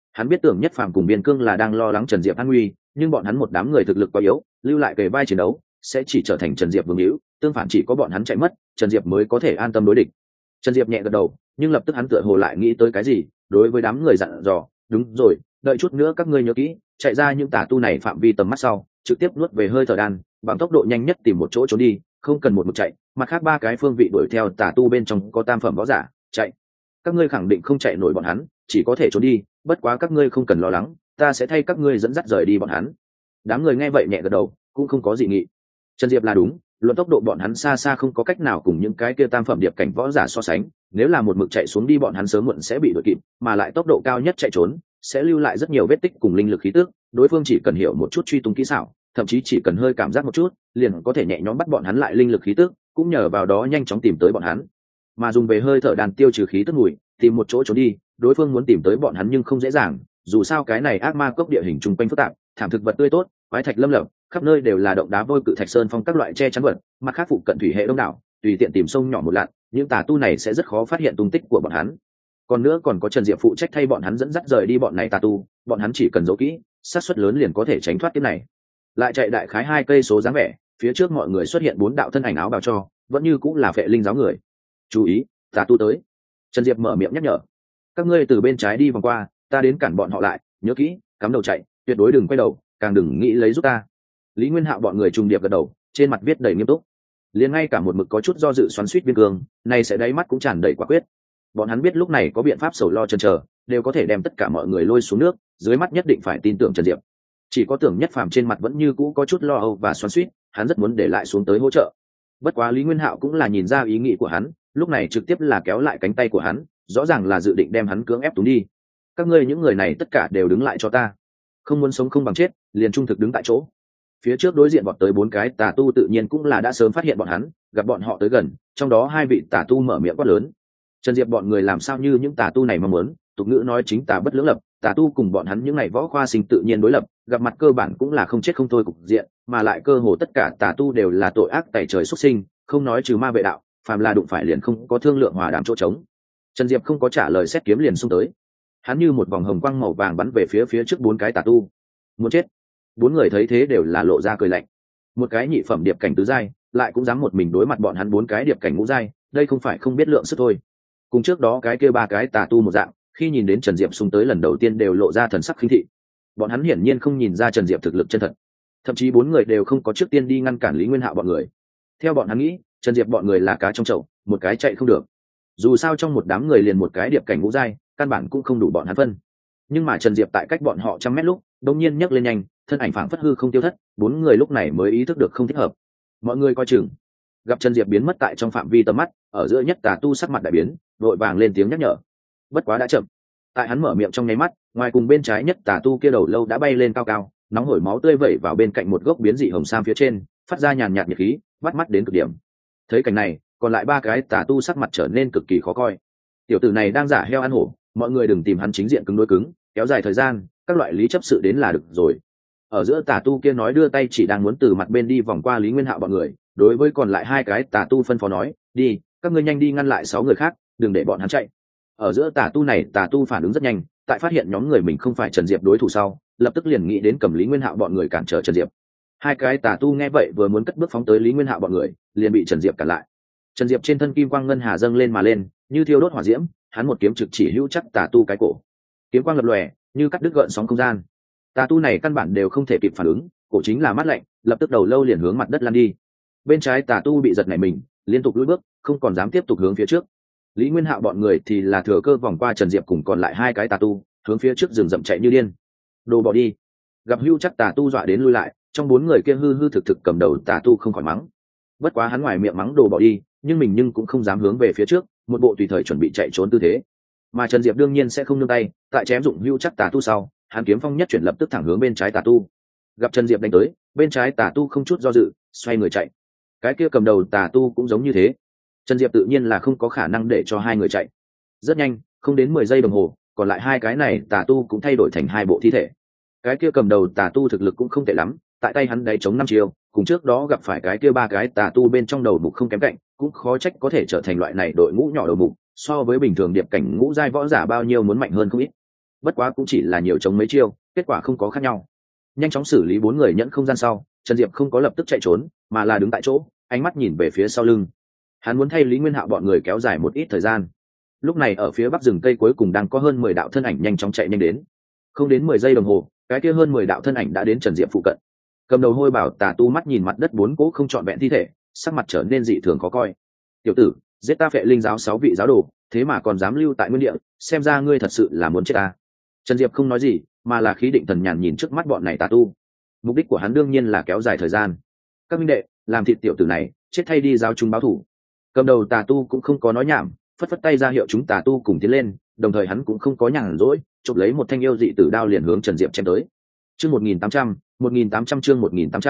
[SPEAKER 1] Hắn biết Tưởng Nhất Phàm cùng Biên Cương là đang lo lắng Trần Diệp an nguy, nhưng bọn hắn một đám người thực lực quá yếu, lưu lại kề vai chiến đấu sẽ chỉ trở thành Trần Diệp vương hữu, tương phản chỉ có bọn hắn chạy mất, Trần Diệp mới có thể an tâm đối địch. Trần Diệp nhẹ gật đầu, nhưng lập tức hắn tựa hồ lại nghĩ tới cái gì, đối với đám người dặn dò, đúng rồi, đợi chút nữa các ngươi nhớ kỹ, chạy ra những tà tu này phạm vi tầm mắt sau, trực tiếp nuốt về hơi thở đan, bằng tốc độ nhanh nhất tìm một chỗ trốn đi, không cần một mực chạy, mặt khác ba cái phương vị đuổi theo tà tu bên trong có tam phẩm võ giả, chạy. Các ngươi khẳng định không chạy nổi bọn hắn, chỉ có thể trốn đi, bất quá các ngươi không cần lo lắng, ta sẽ thay các ngươi dẫn dắt rời đi bọn hắn. Đám người nghe vậy nhẹ gật đầu, cũng không có gì nghị. Trần Diệp là đúng, luận tốc độ bọn hắn xa xa không có cách nào cùng những cái kia tam phẩm điệp cảnh võ giả so sánh, nếu là một mực chạy xuống đi bọn hắn sớm muộn sẽ bị đuổi kịp, mà lại tốc độ cao nhất chạy trốn sẽ lưu lại rất nhiều vết tích cùng linh lực khí tức, đối phương chỉ cần hiểu một chút truy tung kỹ xảo, thậm chí chỉ cần hơi cảm giác một chút, liền có thể nhẹ nhõm bắt bọn hắn lại linh lực khí tức, cũng nhờ vào đó nhanh chóng tìm tới bọn hắn. Mà dùng về hơi thở đàn tiêu trừ khí tức mùi, tìm một chỗ trốn đi, đối phương muốn tìm tới bọn hắn nhưng không dễ dàng, dù sao cái này ác ma cốc địa hình trung quanh phức tạp, thảm thực vật tươi tốt, quái thạch lâm lập, khắp nơi đều là động đá vôi cự thạch sơn phong các loại che chắn vật, mặt khác phụ cận thủy hệ đông đảo, tùy tiện tìm sông nhỏ một lặn, những tà tu này sẽ rất khó phát hiện tung tích của bọn hắn. Còn nữa còn có Trần Diệp phụ trách thay bọn hắn dẫn dắt rời đi bọn này tà tu, bọn hắn chỉ cần giấu kỹ, xác suất lớn liền có thể tránh thoát kiếp này. Lại chạy đại khái 2 cây số dáng vẻ, phía trước mọi người xuất hiện 4 đạo thân ảnh áo bào cho, vẫn như cũng là phệ linh giáo người. Chú ý, tà tu tới. Trần Diệp mở miệng nhắc nhở. Các ngươi từ bên trái đi vòng qua, ta đến cản bọn họ lại, nhớ kỹ, cắm đầu chạy, tuyệt đối đừng quay đầu, càng đừng nghĩ lấy giúp ta. Lý Nguyên Hạo bọn người trùng điệp gật đầu, trên mặt viết đầy nghiêm túc. Liền ngay cả một mực có chút do dự xoắn xuýt Biên Cương, này sẽ đáy mắt cũng tràn đầy quả quyết. Bọn hắn biết lúc này có biện pháp sầu lo chần chờ, đều có thể đem tất cả mọi người lôi xuống nước, dưới mắt nhất định phải tin tưởng Trần Diệp. Chỉ có Tưởng Nhất Phàm trên mặt vẫn như cũ có chút lo âu và xoắn xuýt, hắn rất muốn để lại xuống tới hỗ trợ. Bất quá Lý Nguyên Hạo cũng là nhìn ra ý nghĩ của hắn, lúc này trực tiếp là kéo lại cánh tay của hắn, rõ ràng là dự định đem hắn cưỡng ép túng đi. Các ngươi những người này tất cả đều đứng lại cho ta, không muốn sống không bằng chết, liền trung thực đứng tại chỗ. Phía trước đối diện vọt tới 4 cái tà tu tự nhiên cũng là đã sớm phát hiện bọn hắn, gặp bọn họ tới gần, trong đó 2 vị tà tu mở miệng quát lớn. Trần Diệp bọn người làm sao như những tà tu này mong muốn, tục ngữ nói chính tà bất lưỡng lập, tà tu cùng bọn hắn những này võ khoa sinh tự nhiên đối lập, gặp mặt cơ bản cũng là không chết không thôi cục diện, mà lại cơ hồ tất cả tà tu đều là tội ác tày trời xuất sinh, không nói trừ ma vệ đạo, phàm là đụng phải liền không có thương lượng hòa đàm chỗ trống. Trần Diệp không có trả lời, xét kiếm liền xung tới. Hắn như một vòng hồng quang màu vàng bắn về phía trước 4 cái tà tu. Muốn chết. 4 người thấy thế đều là lộ ra cười lạnh. Một cái nhị phẩm điệp cảnh tứ giai, lại cũng dám một mình đối mặt bọn hắn 4 cái điệp cảnh ngũ giai, đây không phải không biết lượng sức thôi. Cùng trước đó cái kia 3 cái tà tu một dạng, khi nhìn đến Trần Diệp xung tới lần đầu tiên đều lộ ra thần sắc khinh thị. Bọn hắn hiển nhiên không nhìn ra Trần Diệp thực lực chân thật. Thậm chí 4 người đều không có trước tiên đi ngăn cản Lý Nguyên Hạo bọn người. Theo bọn hắn nghĩ, Trần Diệp bọn người là cá trong chậu, một cái chạy không được. Dù sao trong một đám người liền một cái điệp cảnh ngũ giai, căn bản cũng không đủ bọn hắn phân. Nhưng mà Trần Diệp tại cách bọn họ 100 mét lúc, đột nhiên nhấc lên nhanh, thân ảnh phảng phất hư không tiêu thất, 4 người lúc này mới ý thức được không thích hợp. Mọi người coi chừng. Gặp Trần Diệp biến mất tại trong phạm vi tầm mắt, ở giữa nhất tà tu sắc mặt đại biến, vội vàng lên tiếng nhắc nhở. Bất quá đã chậm. Tại hắn mở miệng trong nháy mắt, ngoài cùng bên trái nhất tà tu kia đầu lâu đã bay lên cao cao, nóng hổi máu tươi vẩy vào bên cạnh một gốc biến dị hồng sam phía trên, phát ra nhàn nhạt nhiệt khí, bắt mắt đến cực điểm. Thấy cảnh này, còn lại 3 cái tà tu sắc mặt trở nên cực kỳ khó coi. Tiểu tử này đang giả heo ăn hổ, mọi người đừng tìm hắn chính diện cứng đối cứng, kéo dài thời gian, các loại lý chấp sự đến là được rồi. Ở giữa tà tu kia nói đưa tay chỉ đang muốn từ mặt bên đi vòng qua Lý Nguyên Hạo bọn người, đối với còn lại 2 cái tà tu phân phó nói, đi, các ngươi nhanh đi ngăn lại 6 người khác, đừng để bọn hắn chạy. Ở giữa tà tu này, tà tu phản ứng rất nhanh, tại phát hiện nhóm người mình không phải Trần Diệp đối thủ sau, lập tức liền nghĩ đến cầm Lý Nguyên Hạo bọn người cản trở Trần Diệp. 2 cái tà tu nghe vậy vừa muốn cất bước phóng tới Lý Nguyên Hạo bọn người, liền bị Trần Diệp cản lại. Trần Diệp trên thân kim quang ngân hà dâng lên mà lên, như thiêu đốt hỏa diễm, hắn một kiếm trực chỉ hữu chắc tà tu cái cổ. Kiếm quang lập lòe, như cắt đứt gợn sóng không gian. Tà tu này căn bản đều không thể kịp phản ứng, cổ chính là mát lạnh, lập tức đầu lâu liền hướng mặt đất lăn đi. Bên trái tà tu bị giật nảy mình, liên tục lùi bước, không còn dám tiếp tục hướng phía trước. Lý Nguyên Hạo bọn người thì là thừa cơ vòng qua Trần Diệp cùng còn lại 2 cái tà tu, hướng phía trước rừng rậm chạy như điên. Đồ bỏ đi. Gặp hưu chắc tà tu dọa đến lui lại, trong 4 người kia hư thực cầm đầu tà tu không khỏi mắng. Bất quá hắn ngoài miệng mắng đồ bỏ đi, nhưng cũng không dám hướng về phía trước, một bộ tùy thời chuẩn bị chạy trốn tư thế. Mà Trần Diệp đương nhiên sẽ không nương tay, tại chém dụng hưu chắc tà tu sau, hắn kiếm phong nhất chuyển lập tức thẳng hướng bên trái tà tu. Gặp Trần Diệp đánh tới, bên trái tà tu không chút do dự, xoay người chạy. Cái kia cầm đầu tà tu cũng giống như thế. Trần Diệp tự nhiên là không có khả năng để cho 2 người chạy. Rất nhanh, không đến 10 giây đồng hồ, còn lại 2 cái này tà tu cũng thay đổi thành 2 bộ thi thể. Cái kia cầm đầu tà tu thực lực cũng không tệ lắm, tại tay hắn đáy chống 5 chiêu, cùng trước đó gặp phải cái kia 3 cái tà tu bên trong đầu mục không kém cạnh, cũng khó trách có thể trở thành loại này đội ngũ nhỏ đầu mục, so với bình thường điệp cảnh ngũ giai võ giả bao nhiêu muốn mạnh hơn không ít. bất quá cũng chỉ là nhiều chống mấy chiêu, kết quả không có khác nhau. Nhanh chóng xử lý 4 người nhẫn không gian sau, Trần Diệp không có lập tức chạy trốn, mà là đứng tại chỗ, ánh mắt nhìn về phía sau lưng. Hắn muốn thay Lý Nguyên Hạo bọn người kéo dài một ít thời gian. Lúc này ở phía bắc rừng cây cuối cùng đang có hơn 10 đạo thân ảnh nhanh chóng chạy nhanh đến. Không đến 10 giây đồng hồ, cái kia hơn 10 đạo thân ảnh đã đến Trần Diệp phụ cận. Cầm đầu Hôi Bảo Tà Tu mắt nhìn mặt đất 4 cỗ không trọn vẹn thi thể, sắc mặt trở nên dị thường khó coi. "Tiểu tử, giết ta Phệ Linh giáo 6 vị giáo đồ, thế mà còn dám lưu tại nguyên địa, xem ra ngươi thật sự là muốn chết ta." Trần Diệp không nói gì, mà là khí định thần nhàn nhìn trước mắt bọn này tà tu. Mục đích của hắn đương nhiên là kéo dài thời gian. "Các minh đệ, làm thịt tiểu tử này, chết thay đi giáo chúng báo thủ." Cầm đầu tà tu cũng không có nói nhảm, phất phất tay ra hiệu chúng tà tu cùng tiến lên, đồng thời hắn cũng không có nhàn rỗi, chụp lấy một thanh yêu dị tử đao liền hướng Trần Diệp chém tới. Chương 1800 chương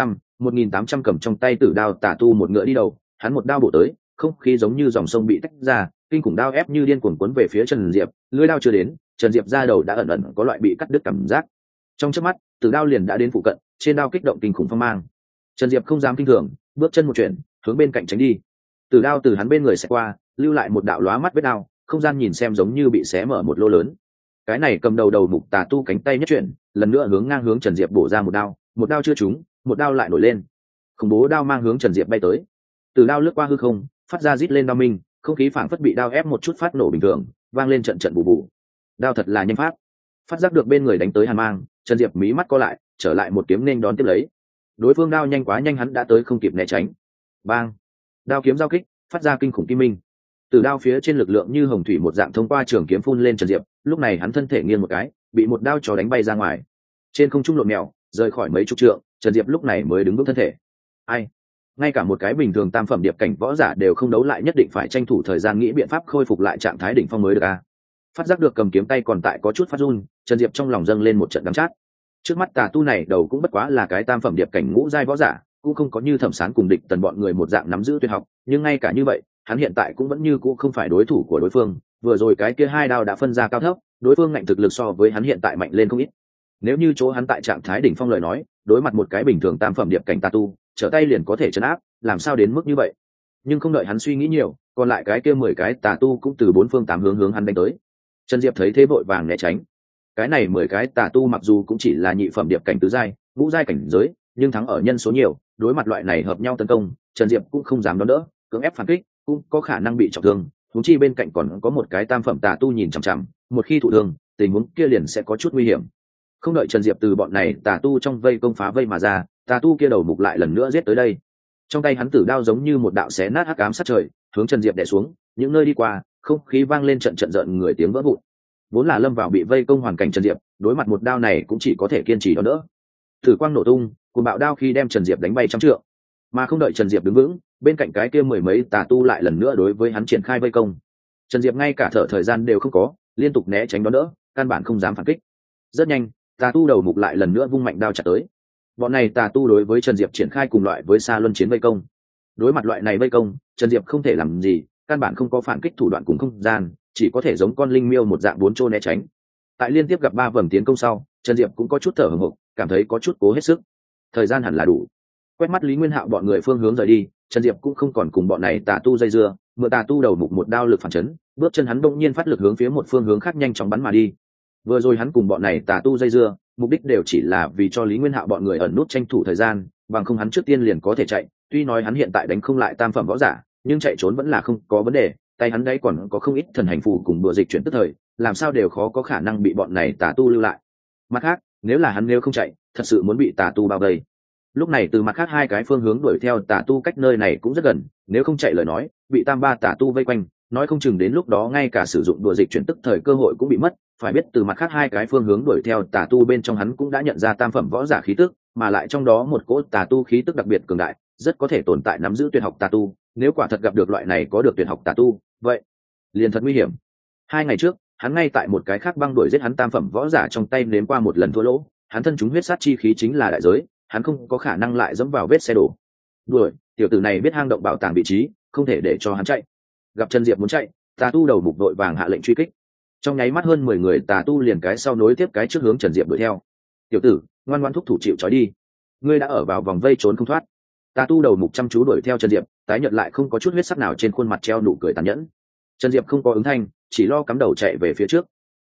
[SPEAKER 1] 1800 cầm trong tay tử đao tà tu một ngựa đi đầu, hắn một đao bổ tới, không khí giống như dòng sông bị tách ra, kinh khủng đao ép như điên cuồng cuốn về phía Trần Diệp, lưỡi đao chưa đến, Trần Diệp ra đầu đã ẩn ẩn có loại bị cắt đứt cảm giác. Trong chớp mắt, tử đao liền đã đến phụ cận, trên đao kích động kinh khủng phong mang. Trần Diệp không dám kinh thường, bước chân một chuyển, hướng bên cạnh tránh đi. Tử đao từ hắn bên người sẽ qua, lưu lại một đạo lóa mắt vết đao, không gian nhìn xem giống như bị xé mở một lỗ lớn. Cái này cầm đầu đầu mục tà tu cánh tay nhất chuyển, lần nữa hướng Trần Diệp bổ ra một đao chưa trúng, một đao lại nổi lên. Khủng bố đao mang hướng Trần Diệp bay tới. Tử đao lướt qua hư không, phát ra rít lên đao minh, không khí phảng phất bị đao ép một chút phát nổ bình thường, vang lên trận trận bù bù. Đao thật là nhanh pháp. Phát giác được bên người đánh tới hàn mang, Trần Diệp mí mắt co lại, trở lại một kiếm nên đón tiếp lấy. Đối phương đao nhanh quá nhanh, hắn đã tới không kịp né tránh. Bang! Đao kiếm giao kích, phát ra kinh khủng kim minh. Từ đao phía trên lực lượng như hồng thủy một dạng thông qua trường kiếm phun lên Trần Diệp, lúc này hắn thân thể nghiêng một cái, bị một đao chó đánh bay ra ngoài. Trên không trung lộn mèo, rời khỏi mấy chục trượng, Trần Diệp lúc này mới đứng vững thân thể. Ai? Ngay cả một cái bình thường tam phẩm điệp cảnh võ giả đều không đấu lại, nhất định phải tranh thủ thời gian nghĩ biện pháp khôi phục lại trạng thái đỉnh phong mới được a. Phát giác được cầm kiếm tay còn tại có chút phát run, Trần Diệp trong lòng dâng lên một trận đắng chát. Trước mắt tà tu này đầu cũng bất quá là cái tam phẩm điệp cảnh ngũ giai võ giả, cũng không có như Thẩm Sán cùng Địch Tần bọn người một dạng nắm giữ tuyệt học, nhưng ngay cả như vậy, hắn hiện tại cũng vẫn như cũ không phải đối thủ của đối phương. Vừa rồi cái kia hai đao đã phân ra cao thấp, đối phương ngạnh thực lực so với hắn hiện tại mạnh lên không ít. Nếu như chỗ hắn tại trạng thái đỉnh phong lời nói, đối mặt một cái bình thường tam phẩm điệp cảnh tà tu, trở tay liền có thể trấn áp, làm sao đến mức như vậy. Nhưng không đợi hắn suy nghĩ nhiều, còn lại cái kia 10 cái tà tu cũng từ 4 phương 8 hướng hắn đánh tới. Trần Diệp thấy thế vội vàng né tránh. Cái này 10 cái tà tu mặc dù cũng chỉ là nhị phẩm điệp cảnh tứ giai, ngũ giai cảnh giới, nhưng thắng ở nhân số nhiều, đối mặt loại này hợp nhau tấn công, Trần Diệp cũng không dám đón đỡ, cưỡng ép phản kích, cũng có khả năng bị trọng thương. Huống chi bên cạnh còn có một cái tam phẩm tà tu nhìn chằm chằm, một khi thụ thương, tình huống kia liền sẽ có chút nguy hiểm. Không đợi Trần Diệp từ bọn này tà tu trong vây công phá vây mà ra, tà tu kia đầu mục lại lần nữa giết tới đây. Trong tay hắn tử đao giống như một đạo xé nát hắc ám sát trời, hướng Trần Diệp đè xuống, những nơi đi qua, không khí vang lên trận trận rợn người tiếng vỡ vụn. Vốn là lâm vào bị vây công hoàn cảnh Trần Diệp, đối mặt một đao này cũng chỉ có thể kiên trì đón đỡ. Thử quang nổ tung, cùng bạo đao khi đem Trần Diệp đánh bay trăm trượng. Mà không đợi Trần Diệp đứng vững, bên cạnh cái kia 10 mấy tà tu lại lần nữa đối với hắn triển khai vây công. Trần Diệp ngay cả thở thời gian đều không có, liên tục né tránh đón đỡ, căn bản không dám phản kích. Rất nhanh, tà tu đầu mục lại lần nữa vung mạnh đao chặt tới. Bọn này tà tu đối với Trần Diệp triển khai cùng loại với Sa Luân chiến vây công. Đối mặt loại này vây công, Trần Diệp không thể làm gì, căn bản không có phản kích thủ đoạn cùng không gian, chỉ có thể giống con linh miêu một dạng bốn chô né tránh. Tại liên tiếp gặp 3 vầng tiến công sau, Trần Diệp cũng có chút thở hổn hộc, cảm thấy có chút cố hết sức. Thời gian hẳn là đủ. Quét mắt Lý Nguyên Hạo bọn người phương hướng rời đi, Trần Diệp cũng không còn cùng bọn này tà tu dây dưa, mượn tà tu đầu mục một đao lực phản chấn, bước chân hắn bỗng nhiên phát lực hướng phía một phương hướng khác nhanh chóng bắn mà đi. Vừa rồi hắn cùng bọn này tà tu dây dưa, mục đích đều chỉ là vì cho Lý Nguyên Hạo bọn người ẩn nút tranh thủ thời gian, bằng không hắn trước tiên liền có thể chạy. Tuy nói hắn hiện tại đánh không lại tam phẩm võ giả, nhưng chạy trốn vẫn là không có vấn đề, tay hắn đấy còn có không ít thần hành phù cùng bùa dịch chuyển tức thời, làm sao đều khó có khả năng bị bọn này tà tu lưu lại. Mặt khác, nếu không chạy, thật sự muốn bị tà tu bao vây. Lúc này từ mặt khác 2 cái phương hướng đuổi theo tà tu cách nơi này cũng rất gần, nếu không chạy lời nói, bị tam ba tà tu vây quanh, nói không chừng đến lúc đó ngay cả sử dụng đùa dịch chuyển tức thời cơ hội cũng bị mất. Phải biết từ mặt khác 2 cái phương hướng đuổi theo tà tu bên trong hắn cũng đã nhận ra tam phẩm võ giả khí tức, mà lại trong đó một cỗ tà tu khí tức đặc biệt cường đại, rất có thể tồn tại nắm giữ tuyệt học tà tu. Nếu quả thật gặp được loại này có được tuyệt học tà tu, vậy liền thật nguy hiểm. 2 ngày trước, hắn ngay tại một cái khác băng đuổi giết hắn tam phẩm võ giả trong tay nếm qua một lần thua lỗ, hắn thân chúng huyết sát chi khí chính là đại giới, hắn không có khả năng lại dẫm vào vết xe đổ. Đuổi, tiểu tử này biết hang động bảo tàng vị trí, không thể để cho hắn chạy. Gặp Trần Diệp muốn chạy, tà tu đầu mục đội vàng hạ lệnh truy kích. Trong nháy mắt hơn 10 người tà tu liền cái sau nối tiếp cái trước hướng Trần Diệp đuổi theo. Tiểu tử, ngoan ngoãn thúc thủ chịu trói đi, ngươi đã ở vào vòng vây trốn không thoát. Tà tu đầu mục chăm chú đuổi theo Trần Diệp, tái nhợt lại không có chút huyết sắc nào trên khuôn mặt treo nụ cười tàn nhẫn. Trần Diệp không có ứng thanh, chỉ lo cắm đầu chạy về phía trước.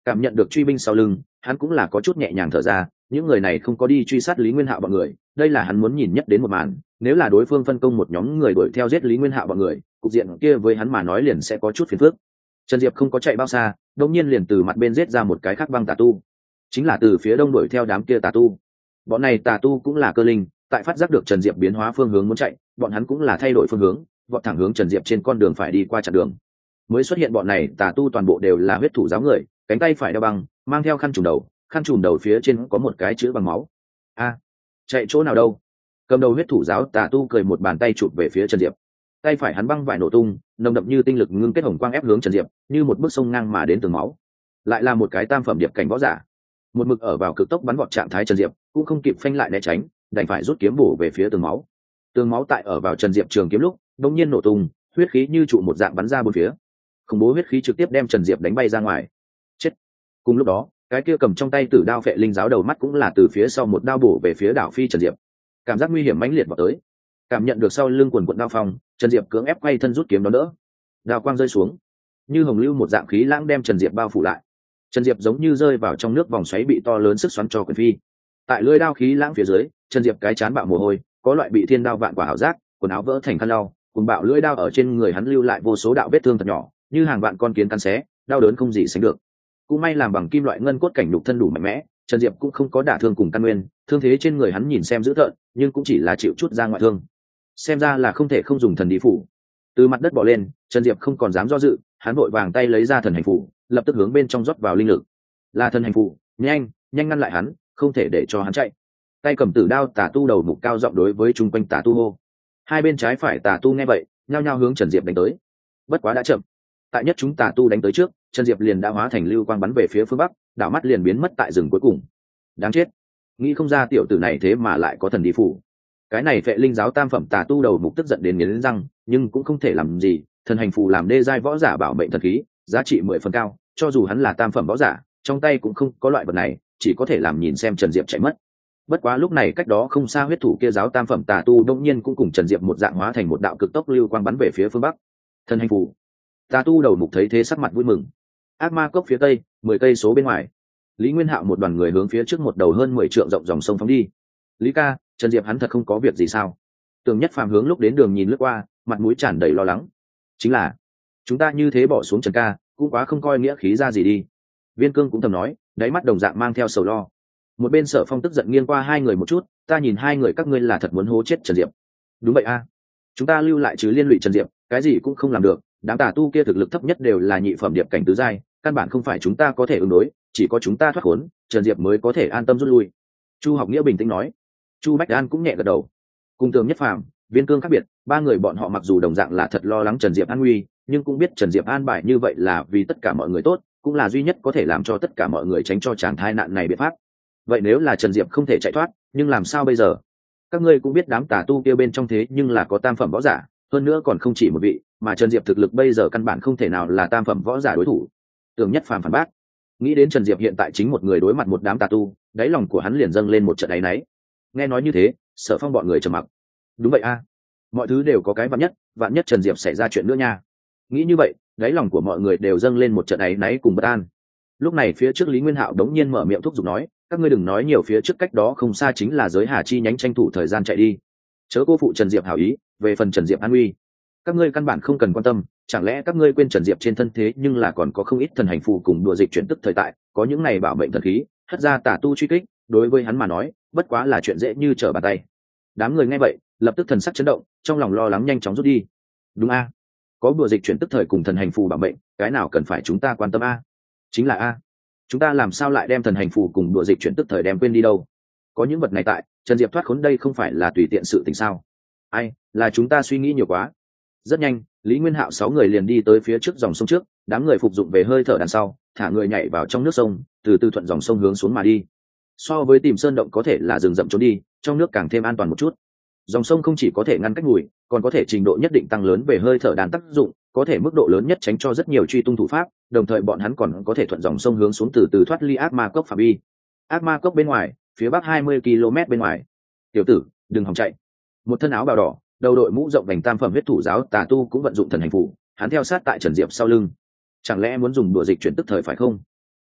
[SPEAKER 1] Cảm nhận được truy binh sau lưng, hắn cũng là có chút nhẹ nhàng thở ra, những người này không có đi truy sát Lý Nguyên Hạo bọn người, đây là hắn muốn nhìn nhất đến một màn, nếu là đối phương phân công một nhóm người đuổi theo giết Lý Nguyên Hạo bọn người, cục diện kia với hắn mà nói liền sẽ có chút phiền phức. Trần Diệp không có chạy bao xa, đột nhiên liền từ mặt bên giết ra một cái khác băng tà tu, chính là từ phía đông đuổi theo đám kia tà tu. Bọn này tà tu cũng là cơ linh, tại phát giác được Trần Diệp biến hóa phương hướng muốn chạy, bọn hắn cũng là thay đổi phương hướng, vọt thẳng hướng Trần Diệp trên con đường phải đi qua chặn đường. Mới xuất hiện bọn này tà tu toàn bộ đều là huyết thủ giáo người, cánh tay phải đeo băng, mang theo khăn trùm đầu phía trên có một cái chữ bằng máu. A, chạy chỗ nào đâu? Cầm đầu huyết thủ giáo tà tu cười một bàn tay chụp về phía Trần Diệp. Tay phải hắn băng vải nổ tung, nồng đậm như tinh lực ngưng kết hồng quang ép hướng Trần Diệp, như một bước sông ngang mà đến tường máu. Lại là một cái tam phẩm điệp cảnh võ giả, một mực ở vào cực tốc bắn vọt trạng thái. Trần Diệp cũng không kịp phanh lại né tránh, đành phải rút kiếm bổ về phía tường máu. Tường máu tại ở vào Trần Diệp trường kiếm lúc đột nhiên nổ tung, huyết khí như trụ một dạng bắn ra bốn phía, khủng bố huyết khí trực tiếp đem Trần Diệp đánh bay ra ngoài. Chết. Cùng lúc đó, cái kia cầm trong tay tử đao phệ linh giáo đầu mắt cũng là từ phía sau một đao bổ về phía đảo phi Trần Diệp. Cảm giác nguy hiểm mãnh liệt vào tới, cảm nhận được sau lưng quần quận đao phong, Trần Diệp cưỡng ép quay thân rút kiếm đón đỡ. Đao quang rơi xuống, như hồng lưu một dạng khí lãng đem Trần Diệp bao phủ lại. Trần Diệp giống như rơi vào trong nước vòng xoáy bị to lớn sức xoắn cho quyển phi. Tại lưỡi đao khí lãng phía dưới, Trần Diệp cái chán bạo mồ hôi, có loại bị thiên đao vạn quả hảo giác, quần áo vỡ thành khăn lau, cùng bạo lưỡi đao ở trên người hắn lưu lại vô số đạo vết thương thật nhỏ, như hàng vạn con kiến cắn xé, đau đớn không gì sánh được. Cũng may làm bằng kim loại ngân cốt cảnh nhục thân đủ mạnh mẽ, Trần Diệp cũng không có đả thương cùng căn nguyên, thương thế trên người hắn nhìn xem dữ tợn, nhưng cũng chỉ là chịu chút ra ngoại thương. Xem ra là không thể không dùng thần đi phủ. Từ mặt đất bò lên, Trần Diệp không còn dám do dự, hắn vội vàng tay lấy ra thần hành phủ, lập tức hướng bên trong rót vào linh lực. Là thần hành phủ, nhanh ngăn lại hắn, không thể để cho hắn chạy. Tay cầm tử đao tà tu đầu mục cao giọng đối với chung quanh tà tu hô. Hai bên trái phải tà tu nghe vậy, nhao nhao hướng Trần Diệp đánh tới. Bất quá đã chậm. Tại nhất chúng tà tu đánh tới trước, Trần Diệp liền đã hóa thành lưu quang bắn về phía phương bắc, đảo mắt liền biến mất tại rừng cuối cùng. Đáng chết, nghĩ không ra tiểu tử này thế mà lại có thần đi phủ. Cái này Phệ linh giáo tam phẩm tà tu đầu mục tức giận đến nghiến răng, nhưng cũng không thể làm gì, thần hành phù làm đê giai võ giả bảo mệnh thần khí, giá trị 10 phần cao, cho dù hắn là tam phẩm võ giả, trong tay cũng không có loại vật này, chỉ có thể làm nhìn xem Trần Diệp chạy mất. Bất quá lúc này cách đó không xa huyết thủ kia giáo tam phẩm tà tu đông nhiên cũng cùng Trần Diệp một dạng hóa thành một đạo cực tốc lưu quang bắn về phía phương bắc. Thần hành phù. Tà tu đầu mục thấy thế sắc mặt vui mừng. Ác ma cốc phía tây 10 cây số bên ngoài, Lý Nguyên Hạo một đoàn người hướng phía trước một đầu hơn 10 trượng rộng dòng sông phóng đi. Lý ca, Trần Diệp hắn thật không có việc gì sao? Tường Nhất Phàm hướng lúc đến đường nhìn lướt qua, mặt mũi tràn đầy lo lắng. Chính là chúng ta như thế bỏ xuống Trần ca, cũng quá không coi nghĩa khí ra gì đi. Viên Cương cũng thầm nói, đáy mắt đồng dạng mang theo sầu lo. Một bên Sở Phong tức giận nghiêng qua hai người một chút, ta nhìn hai người các ngươi là thật muốn hố chết Trần Diệp. Đúng vậy a, chúng ta lưu lại chứ liên lụy Trần Diệp, cái gì cũng không làm được. Đám tà tu kia thực lực thấp nhất đều là nhị phẩm điệp cảnh tứ giai, căn bản không phải chúng ta có thể ứng đối, chỉ có chúng ta thoát khốn, Trần Diệp mới có thể an tâm rút lui. Chu Học Nghĩa bình tĩnh nói. Chu Bách An cũng nhẹ gật đầu. Cùng Tường Nhất Phàm, Viên Cương khác biệt, ba người bọn họ mặc dù đồng dạng là thật lo lắng Trần Diệp an nguy, nhưng cũng biết Trần Diệp an bài như vậy là vì tất cả mọi người tốt, cũng là duy nhất có thể làm cho tất cả mọi người tránh cho tràng tai nạn này biện pháp. Vậy nếu là Trần Diệp không thể chạy thoát, nhưng làm sao bây giờ? Các ngươi cũng biết đám tà tu kia bên trong thế nhưng là có tam phẩm võ giả, hơn nữa còn không chỉ một vị, mà Trần Diệp thực lực bây giờ căn bản không thể nào là tam phẩm võ giả đối thủ. Tường Nhất Phàm phản bác. Nghĩ đến Trần Diệp hiện tại chính một người đối mặt một đám tà tu, đáy lòng của hắn liền dâng lên một trận áy náy. Nghe nói như thế, Sở Phong bọn người trầm mặc. Đúng vậy a, mọi thứ đều có cái vạn nhất Trần Diệp xảy ra chuyện nữa nha. Nghĩ như vậy, đáy lòng của mọi người đều dâng lên một trận áy náy cùng bất an. Lúc này phía trước Lý Nguyên Hạo đống nhiên mở miệng thúc giục nói, các ngươi đừng nói nhiều, phía trước cách đó không xa chính là giới Hà chi nhánh, tranh thủ thời gian chạy đi, chớ cô phụ Trần Diệp hảo ý. Về phần Trần Diệp an nguy, các ngươi căn bản không cần quan tâm, chẳng lẽ các ngươi quên Trần Diệp trên thân thế nhưng là còn có không ít thần hành phù cùng đùa dịch chuyển tức thời tại, có những này bảo mệnh thần khí, hất ra tà tu truy kích, đối với hắn mà nói bất quá là chuyện dễ như trở bàn tay. Đám người nghe vậy lập tức thần sắc chấn động, trong lòng lo lắng nhanh chóng rút đi. Đúng a, có đùa dịch chuyển tức thời cùng thần hành phù bảo mệnh, cái nào cần phải chúng ta quan tâm a? Chính là a, chúng ta làm sao lại đem thần hành phù cùng đùa dịch chuyển tức thời đem quên đi đâu? Có những vật này tại, Trần Diệp thoát khốn đây không phải là tùy tiện sự tình sao? Ai, là chúng ta suy nghĩ nhiều quá. Rất nhanh, Lý Nguyên Hạo 6 người liền đi tới phía trước dòng sông trước, đám người phục dụng về hơi thở đằng sau, thả người nhảy vào trong nước sông, từ từ thuận dòng sông hướng xuống mà đi. So với tìm sơn động có thể là rừng rậm trốn đi, trong nước càng thêm an toàn một chút. Dòng sông không chỉ có thể ngăn cách mùi, còn có thể trình độ nhất định tăng lớn về hơi thở đàn tác dụng, có thể mức độ lớn nhất tránh cho rất nhiều truy tung thủ pháp, đồng thời bọn hắn còn có thể thuận dòng sông hướng xuống từ từ thoát ly ác ma cốc phạm vi. Ác ma cốc bên ngoài, phía bắc 20 km bên ngoài. Tiểu tử, đừng hòng chạy. Một thân áo bào đỏ, đầu đội mũ rộng vành tam phẩm huyết thủ giáo tà tu cũng vận dụng thần hành phủ, hắn theo sát tại Trần Diệp sau lưng. Chẳng lẽ muốn dùng đùa dịch chuyển tức thời phải không?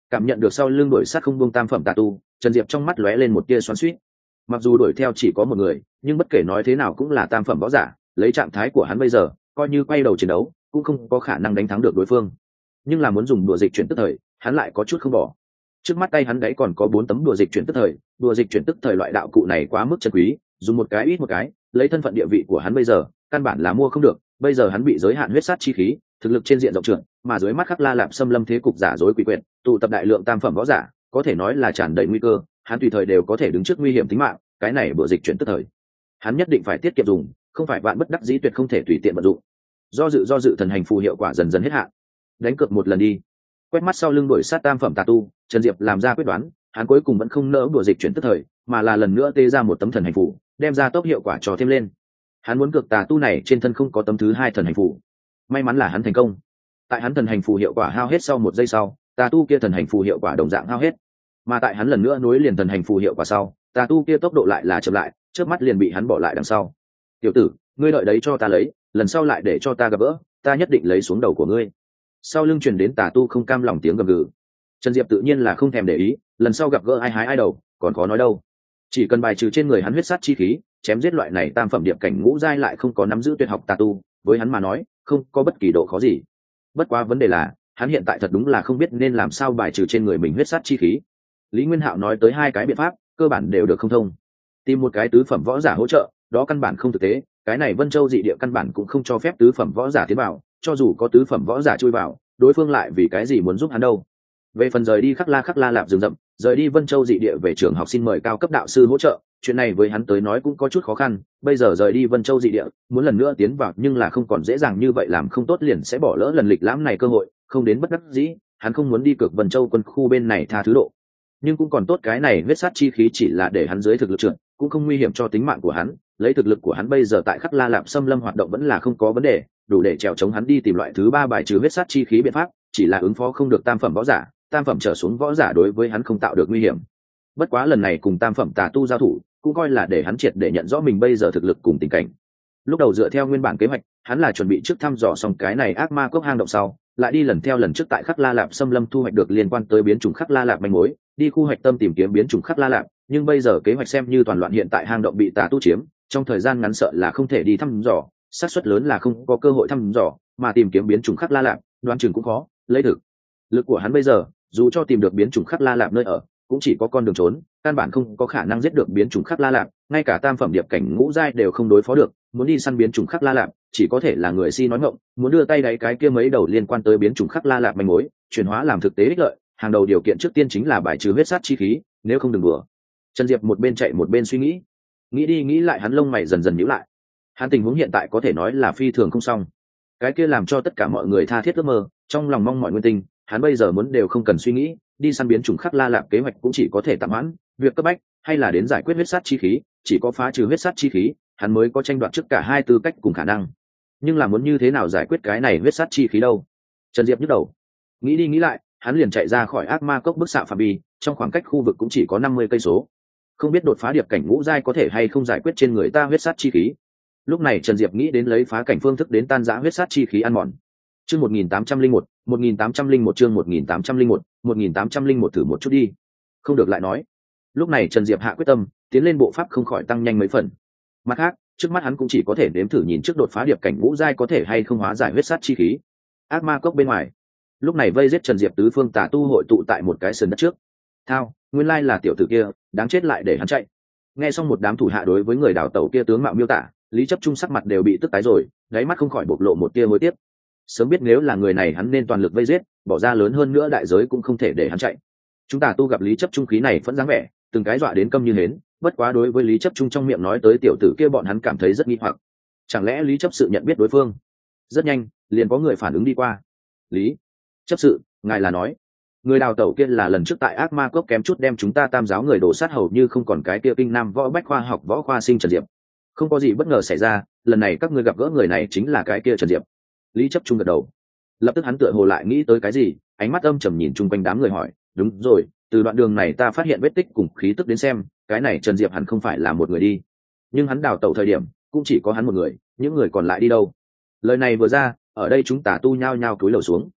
[SPEAKER 1] Cảm nhận được sau lưng đuổi sát không buông tam phẩm tà tu, Trần Diệp trong mắt lóe lên một tia xoắn xuýt. Mặc dù đuổi theo chỉ có một người, nhưng bất kể nói thế nào cũng là tam phẩm võ giả, lấy trạng thái của hắn bây giờ, coi như quay đầu chiến đấu, cũng không có khả năng đánh thắng được đối phương. Nhưng là muốn dùng đùa dịch chuyển tức thời, hắn lại có chút không bỏ. Trước mắt tay hắn đấy còn có 4 tấm đùa dịch chuyển tức thời, đùa dịch chuyển tức thời loại đạo cụ này quá mức chân quý, dùng một cái ít một cái, lấy thân phận địa vị của hắn bây giờ, căn bản là mua không được. Bây giờ hắn bị giới hạn huyết sát chi khí, thực lực trên diện rộng trưởng, mà dưới mắt Khắc La Lạp xâm lâm thế cục giả dối quỷ quyệt, tụ tập đại lượng tam phẩm võ giả, có thể nói là tràn đầy nguy cơ, hắn tùy thời đều có thể đứng trước nguy hiểm tính mạng, cái này đùa dịch chuyển tức thời, hắn nhất định phải tiết kiệm dùng, không phải vạn bất đắc dĩ tuyệt không thể tùy tiện vận dụng. Do dự thần hành phù hiệu quả dần dần hết hạn. Đánh cược một lần đi. Quét mắt sau lưng đuổi sát tam phẩm tà tu, Trần Diệp làm ra quyết đoán, hắn cuối cùng vẫn không nỡ đùa dịch chuyển tức thời, mà là lần nữa tê ra một tấm thần hành phù, đem ra tốc hiệu quả cho thêm lên. Hắn muốn cược tà tu này trên thân không có tấm thứ hai thần hành phù. May mắn là hắn thành công. Tại hắn thần hành phù hiệu quả hao hết sau 1 giây sau, tà tu kia thần hành phù hiệu quả đồng dạng hao hết. Mà tại hắn lần nữa nối liền thần hành phù hiệu quả sau, tà tu kia tốc độ lại là chậm lại, chớp mắt liền bị hắn bỏ lại đằng sau. Tiểu tử, ngươi đợi đấy cho ta lấy, lần sau lại để cho ta gặp gỡ, ta nhất định lấy xuống đầu của ngươi. Sau lưng truyền đến tà tu không cam lòng tiếng gầm gừ. Trần Diệp tự nhiên là không thèm để ý, lần sau gặp gỡ ai hái ai đầu, còn khó nói đâu. Chỉ cần bài trừ trên người hắn huyết sát chi khí, chém giết loại này tam phẩm điệp cảnh ngũ giai lại không có nắm giữ tuyệt học tà tu, với hắn mà nói, không có bất kỳ độ khó gì. Bất quá vấn đề là, hắn hiện tại thật đúng là không biết nên làm sao bài trừ trên người mình huyết sát chi khí. Lý Nguyên Hạo nói tới 2 cái biện pháp, cơ bản đều được không thông. Tìm một cái tứ phẩm võ giả hỗ trợ, đó căn bản không thực tế, cái này Vân Châu dị địa căn bản cũng không cho phép tứ phẩm võ giả tiến vào, cho dù có tứ phẩm võ giả chui vào, đối phương lại vì cái gì muốn giúp hắn đâu. Về phần rời đi Khắc La Lạp rừng rậm, rời đi Vân Châu dị địa về trường học xin mời cao cấp đạo sư hỗ trợ, chuyện này với hắn tới nói cũng có chút khó khăn, bây giờ rời đi Vân Châu dị địa, muốn lần nữa tiến vào nhưng là không còn dễ dàng như vậy, làm không tốt liền sẽ bỏ lỡ lần lịch lãm này cơ hội, không đến bất đắc dĩ, hắn không muốn đi cược Vân Châu quân khu bên này tha thứ độ. Nhưng cũng còn tốt cái này huyết sát chi khí chỉ là để hắn dưới thực lực trượt, cũng không nguy hiểm cho tính mạng của hắn, lấy thực lực của hắn bây giờ tại Khắc La Lạp xâm lâm hoạt động vẫn là không có vấn đề, đủ để trèo chống hắn đi tìm loại thứ 3 bài trừ huyết sát chi khí biện pháp, chỉ là ứng phó không được tam phẩm võ giả, tam phẩm trở xuống võ giả đối với hắn không tạo được nguy hiểm. Bất quá lần này cùng tam phẩm tà tu giao thủ, cũng coi là để hắn triệt để nhận rõ mình bây giờ thực lực cùng tình cảnh. Lúc đầu dựa theo nguyên bản kế hoạch, hắn là chuẩn bị trước thăm dò xong cái này ác ma cốc hang động sau, lại đi lần theo lần trước tại Khắc La Lạp xâm lâm thu hoạch được liên quan tới biến chủng Khắc La Lạp manh mối, đi khu hoạch tâm tìm kiếm biến chủng Khắc La Lạp, nhưng bây giờ kế hoạch xem như toàn loạn, hiện tại hang động bị tà tu chiếm, trong thời gian ngắn sợ là không thể đi thăm dò, xác suất lớn là không có cơ hội thăm dò, mà tìm kiếm biến chủng Khắc La Lạp, đoán chừng cũng khó, lấy thực lực của hắn bây giờ, dù cho tìm được biến chủng Khắc La Lạp nơi ở, cũng chỉ có con đường trốn, căn bản không có khả năng giết được biến chủng Khắc La Lạp, ngay cả tam phẩm điệp cảnh ngũ giai đều không đối phó được, muốn đi săn biến chủng Khắc La Lạp, chỉ có thể là người si nói ngọng, muốn đưa tay đáy cái kia mấy đầu liên quan tới biến chủng Khắc La Lạp manh mối, chuyển hóa làm thực tế ích lợi, hàng đầu điều kiện trước tiên chính là bài trừ huyết sát chi khí, nếu không đừng đùa. Trần Diệp một bên chạy một bên suy nghĩ, nghĩ đi nghĩ lại hắn lông mày dần dần nhíu lại. Hắn tình huống hiện tại có thể nói là phi thường không xong. Cái kia làm cho tất cả mọi người tha thiết ước mơ, trong lòng mong mọi nguyên tinh, hắn bây giờ muốn đều không cần suy nghĩ, đi săn biến chủng Khắc La Lạp kế hoạch cũng chỉ có thể tạm hoãn, việc cấp bách hay là đến giải quyết huyết sát chi khí, chỉ có phá trừ huyết sát chi khí, hắn mới có tranh đoạt trước cả 2 tư cách cùng khả năng. Nhưng là muốn như thế nào giải quyết cái này huyết sát chi khí đâu? Trần Diệp nhức đầu. Nghĩ đi nghĩ lại, hắn liền chạy ra khỏi ác ma cốc bức xạ phạm vi, trong khoảng cách khu vực cũng chỉ có 50 cây số. Không biết đột phá điệp cảnh ngũ giai có thể hay không giải quyết trên người ta huyết sát chi khí. Lúc này Trần Diệp nghĩ đến lấy phá cảnh phương thức đến tan rã huyết sát chi khí ăn mòn. Chương 1801, 1801 chương 1801, 1801 thử một chút đi. Không được lại nói. Lúc này Trần Diệp hạ quyết tâm, tiến lên bộ pháp không khỏi tăng nhanh mấy phần. Mặt khác, trước mắt hắn cũng chỉ có thể nếm thử nhìn trước đột phá điệp cảnh ngũ giai có thể hay không hóa giải huyết sát chi khí. Ác ma cốc bên ngoài, lúc này vây giết Trần Diệp tứ phương tà tu hội tụ tại một cái sườn đất trước. Thao, nguyên lai là tiểu tử kia, đáng chết lại để hắn chạy. Nghe xong một đám thủ hạ đối với người đào tẩu kia tướng mạo miêu tả, Lý Chấp Trung sắc mặt đều bị tức tái rồi, đáy mắt không khỏi bộc lộ một tia hối tiếc. Sớm biết nếu là người này hắn nên toàn lực vây giết, bỏ ra lớn hơn nữa đại giới cũng không thể để hắn chạy. Chúng ta tu gặp Lý Chấp Trung khí này vẫn dáng vẻ, từng cái dọa đến câm như hến, bất quá đối với Lý Chấp Trung trong miệng nói tới tiểu tử kia bọn hắn cảm thấy rất nghi hoặc. Chẳng lẽ Lý Chấp sự nhận biết đối phương? Rất nhanh, liền có người phản ứng đi qua. Lý Chấp sự, ngài là nói người đào tẩu kia là lần trước tại ác ma cốc kém chút đem chúng ta tam giáo người đổ sát hầu như không còn cái kia kinh nam võ bách khoa học võ khoa sinh Trần Diệp? Không có gì bất ngờ xảy ra, lần này các ngươi gặp gỡ người này chính là cái kia Trần Diệp. Lý Chấp Trung gật đầu, lập tức hắn tựa hồ lại nghĩ tới cái gì, ánh mắt âm trầm nhìn chung quanh đám người hỏi, đúng rồi, từ đoạn đường này ta phát hiện vết tích cùng khí tức đến xem, cái này Trần Diệp hẳn không phải là một người đi. Nhưng hắn đào tẩu thời điểm cũng chỉ có hắn một người, những người còn lại đi đâu? Lời này vừa ra, ở đây chúng tà tu nhao nhao cúi đầu xuống.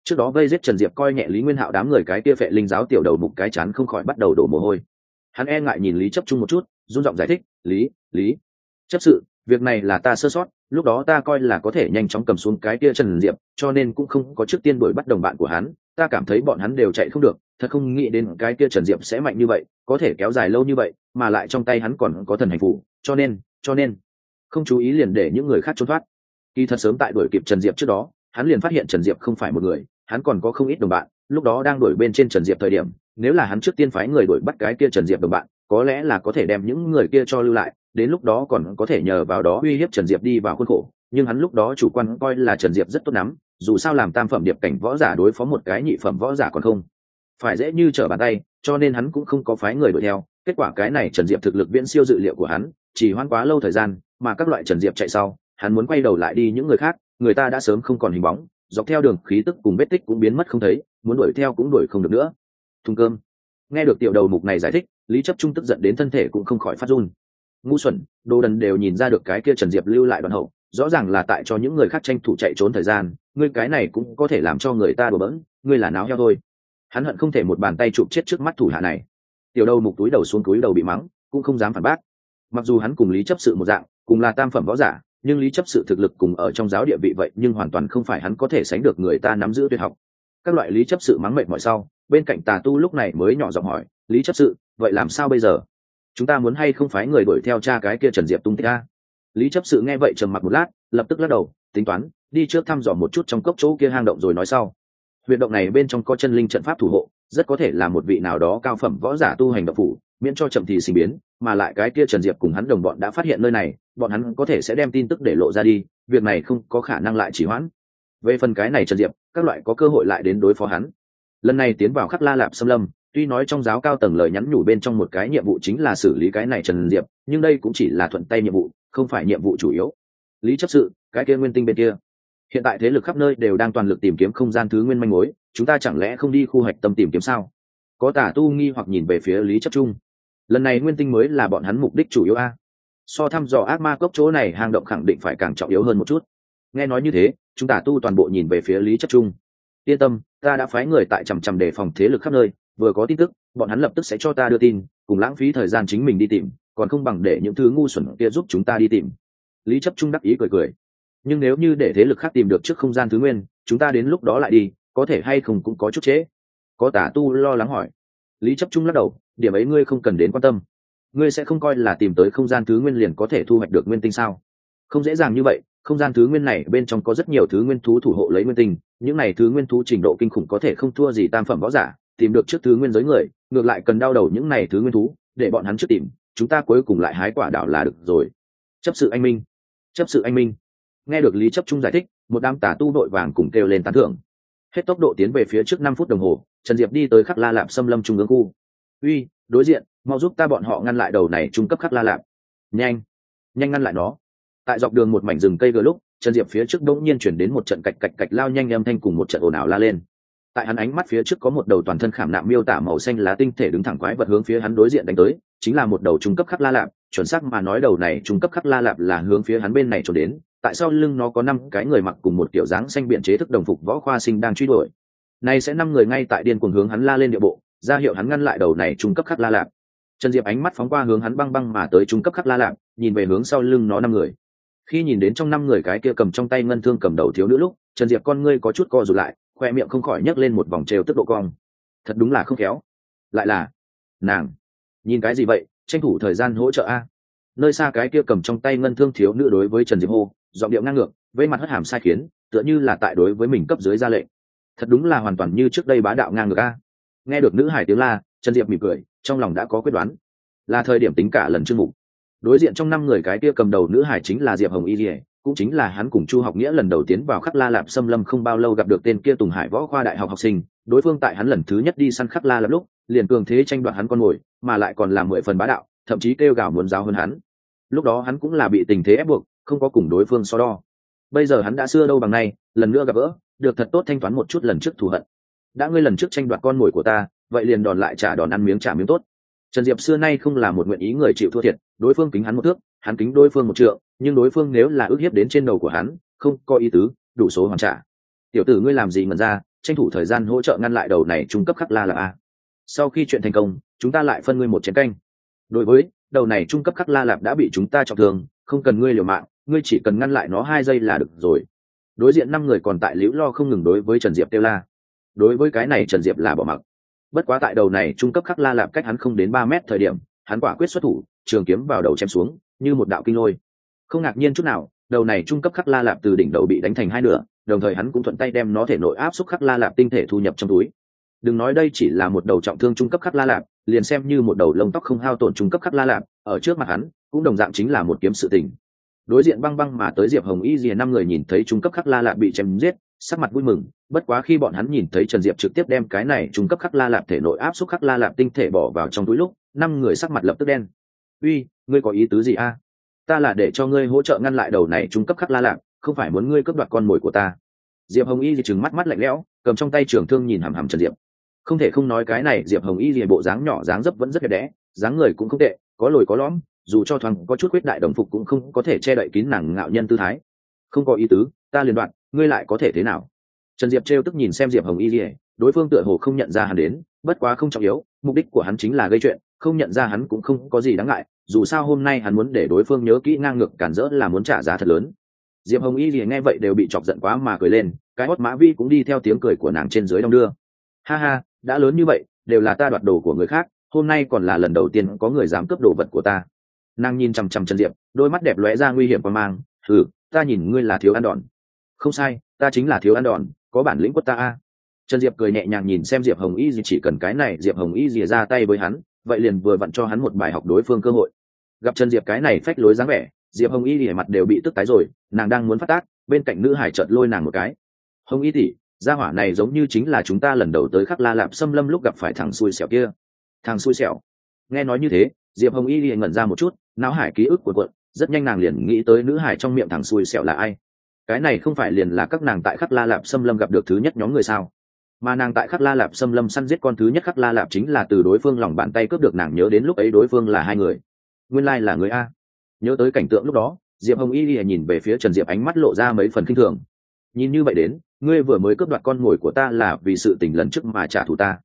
[SPEAKER 1] Trước đó vây giết Trần Diệp coi nhẹ Lý Nguyên Hạo đám người cái kia phệ linh giáo tiểu đầu mục cái chán không khỏi bắt đầu đổ mồ hôi. Hắn e ngại nhìn Lý Chấp Trung một chút, run giọng giải thích, lý chấp sự, việc này là ta sơ sót, lúc đó ta coi là có thể nhanh chóng cầm xuống cái kia Trần Diệp, cho nên cũng không có trước tiên đuổi bắt đồng bạn của hắn, ta cảm thấy bọn hắn đều chạy không được, thật không nghĩ đến cái kia Trần Diệp sẽ mạnh như vậy, có thể kéo dài lâu như vậy, mà lại trong tay hắn còn có thần hành phù, cho nên không chú ý liền để những người khác trốn thoát. Kỳ thật sớm tại đuổi kịp Trần Diệp trước đó, hắn liền phát hiện Trần Diệp không phải một người, hắn còn có không ít đồng bạn, lúc đó đang đuổi bên trên Trần Diệp thời điểm, nếu là hắn trước tiên phái người đuổi bắt cái kia Trần Diệp đồng bạn, có lẽ là có thể đem những người kia cho lưu lại, đến lúc đó còn có thể nhờ vào đó uy hiếp Trần Diệp đi vào khuôn khổ, nhưng hắn lúc đó chủ quan coi là Trần Diệp rất tốt lắm, dù sao làm tam phẩm điệp cảnh võ giả đối phó một cái nhị phẩm võ giả còn không phải dễ như trở bàn tay, cho nên hắn cũng không có phái người đuổi theo, kết quả cái này Trần Diệp thực lực viễn siêu dự liệu của hắn, chỉ hoãn quá lâu thời gian, mà các loại Trần Diệp chạy sau, hắn muốn quay đầu lại đi những người khác, người ta đã sớm không còn hình bóng, dọc theo đường khí tức cùng vết tích cũng biến mất không thấy, muốn đuổi theo cũng đuổi không được nữa. Thùng cơm. Nghe được tiểu đầu mục này giải thích, Lý Chấp Trung tức giận đến thân thể cũng không khỏi phát run. Ngu xuẩn, đồ đần đều nhìn ra được cái kia Trần Diệp lưu lại đoạn hậu, rõ ràng là tại cho những người khác tranh thủ chạy trốn thời gian, ngươi cái này cũng có thể làm cho người ta đùa bỡn, ngươi là náo heo thôi. Hắn hận không thể một bàn tay chụp chết trước mắt thủ hạ này. Tiểu đầu mục túi đầu xuống túi đầu bị mắng, cũng không dám phản bác. Mặc dù hắn cùng Lý Chấp Sự một dạng, cùng là tam phẩm võ giả, nhưng Lý Chấp Sự thực lực cùng ở trong giáo địa vị vậy, nhưng hoàn toàn không phải hắn có thể sánh được người ta nắm giữ tuyệt học. Các loại Lý Chấp Sự mắng mệt mỏi sau, bên cạnh Tà Tu lúc này mới nhỏ giọng hỏi, Lý Chấp Sự, vậy làm sao bây giờ? Chúng ta muốn hay không phái người đuổi theo cha cái kia Trần Diệp tung tích a? Lý Chấp Sự nghe vậy trầm mặc một lát, lập tức lắc đầu, tính toán đi trước thăm dò một chút trong cốc chỗ kia hang động rồi nói sau. Huyệt động này bên trong có chân linh trận pháp thủ hộ, rất có thể là một vị nào đó cao phẩm võ giả tu hành động phủ, miễn cho chậm thì sinh biến, mà lại cái kia Trần Diệp cùng hắn đồng bọn đã phát hiện nơi này, bọn hắn có thể sẽ đem tin tức để lộ ra đi, việc này không có khả năng lại trì hoãn. Về phần cái này Trần Diệp, các loại có cơ hội lại đến đối phó hắn. Lần này tiến vào Khắc La Lạp Xâm Lâm, tuy nói trong giáo cao tầng lời nhắn nhủ bên trong một cái nhiệm vụ chính là xử lý cái này Trần Diệp, nhưng đây cũng chỉ là thuận tay nhiệm vụ, không phải nhiệm vụ chủ yếu. Lý Chấp Sự, cái kia Nguyên Tinh bên kia, hiện tại thế lực khắp nơi đều đang toàn lực tìm kiếm không gian thứ nguyên manh mối, chúng ta chẳng lẽ không đi khu hạch tâm tìm kiếm sao? Có Tà Tu nghi hoặc nhìn về phía Lý Chấp Trung. Lần này Nguyên Tinh mới là bọn hắn mục đích chủ yếu a. So thăm dò ác ma cốc chỗ này hang động khẳng định phải càng trọng yếu hơn một chút. Nghe nói như thế, chúng Tà Tu toàn bộ nhìn về phía Lý Chấp Trung. Yên tâm, ta đã phái người tại chằm chằm đề phòng thế lực khắp nơi, vừa có tin tức, bọn hắn lập tức sẽ cho ta đưa tin, cùng lãng phí thời gian chính mình đi tìm, còn không bằng để những thứ ngu xuẩn kia giúp chúng ta đi tìm. Lý Chấp Trung đắc ý cười cười. Nhưng nếu như để thế lực khác tìm được trước không gian thứ nguyên, chúng ta đến lúc đó lại đi, có thể hay không cũng có chút trễ. Có Tà Tu lo lắng hỏi. Lý Chấp Trung lắc đầu, điểm ấy ngươi không cần đến quan tâm. Ngươi sẽ không coi là tìm tới không gian thứ nguyên liền có thể thu hoạch được nguyên tinh sao? Không dễ dàng như vậy, không gian thứ nguyên này bên trong có rất nhiều thứ nguyên thú thủ hộ lấy nguyên tinh, những này thứ nguyên thú trình độ kinh khủng có thể không thua gì tam phẩm võ giả, tìm được trước thứ nguyên giới người, ngược lại cần đau đầu những này thứ nguyên thú, để bọn hắn trước tìm, chúng ta cuối cùng lại hái quả đảo là được rồi. Chấp sự anh minh, chấp sự anh minh. Nghe được Lý Chấp Trung giải thích, một đám Tà Tu đội vàng cùng kêu lên tán thưởng. Hết tốc độ tiến về phía trước 5 phút đồng hồ, Trần Diệp đi tới Khắc La Lạp Xâm Lâm trung ương khu. Uy, đối diện, mau giúp ta bọn họ ngăn lại đầu này trung cấp Khắc La Lạp. Nhanh, nhanh ngăn lại nó. Tại dọc đường một mảnh rừng cây vừa lúc, Trần Diệp phía trước đống nhiên chuyển đến một trận cạch cạch cạch lao nhanh âm thanh cùng một trận ồn ào la lên. Tại hắn ánh mắt phía trước có một đầu toàn thân khảm nạm miêu tả màu xanh lá tinh thể đứng thẳng quái vật hướng phía hắn đối diện đánh tới, chính là một đầu trung cấp Khắc La Lạp, chuẩn xác mà nói đầu này trung cấp Khắc La Lạp là hướng phía hắn bên này trốn đến, tại sao lưng nó có 5 cái người mặc cùng một kiểu dáng xanh biện chế thức đồng phục võ khoa sinh đang truy đuổi. Này sẽ 5 người ngay tại điên cuồng hướng hắn la lên địa bộ, ra hiệu hắn ngăn lại đầu này trung cấp Khắc La Lạp. Trần Diệp ánh mắt phóng qua hướng hắn băng băng mà tới trung cấp Khắc La Lạp, nhìn về hướng sau lưng nó 5 người. Khi nhìn đến trong 5 người cái kia cầm trong tay ngân thương cầm đầu thiếu nữ lúc, Trần Diệp con ngươi có chút co rụt lại, khoe miệng không khỏi nhấc lên một vòng trêu tức độ cong. Thật đúng là không khéo, lại là nàng. Nhìn cái gì vậy, tranh thủ thời gian hỗ trợ a. Nơi xa cái kia cầm trong tay ngân thương thiếu nữ đối với Trần Diệp hô, giọng điệu ngang ngược, với mặt hất hàm sai khiến, tựa như là tại đối với mình cấp dưới ra lệnh. Thật đúng là hoàn toàn như trước đây bá đạo ngang ngược a. Nghe được nữ hải tiếng la, Trần Diệp mỉm cười, trong lòng đã có quyết đoán, là thời điểm tính cả lần chương mục. Đối diện trong 5 người cái kia cầm đầu nữ hải chính là Diệp Hồng Y Lệ, cũng chính là hắn cùng Chu Học Nghĩa lần đầu tiến vào Khắc La Lạp Xâm Lâm không bao lâu gặp được tên kia Tùng Hải Võ khoa đại học học sinh, đối phương tại hắn lần thứ nhất đi săn Khắc La Lạp lúc, liền cường thế tranh đoạt hắn con mồi, mà lại còn làm 10 phần bá đạo, thậm chí kêu gào muốn giáo hơn hắn. Lúc đó hắn cũng là bị tình thế ép buộc, không có cùng đối phương so đo. Bây giờ hắn đã xưa đâu bằng nay, lần nữa gặp gỡ, được thật tốt thanh toán một chút lần trước thù hận. Đã ngươi lần trước tranh đoạt con mồi của ta, vậy liền đòn lại trả đòn ăn miếng trả miếng tốt. Trần Diệp xưa nay không là một nguyện ý người chịu thua thiệt, đối phương kính hắn 1 thước, hắn kính đối phương 1 trượng, nhưng đối phương nếu là ức hiếp đến trên đầu của hắn, không có ý tứ, đủ số hoàn trả. Tiểu tử ngươi làm gì ngẩn ra, tranh thủ thời gian hỗ trợ ngăn lại đầu này trung cấp khắc la lạp a. Sau khi chuyện thành công chúng ta lại phân ngươi một chén canh. Đối với đầu này trung cấp khắc la lạp đã bị chúng ta trọng thương, không cần ngươi liều mạng, ngươi chỉ cần ngăn lại nó 2 giây là được rồi. Đối diện 5 người còn tại liễu lo không ngừng đối với Trần Diệp kêu la. Đối với cái này Trần Diệp là bỏ mặc. Bất quá tại đầu này trung cấp khắc la lạp cách hắn không đến 3 mét thời điểm, hắn quả quyết xuất thủ, trường kiếm vào đầu chém xuống như một đạo kinh lôi. Không ngạc nhiên chút nào, đầu này trung cấp khắc la lạp từ đỉnh đầu bị đánh thành 2 nửa, đồng thời hắn cũng thuận tay đem nó thể nội áp xúc khắc la lạp tinh thể thu nhập trong túi. Đừng nói đây chỉ là một đầu trọng thương trung cấp khắc la lạp, liền xem như một đầu lông tóc không hao tổn trung cấp khắc la lạp, ở trước mặt hắn cũng đồng dạng chính là một kiếm sự tình. Đối diện băng băng mà tới Diệp Hồng Y rìa 5 người nhìn thấy trung cấp khắc la lạp bị chém giết, sắc mặt vui mừng. Bất quá khi bọn hắn nhìn thấy Trần Diệp trực tiếp đem cái này trung cấp khắc la lạp thể nội áp xúc khắc la lạp tinh thể bỏ vào trong túi lúc, 5 người sắc mặt lập tức đen. Uy, ngươi có ý tứ gì a? Ta là để cho ngươi hỗ trợ ngăn lại đầu này trung cấp khắc la lạp, không phải muốn ngươi cướp đoạt con mồi của ta. Diệp Hồng Y trừng mắt mắt lạnh lẽo, cầm trong tay trường thương nhìn hằm hằm Trần Diệp. Không thể không nói cái này Diệp Hồng Y bộ dáng nhỏ dáng dấp vẫn rất đẹp đẽ, dáng người cũng không tệ, có lồi có lõm, dù cho thoáng có chút huyết đại đồng phục cũng không có thể che đậy kín nàng ngạo nhân tư thái. Không có ý tứ, ta liền đoạn, ngươi lại có thể thế nào? Trần Diệp trêu tức nhìn xem Diệp Hồng Y, đối phương tựa hồ không nhận ra hắn đến, bất quá không trọng yếu, mục đích của hắn chính là gây chuyện, không nhận ra hắn cũng không có gì đáng ngại, dù sao hôm nay hắn muốn để đối phương nhớ kỹ ngang ngược cản rỡ là muốn trả giá thật lớn. Diệp Hồng Y nghe vậy đều bị chọc giận quá mà cười lên, cái hót Mã Vi cũng đi theo tiếng cười của nàng trên dưới đong đưa. Ha ha, đã lớn như vậy, đều là ta đoạt đồ của người khác, hôm nay còn là lần đầu tiên có người dám cướp đồ vật của ta. Nàng nhìn chằm chằm Trần Diệp, đôi mắt đẹp lóe ra nguy hiểm qua mang. Ta nhìn ngươi là thiếu ăn đòn. Không sai, ta chính là thiếu ăn đòn, có bản lĩnh quất ta a. Trần Diệp cười nhẹ nhàng nhìn xem Diệp Hồng Y, chỉ cần cái này Diệp Hồng Y ra tay với hắn, vậy liền vừa vặn cho hắn một bài học đối phương cơ hội. Gặp Trần Diệp cái này phách lối dáng vẻ, Diệp Hồng Y mặt đều bị tức tái rồi, nàng đang muốn phát tác, bên cạnh nữ hải chợt lôi nàng một cái. Hồng Y tỷ, gia hỏa này giống như chính là chúng ta lần đầu tới Khắc La Lạp Xâm Lâm lúc gặp phải thằng xui xẻo kia. Thằng xui xẻo? Nghe nói như thế, Diệp Hồng Y ngẩn ra một chút, não hải ký ức cuộn cuộn, rất nhanh nàng liền nghĩ tới nữ hải trong miệng thằng xui xẻo là ai. Cái này không phải liền là các nàng tại Khắc La Lạp Xâm Lâm gặp được thứ nhất nhóm người sao? Mà nàng tại Khắc La Lạp Xâm Lâm săn giết con thứ nhất Khắc La Lạp chính là từ đối phương lòng bàn tay cướp được, nàng nhớ đến lúc ấy đối phương là 2 người. Nguyên lai là người a. Nhớ tới cảnh tượng lúc đó, Diệp Hồng Y nhìn về phía Trần Diệp, ánh mắt lộ ra mấy phần khinh thường. Nhìn như vậy đến, ngươi vừa mới cướp đoạt con mồi của ta là vì sự tình lần trước mà trả thù ta.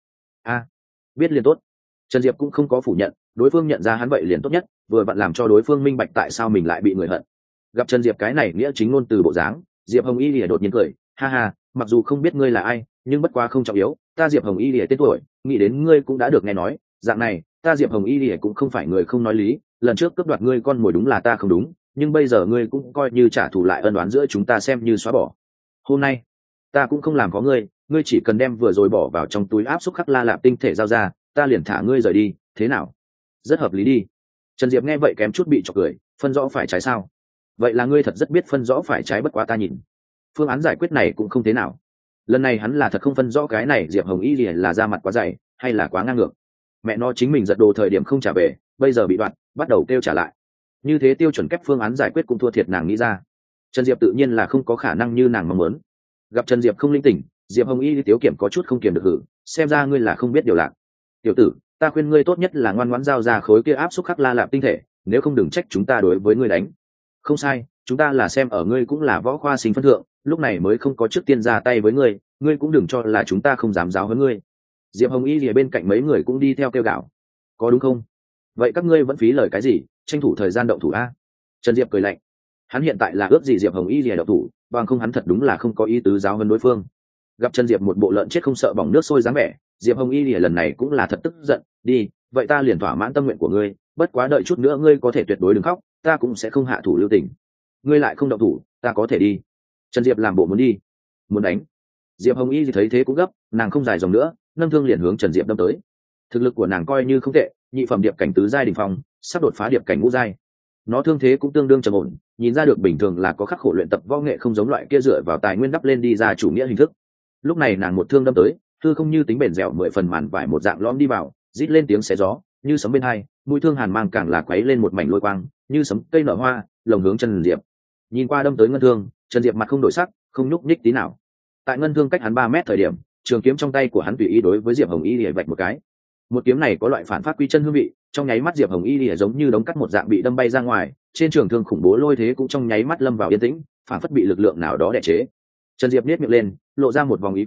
[SPEAKER 1] Biết liền tốt. Trần Diệp cũng không có phủ nhận, đối phương nhận ra hắn vậy liền tốt nhất, vừa vặn làm cho đối phương minh bạch tại sao mình lại bị người hận. Gặp Trần Diệp cái này nghĩa chính ngôn từ bộ dáng, Diệp Hồng Y lìa đột nhiên cười, ha ha, mặc dù không biết ngươi là ai, nhưng bất quá không trọng yếu, ta Diệp Hồng Y lìa tên tuổi, nghĩ đến ngươi cũng đã được nghe nói, dạng này, ta Diệp Hồng Y lìa cũng không phải người không nói lý, lần trước cướp đoạt ngươi con mồi đúng là ta không đúng, nhưng bây giờ ngươi cũng coi như trả thù lại ân oán giữa chúng ta xem như xóa bỏ. Hôm nay, ta cũng không làm có ngươi, ngươi chỉ cần đem vừa rồi bỏ vào trong túi áp xúc Khắc La Lạp tinh thể giao ra, ta liền thả ngươi rời đi, thế nào? Rất hợp lý đi. Trần Diệp nghe vậy kém chút bị chọc cười, phân rõ phải trái sao? Vậy là ngươi thật rất biết phân rõ phải trái, bất quá ta nhìn phương án giải quyết này cũng không thế nào. Lần này hắn là thật không phân rõ cái này Diệp Hồng Y là ra mặt quá dày hay là quá ngang ngược. Mẹ nó chính mình giật đồ thời điểm không trả về, bây giờ bị đoạt, bắt đầu kêu trả lại. Như thế tiêu chuẩn kép phương án giải quyết cũng thua thiệt nàng nghĩ ra. Trần Diệp tự nhiên là không có khả năng như nàng mong muốn. Gặp Trần Diệp không linh tỉnh, Diệp Hồng Y tiếu kiểm có chút không kiềm được hử, xem ra ngươi là không biết điều lạc. Tiểu tử, ta khuyên ngươi tốt nhất là ngoan ngoãn giao ra khối kia áp xúc Khắc La Lạp tinh thể, nếu không đừng trách chúng ta đối với ngươi đánh. Không sai, chúng ta là xem ở ngươi cũng là võ khoa sinh phân thượng, lúc này mới không có trước tiên ra tay với ngươi, ngươi cũng đừng cho là chúng ta không dám giáo huấn ngươi. Diệp Hồng Y ở bên cạnh mấy người cũng đi theo kêu gào, có đúng không? Vậy các ngươi vẫn phí lời cái gì, tranh thủ thời gian động thủ a. Trần Diệp cười lạnh, hắn hiện tại là ước gì Diệp Hồng Y động thủ, bằng không hắn thật đúng là không có ý tứ giáo huấn đối phương. Gặp Trần Diệp một bộ lợn chết không sợ bỏng nước sôi dáng vẻ, Diệp Hồng Y lần này cũng là thật tức giận, đi, vậy ta liền thỏa mãn tâm nguyện của ngươi, bất quá đợi chút nữa ngươi có thể tuyệt đối đừng khóc, ta cũng sẽ không hạ thủ lưu tình. Ngươi lại không động thủ, ta có thể đi. Trần Diệp làm bộ muốn đi, muốn đánh. Diệp Hồng Y thấy thế cũng gấp, nàng không dài dòng nữa, nâng thương liền hướng Trần Diệp đâm tới. Thực lực của nàng coi như không tệ, nhị phẩm điệp cảnh tứ giai đỉnh phong, sắp đột phá điệp cảnh ngũ giai. Nó thương thế cũng tương đương trầm ổn, nhìn ra được bình thường là có khắc khổ luyện tập võ nghệ, không giống loại kia dựa vào tài nguyên đắp lên đi ra chủ nghĩa hình thức. Lúc này nàng một thương đâm tới, thư không như tính bền dẻo 10 phần màn vải một dạng lõm đi vào, rít lên tiếng xé gió, như sấm bên hai, mũi thương hàn mang càng là quấy lên một mảnh lôi quang, như sấm cây nở hoa, lồng hướng Trần Diệp. Nhìn qua đâm tới ngân thương, Trần Diệp mặt không đổi sắc, không nhúc nhích tí nào. Tại ngân thương cách hắn 3 mét thời điểm, trường kiếm trong tay của hắn tùy ý đối với Diệp Hồng Y lìa vạch một cái. Một kiếm này có loại phản phát quy chân hương vị, trong nháy mắt Diệp Hồng Y lìa giống như đống cắt một dạng bị đâm bay ra ngoài, trên trường thương khủng bố lôi thế cũng trong nháy mắt lâm vào yên tĩnh, phản phất bị lực lượng nào đó đè chế. Trần Diệp nhếch miệng lên, lộ ra một vòng ý cười,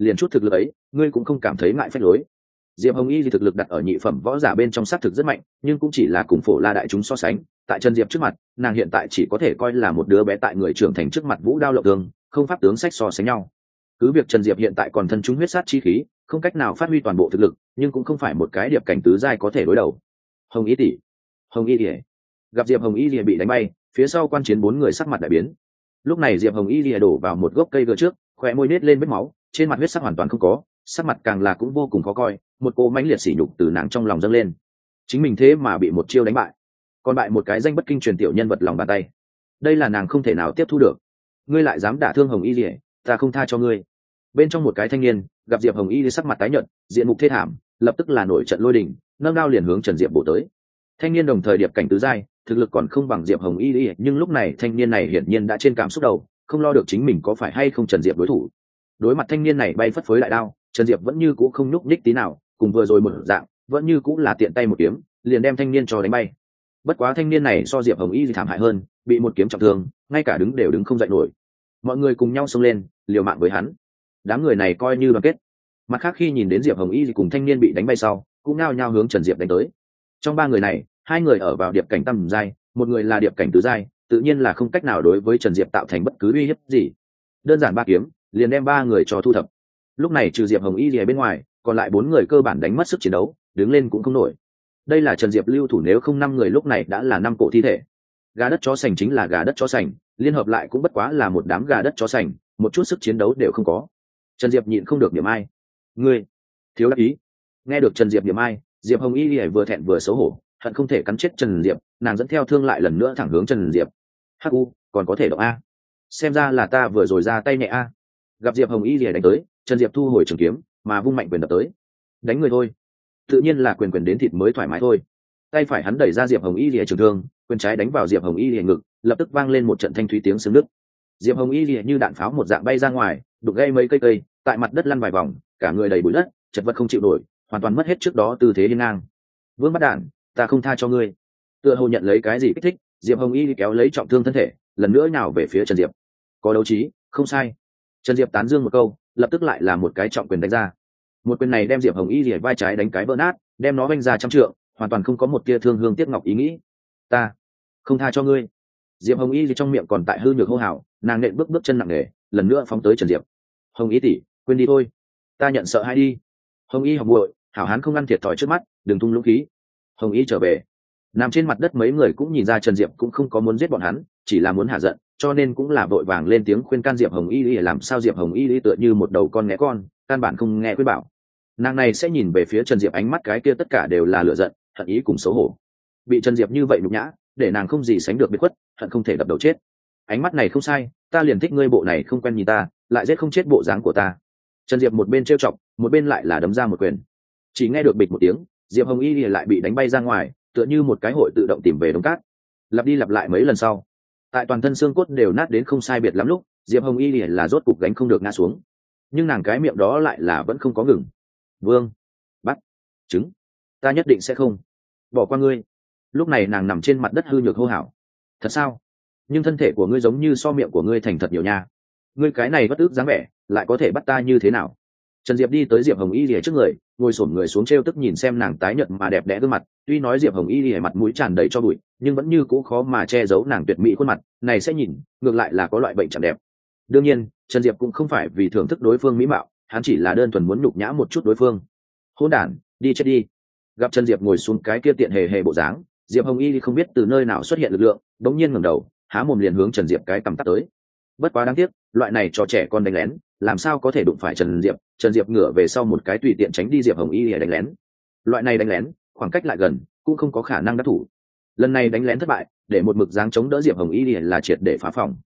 [SPEAKER 1] liền chút thực lực ấy ngươi cũng không cảm thấy ngại phách lối. Diệp Hồng Y thì thực lực đặt ở nhị phẩm võ giả bên trong xác thực rất mạnh, nhưng cũng chỉ là cùng Phổ La đại chúng so sánh, tại Trần Diệp trước mặt, nàng hiện tại chỉ có thể coi là một đứa bé tại người trưởng thành trước mặt vũ đao lộng tường, không pháp tướng sách so sánh nhau. Cứ việc Trần Diệp hiện tại còn thân chúng huyết sát chi khí, không cách nào phát huy toàn bộ thực lực, nhưng cũng không phải một cái điệp cảnh tứ giai có thể đối đầu. Hồng Y tỷ, Hồng Y tỷ. Gặp Diệp Hồng Y lìa bị đánh bay, phía sau quan chiến bốn người sắc mặt đại biến. Lúc này Diệp Hồng Y lìa đổ vào một gốc cây gờ trước, khóe môi nết lên vết máu, trên mặt huyết sắc hoàn toàn không có, sắc mặt càng là cũng vô cùng khó coi, một cô mãnh liệt sỉ nhục từ nàng trong lòng dâng lên. Chính mình thế mà bị một chiêu đánh bại, còn bại một cái danh bất kinh truyền tiểu nhân vật lòng bàn tay, đây là nàng không thể nào tiếp thu được. Ngươi lại dám đả thương Hồng Y lìa, ta không tha cho ngươi. Bên trong một cái thanh niên gặp Diệp Hồng Y lìa sắc mặt tái nhợt, diện mục thê thảm, lập tức là nổi trận lôi đình, nâng đao liền hướng Trần Diệp bổ tới. Thanh niên đồng thời điệp cảnh tứ giai, thực lực còn không bằng Diệp Hồng Y lìa, nhưng lúc này thanh niên này hiển nhiên đã trên cảm xúc đầu, không lo được chính mình có phải hay không Trần Diệp đối thủ. Đối mặt thanh niên này bay phất phới lại đao, Trần Diệp vẫn như cũ không nhúc nhích tí nào, cùng vừa rồi một dạng, vẫn như cũ là tiện tay một kiếm liền đem thanh niên cho đánh bay. Bất quá thanh niên này so Diệp Hồng Y thì thảm hại hơn, bị một kiếm trọng thương, ngay cả đứng đều đứng không dậy nổi. Mọi người cùng nhau xông lên, liều mạng với hắn. Đám người này coi như đoàn kết. Mặt khác khi nhìn đến Diệp Hồng Y thì cùng thanh niên bị đánh bay sau, cũng nao nhao hướng Trần Diệp đánh tới. Trong ba người này, hai người ở vào điệp cảnh tam giai, một người là điệp cảnh tứ giai, tự nhiên là không cách nào đối với Trần Diệp tạo thành bất cứ uy hiếp gì. Đơn giản ba kiếm, liền đem ba người cho thu thập. Lúc này trừ Diệp Hồng Y lìa bên ngoài, còn lại bốn người cơ bản đánh mất sức chiến đấu, đứng lên cũng không nổi. Đây là Trần Diệp lưu thủ, nếu không năm người lúc này đã là năm cổ thi thể. Gà đất chó sành chính là gà đất chó sành, liên hợp lại cũng bất quá là một đám gà đất chó sành, một chút sức chiến đấu đều không có. Trần Diệp nhịn không được điểm ai. Ngươi thiếu đắc ý. Nghe được Trần Diệp điểm ai, Diệp Hồng Y lìa vừa thẹn vừa xấu hổ, hận không thể cắn chết Trần Diệp, nàng dẫn theo thương lại lần nữa thẳng hướng Trần Diệp. Hắc u, còn có thể động a? Xem ra là ta vừa rồi ra tay nhẹ a. Gặp Diệp Hồng Y lìa đánh tới, Trần Diệp thu hồi trường kiếm, mà vung mạnh quyền đập tới. Đánh người thôi, tự nhiên là quyền đến thịt mới thoải mái thôi. Tay phải hắn đẩy ra Diệp Hồng Y lìa trường thương, quyền trái đánh vào Diệp Hồng Y lìa ngực, lập tức vang lên một trận thanh thúy tiếng xương nứt. Diệp Hồng Y lìa như đạn pháo một dạng bay ra ngoài, đục gây mấy cây, tại mặt đất lăn vài vòng, cả người đầy bụi đất, chật vật không chịu nổi, hoàn toàn mất hết trước đó tư thế hiên ngang. Vương bắt đạn, ta không tha cho ngươi. Tựa hồ nhận lấy cái gì kích thích, Diệp Hồng Y kéo lấy trọng thương thân thể, lần nữa nhào về phía Trần Diệp. Có đấu trí, không sai. Trần Diệp tán dương một câu, lập tức lại là một cái trọng quyền đánh ra. Một quyền này đem Diệp Hồng Y lìa vai trái đánh cái vỡ nát, đem nó vanh ra trăm trượng, hoàn toàn không có một tia thương hương tiếc ngọc ý nghĩ. Ta không tha cho ngươi. Diệp Hồng Y thì trong miệng còn tại hư nhược hô hào, nàng nện bước chân nặng nề, lần nữa phóng tới Trần Diệp. Hồng Y tỷ, quên đi thôi, ta nhận sợ hay đi. Hồng Y học muội, hảo hán không ăn thiệt thòi trước mắt, đừng tung lũng khí. Hồng Y trở về. Nằm trên mặt đất mấy người cũng nhìn ra Trần Diệp cũng không có muốn giết bọn hắn, chỉ là muốn hạ giận, cho nên cũng là vội vàng lên tiếng khuyên can Diệp Hồng Y làm sao Diệp Hồng Y tựa như một đầu con nghé con, căn bản không nghe khuyên bảo. Nàng này sẽ nhìn về phía Trần Diệp, ánh mắt cái kia tất cả đều là lửa giận, hận ý cùng xấu hổ. Bị Trần Diệp như vậy nhục nhã, để nàng không gì sánh được biệt khuất, hận không thể đập đầu chết. Ánh mắt này không sai, ta liền thích ngươi bộ này không quen nhìn ta, lại giết không chết bộ dáng của ta. Trần Diệp một bên trêu chọc, một bên lại là đấm ra một quyền. Chỉ nghe được bịch một tiếng, Diệp Hồng Y lại bị đánh bay ra ngoài, tựa như một cái hội tự động tìm về đống cát. Lặp đi lặp lại mấy lần sau, tại toàn thân xương cốt đều nát đến không sai biệt lắm lúc, Diệp Hồng Y là rốt cục gánh không được ngã xuống. Nhưng nàng cái miệng đó lại là vẫn không có ngừng. Vương bắt trứng, ta nhất định sẽ không bỏ qua ngươi. Lúc này nàng nằm trên mặt đất hư nhược hô hào. Thật sao? Nhưng thân thể của ngươi giống như so miệng của ngươi thành thật nhiều nha. Ngươi cái này bất ức dáng vẻ, lại có thể bắt ta như thế nào? Trần Diệp đi tới Diệp Hồng Y lìa trước người, ngồi xổm người xuống trêu tức nhìn xem nàng tái nhợt mà đẹp đẽ gương mặt. Tuy nói Diệp Hồng Y lìa mặt mũi tràn đầy cho bụi, nhưng vẫn như cũ khó mà che giấu nàng tuyệt mỹ khuôn mặt này, sẽ nhìn ngược lại là có loại bệnh chẳng đẹp. Đương nhiên, Trần Diệp cũng không phải vì thưởng thức đối phương mỹ mạo, hắn chỉ là đơn thuần muốn nhục nhã một chút đối phương. Hỗn đản, đi chết đi. Gặp Trần Diệp ngồi xuống cái kia tiện hề hề bộ dáng, Diệp Hồng Y không biết từ nơi nào xuất hiện lực lượng, đống nhiên ngẩng đầu, há mồm liền hướng Trần Diệp cái cằm tát tới. Bất quá đáng tiếc, loại này cho trẻ con đánh lén, làm sao có thể đụng phải Trần Diệp? Trần Diệp ngửa về sau một cái tùy tiện tránh đi Diệp Hồng Y để đánh lén. Loại này đánh lén, khoảng cách lại gần, cũng không có khả năng đắc thủ. Lần này đánh lén thất bại, để một mực dáng chống đỡ Diệp Hồng Y là triệt để phá phòng.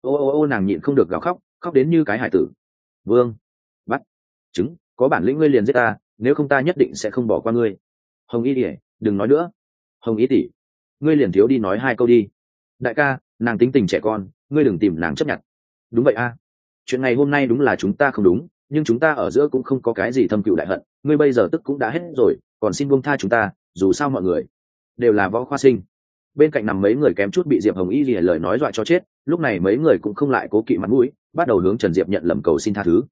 [SPEAKER 1] Ô nàng nhịn không được gào khóc, khóc đến như cái hải tử. Vương bắt trứng, có bản lĩnh ngươi liền giết ta, nếu không ta nhất định sẽ không bỏ qua ngươi. Hồng Y ỉa, đừng nói nữa. Hồng Y tỷ, ngươi liền thiếu đi nói hai câu đi. Đại ca, nàng tính tình trẻ con, ngươi đừng tìm nàng chấp nhận. Đúng vậy a, chuyện này hôm nay đúng là chúng ta không đúng, nhưng chúng ta ở giữa cũng không có cái gì thâm cựu đại hận, ngươi bây giờ tức cũng đã hết rồi, còn xin buông tha chúng ta, dù sao mọi người đều là võ khoa sinh. Bên cạnh nằm mấy người kém chút bị Diệp Hồng Y lìa lời nói dọa cho chết, lúc này mấy người cũng không lại cố kỵ mặt mũi, bắt đầu hướng Trần Diệp nhận lầm cầu xin tha thứ.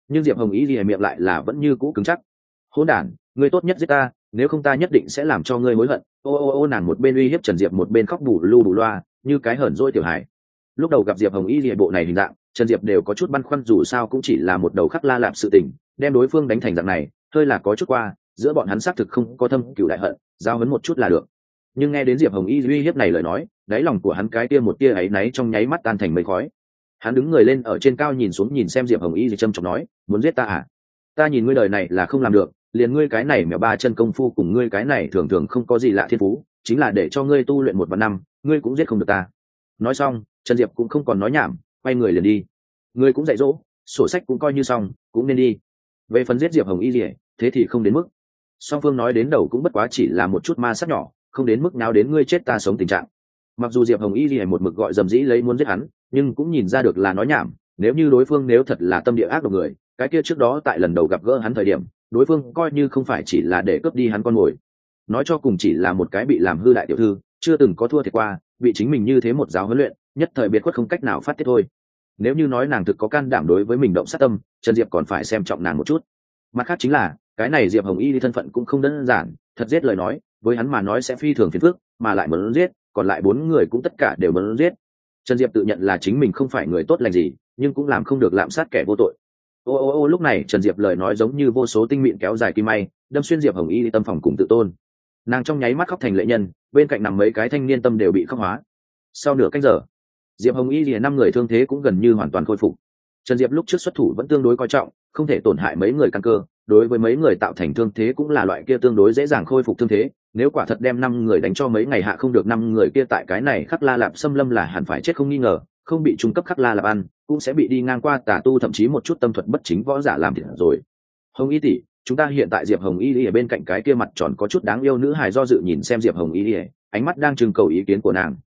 [SPEAKER 1] nhưng diệp hồng y lìa miệng lại là vẫn như cũ cứng chắc. Hỗn đản, ngươi tốt nhất giết ta, nếu không ta nhất định sẽ làm cho ngươi hối hận. Ô, nàng một bên uy hiếp Trần Diệp một bên khóc bù lu bù loa như cái hờn dỗi tiểu hài. Lúc đầu gặp diệp hồng y lìa bộ này hình dạng, Trần Diệp đều có chút băn khoăn, dù sao cũng chỉ là một đầu khắc la lạp sự tình, đem đối phương đánh thành dạng này hơi là có chút qua, giữa bọn hắn xác thực không có thâm cửu đại hận, giao hấn một chút là được. Nhưng nghe đến diệp hồng y uy hiếp này lời nói, đáy lòng của hắn cái tia một tia áy náy trong nháy mắt tan thành mây khói. Hắn đứng người lên ở trên cao nhìn xuống nhìn xem diệp hồng y trầm trọng nói, muốn giết ta à? Ta nhìn ngươi đời này là không làm được, liền ngươi cái này mèo ba chân công phu cùng ngươi cái này thường thường không có gì lạ thiên phú, chính là để cho ngươi tu luyện 1 vạn năm ngươi cũng giết không được ta. Nói xong Trần Diệp cũng không còn nói nhảm, quay người liền đi. Ngươi cũng dạy dỗ, sổ sách cũng coi như xong, cũng nên đi. Về phần giết diệp hồng y gì, thế thì không đến mức. Song phương nói đến đầu cũng bất quá chỉ là một chút ma sát nhỏ, không đến mức nào đến ngươi chết ta sống tình trạng. Mặc dù diệp hồng y gì một mực gọi dầm dĩ lấy muốn giết hắn, nhưng cũng nhìn ra được là nói nhảm. Nếu như đối phương nếu thật là tâm địa ác độc người, cái kia trước đó tại lần đầu gặp gỡ hắn thời điểm, đối phương coi như không phải chỉ là để cướp đi hắn con mồi, nói cho cùng chỉ là một cái bị làm hư đại tiểu thư, chưa từng có thua thiệt qua, bị chính mình như thế một giáo huấn luyện, nhất thời biệt khuất không cách nào phát tiết thôi. Nếu như nói nàng thực có can đảm đối với mình động sát tâm, Trần Diệp còn phải xem trọng nàng một chút. Mặt khác chính là cái này diệp hồng y thân phận cũng không đơn giản, thật giết lời nói với hắn mà nói sẽ phi thường phiền phức, mà lại muốn giết còn lại 4 người cũng tất cả đều muốn giết. Trần Diệp tự nhận là chính mình không phải người tốt lành gì, nhưng cũng làm không được lạm sát kẻ vô tội. Ô, lúc này Trần Diệp lời nói giống như vô số tinh mịn kéo dài kim may, đâm xuyên diệp hồng y tâm phòng cùng tự tôn. Nàng trong nháy mắt khóc thành lệ nhân, bên cạnh nằm mấy cái thanh niên tâm đều bị khóc hóa. Sau nửa canh giờ, diệp hồng y lìa 5 người thương thế cũng gần như hoàn toàn khôi phục. Trần Diệp lúc trước xuất thủ vẫn tương đối coi trọng, không thể tổn hại mấy người căn cơ, đối với mấy người tạo thành thương thế cũng là loại kia tương đối dễ dàng khôi phục thương thế. Nếu quả thật đem 5 người đánh cho mấy ngày hạ không được 5 người kia tại cái này khắc la lạp xâm lâm là hẳn phải chết không nghi ngờ, không bị trung cấp khắc la lạp ăn, cũng sẽ bị đi ngang qua tà tu thậm chí một chút tâm thuật bất chính võ giả làm thiệt rồi. Hồng y tỷ, chúng ta hiện tại diệp hồng y ở bên cạnh cái kia mặt tròn có chút đáng yêu nữ hài do dự nhìn xem diệp hồng y, ánh mắt đang trưng cầu ý kiến của nàng.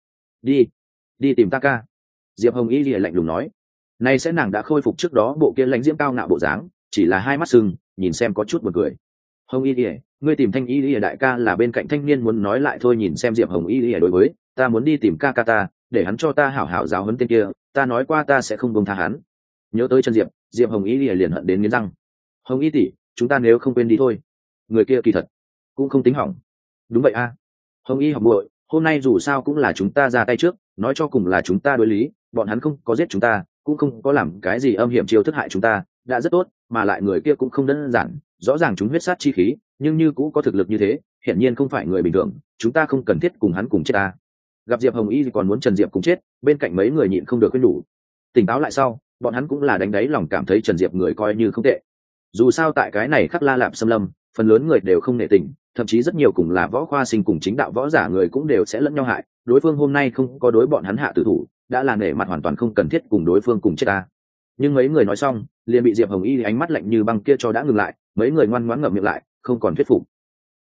[SPEAKER 1] Đi tìm ta ca. Diệp hồng y lạnh lùng nói. Nay sẽ nàng đã khôi phục trước đó bộ kia lãnh diễm cao ngạo bộ dáng, chỉ là hai mắt sưng, nhìn xem có chút buồn cười. Hồng y lìa, ngươi tìm thanh y lìa đại ca là bên cạnh thanh niên muốn nói lại thôi, nhìn xem diệp hồng y lìa đối với ta muốn đi tìm ca ca ta, để hắn cho ta hảo hảo giáo huấn tên kia, ta nói qua ta sẽ không buông tha hắn. Nhớ tới chân diệp hồng y lìa liền hận đến nghiến răng. Hồng y tỷ, chúng ta nếu không quên đi thôi, người kia kỳ thật cũng không tính hỏng. Đúng vậy a. Hồng y học muội, hôm nay dù sao cũng là chúng ta ra tay trước, nói cho cùng là chúng ta đối lý, bọn hắn không có giết chúng ta, cũng không có làm cái gì âm hiểm chiêu thức hại chúng ta, đã rất tốt, mà lại người kia cũng không đơn giản, rõ ràng chúng huyết sát chi khí, nhưng như cũng có thực lực như thế, hiển nhiên không phải người bình thường, chúng ta không cần thiết cùng hắn cùng chết ta. Gặp diệp hồng y thì còn muốn Trần Diệp cùng chết, bên cạnh mấy người nhịn không được khuyên nhủ. Tỉnh táo lại sau, bọn hắn cũng là đánh đáy lòng cảm thấy Trần Diệp người coi như không tệ. Dù sao tại cái này khắc la lạp xâm lâm, phần lớn người đều không nể tình, thậm chí rất nhiều cùng là võ khoa sinh cùng chính đạo võ giả người cũng đều sẽ lẫn nhau hại, đối phương hôm nay không có đối bọn hắn hạ tử thủ, đã là nể mặt hoàn toàn không cần thiết cùng đối phương cùng chết ta. Nhưng mấy người nói xong liền bị diệp hồng y ánh mắt lạnh như băng kia cho đã ngừng lại, mấy người ngoan ngoãn ngậm miệng lại, không còn thuyết phục.